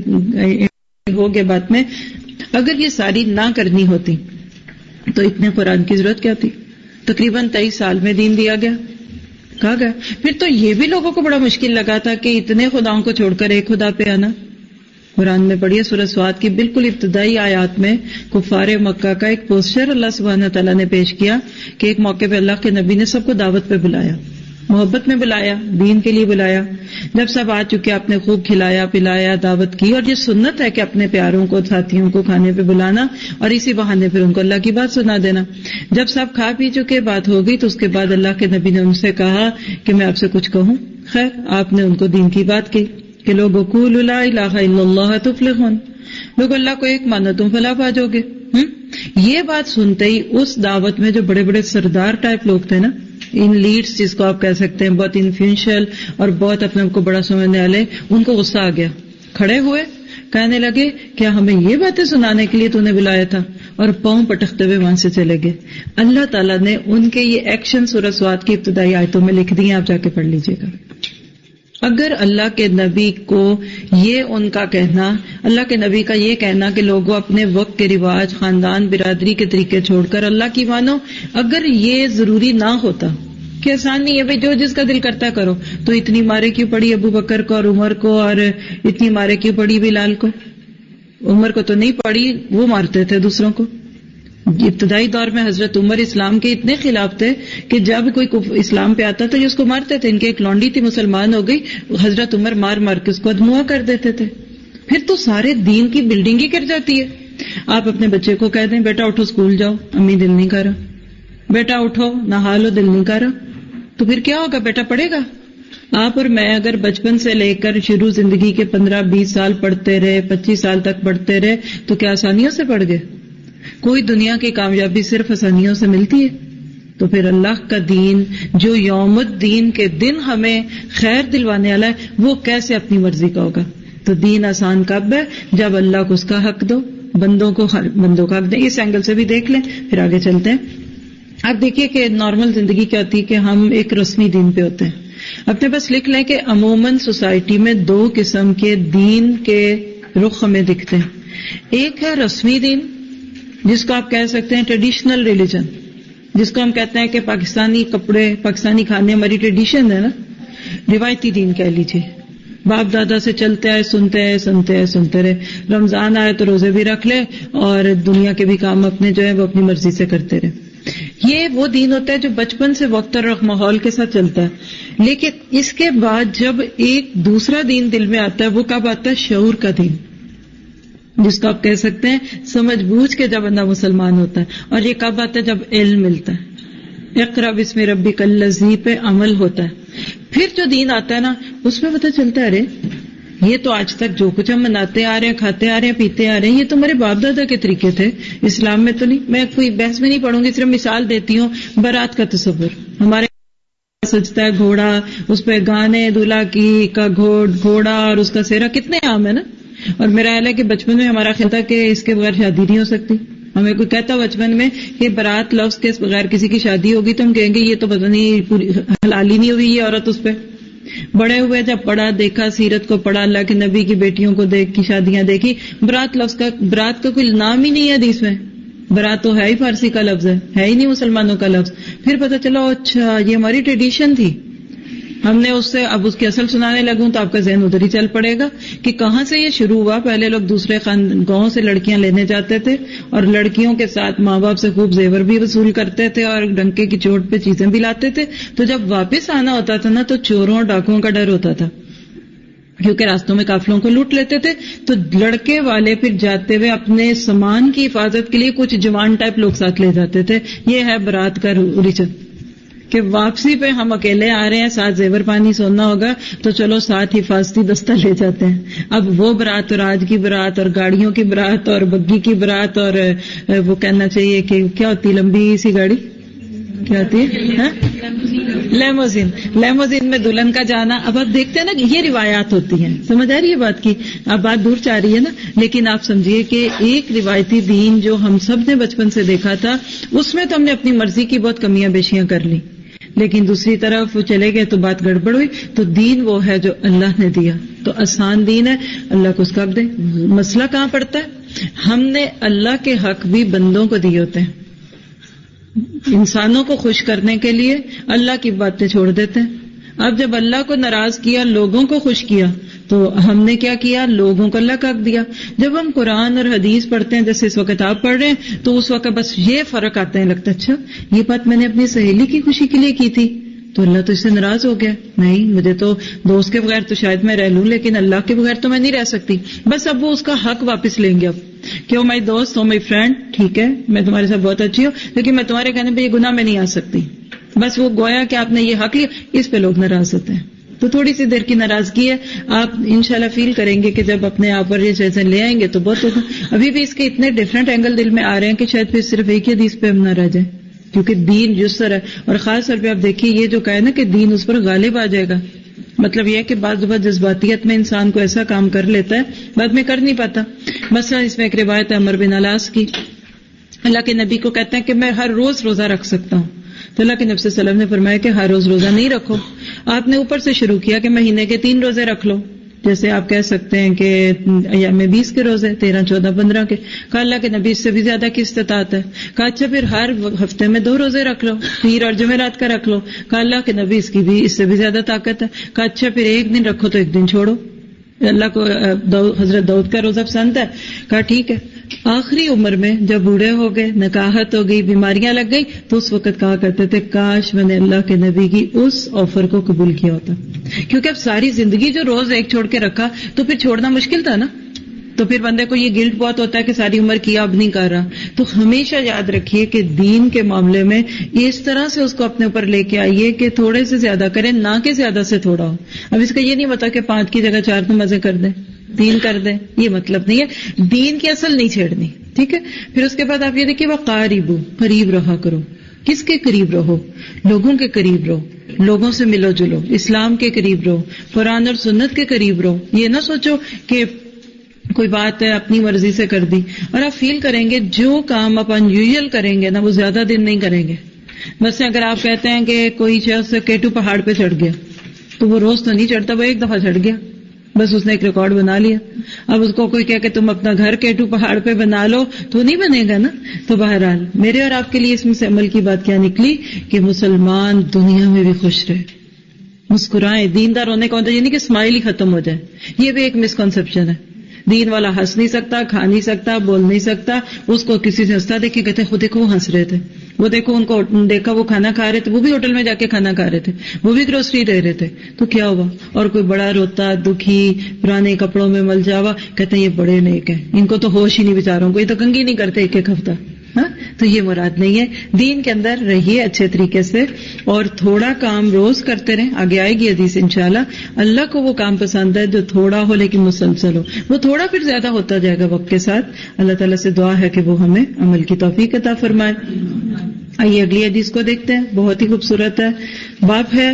[SPEAKER 4] ہو گیا بات میں، اگر یہ ساری نہ کرنی ہوتی تو اتنے قرآن کی ضرورت کیا تھی؟ تقریباً تیئیس سال میں دین دیا گیا، کہا گیا. پھر تو یہ بھی لوگوں کو بڑا مشکل لگا تھا کہ اتنے خداؤں کو چھوڑ کر ایک خدا پہ آنا. قرآن میں پڑھیے سورہ سواد کی بالکل ابتدائی آیات میں کفار مکہ کا ایک پوسچر اللہ سبحانہ تعالیٰ نے پیش کیا کہ ایک موقع پہ اللہ کے نبی نے سب کو دعوت پہ بلایا، محبت میں بلایا، دین کے لیے بلایا. جب سب آ چکے آپ نے خوب کھلایا پلایا، دعوت کی. اور یہ سنت ہے کہ اپنے پیاروں کو، ساتھیوں کو کھانے پہ بلانا اور اسی بہانے پھر ان کو اللہ کی بات سنا دینا. جب سب کھا پی چکے بات ہو گئی تو اس کے بعد اللہ کے نبی نے ان سے کہا کہ میں آپ سے کچھ کہوں. خیر آپ نے ان کو دین کی بات کی کہ لوگوں قولوا لا الہ الا اللہ تفلحون، لوگ اللہ کو ایک مانو تم فلاح پا جاؤ گے. یہ بات سنتے ہی اس دعوت میں جو بڑے بڑے سردار ٹائپ لوگ تھے نا، ان لیڈز جس کو آپ کہہ سکتے ہیں، بہت انفلوئنشل اور بہت اپنے کو بڑا سمجھنے والے، ان کو غصہ آ گیا. کھڑے ہوئے کہنے لگے کیا ہمیں یہ باتیں سنانے کے لیے تو نے بلایا تھا، اور پاؤں پٹکتے ہوئے وہاں سے چلے گئے. اللہ تعالیٰ نے ان کے یہ ایکشن سورہ سواد کی ابتدائی آیتوں میں لکھ دیے، آپ جا کے پڑھ لیجئے گا. اگر اللہ کے نبی کو یہ ان کا کہنا، اللہ کے نبی کا یہ کہنا کہ لوگوں اپنے وقت کے رواج، خاندان، برادری کے طریقے چھوڑ کر اللہ کی مانو، اگر یہ ضروری نہ ہوتا کہ آسان نہیں ہے بھائی جو جس کا دل کرتا کرو، تو اتنی مارے کیوں پڑی ابو بکر کو اور عمر کو، اور اتنی مارے کیوں پڑی بلال کو؟ عمر کو تو نہیں پڑی، وہ مارتے تھے دوسروں کو. ابتدائی دور میں حضرت عمر اسلام کے اتنے خلاف تھے کہ جب کوئی اسلام پہ آتا تھا یہ اس کو مارتے تھے. ان کی ایک لونڈی تھی مسلمان ہو گئی، حضرت عمر مار مار کے اس کو ادموا کر دیتے تھے. پھر تو سارے دین کی بلڈنگ ہی گر جاتی ہے. آپ اپنے بچے کو کہہ دیں بیٹا اٹھو اسکول جاؤ، امی دل نہیں کر رہا، بیٹا اٹھو نہا لو دل نہیں کر رہا، تو پھر کیا ہوگا؟ بیٹا پڑھے گا. آپ اور میں اگر بچپن سے لے کر شروع زندگی کے پندرہ بیس سال پڑھتے رہے، پچیس سال تک پڑھتے رہے، تو کیا آسانیوں سے پڑھ گئے؟ کوئی دنیا کی کامیابی صرف آسانیوں سے ملتی ہے؟ تو پھر اللہ کا دین جو یوم الدین کے دن ہمیں خیر دلوانے والا ہے، وہ کیسے اپنی مرضی کا ہوگا؟ تو دین آسان کب ہے؟ جب اللہ کو اس کا حق دو، بندوں کو بندوں کا حق دیں. اس اینگل سے بھی دیکھ لیں، پھر آگے چلتے ہیں. آپ دیکھیے کہ نارمل زندگی کیا ہوتی ہے کہ ہم ایک رسمی دین پہ ہوتے ہیں. اپنے بس لکھ لیں کہ عموماً سوسائٹی میں دو قسم کے دین کے رخ ہمیں دکھتے ہیں. ایک ہے رسمی دین، جس کو آپ کہہ سکتے ہیں ٹریڈیشنل ریلیجن، جس کو ہم کہتے ہیں کہ پاکستانی کپڑے، پاکستانی کھانے ہماری ٹریڈیشن ہے نا، روایتی دین کہہ لیجیے. باپ دادا سے چلتے آئے، سنتے آئے سنتے آئے سنتے رہے. رمضان آئے تو روزے بھی رکھ لے اور دنیا کے بھی کام اپنے جو ہے وہ اپنی مرضی سے کرتے رہے. یہ وہ دین ہوتا ہے جو بچپن سے وقت اور ماحول کے ساتھ چلتا ہے. لیکن اس کے بعد جب ایک دوسرا دین دل میں آتا ہے، وہ کب آتا ہے؟ شعور کا دین، جس کو آپ کہہ سکتے ہیں سمجھ بوجھ کے جب بندہ مسلمان ہوتا ہے. اور یہ کب آتا ہے؟ جب علم ملتا ہے. اقرا بسم ربک الذی پہ عمل ہوتا ہے. پھر جو دین آتا ہے نا، اس میں پتہ چلتا ہے ارے یہ تو آج تک جو کچھ ہم مناتے آ رہے ہیں، کھاتے آ رہے ہیں، پیتے آ رہے ہیں، یہ تو ہمارے باپ دادا کے طریقے تھے، اسلام میں تو نہیں. میں کوئی بحث میں نہیں پڑھوں گی، صرف مثال دیتی ہوں. بارات کا تصور ہمارے سجتا ہے گھوڑا، اس پہ گانے، دلہا کی کا گھوڑ گھوڑا اور اس کا سہرا کتنے عام ہے نا. اور میرا خیال ہے کہ بچپن میں ہمارا خیال تھا کہ اس کے بغیر شادی نہیں ہو سکتی. ہمیں کوئی کہتا بچپن میں کہ برات لفظ کے بغیر کسی کی شادی ہوگی تو ہم کہیں گے یہ تو پتہ نہیں پوری حلالی نہیں ہوئی یہ عورت اس پہ. بڑے ہوئے جب پڑھا، دیکھا، سیرت کو پڑھا، اللہ کے نبی کی بیٹیوں کو دیکھ کی شادیاں دیکھی، برات لفظ کا برات کا کوئی نام ہی نہیں ہے حدیث میں. برات تو ہے ہی فارسی کا لفظ ہے، ہے ہی نہیں مسلمانوں کا لفظ. پھر پتہ چلا اچھا یہ ہماری ٹریڈیشن تھی. ہم نے اس سے اب اس کی اصل سنانے لگوں تو آپ کا ذہن ادھر ہی چل پڑے گا کہ کہاں سے یہ شروع ہوا. پہلے لوگ دوسرے گاؤں سے لڑکیاں لینے جاتے تھے اور لڑکیوں کے ساتھ ماں باپ سے خوب زیور بھی وصول کرتے تھے اور ڈنکے کی چوٹ پہ چیزیں بھی لاتے تھے. تو جب واپس آنا ہوتا تھا نا تو چوروں اور ڈاکوؤں کا ڈر ہوتا تھا کیونکہ راستوں میں قافلوں کو لوٹ لیتے تھے. تو لڑکے والے پھر جاتے ہوئے اپنے سامان کی حفاظت کے لیے کچھ جوان ٹائپ لوگ ساتھ لے جاتے تھے. یہ ہے برات کا ریچن کہ واپسی پہ ہم اکیلے آ رہے ہیں, ساتھ زیور پانی سونا ہوگا تو چلو ساتھ حفاظتی دستہ لے جاتے ہیں. اب وہ برات اور آج کی برات اور گاڑیوں کی برات اور بگی کی برات اور وہ کہنا چاہیے کہ کیا ہوتی لمبی سی گاڑی کیا ہوتی ہے لیموزین. لیموزین میں دلہن کا جانا. اب آپ دیکھتے ہیں نا کہ یہ روایات ہوتی ہیں. سمجھ آ رہی ہے بات کی؟ اب بات دور چاہ رہی ہے نا, لیکن آپ سمجھیے کہ ایک روایتی دین جو ہم سب نے بچپن سے دیکھا تھا اس میں تو ہم نے اپنی مرضی کی بہت کمیاں بیشیاں کر لی, لیکن دوسری طرف وہ چلے گئے تو بات گڑبڑ ہوئی. تو دین وہ ہے جو اللہ نے دیا, تو آسان دین ہے, اللہ کو اس کا حق دے. مسئلہ کہاں پڑتا ہے؟ ہم نے اللہ کے حق بھی بندوں کو دیے ہوتے ہیں. انسانوں کو خوش کرنے کے لیے اللہ کی باتیں چھوڑ دیتے ہیں. اب جب اللہ کو ناراض کیا, لوگوں کو خوش کیا, تو ہم نے کیا کیا؟ لوگوں کو اللہ کا حق دیا. جب ہم قرآن اور حدیث پڑھتے ہیں جیسے اس وقت آپ پڑھ رہے ہیں تو اس وقت بس یہ فرق آتا ہے, لگتا ہے اچھا یہ بات میں نے اپنی سہیلی کی خوشی کے لیے کی تھی تو اللہ تو اس سے ناراض ہو گیا. نہیں, مجھے تو دوست کے بغیر تو شاید میں رہ لوں لیکن اللہ کے بغیر تو میں نہیں رہ سکتی. بس اب وہ اس کا حق واپس لیں گے. اب کہ وہ میری دوست ہو, میری فرینڈ, ٹھیک ہے میں تمہارے ساتھ بہت اچھی ہوں لیکن میں تمہارے کہنے پہ یہ گناہ میں نہیں آ سکتی. بس وہ گویا کہ آپ نے یہ حق لیا, اس پہ لوگ ناراض ہوتے ہیں. تو تھوڑی سی دیر کی ناراضگی ہے, آپ انشاءاللہ فیل کریں گے کہ جب اپنے آپ پر یہ چیزیں لے آئیں گے تو بہت ہوگا. ابھی بھی اس کے اتنے ڈفرینٹ اینگل دل میں آ رہے ہیں کہ شاید پھر صرف ایک ہی حدیث پہ ہم نہ رہ جائیں, کیونکہ دین یسر ہے. اور خاص طور پہ آپ دیکھیے یہ جو کہا نا کہ دین اس پر غالب آ جائے گا, مطلب یہ ہے کہ بعض دفعہ جذباتیت میں انسان کو ایسا کام کر لیتا ہے بعد میں کر نہیں پاتا. مثلا اس میں ایک روایت ہے عمر بن علاس کی, اللہ کے نبی کو کہتے ہیں کہ میں ہر روز روزہ رکھ سکتا ہوں. تو اللہ کے نبی صلی اللہ علیہ وسلم نے فرمایا کہ ہر روز روزہ نہیں رکھو. آپ نے اوپر سے شروع کیا کہ مہینے کے تین روزے رکھ لو, جیسے آپ کہہ سکتے ہیں کہ ایام بیس کے روزے, تیرہ چودہ پندرہ کے. کہا اللہ کے نبی اس سے بھی زیادہ کی استطاعت ہے. کہا اچھا پھر ہر ہفتے میں دو روزے رکھ لو, پیر اور جمعرات کا رکھ لو. کہا اللہ کے نبی اس کی بھی اس سے بھی زیادہ طاقت ہے. کہا اچھا پھر ایک دن رکھو تو ایک دن چھوڑو, اللہ کو حضرت داؤد کا روزہ پسند ہے. کہا ٹھیک ہے. آخری عمر میں جب بوڑھے ہو گئے, نکاحت ہو گئی, بیماریاں لگ گئی, تو اس وقت کہا کرتے تھے کاش میں نے اللہ کے نبی کی اس آفر کو قبول کیا ہوتا, کیونکہ اب ساری زندگی جو روز ایک چھوڑ کے رکھا تو پھر چھوڑنا مشکل تھا نا. تو پھر بندے کو یہ گلٹ بہت ہوتا ہے کہ ساری عمر کیا اب نہیں کر رہا. تو ہمیشہ یاد رکھیے کہ دین کے معاملے میں اس طرح سے اس کو اپنے اوپر لے کے آئیے کہ تھوڑے سے زیادہ کریں, نہ کہ زیادہ سے تھوڑا ہو. اب اس کا یہ نہیں بتا کہ پانچ کی جگہ چار نمازیں کر دیں, تین کر دیں, یہ مطلب نہیں ہے. دین کی اصل نہیں چھیڑنی, ٹھیک ہے. پھر اس کے بعد آپ یہ دیکھیے وقاربو, قریب رہا کرو. کس کے قریب رہو؟ لوگوں کے قریب رہو, لوگوں سے ملو جلو, اسلام کے قریب رہو, قرآن اور سنت کے قریب رہو. یہ نہ سوچو کہ کوئی بات ہے اپنی مرضی سے کر دی, اور آپ فیل کریں گے جو کام آپ انیوژل کریں گے نا وہ زیادہ دن نہیں کریں گے. بس اگر آپ کہتے ہیں کہ کوئی شخص کیٹو پہاڑ پہ چڑھ گیا تو وہ روز تو نہیں چڑھتا, وہ ایک دفعہ چڑھ گیا, بس اس نے ایک ریکارڈ بنا لیا. اب اس کو کوئی کہے کہ تم اپنا گھر کیٹو پہاڑ پہ بنا لو تو نہیں بنے گا نا. تو بہرحال میرے اور آپ کے لیے اس میں سے عمل کی بات کیا نکلی کہ مسلمان دنیا میں بھی خوش رہے, مسکرائیں. دیندار ہونے کا ہوتا ہے یعنی کہ اسمائل ہی ختم ہو جائے. یہ بھی ایک مسکنسپشن ہے. دین والا ہنس نہیں سکتا, کھا نہیں سکتا, بول نہیں سکتا. اس کو کسی سے ہنستا دیکھے کہتے خود دیکھو وہ ہنس رہے تھے, وہ دیکھو ان کو دیکھا وہ کھانا کھا رہے تھے, وہ بھی ہوٹل میں جا کے کھانا کھا رہے تھے, وہ بھی گروسری لے رہے تھے, تو کیا ہوا؟ اور کوئی بڑا روتا دکھی پرانے کپڑوں میں مل جاوا کہتے ہیں یہ بڑے نیک ہیں, ان کو تو ہوش ہی نہیں بیچاروں کو, یہ تو کنگھی نہیں کرتے ایک ایک ہفتہ. ہاں تو یہ مراد نہیں ہے. دین کے اندر رہیے اچھے طریقے سے اور تھوڑا کام روز کرتے رہیں. آگے آئے گی حدیث انشاءاللہ. اللہ کو وہ کام پسند ہے جو تھوڑا ہو لیکن مسلسل ہو. وہ تھوڑا پھر زیادہ ہوتا جائے گا وقت کے ساتھ. اللہ تعالیٰ سے دعا ہے کہ وہ ہمیں عمل کی توفیق عطا فرمائے. آئیے اگلی حدیث کو دیکھتے ہیں, بہت ہی خوبصورت ہے. باب ہے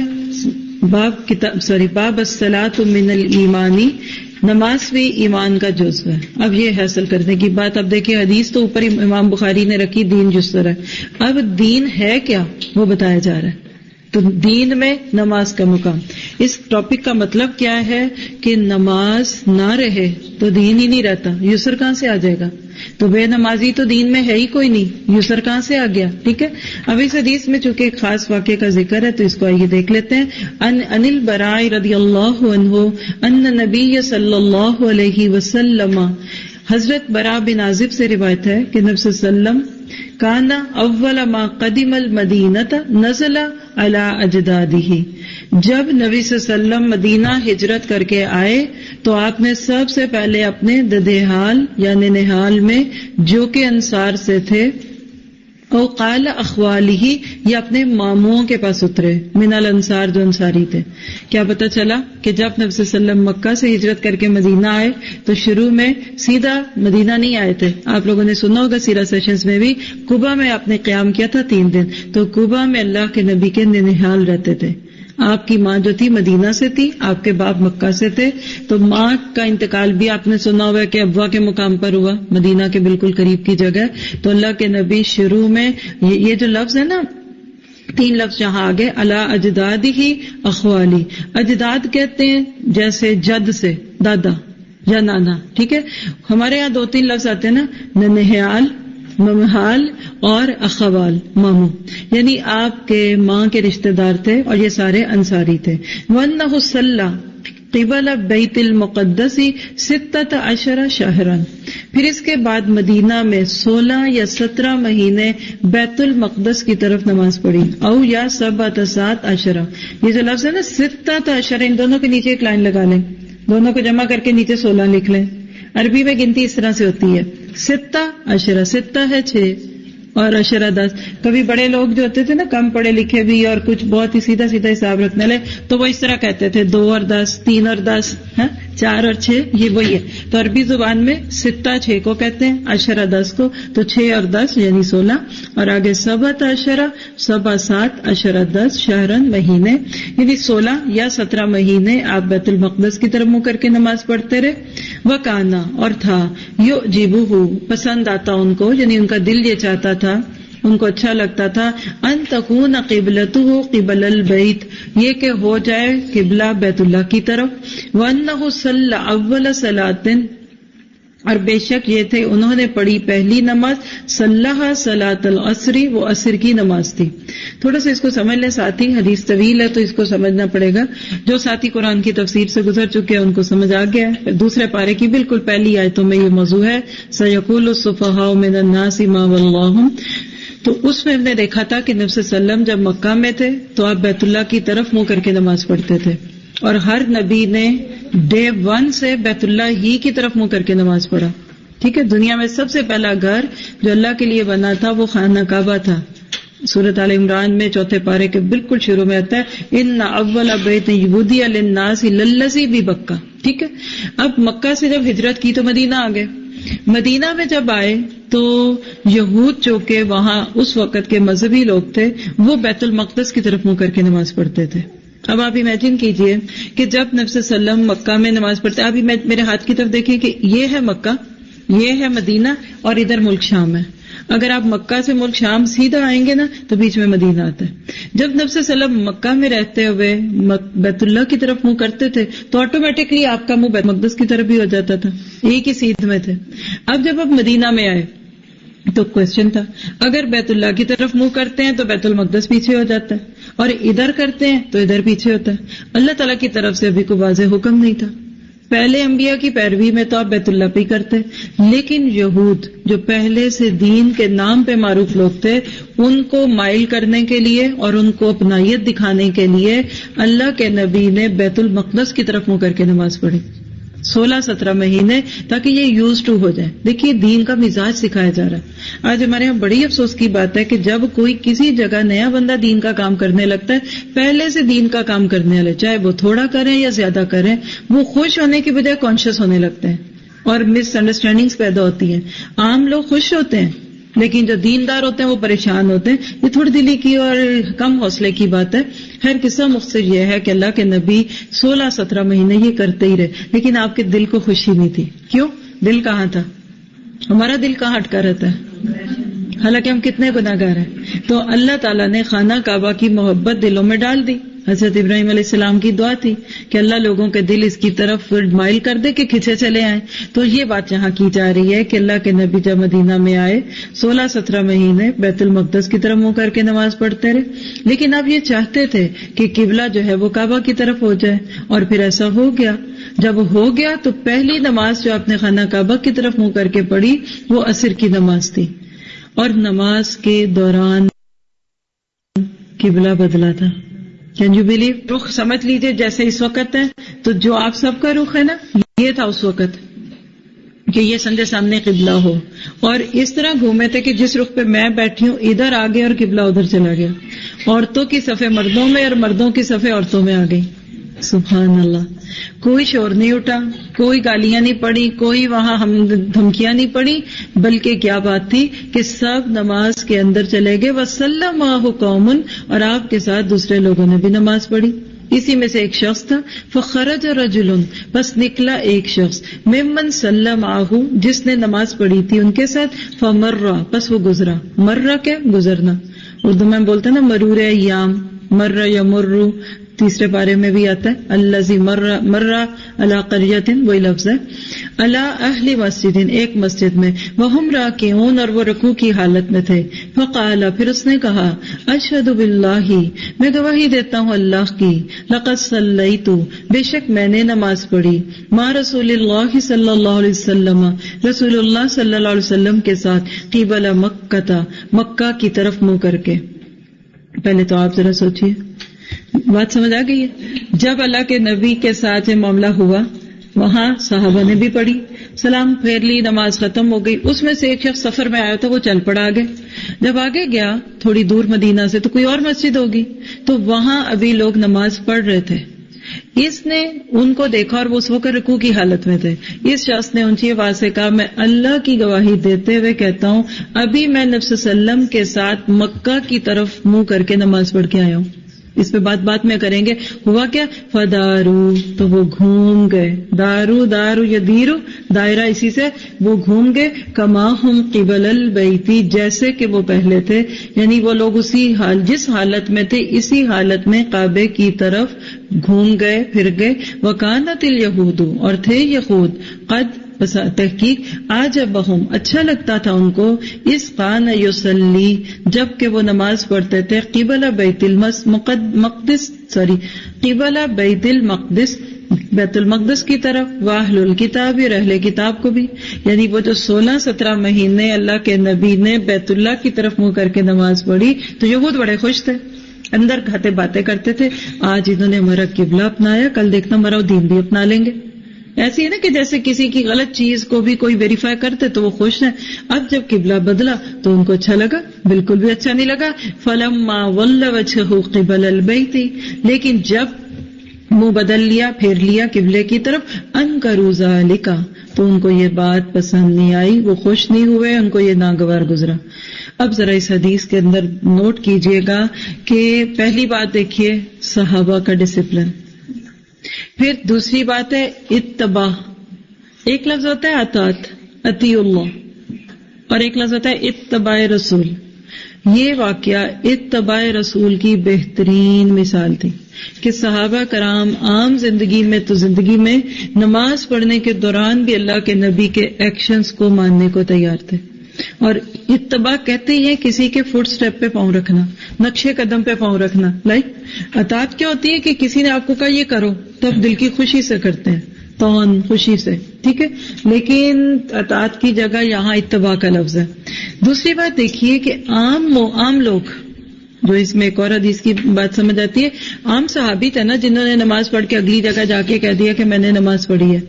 [SPEAKER 4] باب کتاب سوری باب الصلاۃ من الایمانی, نماز بھی ایمان کا جزو ہے. اب یہ حاصل کرنے کی بات. اب دیکھیں حدیث تو اوپر امام بخاری نے رکھی, دین جسر ہے. اب دین ہے کیا وہ بتایا جا رہا ہے
[SPEAKER 10] تو دین میں نماز کا مقام. اس ٹاپک کا مطلب کیا ہے کہ نماز نہ رہے تو دین ہی نہیں رہتا. یسر کہاں سے آ جائے گا؟ تو بے نمازی تو دین میں ہے ہی کوئی نہیں، یسر کہاں سے آ گیا؟ ٹھیک ہے. اب اس حدیث میں چونکہ ایک خاص واقعے کا ذکر ہے تو اس کو آئیے دیکھ لیتے ہیں. ان ان البراء رضی اللہ عنہ ان نبی صلی اللہ علیہ وسلم، حضرت براء بن عازب سے روایت ہے کہ نبی صلی اللہ علیہ وسلم کان اول ما قدم المدینۃ نزل علی اجدادہ، جب نبی صلی اللہ علیہ وسلم مدینہ ہجرت کر کے آئے تو آپ نے سب سے پہلے اپنے ددیحال یعنی نہال میں جو کہ انصار سے تھے، او قال اخوالہ یا اپنے ماموں کے پاس اترے، من الانصار جو انصاری تھے. کیا پتہ چلا کہ جب نبی صلی اللہ علیہ وسلم مکہ سے ہجرت کر کے مدینہ آئے تو شروع میں سیدھا مدینہ نہیں آئے تھے. آپ لوگوں نے سنا ہوگا سیرہ سیشنز میں بھی، قباء میں آپ نے قیام کیا تھا تین دن. تو قباء میں اللہ کے نبی کے ننہال رہتے تھے. آپ کی ماں جو تھی مدینہ سے تھی، آپ کے باپ مکہ سے تھے. تو ماں کا انتقال بھی آپ نے سنا ہوا کہ ابوا کے مقام پر ہوا، مدینہ کے بالکل قریب کی جگہ. تو اللہ کے نبی شروع میں یہ جو لفظ ہے نا، تین لفظ جہاں آگے، الا اجدادہ اخوالی، اجداد کہتے ہیں جیسے جد سے دادا یا نانا. ٹھیک ہے. ہمارے یہاں دو تین لفظ آتے ہیں نا، ننہال، ممحال اور اخوال، ماموں، یعنی آپ کے ماں کے رشتہ دار تھے اور یہ سارے انصاری تھے. وَأَنَّهُ صَلَّى قِبَلَ بَيْتِ الْمُقَدَّسِ سِتَّةَ عَشَرَ شَهْرًا، پھر اس کے بعد مدینہ میں سولہ یا سترہ مہینے بیت المقدس کی طرف نماز پڑھی. او یا سبعۃ سات عشرہ، یہ جو لفظ ہے نا سِتَّةَ عشرہ، ان دونوں کے نیچے ایک لائن لگا لیں، دونوں کو جمع کر کے نیچے سولہ لکھ لیں. عربی میں گنتی اس طرح سے ہوتی ہے، ستہ عشرہ، ستہ ہے چھ اور عشرہ دس. کبھی بڑے لوگ جو ہوتے تھے نا کم پڑھے لکھے بھی اور کچھ بہت ہی سیدھا سیدھا حساب رکھنے لے تو وہ اس طرح کہتے تھے دو اور دس، تین اور دس، ہاں چار اور چھ، یہ وہی ہے. تو عربی زبان میں ستہ چھ کو کہتے ہیں، عشرہ دس کو، تو چھ اور دس یعنی سولہ. اور آگے سبعۃ عشرہ، سبع سات، عشرہ دس، شہرن مہینے، یعنی سولہ یا سترہ مہینے آپ بیت المقدس کی طرف منہ کر کے نماز پڑھتے رہے. وکانا، اور تھا، یعجبہ، پسند آتا ان کو، یعنی ان کا دل یہ چاہتا تھا، ان کو اچھا لگتا تھا، ان تکون قبلتہ قبل البیت، یہ کہ ہو جائے قبلہ بیت اللہ کی طرف. وانہ صلی اول صلاۃ، اور بے شک یہ تھے انہوں نے پڑھی پہلی نماز صلاح صلاۃ العصر، وہ عصر کی نماز تھی. تھوڑا سا اس کو سمجھ لیں ساتھی، حدیث طویل ہے تو اس کو سمجھنا پڑے گا. جو ساتھی قرآن کی تفسیر سے گزر چکے ہیں ان کو سمجھ آ گیا ہے. دوسرے پارے کی بالکل پہلی آیتوں میں یہ موضوع ہے، سیقول السفہاء من الناس ما ولاھم. تو اس میں ہم نے دیکھا تھا کہ نبی صلی اللہ علیہ وسلم جب مکہ میں تھے تو آپ بیت اللہ کی طرف منہ کر کے نماز پڑھتے تھے، اور ہر نبی نے ڈے ون سے بیت اللہ ہی کی طرف منہ کر کے نماز پڑھا. ٹھیک ہے. دنیا میں سب سے پہلا گھر جو اللہ کے لیے بنا تھا وہ خانہ کعبہ تھا. سورۃ آل عمران میں چوتھے پارے کے بالکل شروع میں آتا ہے، ان اول بیت وُدِّعَ للناس للذی ببکہ. ٹھیک ہے. اب مکہ سے جب ہجرت کی تو مدینہ آ گئے. مدینہ میں جب آئے تو یہود جو کہ وہاں اس وقت کے مذہبی لوگ تھے وہ بیت المقدس کی طرف منہ کر کے نماز پڑھتے تھے. اب آپ امیجن کیجئے کہ جب نبی صلی اللہ علیہ وسلم مکہ میں نماز پڑھتے، اب میرے ہاتھ کی طرف دیکھیں کہ یہ ہے مکہ، یہ ہے مدینہ، اور ادھر ملک شام ہے. اگر آپ مکہ سے ملک شام سیدھا آئیں گے نا تو بیچ میں مدینہ آتا ہے. جب نبی صلی اللہ علیہ وسلم مکہ میں رہتے ہوئے بیت اللہ کی طرف منہ کرتے تھے تو آٹومیٹکلی آپ کا منہ بیت مقدس کی طرف بھی ہو جاتا تھا، ایک ہی سیدھ میں تھے. اب جب آپ مدینہ میں آئے تو کوشچن تھا، اگر بیت اللہ کی طرف منہ کرتے ہیں تو بیت المقدس پیچھے ہو جاتا ہے، اور ادھر کرتے ہیں تو ادھر پیچھے ہوتا ہے. اللہ تعالیٰ کی طرف سے ابھی کوئی واضح حکم نہیں تھا. پہلے انبیاء کی پیروی میں تو آپ بیت اللہ پہ ہی کرتے، لیکن یہود جو پہلے سے دین کے نام پہ معروف لوگ تھے ان کو مائل کرنے کے لیے اور ان کو اپنائیت دکھانے کے لیے اللہ کے نبی نے بیت المقدس کی طرف منہ کر کے نماز پڑھی سولہ سترہ مہینے، تاکہ یہ یوز ٹو ہو جائے. دیکھیے دین کا مزاج سکھایا جا رہا ہے. آج ہمارے یہاں بڑی افسوس کی بات ہے کہ جب کوئی کسی جگہ نیا بندہ دین کا کام کرنے لگتا ہے، پہلے سے دین کا کام کرنے والے چاہے وہ تھوڑا کریں یا زیادہ کریں، وہ خوش ہونے کی بجائے کانشیس ہونے لگتے ہیں اور مس انڈرسٹینڈنگز پیدا ہوتی ہیں. عام لوگ خوش ہوتے ہیں لیکن جو دیندار ہوتے ہیں وہ پریشان ہوتے ہیں. یہ تھوڑی دلی کی اور کم حوصلے کی بات ہے. خیر قصہ مختصر یہ ہے کہ اللہ کے نبی سولہ سترہ مہینے یہ کرتے ہی رہے، لیکن آپ کے دل کو خوشی نہیں تھی. کیوں؟ دل کہاں تھا؟ ہمارا دل کہاں اٹکا رہتا ہے؟ حالانکہ ہم کتنے گناہگار ہیں. تو اللہ تعالیٰ نے خانہ کعبہ کی محبت دلوں میں ڈال دی. حضرت ابراہیم علیہ السلام کی دعا تھی کہ اللہ لوگوں کے دل اس کی طرف مائل کر دے کہ کھچے چلے آئیں. تو یہ بات یہاں کی جا رہی ہے کہ اللہ کے نبی جب مدینہ میں آئے سولہ سترہ مہینے بیت المقدس کی طرف منہ کر کے نماز پڑھتے رہے, لیکن اب یہ چاہتے تھے کہ قبلہ جو ہے وہ کعبہ کی طرف ہو جائے, اور پھر ایسا ہو گیا. جب ہو گیا تو پہلی نماز جو آپ نے خانہ کعبہ کی طرف منہ کر کے پڑھی وہ عصر کی نماز تھی, اور نماز کے دوران قبلہ بدلا تھا. Can you believe? رخ سمجھ لیجئے جیسے اس وقت ہے, تو جو آپ سب کا رخ ہے نا یہ تھا اس وقت کہ یہ سمجھے سامنے قبلہ ہو, اور اس طرح گھومے تھے کہ جس رخ پہ میں بیٹھی ہوں ادھر آ گئے اور قبلہ ادھر چلا گیا. عورتوں کی صفیں مردوں میں اور مردوں کی صفیں عورتوں میں آ گئی. سبحان اللہ. کوئی شور نہیں اٹھا, کوئی گالیاں نہیں پڑی, کوئی وہاں ہم دھمکیاں نہیں پڑی, بلکہ کیا بات تھی کہ سب نماز کے اندر چلے گئے. وَسَلَّمَ مَعَهُ قَوْمٌ, اور آپ کے ساتھ دوسرے لوگوں نے بھی نماز پڑھی. اسی میں سے ایک شخص تھا فخرج رجل, بس نکلا ایک شخص, ممن صلی معه, جس نے نماز پڑھی تھی ان کے ساتھ, فمر, بس وہ گزرا. مرہ کیا؟ گزرنا. اردو میں بولتے ہیں نا مرور ایام, مر یمر, تیسرے پارے میں بھی آتا ہے الذی مر مر علی قریۃ, وہی لفظ ہے. علی اہل مسجد, ایک مسجد میں, وہم راکعون, اور وہ رکوع کی حالت میں تھے. فقال, پھر اس نے کہا, اشہد باللہ, میں گواہی دیتا ہوں اللہ کی, لقد صلیت, بے شک میں نے نماز پڑھی, ما رسول اللہ صلی اللہ علیہ وسلم, رسول اللہ صلی اللہ علیہ وسلم کے ساتھ, قبل مکہ, مکہ کی طرف منہ کر کے. پہلے تو آپ ذرا سوچئے, بات سمجھ آ گئی ہے؟ جب اللہ کے نبی کے ساتھ یہ معاملہ ہوا وہاں صحابہ نے بھی پڑھی, سلام پھیر لی, نماز ختم ہو گئی. اس میں سے ایک شخص سفر میں آیا تھا, وہ چل پڑا آگے. جب آگے گیا تھوڑی دور مدینہ سے تو کوئی اور مسجد ہوگی, تو وہاں ابھی لوگ نماز پڑھ رہے تھے. اس نے ان کو دیکھا اور وہ اس وقت رکوع کی حالت میں تھے. اس شخص نے اونچی آواز سے کہا, میں اللہ کی گواہی دیتے ہوئے کہتا ہوں ابھی میں نبی صلی اللہ علیہ وسلم کے ساتھ مکہ کی طرف منہ کر کے نماز پڑھ کے آیا ہوں. اس پہ بات بات میں کریں گے. ہوا کیا؟ فدارو, تو وہ گھوم گئے. دارو دارو یا دیرو, دائرہ اسی سے, وہ گھوم گئے. کما ہم قبل البیتی, جیسے کہ وہ پہلے تھے, یعنی وہ لوگ اسی حال جس حالت میں تھے اسی حالت میں کعبے کی طرف گھوم گئے, پھر گئے. وکانت الیہود, اور تھے یہود, قد بس تحقیق, آج بہم, اچھا لگتا تھا ان کو, اس قان یصلی, جب کہ وہ نماز پڑھتے تھے, قبل بیت المقدس سوری قبل بیت المقدس, بیت المقدس کی طرف, واہل الکتاب, اہل کتاب کو بھی. یعنی وہ جو سولہ سترہ مہینے اللہ کے نبی نے بیت اللہ کی طرف منہ کر کے نماز پڑھی تو یہود بڑے خوش تھے, اندر کھاتے باتیں کرتے تھے, آج انہوں نے ہمارا قبلہ اپنایا, کل دیکھنا ہمارا دین بھی اپنا لیں گے. ایسی ہے نا کہ جیسے کسی کی غلط چیز کو بھی کوئی ویریفائی کرتے تو وہ خوش ہیں. اب جب قبلہ بدلا تو ان کو اچھا لگا؟ بالکل بھی اچھا نہیں لگا. فلما ول وجهه قبل البیت, لیکن جب منہ بدل لیا, پھیر لیا قبلے کی طرف, انکروا ذلک, تو ان کو یہ بات پسند نہیں آئی, وہ خوش نہیں ہوئے, ان کو یہ ناگوار گزرا. اب ذرا اس حدیث کے اندر نوٹ کیجئے گا کہ پہلی بات دیکھیے صحابہ کا ڈسپلن, پھر دوسری بات ہے اتباع. ایک لفظ ہوتا ہے اطاعت, اطیع اللہ, اور ایک لفظ ہوتا ہے اتباع رسول. یہ واقعہ اتباع رسول کی بہترین مثال تھی کہ صحابہ کرام عام زندگی میں تو زندگی میں نماز پڑھنے کے دوران بھی اللہ کے نبی کے ایکشنز کو ماننے کو تیار تھے. اور اتباع کہتے ہی ہیں کسی کے فٹ سٹیپ پہ پاؤں رکھنا, نقشے قدم پہ پاؤں رکھنا. لائک اطاعت کیا ہوتی ہے کہ کسی نے آپ کو کہا یہ کرو تو آپ دل کی خوشی سے کرتے ہیں, تون خوشی سے, ٹھیک ہے, لیکن اطاعت کی جگہ یہاں اتباع کا لفظ ہے. دوسری بات دیکھیے کہ عام عام لوگ, جو اس میں ایک اور حدیث کی بات سمجھ آتی ہے, عام صحابی تھے نا جنہوں نے نماز پڑھ کے اگلی جگہ جا کے کہہ دیا کہ میں نے نماز پڑھی ہے.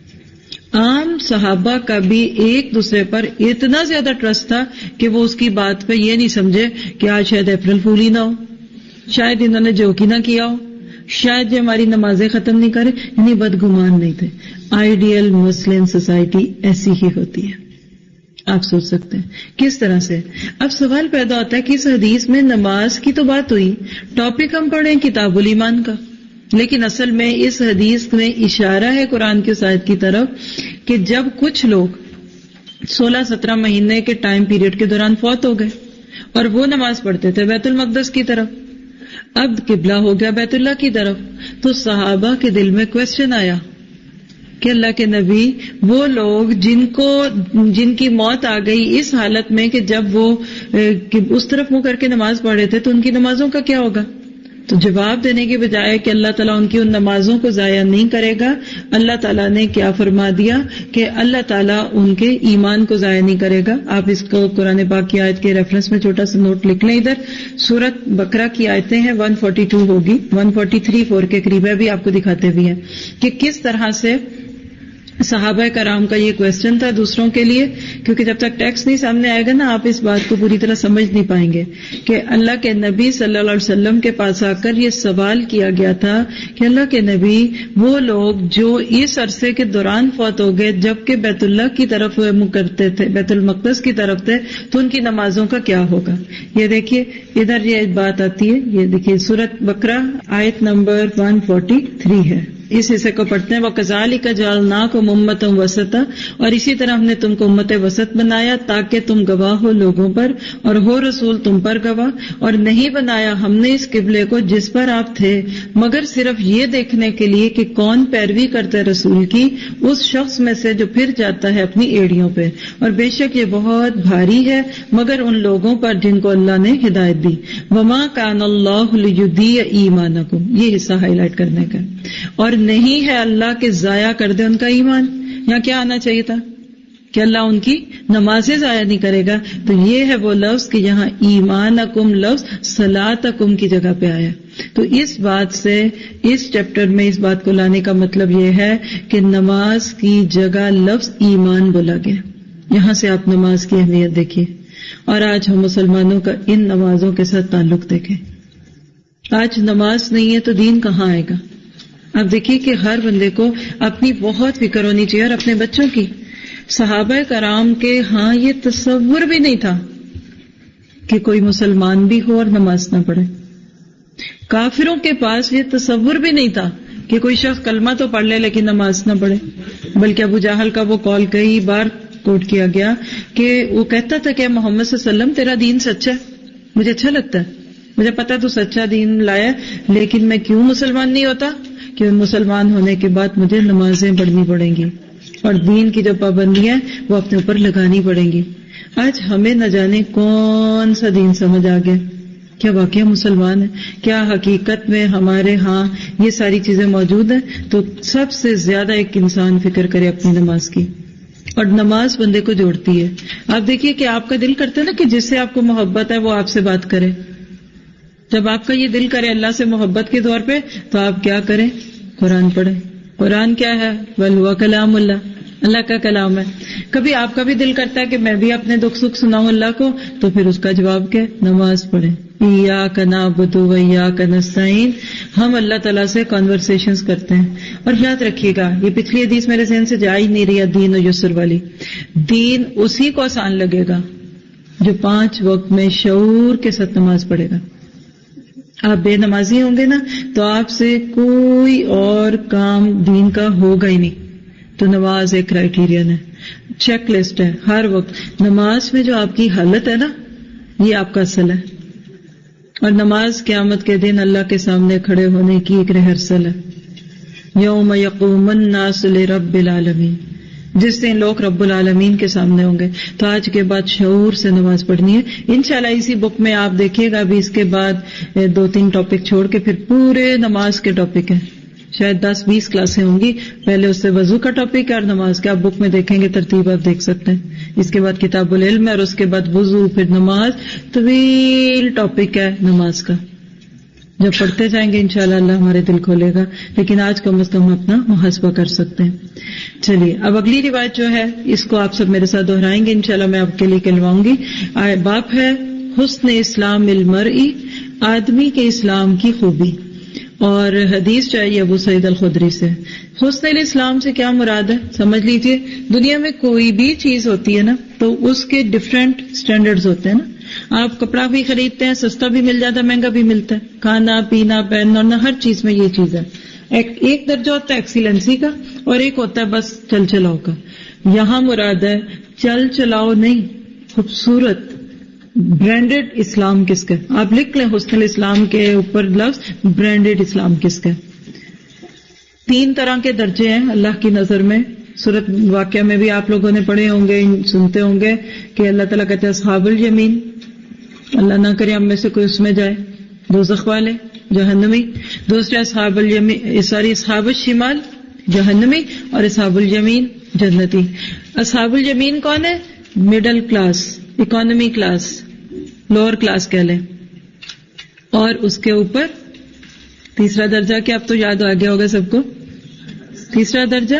[SPEAKER 10] عام صحابہ کا بھی ایک دوسرے پر اتنا زیادہ ٹرسٹ تھا کہ وہ اس کی بات پہ یہ نہیں سمجھے کہ آج شاید اپریل فول ہی نہ ہو, شاید انہوں نے جوک ہی نہ کیا ہو, شاید یہ ہماری نمازیں ختم نہیں کرے, یعنی بدگمان نہیں تھے. آئیڈیل مسلم سوسائٹی ایسی ہی ہوتی ہے. آپ سوچ سکتے ہیں کس طرح سے. اب سوال پیدا ہوتا ہے کہ اس حدیث میں نماز کی تو بات ہوئی, ٹاپک ہم پڑھیں کتاب الایمان کا, لیکن اصل میں اس حدیث میں اشارہ ہے قرآن کی اس آیت کی طرف کہ جب کچھ لوگ سولہ سترہ مہینے کے ٹائم پیریڈ کے دوران فوت ہو گئے اور وہ نماز پڑھتے تھے بیت المقدس کی طرف. اب قبلہ ہو گیا بیت اللہ کی طرف. تو صحابہ کے دل میں کوشچن آیا کہ اللہ کے نبی وہ لوگ جن کو جن کی موت آ گئی اس حالت میں کہ جب وہ اس طرف منہ کر کے نماز پڑھ رہے تھے تو ان کی نمازوں کا کیا ہوگا؟ تو جواب دینے کے بجائے کہ اللہ تعالیٰ ان کی ان نمازوں کو ضائع نہیں کرے گا، اللہ تعالیٰ نے کیا فرما دیا کہ اللہ تعالیٰ ان کے ایمان کو ضائع نہیں کرے گا. آپ اس کو قرآن پاک کی آیت کے ریفرنس میں چھوٹا سا نوٹ لکھ لیں. ادھر سورت بقرہ کی آیتیں ہیں ایک سو بارہ ہوگی، ایک سو تینتالیس فور کے قریب ہے، بھی آپ کو دکھاتے بھی ہیں کہ کس طرح سے صحابہ کرام کا یہ کوشچن تھا دوسروں کے لیے. کیونکہ جب تک ٹیکسٹ نہیں سامنے آئے گا نا آپ اس بات کو پوری طرح سمجھ نہیں پائیں گے کہ اللہ کے نبی صلی اللہ علیہ وسلم کے پاس آ کر یہ سوال کیا گیا تھا کہ اللہ کے نبی وہ لوگ جو اس عرصے کے دوران فوت ہو گئے جبکہ بیت اللہ کی طرف منہ کرتے تھے، بیت المقدس کی طرف تھے، تو ان کی نمازوں کا کیا ہوگا. یہ دیکھیے ادھر یہ بات آتی ہے، یہ دیکھیے سورۃ بقرہ آیت نمبر ایک سو تینتالیس ہے. اس حصے کو پڑھتے ہیں. وَكَذَلِكَ جَعَلْنَاكُمْ أُمَّةً وَسَطًا، اور اسی طرح ہم نے تم کو امت وسط بنایا تاکہ تم گواہ ہو لوگوں پر اور ہو رسول تم پر گواہ. اور نہیں بنایا ہم نے اس قبلے کو جس پر آپ تھے مگر صرف یہ دیکھنے کے لیے کہ کون پیروی کرتا ہے رسول کی اس شخص میں سے جو پھر جاتا ہے اپنی ایڑیوں پہ، اور بے شک یہ بہت بھاری ہے مگر ان لوگوں پر جن کو اللہ نے ہدایت دی. وَمَا كَانَ اللَّهُ لِيُضِيعَ إِيمَانَكُمْ، یہ حصہ ہائی لائٹ کرنے کا. اور نہیں ہے اللہ کے ضائع کر دے ان کا ایمان. یہاں کیا آنا چاہیے تھا کہ اللہ ان کی نمازیں ضائع نہیں کرے گا. تو یہ ہے وہ لفظ کہ یہاں ایمانکم لفظ صلاتکم کی جگہ پہ آیا. تو اس بات سے اس چیپٹر میں اس بات کو لانے کا مطلب یہ ہے کہ نماز کی جگہ لفظ ایمان بولا گیا. یہاں سے آپ نماز کی اہمیت دیکھیے. اور آج ہم مسلمانوں کا ان نمازوں کے ساتھ تعلق دیکھیں. آج نماز نہیں ہے تو دین کہاں آئے گا؟ اب دیکھیے کہ ہر بندے کو اپنی بہت فکر ہونی چاہیے اور اپنے بچوں کی. صحابہ کرام کے ہاں یہ تصور بھی نہیں تھا کہ کوئی مسلمان بھی ہو اور نماز نہ پڑھے. کافروں کے پاس یہ تصور بھی نہیں تھا کہ کوئی شخص کلمہ تو پڑھ لے لیکن نماز نہ پڑھے. بلکہ ابو جہل کا وہ قول کئی بار کوٹ کیا گیا کہ وہ کہتا تھا کہ محمد صلی اللہ علیہ وسلم تیرا دین سچا ہے، مجھے اچھا لگتا ہے، مجھے پتا تو سچا دین لایا، لیکن میں کیوں مسلمان نہیں ہوتا؟ کہ مسلمان ہونے کے بعد مجھے نمازیں پڑھنی پڑیں گی اور دین کی جو پابندیاں وہ اپنے اوپر لگانی پڑیں گی. آج ہمیں نہ جانے کون سا دین سمجھ آ گیا. کیا واقعہ مسلمان ہے؟ کیا حقیقت میں ہمارے ہاں یہ ساری چیزیں موجود ہیں؟ تو سب سے زیادہ ایک انسان فکر کرے اپنی نماز کی. اور نماز بندے کو جوڑتی ہے. آپ دیکھیے کہ آپ کا دل کرتا ہے نا کہ جس سے آپ کو محبت ہے وہ آپ سے بات کرے. جب آپ کا یہ دل کرے اللہ سے محبت کے طور پہ تو آپ کیا کریں؟ قرآن پڑھیں. قرآن کیا ہے؟ بل ہوا کلام اللہ، اللہ کا کلام ہے. کبھی آپ کا بھی دل کرتا ہے کہ میں بھی اپنے دکھ سکھ سناؤں اللہ کو، تو پھر اس کا جواب کیا؟ نماز پڑھیں. ایاک نعبد و ایاک نستعین. ہم اللہ تعالیٰ سے کانورسیشنز کرتے ہیں. اور یاد رکھیے گا یہ پچھلی حدیث میرے ذہن سے جا ہی نہیں رہی، دین و یسر والی. دین اسی کو آسان لگے گا جو پانچ وقت میں شعور کے ساتھ نماز پڑھے گا. آپ بے نمازی ہوں گے نا تو آپ سے کوئی اور کام دین کا ہوگا ہی نہیں. تو نماز ایک کرائیٹیرین ہے، چیک لسٹ ہے. ہر وقت نماز میں جو آپ کی حالت ہے نا یہ آپ کا اصل ہے. اور نماز قیامت کے دن اللہ کے سامنے کھڑے ہونے کی ایک ریہرسل ہے. یوم یقوم الناس لرب العالمین، جس دن لوگ رب العالمین کے سامنے ہوں گے. تو آج کے بعد شعور سے نماز پڑھنی ہے انشاءاللہ. اسی بک میں آپ دیکھیے گا ابھی اس کے بعد دو تین ٹاپک چھوڑ کے پھر پورے نماز کے ٹاپک ہیں. شاید دس بیس کلاسیں ہوں گی. پہلے اس سے وضو کا ٹاپک ہے اور نماز کا. آپ بک میں دیکھیں گے ترتیب آپ دیکھ سکتے ہیں. اس کے بعد کتاب العلم ہے اور اس کے بعد وضو، پھر نماز. طویل ٹاپک ہے نماز کا. جب پڑھتے جائیں گے انشاءاللہ اللہ ہمارے دل کھولے گا. لیکن آج کم از کم اپنا محاسبہ کر سکتے ہیں. چلیے اب اگلی روایت جو ہے اس کو آپ سب میرے ساتھ دہرائیں گے انشاءاللہ. میں آپ کے لیے کہلواؤں گی. باب ہے حسن اسلام المرئی، آدمی کے اسلام کی خوبی. اور حدیث چاہیے ابو سعید الخدری سے. حسن الاسلام سے کیا مراد ہے سمجھ لیجئے. دنیا میں کوئی بھی چیز ہوتی ہے نا تو اس کے ڈفرینٹ سٹینڈرڈز ہوتے ہیں نا. آپ کپڑا بھی خریدتے ہیں، سستا بھی مل جاتا ہے، مہنگا بھی ملتا ہے. کھانا پینا پہننا ہر چیز میں یہ چیز ہے. ایک, ایک درجہ ہوتا ہے ایکسیلنسی کا اور ایک ہوتا ہے بس چل چلاؤ کا. یہاں مراد ہے چل چلاؤ نہیں، خوبصورت برانڈڈ اسلام کس کا ہے؟ آپ لکھ لیں حسن الاسلام کے اوپر لفظ برانڈڈ اسلام کس کا ہے. تین طرح کے درجے ہیں اللہ کی نظر میں. سورت واقعہ میں بھی آپ لوگوں نے پڑھے ہوں گے، سنتے ہوں گے کہ اللہ تعالیٰ کہتے ہیں اصحاب الیمین، اللہ نہ کرے ہم میں سے کوئی اس میں جائے، دوزخ والے جہنمی. دوسرے اصحاب الیمین سوری اصحاب الشمال جہنمی، اور اصحاب الیمین جنتی. اصحاب الیمین کون ہے؟ Middle class, economy class, lower class کہہ لیں. اور اس کے اوپر تیسرا درجہ کیا اب تو یاد آ گیا ہوگا سب کو. تیسرا درجہ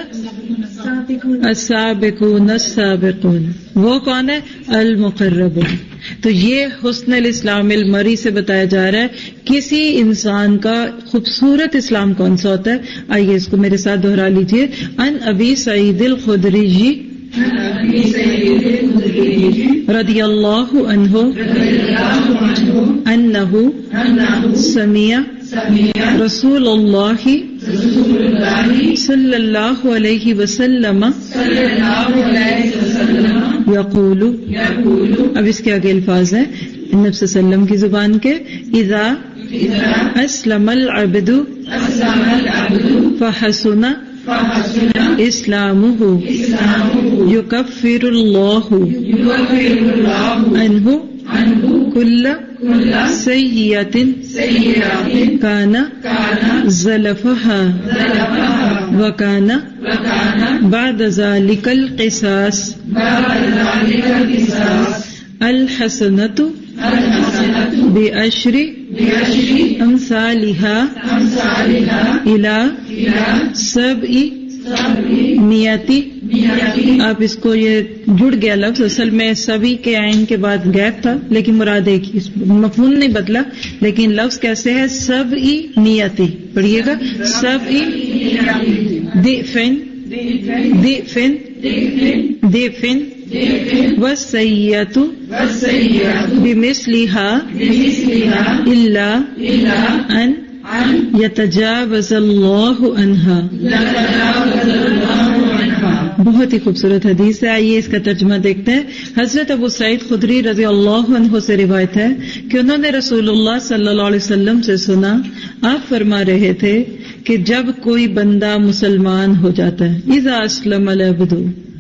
[SPEAKER 10] السابقون السابقون، وہ کون ہے؟ المقربون. تو یہ حسن الاسلام المری سے بتایا جا رہا ہے کسی انسان کا خوبصورت اسلام کون سا ہوتا ہے. آئیے اس کو میرے ساتھ دہرا لیجئے. ان ابی سعید الخدری جی رضی اللہ عنہ انہ سمع رسول اللہ صلی اللہ علیہ وسلم یقول، اب اس کے آگے الفاظ ہیں نبی صلی اللہ علیہ وسلم کی زبان کے، اذا اسلم العبد فحسن اسلامہ یکفر اللہ عنہ کل سیئۃ کان زلفها وکان بعد ذلك القصاص الحسنۃ بعشر امثالها الى سبع مئات. آپ اس کو یہ جڑ گیا لفظ، اصل میں سبھی کے عین کے بعد گیپ تھا لیکن مراد ایک ہی، مفہوم نہیں بدلا لیکن لفظ کیسے ہے؟ سبع مئات. پڑھیے گا سبع ضعفن ضعفن ضعفن والسیئۃ بمثلها الا ان یتجاوز اللہ عنہا. بہت ہی خوبصورت حدیث ہے. آئیے اس کا ترجمہ دیکھتے ہیں. حضرت ابو سعید خدری رضی اللہ عنہ سے روایت ہے کہ انہوں نے رسول اللہ صلی اللہ علیہ وسلم سے سنا، آپ فرما رہے تھے کہ جب کوئی بندہ مسلمان ہو جاتا ہے، اذا اسلم العبد،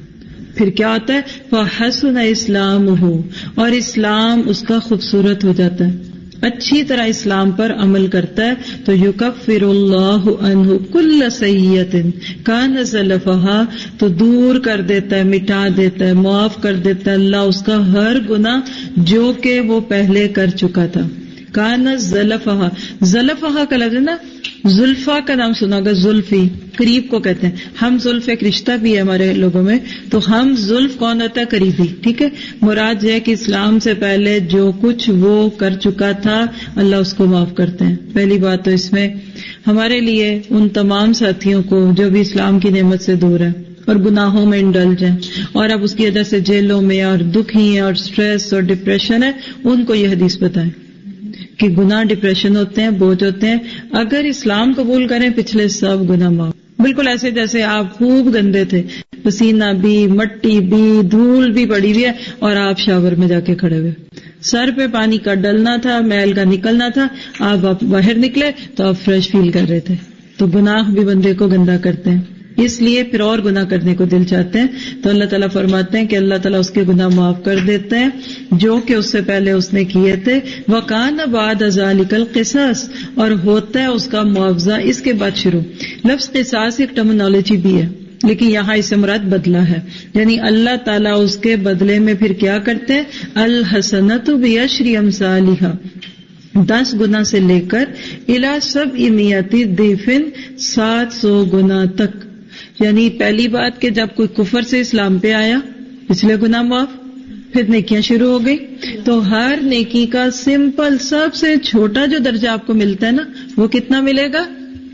[SPEAKER 10] پھر کیا ہوتا ہے؟ فحسن اسلامہ، اور اسلام اس کا خوبصورت ہو جاتا ہے، اچھی طرح اسلام پر عمل کرتا ہے، تو یکفر اللہ عنہ کل سیئۃ کان زلفها، تو دور کر دیتا ہے، مٹا دیتا ہے، معاف کر دیتا ہے اللہ اس کا ہر گناہ جو کہ وہ پہلے کر چکا تھا. کان زلفها، زلفها کا لفظ ہے نا، زلفا کا نام سنا ہوگا، زلفی قریب کو کہتے ہیں. ہم زلف ایک رشتہ بھی ہے ہمارے لوگوں میں، تو ہم زلف کون ہوتا ہے؟ قریبی. ٹھیک ہے، مراد یہ ہے کہ اسلام سے پہلے جو کچھ وہ کر چکا تھا اللہ اس کو معاف کرتے ہیں. پہلی بات تو اس میں ہمارے لیے ان تمام ساتھیوں کو جو بھی اسلام کی نعمت سے دور ہیں اور گناہوں میں انڈلج ہیں اور اب اس کی وجہ سے جیلوں میں اور دکھی ہیں اور سٹریس اور ڈپریشن ہے، ان کو یہ حدیث بتائیں کہ گناہ ڈپریشن ہوتے ہیں، بوجھ ہوتے ہیں. اگر اسلام قبول کریں پچھلے سب گناہ معاف. بالکل ایسے جیسے آپ خوب گندے تھے، پسینہ بھی، مٹی بھی، دھول بھی پڑی ہوئی ہے، اور آپ شاور میں جا کے کھڑے ہوئے، سر پہ پانی کا ڈلنا تھا، میل کا نکلنا تھا، آپ باہر نکلے تو آپ فریش فیل کر رہے تھے. تو گناہ بھی بندے کو گندا کرتے ہیں، اس لیے پھر اور گناہ کرنے کو دل چاہتے ہیں. تو اللہ تعالیٰ فرماتے ہیں کہ اللہ تعالیٰ اس کے گناہ معاف کر دیتے ہیں جو کہ اس سے پہلے اس نے کیے تھے. وَكَانَ بَعْدَ ذَلِكَ الْقِصَاص، اور ہوتا ہے اس کا معاوضہ اس کے بعد شروع. لفظ قصاص ایک ٹرمینالوجی بھی ہے لیکن یہاں اس سے مراد بدلہ ہے، یعنی اللہ تعالیٰ اس کے بدلے میں پھر کیا کرتے ہیں؟ الحسنۃ بعشر امثالها، دس گنا سے لے کر الی سبع مئات ضعف، سات سو گنا تک. یعنی پہلی بات کہ جب کوئی کفر سے اسلام پہ آیا، پچھلے گناہ معاف، پھر نیکیاں شروع ہو گئی، تو ہر نیکی کا سمپل سب سے چھوٹا جو درجہ آپ کو ملتا ہے نا، وہ کتنا ملے گا؟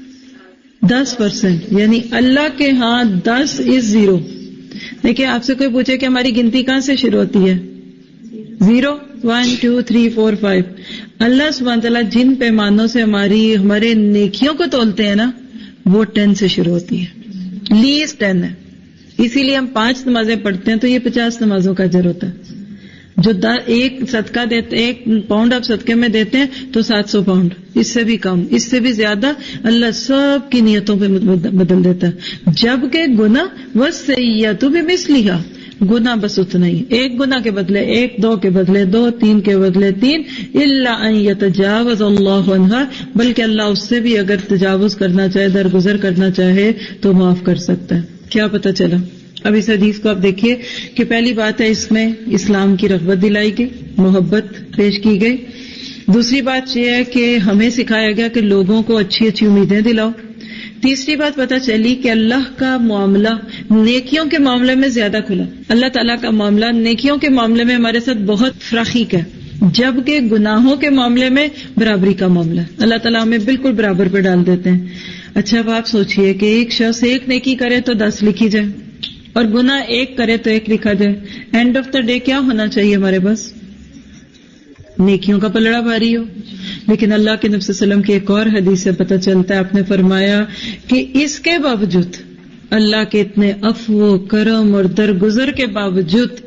[SPEAKER 10] دس پرسینٹ. یعنی اللہ کے ہاں دس از زیرو. دیکھیں آپ سے کوئی پوچھے کہ ہماری گنتی کہاں سے شروع ہوتی ہے؟ Zero, one two three four five. اللہ سبحانہ تعالیٰ جن پیمانوں سے ہماری ہمارے نیکیوں کو تولتے ہیں نا، وہ ٹین سے شروع ہوتی ہے، لیسٹ ٹین ہے. اسی لیے ہم پانچ نمازیں پڑھتے ہیں تو یہ پچاس نمازوں کا اجر ہوتا ہے. جو ایک صدقہ دیتے ایک پاؤنڈ آپ صدقے میں دیتے ہیں تو سات سو پاؤنڈ، اس سے بھی کم، اس سے بھی زیادہ اللہ سب کی نیتوں پہ بدل دیتا ہے. جبکہ گناہ وَالسَّيِّئَةُ بِمِثْلِهَا، گناہ بس اتنا ہی، ایک گناہ کے بدلے ایک، دو کے بدلے دو، تین کے بدلے تین، الا ان یتجاوز اللہ عنہا، بلکہ اللہ اس سے بھی اگر تجاوز کرنا چاہے، درگزر کرنا چاہے تو معاف کر سکتا ہے. کیا پتہ چلا؟ اب اس حدیث کو آپ دیکھیے کہ پہلی بات ہے اس میں اسلام کی رغبت دلائی گئی، محبت پیش کی گئی. دوسری بات یہ ہے کہ ہمیں سکھایا گیا کہ لوگوں کو اچھی اچھی امیدیں دلاؤ. تیسری بات پتہ چلی کہ اللہ کا معاملہ نیکیوں کے معاملے میں زیادہ کھلا، اللہ تعالیٰ کا معاملہ نیکیوں کے معاملے میں ہمارے ساتھ بہت رقیق ہے، جبکہ گناہوں کے معاملے میں برابری کا معاملہ ہے. اللہ تعالیٰ ہمیں بالکل برابر پہ ڈال دیتے ہیں. اچھا اب آپ سوچئے کہ ایک شخص ایک نیکی کرے تو دس لکھی جائے اور گناہ ایک کرے تو ایک لکھا جائے. اینڈ آف دا ڈے کیا ہونا چاہیے ہمارے پاس؟ نیکیوں کا پلڑا بھاری ہو. لیکن اللہ کے نبی صلی اللہ علیہ وسلم کی ایک اور حدیث سے پتہ چلتا ہے، آپ نے فرمایا کہ اس کے باوجود اللہ کے اتنے عفو کرم اور درگزر کے باوجود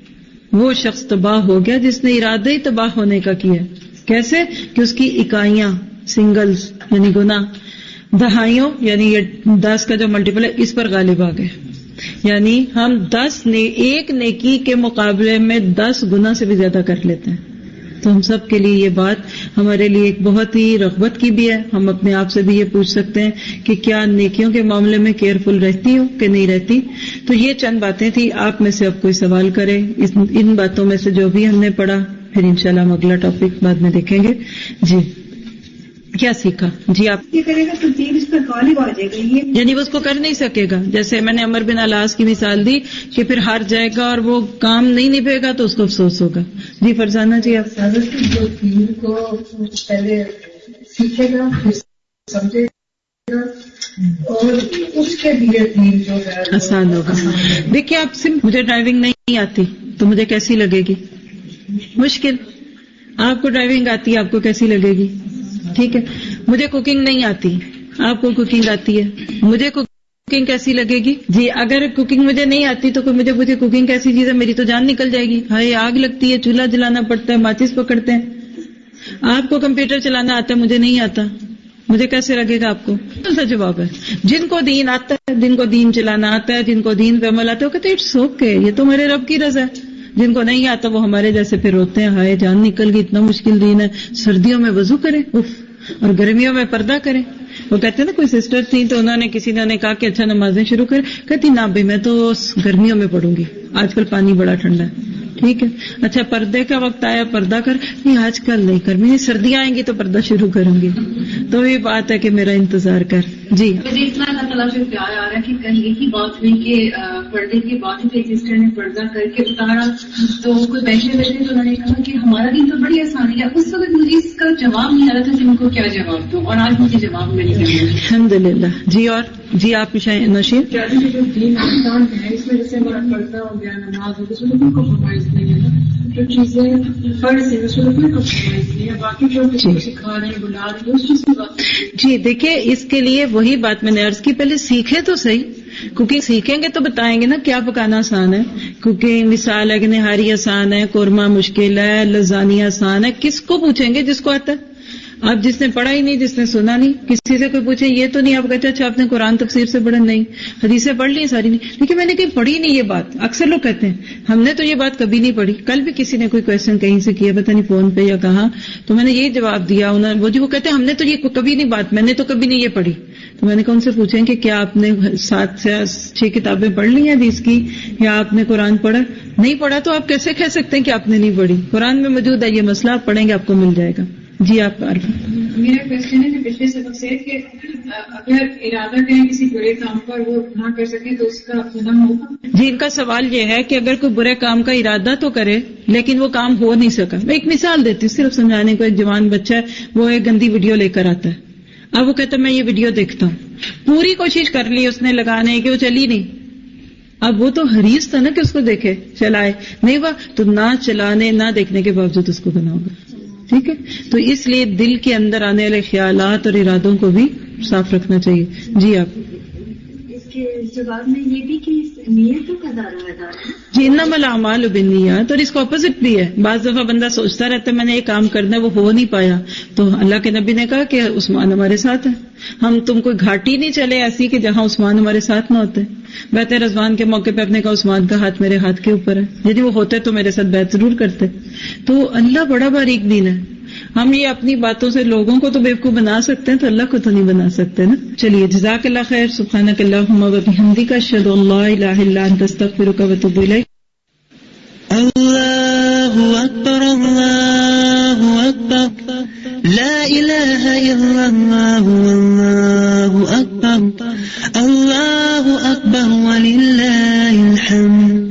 [SPEAKER 10] وہ شخص تباہ ہو گیا جس نے ارادہ ہی تباہ ہونے کا کیا. کیسے؟ کہ اس کی اکائیاں سنگلز یعنی گناہ دہائیوں یعنی یہ دس کا جو ملٹیپل ہے اس پر غالب آ گئے. یعنی ہم دس نے ایک نیکی کے مقابلے میں دس گنا سے بھی زیادہ کر لیتے ہیں. تو ہم سب کے لیے یہ بات ہمارے لیے ایک بہت ہی رغبت کی بھی ہے. ہم اپنے آپ سے بھی یہ پوچھ سکتے ہیں کہ کیا نیکیوں کے معاملے میں کیئرفل رہتی ہوں کہ نہیں رہتی. تو یہ چند باتیں تھی، آپ میں سے اب کوئی سوال کرے ان باتوں میں سے جو بھی ہم نے پڑھا، پھر انشاءاللہ ہم اگلا ٹاپک بعد میں دیکھیں گے. جی کیا سیکھا؟ جی آپ
[SPEAKER 11] یہ کرے گا تو دین اس پر غالب آ جائے گا، یہ
[SPEAKER 10] یعنی وہ اس کو کر نہیں سکے گا. جیسے میں نے عمر بن الاس کی مثال دی کہ پھر ہار جائے گا اور وہ کام نہیں نبھے گا تو اس کو افسوس ہوگا. جی فرزانہ جی آپ
[SPEAKER 11] جو دین کو پہلے سیکھے گا پھر سمجھے گا اور اس کے لیے دین جو ہے
[SPEAKER 10] آسان ہوگا. دیکھیے آپ سے مجھے ڈرائیونگ نہیں آتی تو مجھے کیسی لگے گی؟ مشکل. آپ کو ڈرائیونگ آتی ہے، آپ کو کیسی لگے گی؟ ٹھیک ہے. مجھے کوکنگ نہیں آتی، آپ کو کوکنگ آتی ہے، مجھے کوکنگ کیسی لگے گی؟ جی اگر کوکنگ مجھے نہیں آتی تو کوئی مجھے مجھے کوکنگ کیسی چیز ہے؟ میری تو جان نکل جائے گی. ہائے آگ لگتی ہے، چولہا جلانا پڑتا ہے، ماچس پکڑتے ہیں. آپ کو کمپیوٹر چلانا آتا ہے، مجھے نہیں آتا، مجھے کیسے لگے گا آپ کو؟ کون سا جواب ہے؟ جن کو دین آتا ہے، جن کو دین چلانا آتا ہے، جن کو دین پہ عمل آتا ہے، وہ کہتے ہیں اٹس اوکے، یہ تو میرے رب کی رضا ہے. جن کو نہیں آتا وہ ہمارے جیسے پھر روتے ہیں، ہائے جان نکل گئی، اتنا مشکل دین ہے. سردیوں میں وضو کریں اف، اور گرمیوں میں پردہ کریں. وہ کہتے ہیں نا کوئی سسٹر تھی تو انہوں نے کسی نے کہا کہ اچھا نمازیں شروع کریں، کہتی نہ بھائی میں تو گرمیوں میں پڑھوں گی، آج کل پانی بڑا ٹھنڈا ہے. ٹھیک ہے. اچھا پردے کا وقت آیا پردہ کر، نہیں آج کل نہیں کر، میں سردیاں آئیں گی تو پردہ شروع کروں گی. تو یہ بات ہے کہ میرا انتظار کر. جی
[SPEAKER 12] مجھے اتنا اللہ تعالیٰ سے پیار آ رہا ہے کہ کہیں یہی بات ہوئی کہ پردے کی بات ہوئی کہ سسٹر نے پردہ کر کے اتارا تو کوئی بیٹھے بیٹھے تو انہوں نے کہا کہ ہمارا دین تو بڑی آسانی ہے. اس وقت مجھے اس کا جواب نہیں آ رہا تھا کہ ان کو کیا جواب دوں، اور آج مجھے جواب مل گیا
[SPEAKER 10] الحمد للہ. جی اور جی آپ نشیر
[SPEAKER 8] جو دین آسان ہے اس میں جیسے ہمارا پردہ ہو گیا، نماز ہو گیا، اس میں کوئی کمپرومائز نہیں ہے. جو چیزیں فرض ہیں اس میں کوئی کمپرومائز نہیں ہے. باقی جو سکھا رہے ہیں بلا رہے ہیں اس چیز کی بات.
[SPEAKER 10] جی دیکھیے اس کے لیے وہی بات میں نے عرض کی، پہلے سیکھیں تو صحیح. کوکنگ سیکھیں گے تو بتائیں گے نا کیا پکانا آسان ہے. کوکنگ مثال ہے کہ نہاری آسان ہے، قورمہ مشکل ہے، لزانی آسان ہے. کس کو پوچھیں گے؟ جس کو آتا ہے. آپ جس نے پڑھا ہی نہیں، جس نے سنا نہیں، کسی سے کوئی پوچھے یہ تو نہیں، آپ کہتے اچھا آپ نے قرآن تفسیر سے پڑھا؟ نہیں. حدیثیں پڑھ لی ساری؟ نہیں. لیکن میں نے کہیں پڑھی نہیں یہ بات. اکثر لوگ کہتے ہیں ہم نے تو یہ بات کبھی نہیں پڑھی. کل بھی کسی نے کوئی کوشچن کہیں سے کیا، پتہ نہیں فون پہ یا کہاں، تو میں نے یہی جواب دیا. انہوں وہ جو وہ کہتے ہیں ہم نے تو یہ کبھی نہیں بات، میں نے تو کبھی نہیں یہ پڑھی. تو میں نے کہا ان سے پوچھیں کہ کیا آپ نے سات سے چھ کتابیں پڑھ لی ہیں حدیث کی، یا آپ نے قرآن پڑھا؟ نہیں پڑھا تو آپ کیسے کہہ سکتے ہیں کہ آپ نے نہیں پڑھی؟ قرآن میں موجود ہے یہ مسئلہ، آپ پڑھیں گے آپ کو مل جائے گا. جی آپ عارفہ.
[SPEAKER 13] میرا کوشچن ہے کہ پچھلے سبق سے کہ اگر ارادہ کریں کسی برے کام پر وہ نہ کر سکیں تو اس کا گناہ ہوگا؟
[SPEAKER 10] جی ان کا سوال یہ ہے کہ اگر کوئی برے کام کا ارادہ تو کرے لیکن وہ کام ہو نہیں سکا. میں ایک مثال دیتی ہوں صرف سمجھانے کو. ایک جوان بچہ ہے، وہ ایک گندی ویڈیو لے کر آتا ہے. اب وہ کہتا ہے میں یہ ویڈیو دیکھتا ہوں، پوری کوشش کر لی اس نے لگانے کی، وہ چلی نہیں. اب وہ تو حریص تھا نا کہ اس کو دیکھے، چلائے نہیں، وہ تو نہ چلانے نہ دیکھنے کے باوجود اس کو گناہ ہوگا. ٹھیک ہے. تو اس لیے دل کے اندر آنے والے خیالات اور ارادوں کو بھی صاف رکھنا چاہیے. جی آپ.
[SPEAKER 11] اس
[SPEAKER 12] کے جواب میں یہ بھی کہ نیتوں کا دار و مدار ہے
[SPEAKER 10] جی، انما الاعمال بالنیات، اور اس کا اپوزٹ بھی ہے. بعض دفعہ بندہ سوچتا رہتا ہے میں نے یہ کام کرنا ہے، وہ ہو نہیں پایا، تو اللہ کے نبی نے کہا کہ عثمان ہمارے ساتھ ہے. ہم تم کوئی گھاٹی نہیں چلے ایسی کہ جہاں عثمان ہمارے ساتھ نہ ہوتے. بیعت رضوان کے موقع پہ اپنے کہا عثمان کا ہاتھ میرے ہاتھ کے اوپر ہے، یعنی وہ ہوتے تو میرے ساتھ بیعت ضرور کرتے. تو اللہ بڑا باریک دین ہے. ہم یہ اپنی باتوں سے لوگوں کو تو بیوقوف بنا سکتے ہیں، تو اللہ کو تو نہیں بنا سکتے نا. چلیے، جزاک اللہ خیر. سبحانک اللہم و بحمدک، اشہد ان لا الہ الا انت، استغفرک و اتوب الیک.
[SPEAKER 9] اللہ اکبر اللہ اکبر، لا الہ الا اللہ واللہ اکبر، اللہ اکبر وللہ الحمد.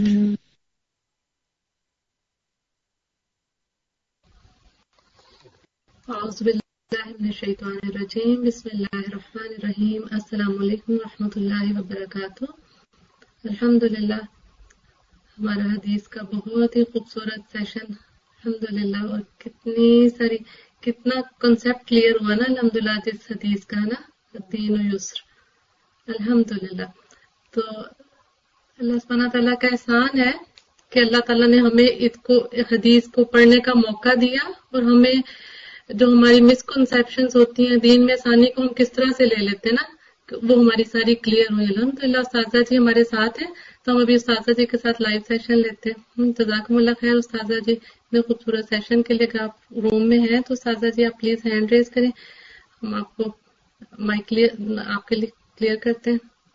[SPEAKER 8] اعوذ باللہ من الشیطان الرجیم، بسم اللہ الرحمن الرحیم. السلام علیکم ورحمۃ اللہ وبرکاتہ. الحمدللہ ہمارا حدیث کا بہت ہی خوبصورت سیشن الحمدللہ، اور کتنی ساری کتنا کنسیپٹ کلیئر ہوا نا الحمدللہ اس حدیث کا نا، دین و یسر الحمدللہ. تو اللہ سبحانہ تعالیٰ کا احسان ہے کہ اللہ تعالیٰ نے ہمیں اس کو حدیث کو پڑھنے کا موقع دیا، اور ہمیں جو ہماری مسکنسیپشنز ہوتی ہیں دین میں آسانی کو ہم کس طرح سے لے لیتے ہیں نا، وہ ہماری ساری کلیئر ہوئی. الحمدللہ استاذہ جی ہمارے ساتھ ہیں، تو ہم ابھی استاذہ جی کے ساتھ لائیو سیشن لیتے ہیں. جزاکم اللہ خیر استاذہ جی، اتنے خوبصورت سیشن کے لیے. اگر آپ روم میں ہیں تو استاذہ جی آپ پلیز ہینڈ ریز کریں، ہم آپ کو مائک کلیئر آپ کے لیے کلیئر کرتے ہیں.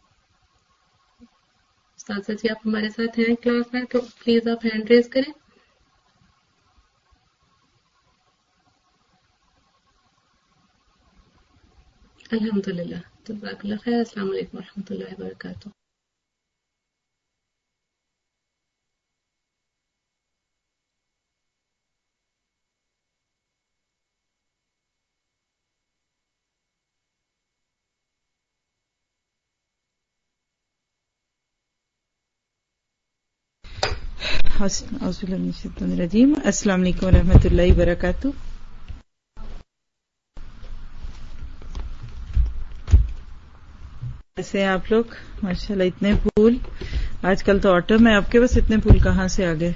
[SPEAKER 8] استاذہ جی آپ ہمارے ساتھ ہیں کلاس میں، تو پلیز آپ ہینڈ ریز کریں. الحمدللہ، جزاک اللہ خیر. السلام علیکم ورحمۃ اللہ وبرکاتہ.
[SPEAKER 4] اعوذ باللہ من الشیطان الرجیم. السلام علیکم ورحمۃ اللہ وبرکاتہ. ایسے ہیں آپ لوگ؟ ماشاءاللہ اتنے پھول، آج کل تو آٹم ہے، آپ کے پاس اتنے پھول کہاں سے آ گئے؟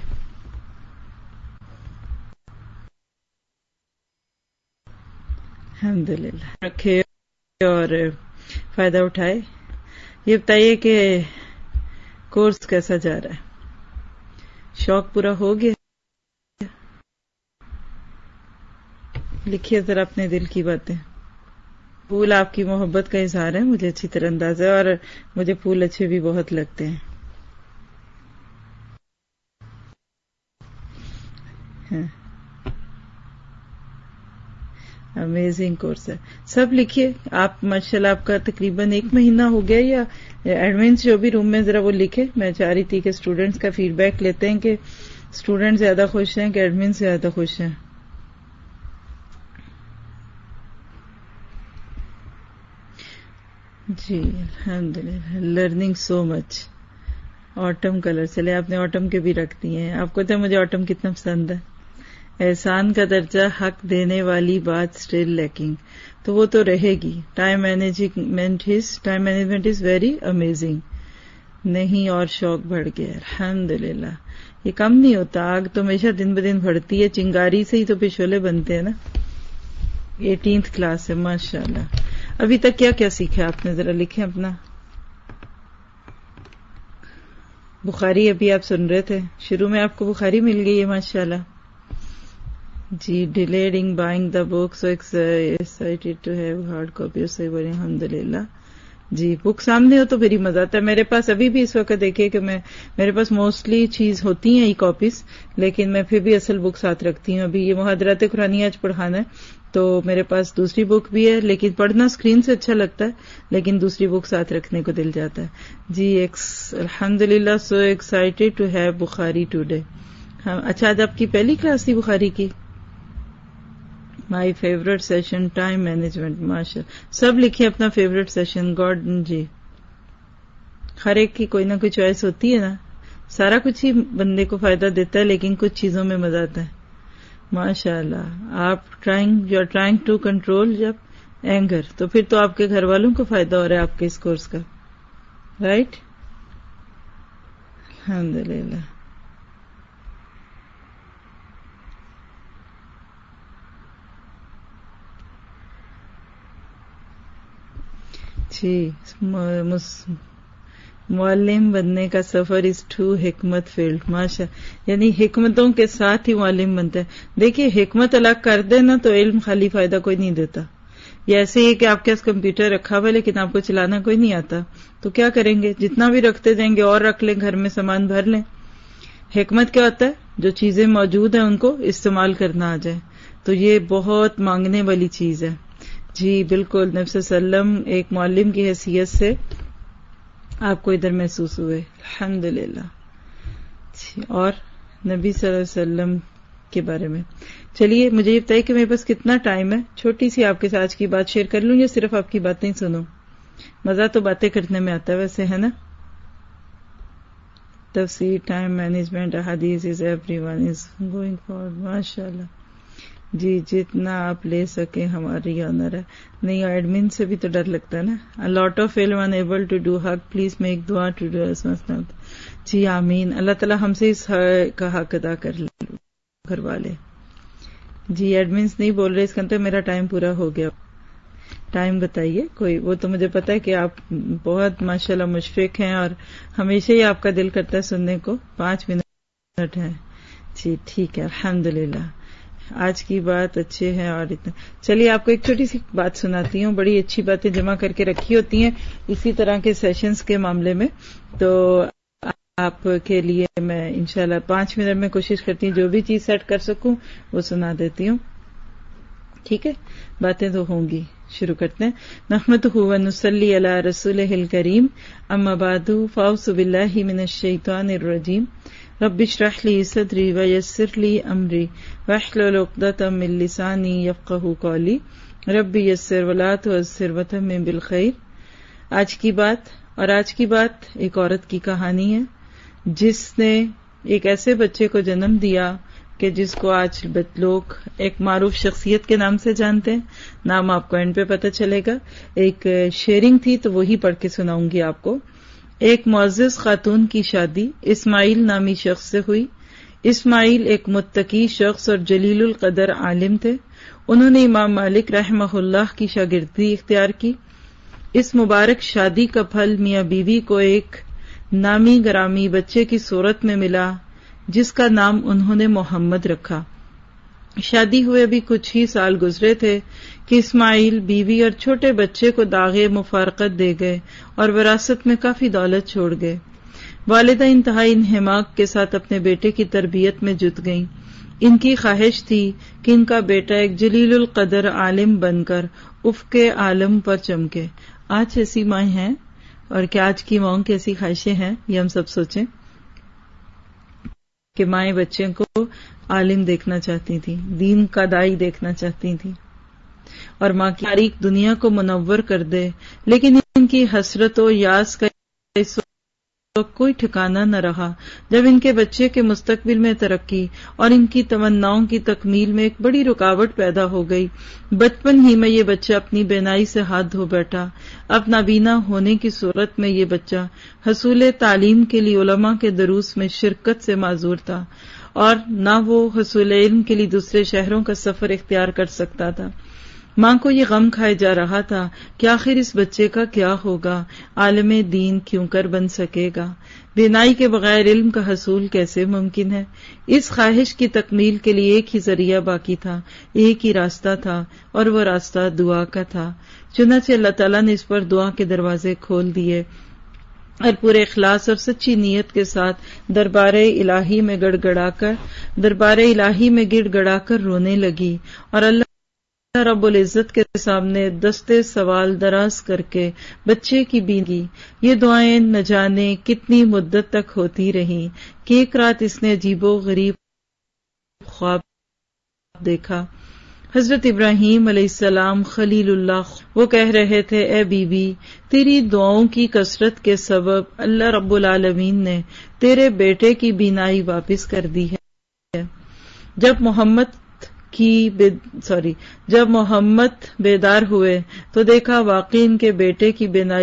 [SPEAKER 4] الحمدللہ رکھے اور فائدہ اٹھائے. یہ بتائیے کہ کورس کیسا جا رہا ہے؟ شوق پورا ہو گیا؟ لکھیے ذرا اپنے دل کی باتیں. پھول آپ کی محبت کا اظہار ہے، مجھے اچھی طرح اندازہ ہے، اور مجھے پھول اچھے بھی بہت لگتے ہیں. امیزنگ کورس ہے. سب لکھیے آپ. ماشاءاللہ آپ کا تقریباً ایک مہینہ ہو گیا، یا ایڈمنس جو بھی روم میں ذرا وہ لکھے. میں چاہ رہی تھی کہ اسٹوڈینٹس کا فیڈ بیک لیتے ہیں کہ اسٹوڈینٹ زیادہ خوش ہیں کہ ایڈمن زیادہ خوش ہیں. جی الحمدللہ، learning so much. Autumn colour, چلے آپ نے آٹم کے بھی رکھ دیے ہیں. آپ کو تو مجھے آٹم کتنا پسند ہے. احسان کا درجہ حق دینے والی بات اسٹل لیکنگ، تو وہ تو رہے گی. Time management is time management is very amazing. نہیں اور شوق بڑھ گیا الحمدللہ. یہ کم نہیں ہوتا، آگ تو ہمیشہ دن بدن بڑھتی ہے. چنگاری سے ہی تو پھر شعلے بنتے ہیں نا. ایٹینتھ کلاس ہے ماشاءاللہ. ابھی تک کیا کیا سیکھا آپ نے؟ ذرا لکھیں اپنا. بخاری ابھی آپ سن رہے تھے، شروع میں آپ کو بخاری مل گئی ہے ماشاءاللہ. جی delayed in buying the book so excited to have hard copy. الحمدللہ. جی بک سامنے ہو تو پھر ہی مزہ آتا ہے. میرے پاس ابھی بھی اس وقت دیکھیے کہ میں میرے پاس موسٹلی چیز ہوتی ہیں ای کاپیز، لیکن میں پھر بھی اصل بک ساتھ رکھتی ہوں. ابھی یہ محاضرات قرآنیہ آج پڑھانا ہے تو میرے پاس دوسری بک بھی ہے، لیکن پڑھنا اسکرین سے اچھا لگتا ہے، لیکن دوسری بک ساتھ رکھنے کو دل جاتا ہے. جی الحمدللہ so excited to have Bukhari today. اچھا آج آپ کی پہلی کلاس تھی بخاری کی؟ My favourite session time management. ماشاء سب لکھے اپنا فیوریٹ سیشن. گاڈ جی ہر ایک کی کوئی نہ کوئی چوائس ہوتی ہے نا. سارا کچھ ہی بندے کو فائدہ دیتا ہے، لیکن کچھ چیزوں میں مزہ آتا ہے. ماشاء اللہ آپ trying you are trying to control جب اینگر، تو پھر تو آپ کے گھر والوں کو فائدہ ہو رہا ہے آپ کے اس کورس کا. رائٹ. الحمدللہ. جی معلم بننے کا سفر از ٹو حکمت فیلڈ. ماشاء، یعنی حکمتوں کے ساتھ ہی معلم بنتا ہے. دیکھیے حکمت الگ کر دے نا تو علم خالی فائدہ کوئی نہیں دیتا. یہ ایسے ہی کہ آپ کے پاس کمپیوٹر رکھا ہوا لیکن آپ کو چلانا کوئی نہیں آتا تو کیا کریں گے؟ جتنا بھی رکھتے جائیں گے اور رکھ لیں، گھر میں سامان بھر لیں. حکمت کیا ہوتا ہے؟ جو چیزیں موجود ہیں ان کو استعمال کرنا آ جائے. تو یہ بہت مانگنے والی چیز ہے. جی بالکل. نبی صلی اللہ علیہ وسلم ایک معلم کی حیثیت سے آپ کو ادھر محسوس ہوئے. الحمدللہ. اور نبی صلی اللہ علیہ وسلم کے بارے میں چلیے مجھے یہ بتائیے کہ میرے پاس کتنا ٹائم ہے. چھوٹی سی آپ کے ساتھ آج کی بات شیئر کر لوں یا صرف آپ کی باتیں سنوں؟ مزہ تو باتیں کرنے میں آتا ہے ویسے، ہے نا؟ تفسیر، ٹائم مینجمنٹ، احادیث is every one is going forward. ماشاء اللہ. جی جتنا آپ لے سکیں ہماری آنر ہے. نہیں ایڈمن سے بھی تو ڈر لگتا ہے نا. A lot of film unable to do حق پلیز میک دعا ٹو ڈو اس مسنت. جی آمین. اللہ تعالیٰ ہم سے اس کا حق ادا کر لے کروا لے. جی ایڈمنس نہیں بول رہے اس کا تو میرا ٹائم پورا ہو گیا. ٹائم بتائیے کوئی. وہ تو مجھے پتا ہے کہ آپ بہت ماشاءاللہ مشفق ہیں اور ہمیشہ ہی آپ کا دل کرتا ہے سننے کو. پانچ منٹ ہے. جی ٹھیک ہے. الحمدللہ. آج کی بات اچھے ہیں اور اتنا. چلیے آپ کو ایک چھوٹی سی بات سناتی ہوں. بڑی اچھی باتیں جمع کر کے رکھی ہوتی ہیں اسی طرح کے سیشنز کے معاملے میں. تو آپ کے لیے میں انشاءاللہ پانچ منٹ میں کوشش کرتی ہوں جو بھی چیز سیٹ کر سکوں وہ سنا دیتی ہوں. ٹھیک ہے. باتیں تو ہوں گی. شروع کرتے ہیں. نحمدہ و نصلی علی رسولہ الکریم. اما بعد فاعوذ باللہ من الشیطان الرجیم. رب اشرح لی صدری ویسر لی امری واحلل عقدۃ من لسانی یفقہوا قولی. رب یسر ولا تعسر وتمم بالخیر. آج کی بات اور آج کی بات ایک عورت کی کہانی ہے جس نے ایک ایسے بچے کو جنم دیا کہ جس کو آج لوگ ایک معروف شخصیت کے نام سے جانتے ہیں. نام آپ کو اینڈ پہ پتہ چلے گا. ایک شیئرنگ تھی تو وہی پڑھ کے سناؤں گی آپ کو. ایک معزز خاتون کی شادی اسماعیل نامی شخص سے ہوئی. اسماعیل ایک متقی شخص اور جلیل القدر عالم تھے. انہوں نے امام مالک رحمہ اللہ کی شاگردی اختیار کی. اس مبارک شادی کا پھل میاں بیوی کو ایک نامی گرامی بچے کی صورت میں ملا جس کا نام انہوں نے محمد رکھا. شادی ہوئے بھی کچھ ہی سال گزرے تھے کہ اسماعیل بیوی اور چھوٹے بچے کو داغے مفارقت دے گئے اور وراثت میں کافی دولت چھوڑ گئے. والدہ انتہائی انہماک کے ساتھ اپنے بیٹے کی تربیت میں جت گئیں. ان کی خواہش تھی کہ ان کا بیٹا ایک جلیل القدر عالم بن کر افق عالم پر چمکے. آج ایسی مائیں ہیں اور کیا آج کی ماؤں کی ایسی خواہشیں ہیں؟ یہ ہم سب سوچیں کہ مائیں بچے کو عالم دیکھنا چاہتی تھی، دین کا دائی دیکھنا چاہتی تھی اور ماں کی تاریک دنیا کو منور کر دے. لیکن ان کی حسرت و یاس کا اس وقت کوئی ٹھکانہ نہ رہا جب ان کے بچے کے مستقبل میں ترقی اور ان کی تمناؤں کی تکمیل میں ایک بڑی رکاوٹ پیدا ہو گئی. بچپن ہی میں یہ بچہ اپنی بینائی سے ہاتھ دھو بیٹھا. اب نابینا ہونے کی صورت میں یہ بچہ حصول تعلیم کے لیے علماء کے دروس میں شرکت سے معذور تھا اور نہ وہ حصول علم کے لیے دوسرے شہروں کا سفر اختیار کر سکتا تھا. ماں کو یہ غم کھائے جا رہا تھا کہ آخر اس بچے کا کیا ہوگا، عالم دین کیوں کر بن سکے گا، بینائی کے بغیر علم کا حصول کیسے ممکن ہے. اس خواہش کی تکمیل کے لیے ایک ہی ذریعہ باقی تھا، ایک ہی راستہ تھا اور وہ راستہ دعا کا تھا. چنانچہ اللہ تعالیٰ نے اس پر دعا کے دروازے کھول دیے اور پورے اخلاص اور سچی نیت کے ساتھ دربار الہی میں گڑ گڑا کر دربار الہی میں گڑ گڑا کر رونے لگی اور اللہ رب العزت کے سامنے دستے سوال دراز کر کے بچے کی بینی. یہ دعائیں نہ جانے کتنی مدت تک ہوتی رہیں کہ ایک رات اس نے عجیب و غریب خواب دیکھا. حضرت ابراہیم علیہ السلام خلیل اللہ وہ کہہ رہے تھے، اے بی بی تیری دعاؤں کی کثرت کے سبب اللہ رب العالمین نے تیرے بیٹے کی بینائی واپس کر دی ہے. جب محمد کی سوری جب محمد بیدار ہوئے تو دیکھا واقعی ان کے بیٹے کی بینائی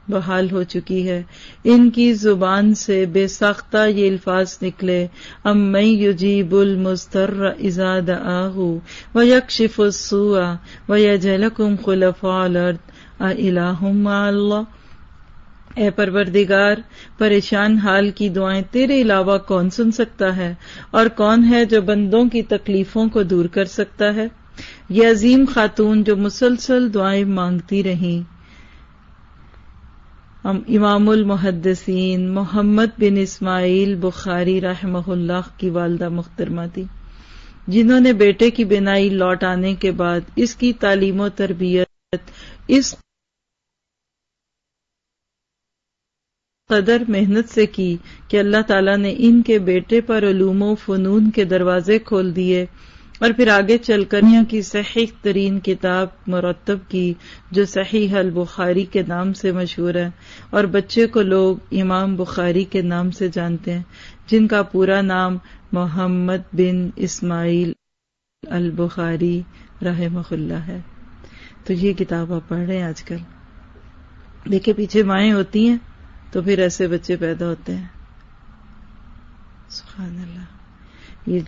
[SPEAKER 4] بحال ہو چکی ہے. ان کی زبان سے بے ساختہ یہ الفاظ نکلے، ام من یجیب المضطر اذا دعاہ ویکشف السوء ویجعلکم خلفاء الارض االہ مع اللہ. اے پروردگار، پریشان حال کی دعائیں تیرے علاوہ کون سن سکتا ہے، اور کون ہے جو بندوں کی تکلیفوں کو دور کر سکتا ہے. یہ عظیم خاتون جو مسلسل دعائیں مانگتی رہیں، امام المحدثین محمد بن اسماعیل بخاری رحمہ اللہ کی والدہ محترمہ تھی، جنہوں نے بیٹے کی بینائی لوٹ آنے کے بعد اس کی تعلیم و تربیت اس قدر محنت سے کی کہ اللہ تعالیٰ نے ان کے بیٹے پر علوم و فنون کے دروازے کھول دیے، اور پھر آگے چل کر دنیا کی صحیح ترین کتاب مرتب کی جو صحیح البخاری کے نام سے مشہور ہے، اور بچے کو لوگ امام بخاری کے نام سے جانتے ہیں، جن کا پورا نام محمد بن اسماعیل البخاری رحمہ اللہ ہے. تو یہ کتاب آپ پڑھ رہے ہیں آج کل. دیکھیں پیچھے مائیں ہوتی ہیں تو پھر ایسے بچے پیدا ہوتے ہیں. سبحان اللہ. یہ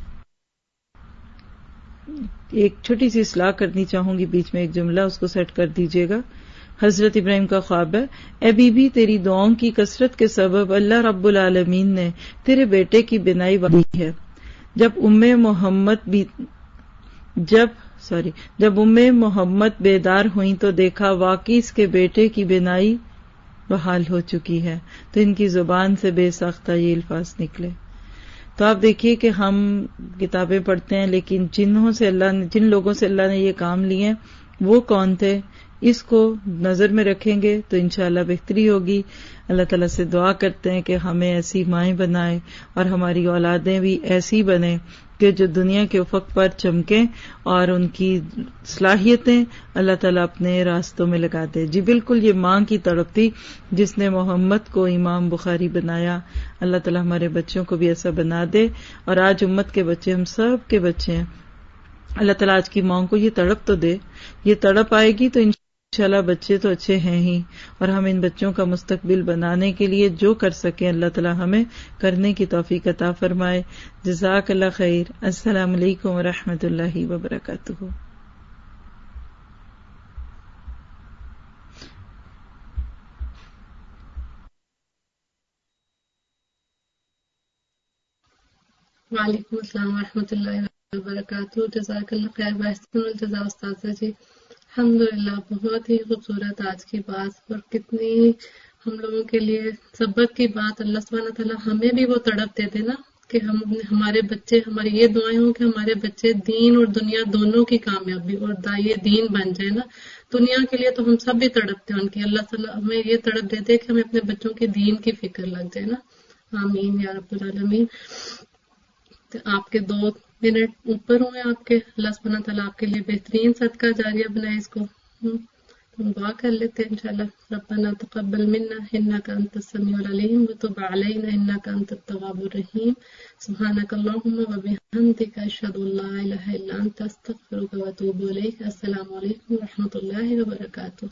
[SPEAKER 4] ایک چھوٹی سی اصلاح کرنی چاہوں گی بیچ میں، ایک جملہ اس کو سیٹ کر دیجئے گا. حضرت ابراہیم کا خواب ہے، اے بی بی تیری دعاؤں کی کثرت کے سبب اللہ رب العالمین نے تیرے بیٹے کی بینائی بخشی ہے. جب ام محمد بھی جب سوری جب ام محمد بیدار ہوئیں تو دیکھا واقعی اس کے بیٹے کی بینائی بحال ہو چکی ہے، تو ان کی زبان سے بے ساختہ یہ الفاظ نکلے. تو آپ دیکھیے کہ ہم کتابیں پڑھتے ہیں، لیکن جنہوں سے اللہ نے جن لوگوں سے اللہ نے یہ کام لیے ہیں وہ کون تھے، اس کو نظر میں رکھیں گے تو انشاءاللہ بہتری ہوگی. اللہ تعالیٰ سے دعا کرتے ہیں کہ ہمیں ایسی مائیں بنائے اور ہماری اولادیں بھی ایسی بنیں کہ جو دنیا کے افق پر چمکیں اور ان کی صلاحیتیں اللہ تعالیٰ اپنے راستوں میں لگا دے. جی بالکل یہ ماں کی تڑپ تھی جس نے محمد کو امام بخاری بنایا. اللہ تعالیٰ ہمارے بچوں کو بھی ایسا بنا دے، اور آج امت کے بچے ہم سب کے بچے ہیں. اللہ تعالیٰ آج کی ماں کو یہ تڑپ تو دے. یہ تڑپ آئے گی تو انشاءاللہ بچے تو اچھے ہیں ہی، اور ہم ان بچوں کا مستقبل بنانے کے لیے جو کر سکیں اللہ تعالیٰ ہمیں کرنے کی توفیق عطا فرمائے. جزاک اللہ خیر. السلام علیکم ورحمۃ اللہ وبرکاتہ.
[SPEAKER 8] وعلیکم السلام ورحمۃ اللہ وبرکاتہ. جزاک اللہ خیر. بحسن الجزا استاذہ جی. الحمدللہ بہت ہی خوبصورت آج کی بات، اور کتنی ہم لوگوں کے لیے سبق کی بات. اللہ سبحانہ تعالیٰ ہمیں بھی وہ تڑپ دیتے نا کہ ہم ہمارے بچے، ہماری یہ دعائیں ہوں کہ ہمارے بچے دین اور دنیا دونوں کی کامیابی اور دائیں دین بن جائے نا. دنیا کے لیے تو ہم سب بھی تڑپتے ہیں ان کی، اللہ تعالیٰ ہمیں یہ تڑپ دیتے کہ ہمیں اپنے بچوں کی دین کی فکر لگ جائے نا. آمین یا رب العالمین. آپ کے دو منٹ اوپر ہوئے آپ کے، اللہ سبحانہ تعالیٰ آپ کے لیے بہترین صدقہ جاریہ بنائے اس کو. ہم دعا کر لیتے ہیں انشاءاللہ. ربنا تقبل منا انک انت السمیع العلیم وتب علینا انک انت التواب الرحیم. سبحانک اللہم وبحمدک اشہد ان لا الہ الا انت استغفرک واتوب الیک. السلام علیکم ورحمۃ اللہ وبرکاتہ.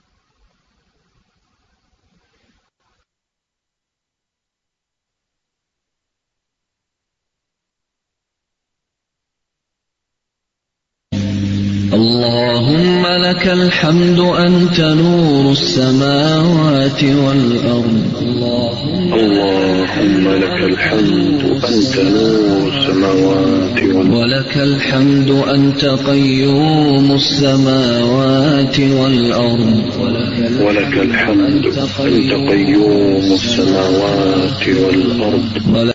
[SPEAKER 5] اللهم لك الحمد أنت نور السماوات والأرض. اللهم لك الحمد أنت نور السماوات والأرض. ولك الحمد أنت قيوم السماوات والأرض. ولك الحمد أنت قيوم السماوات والأرض.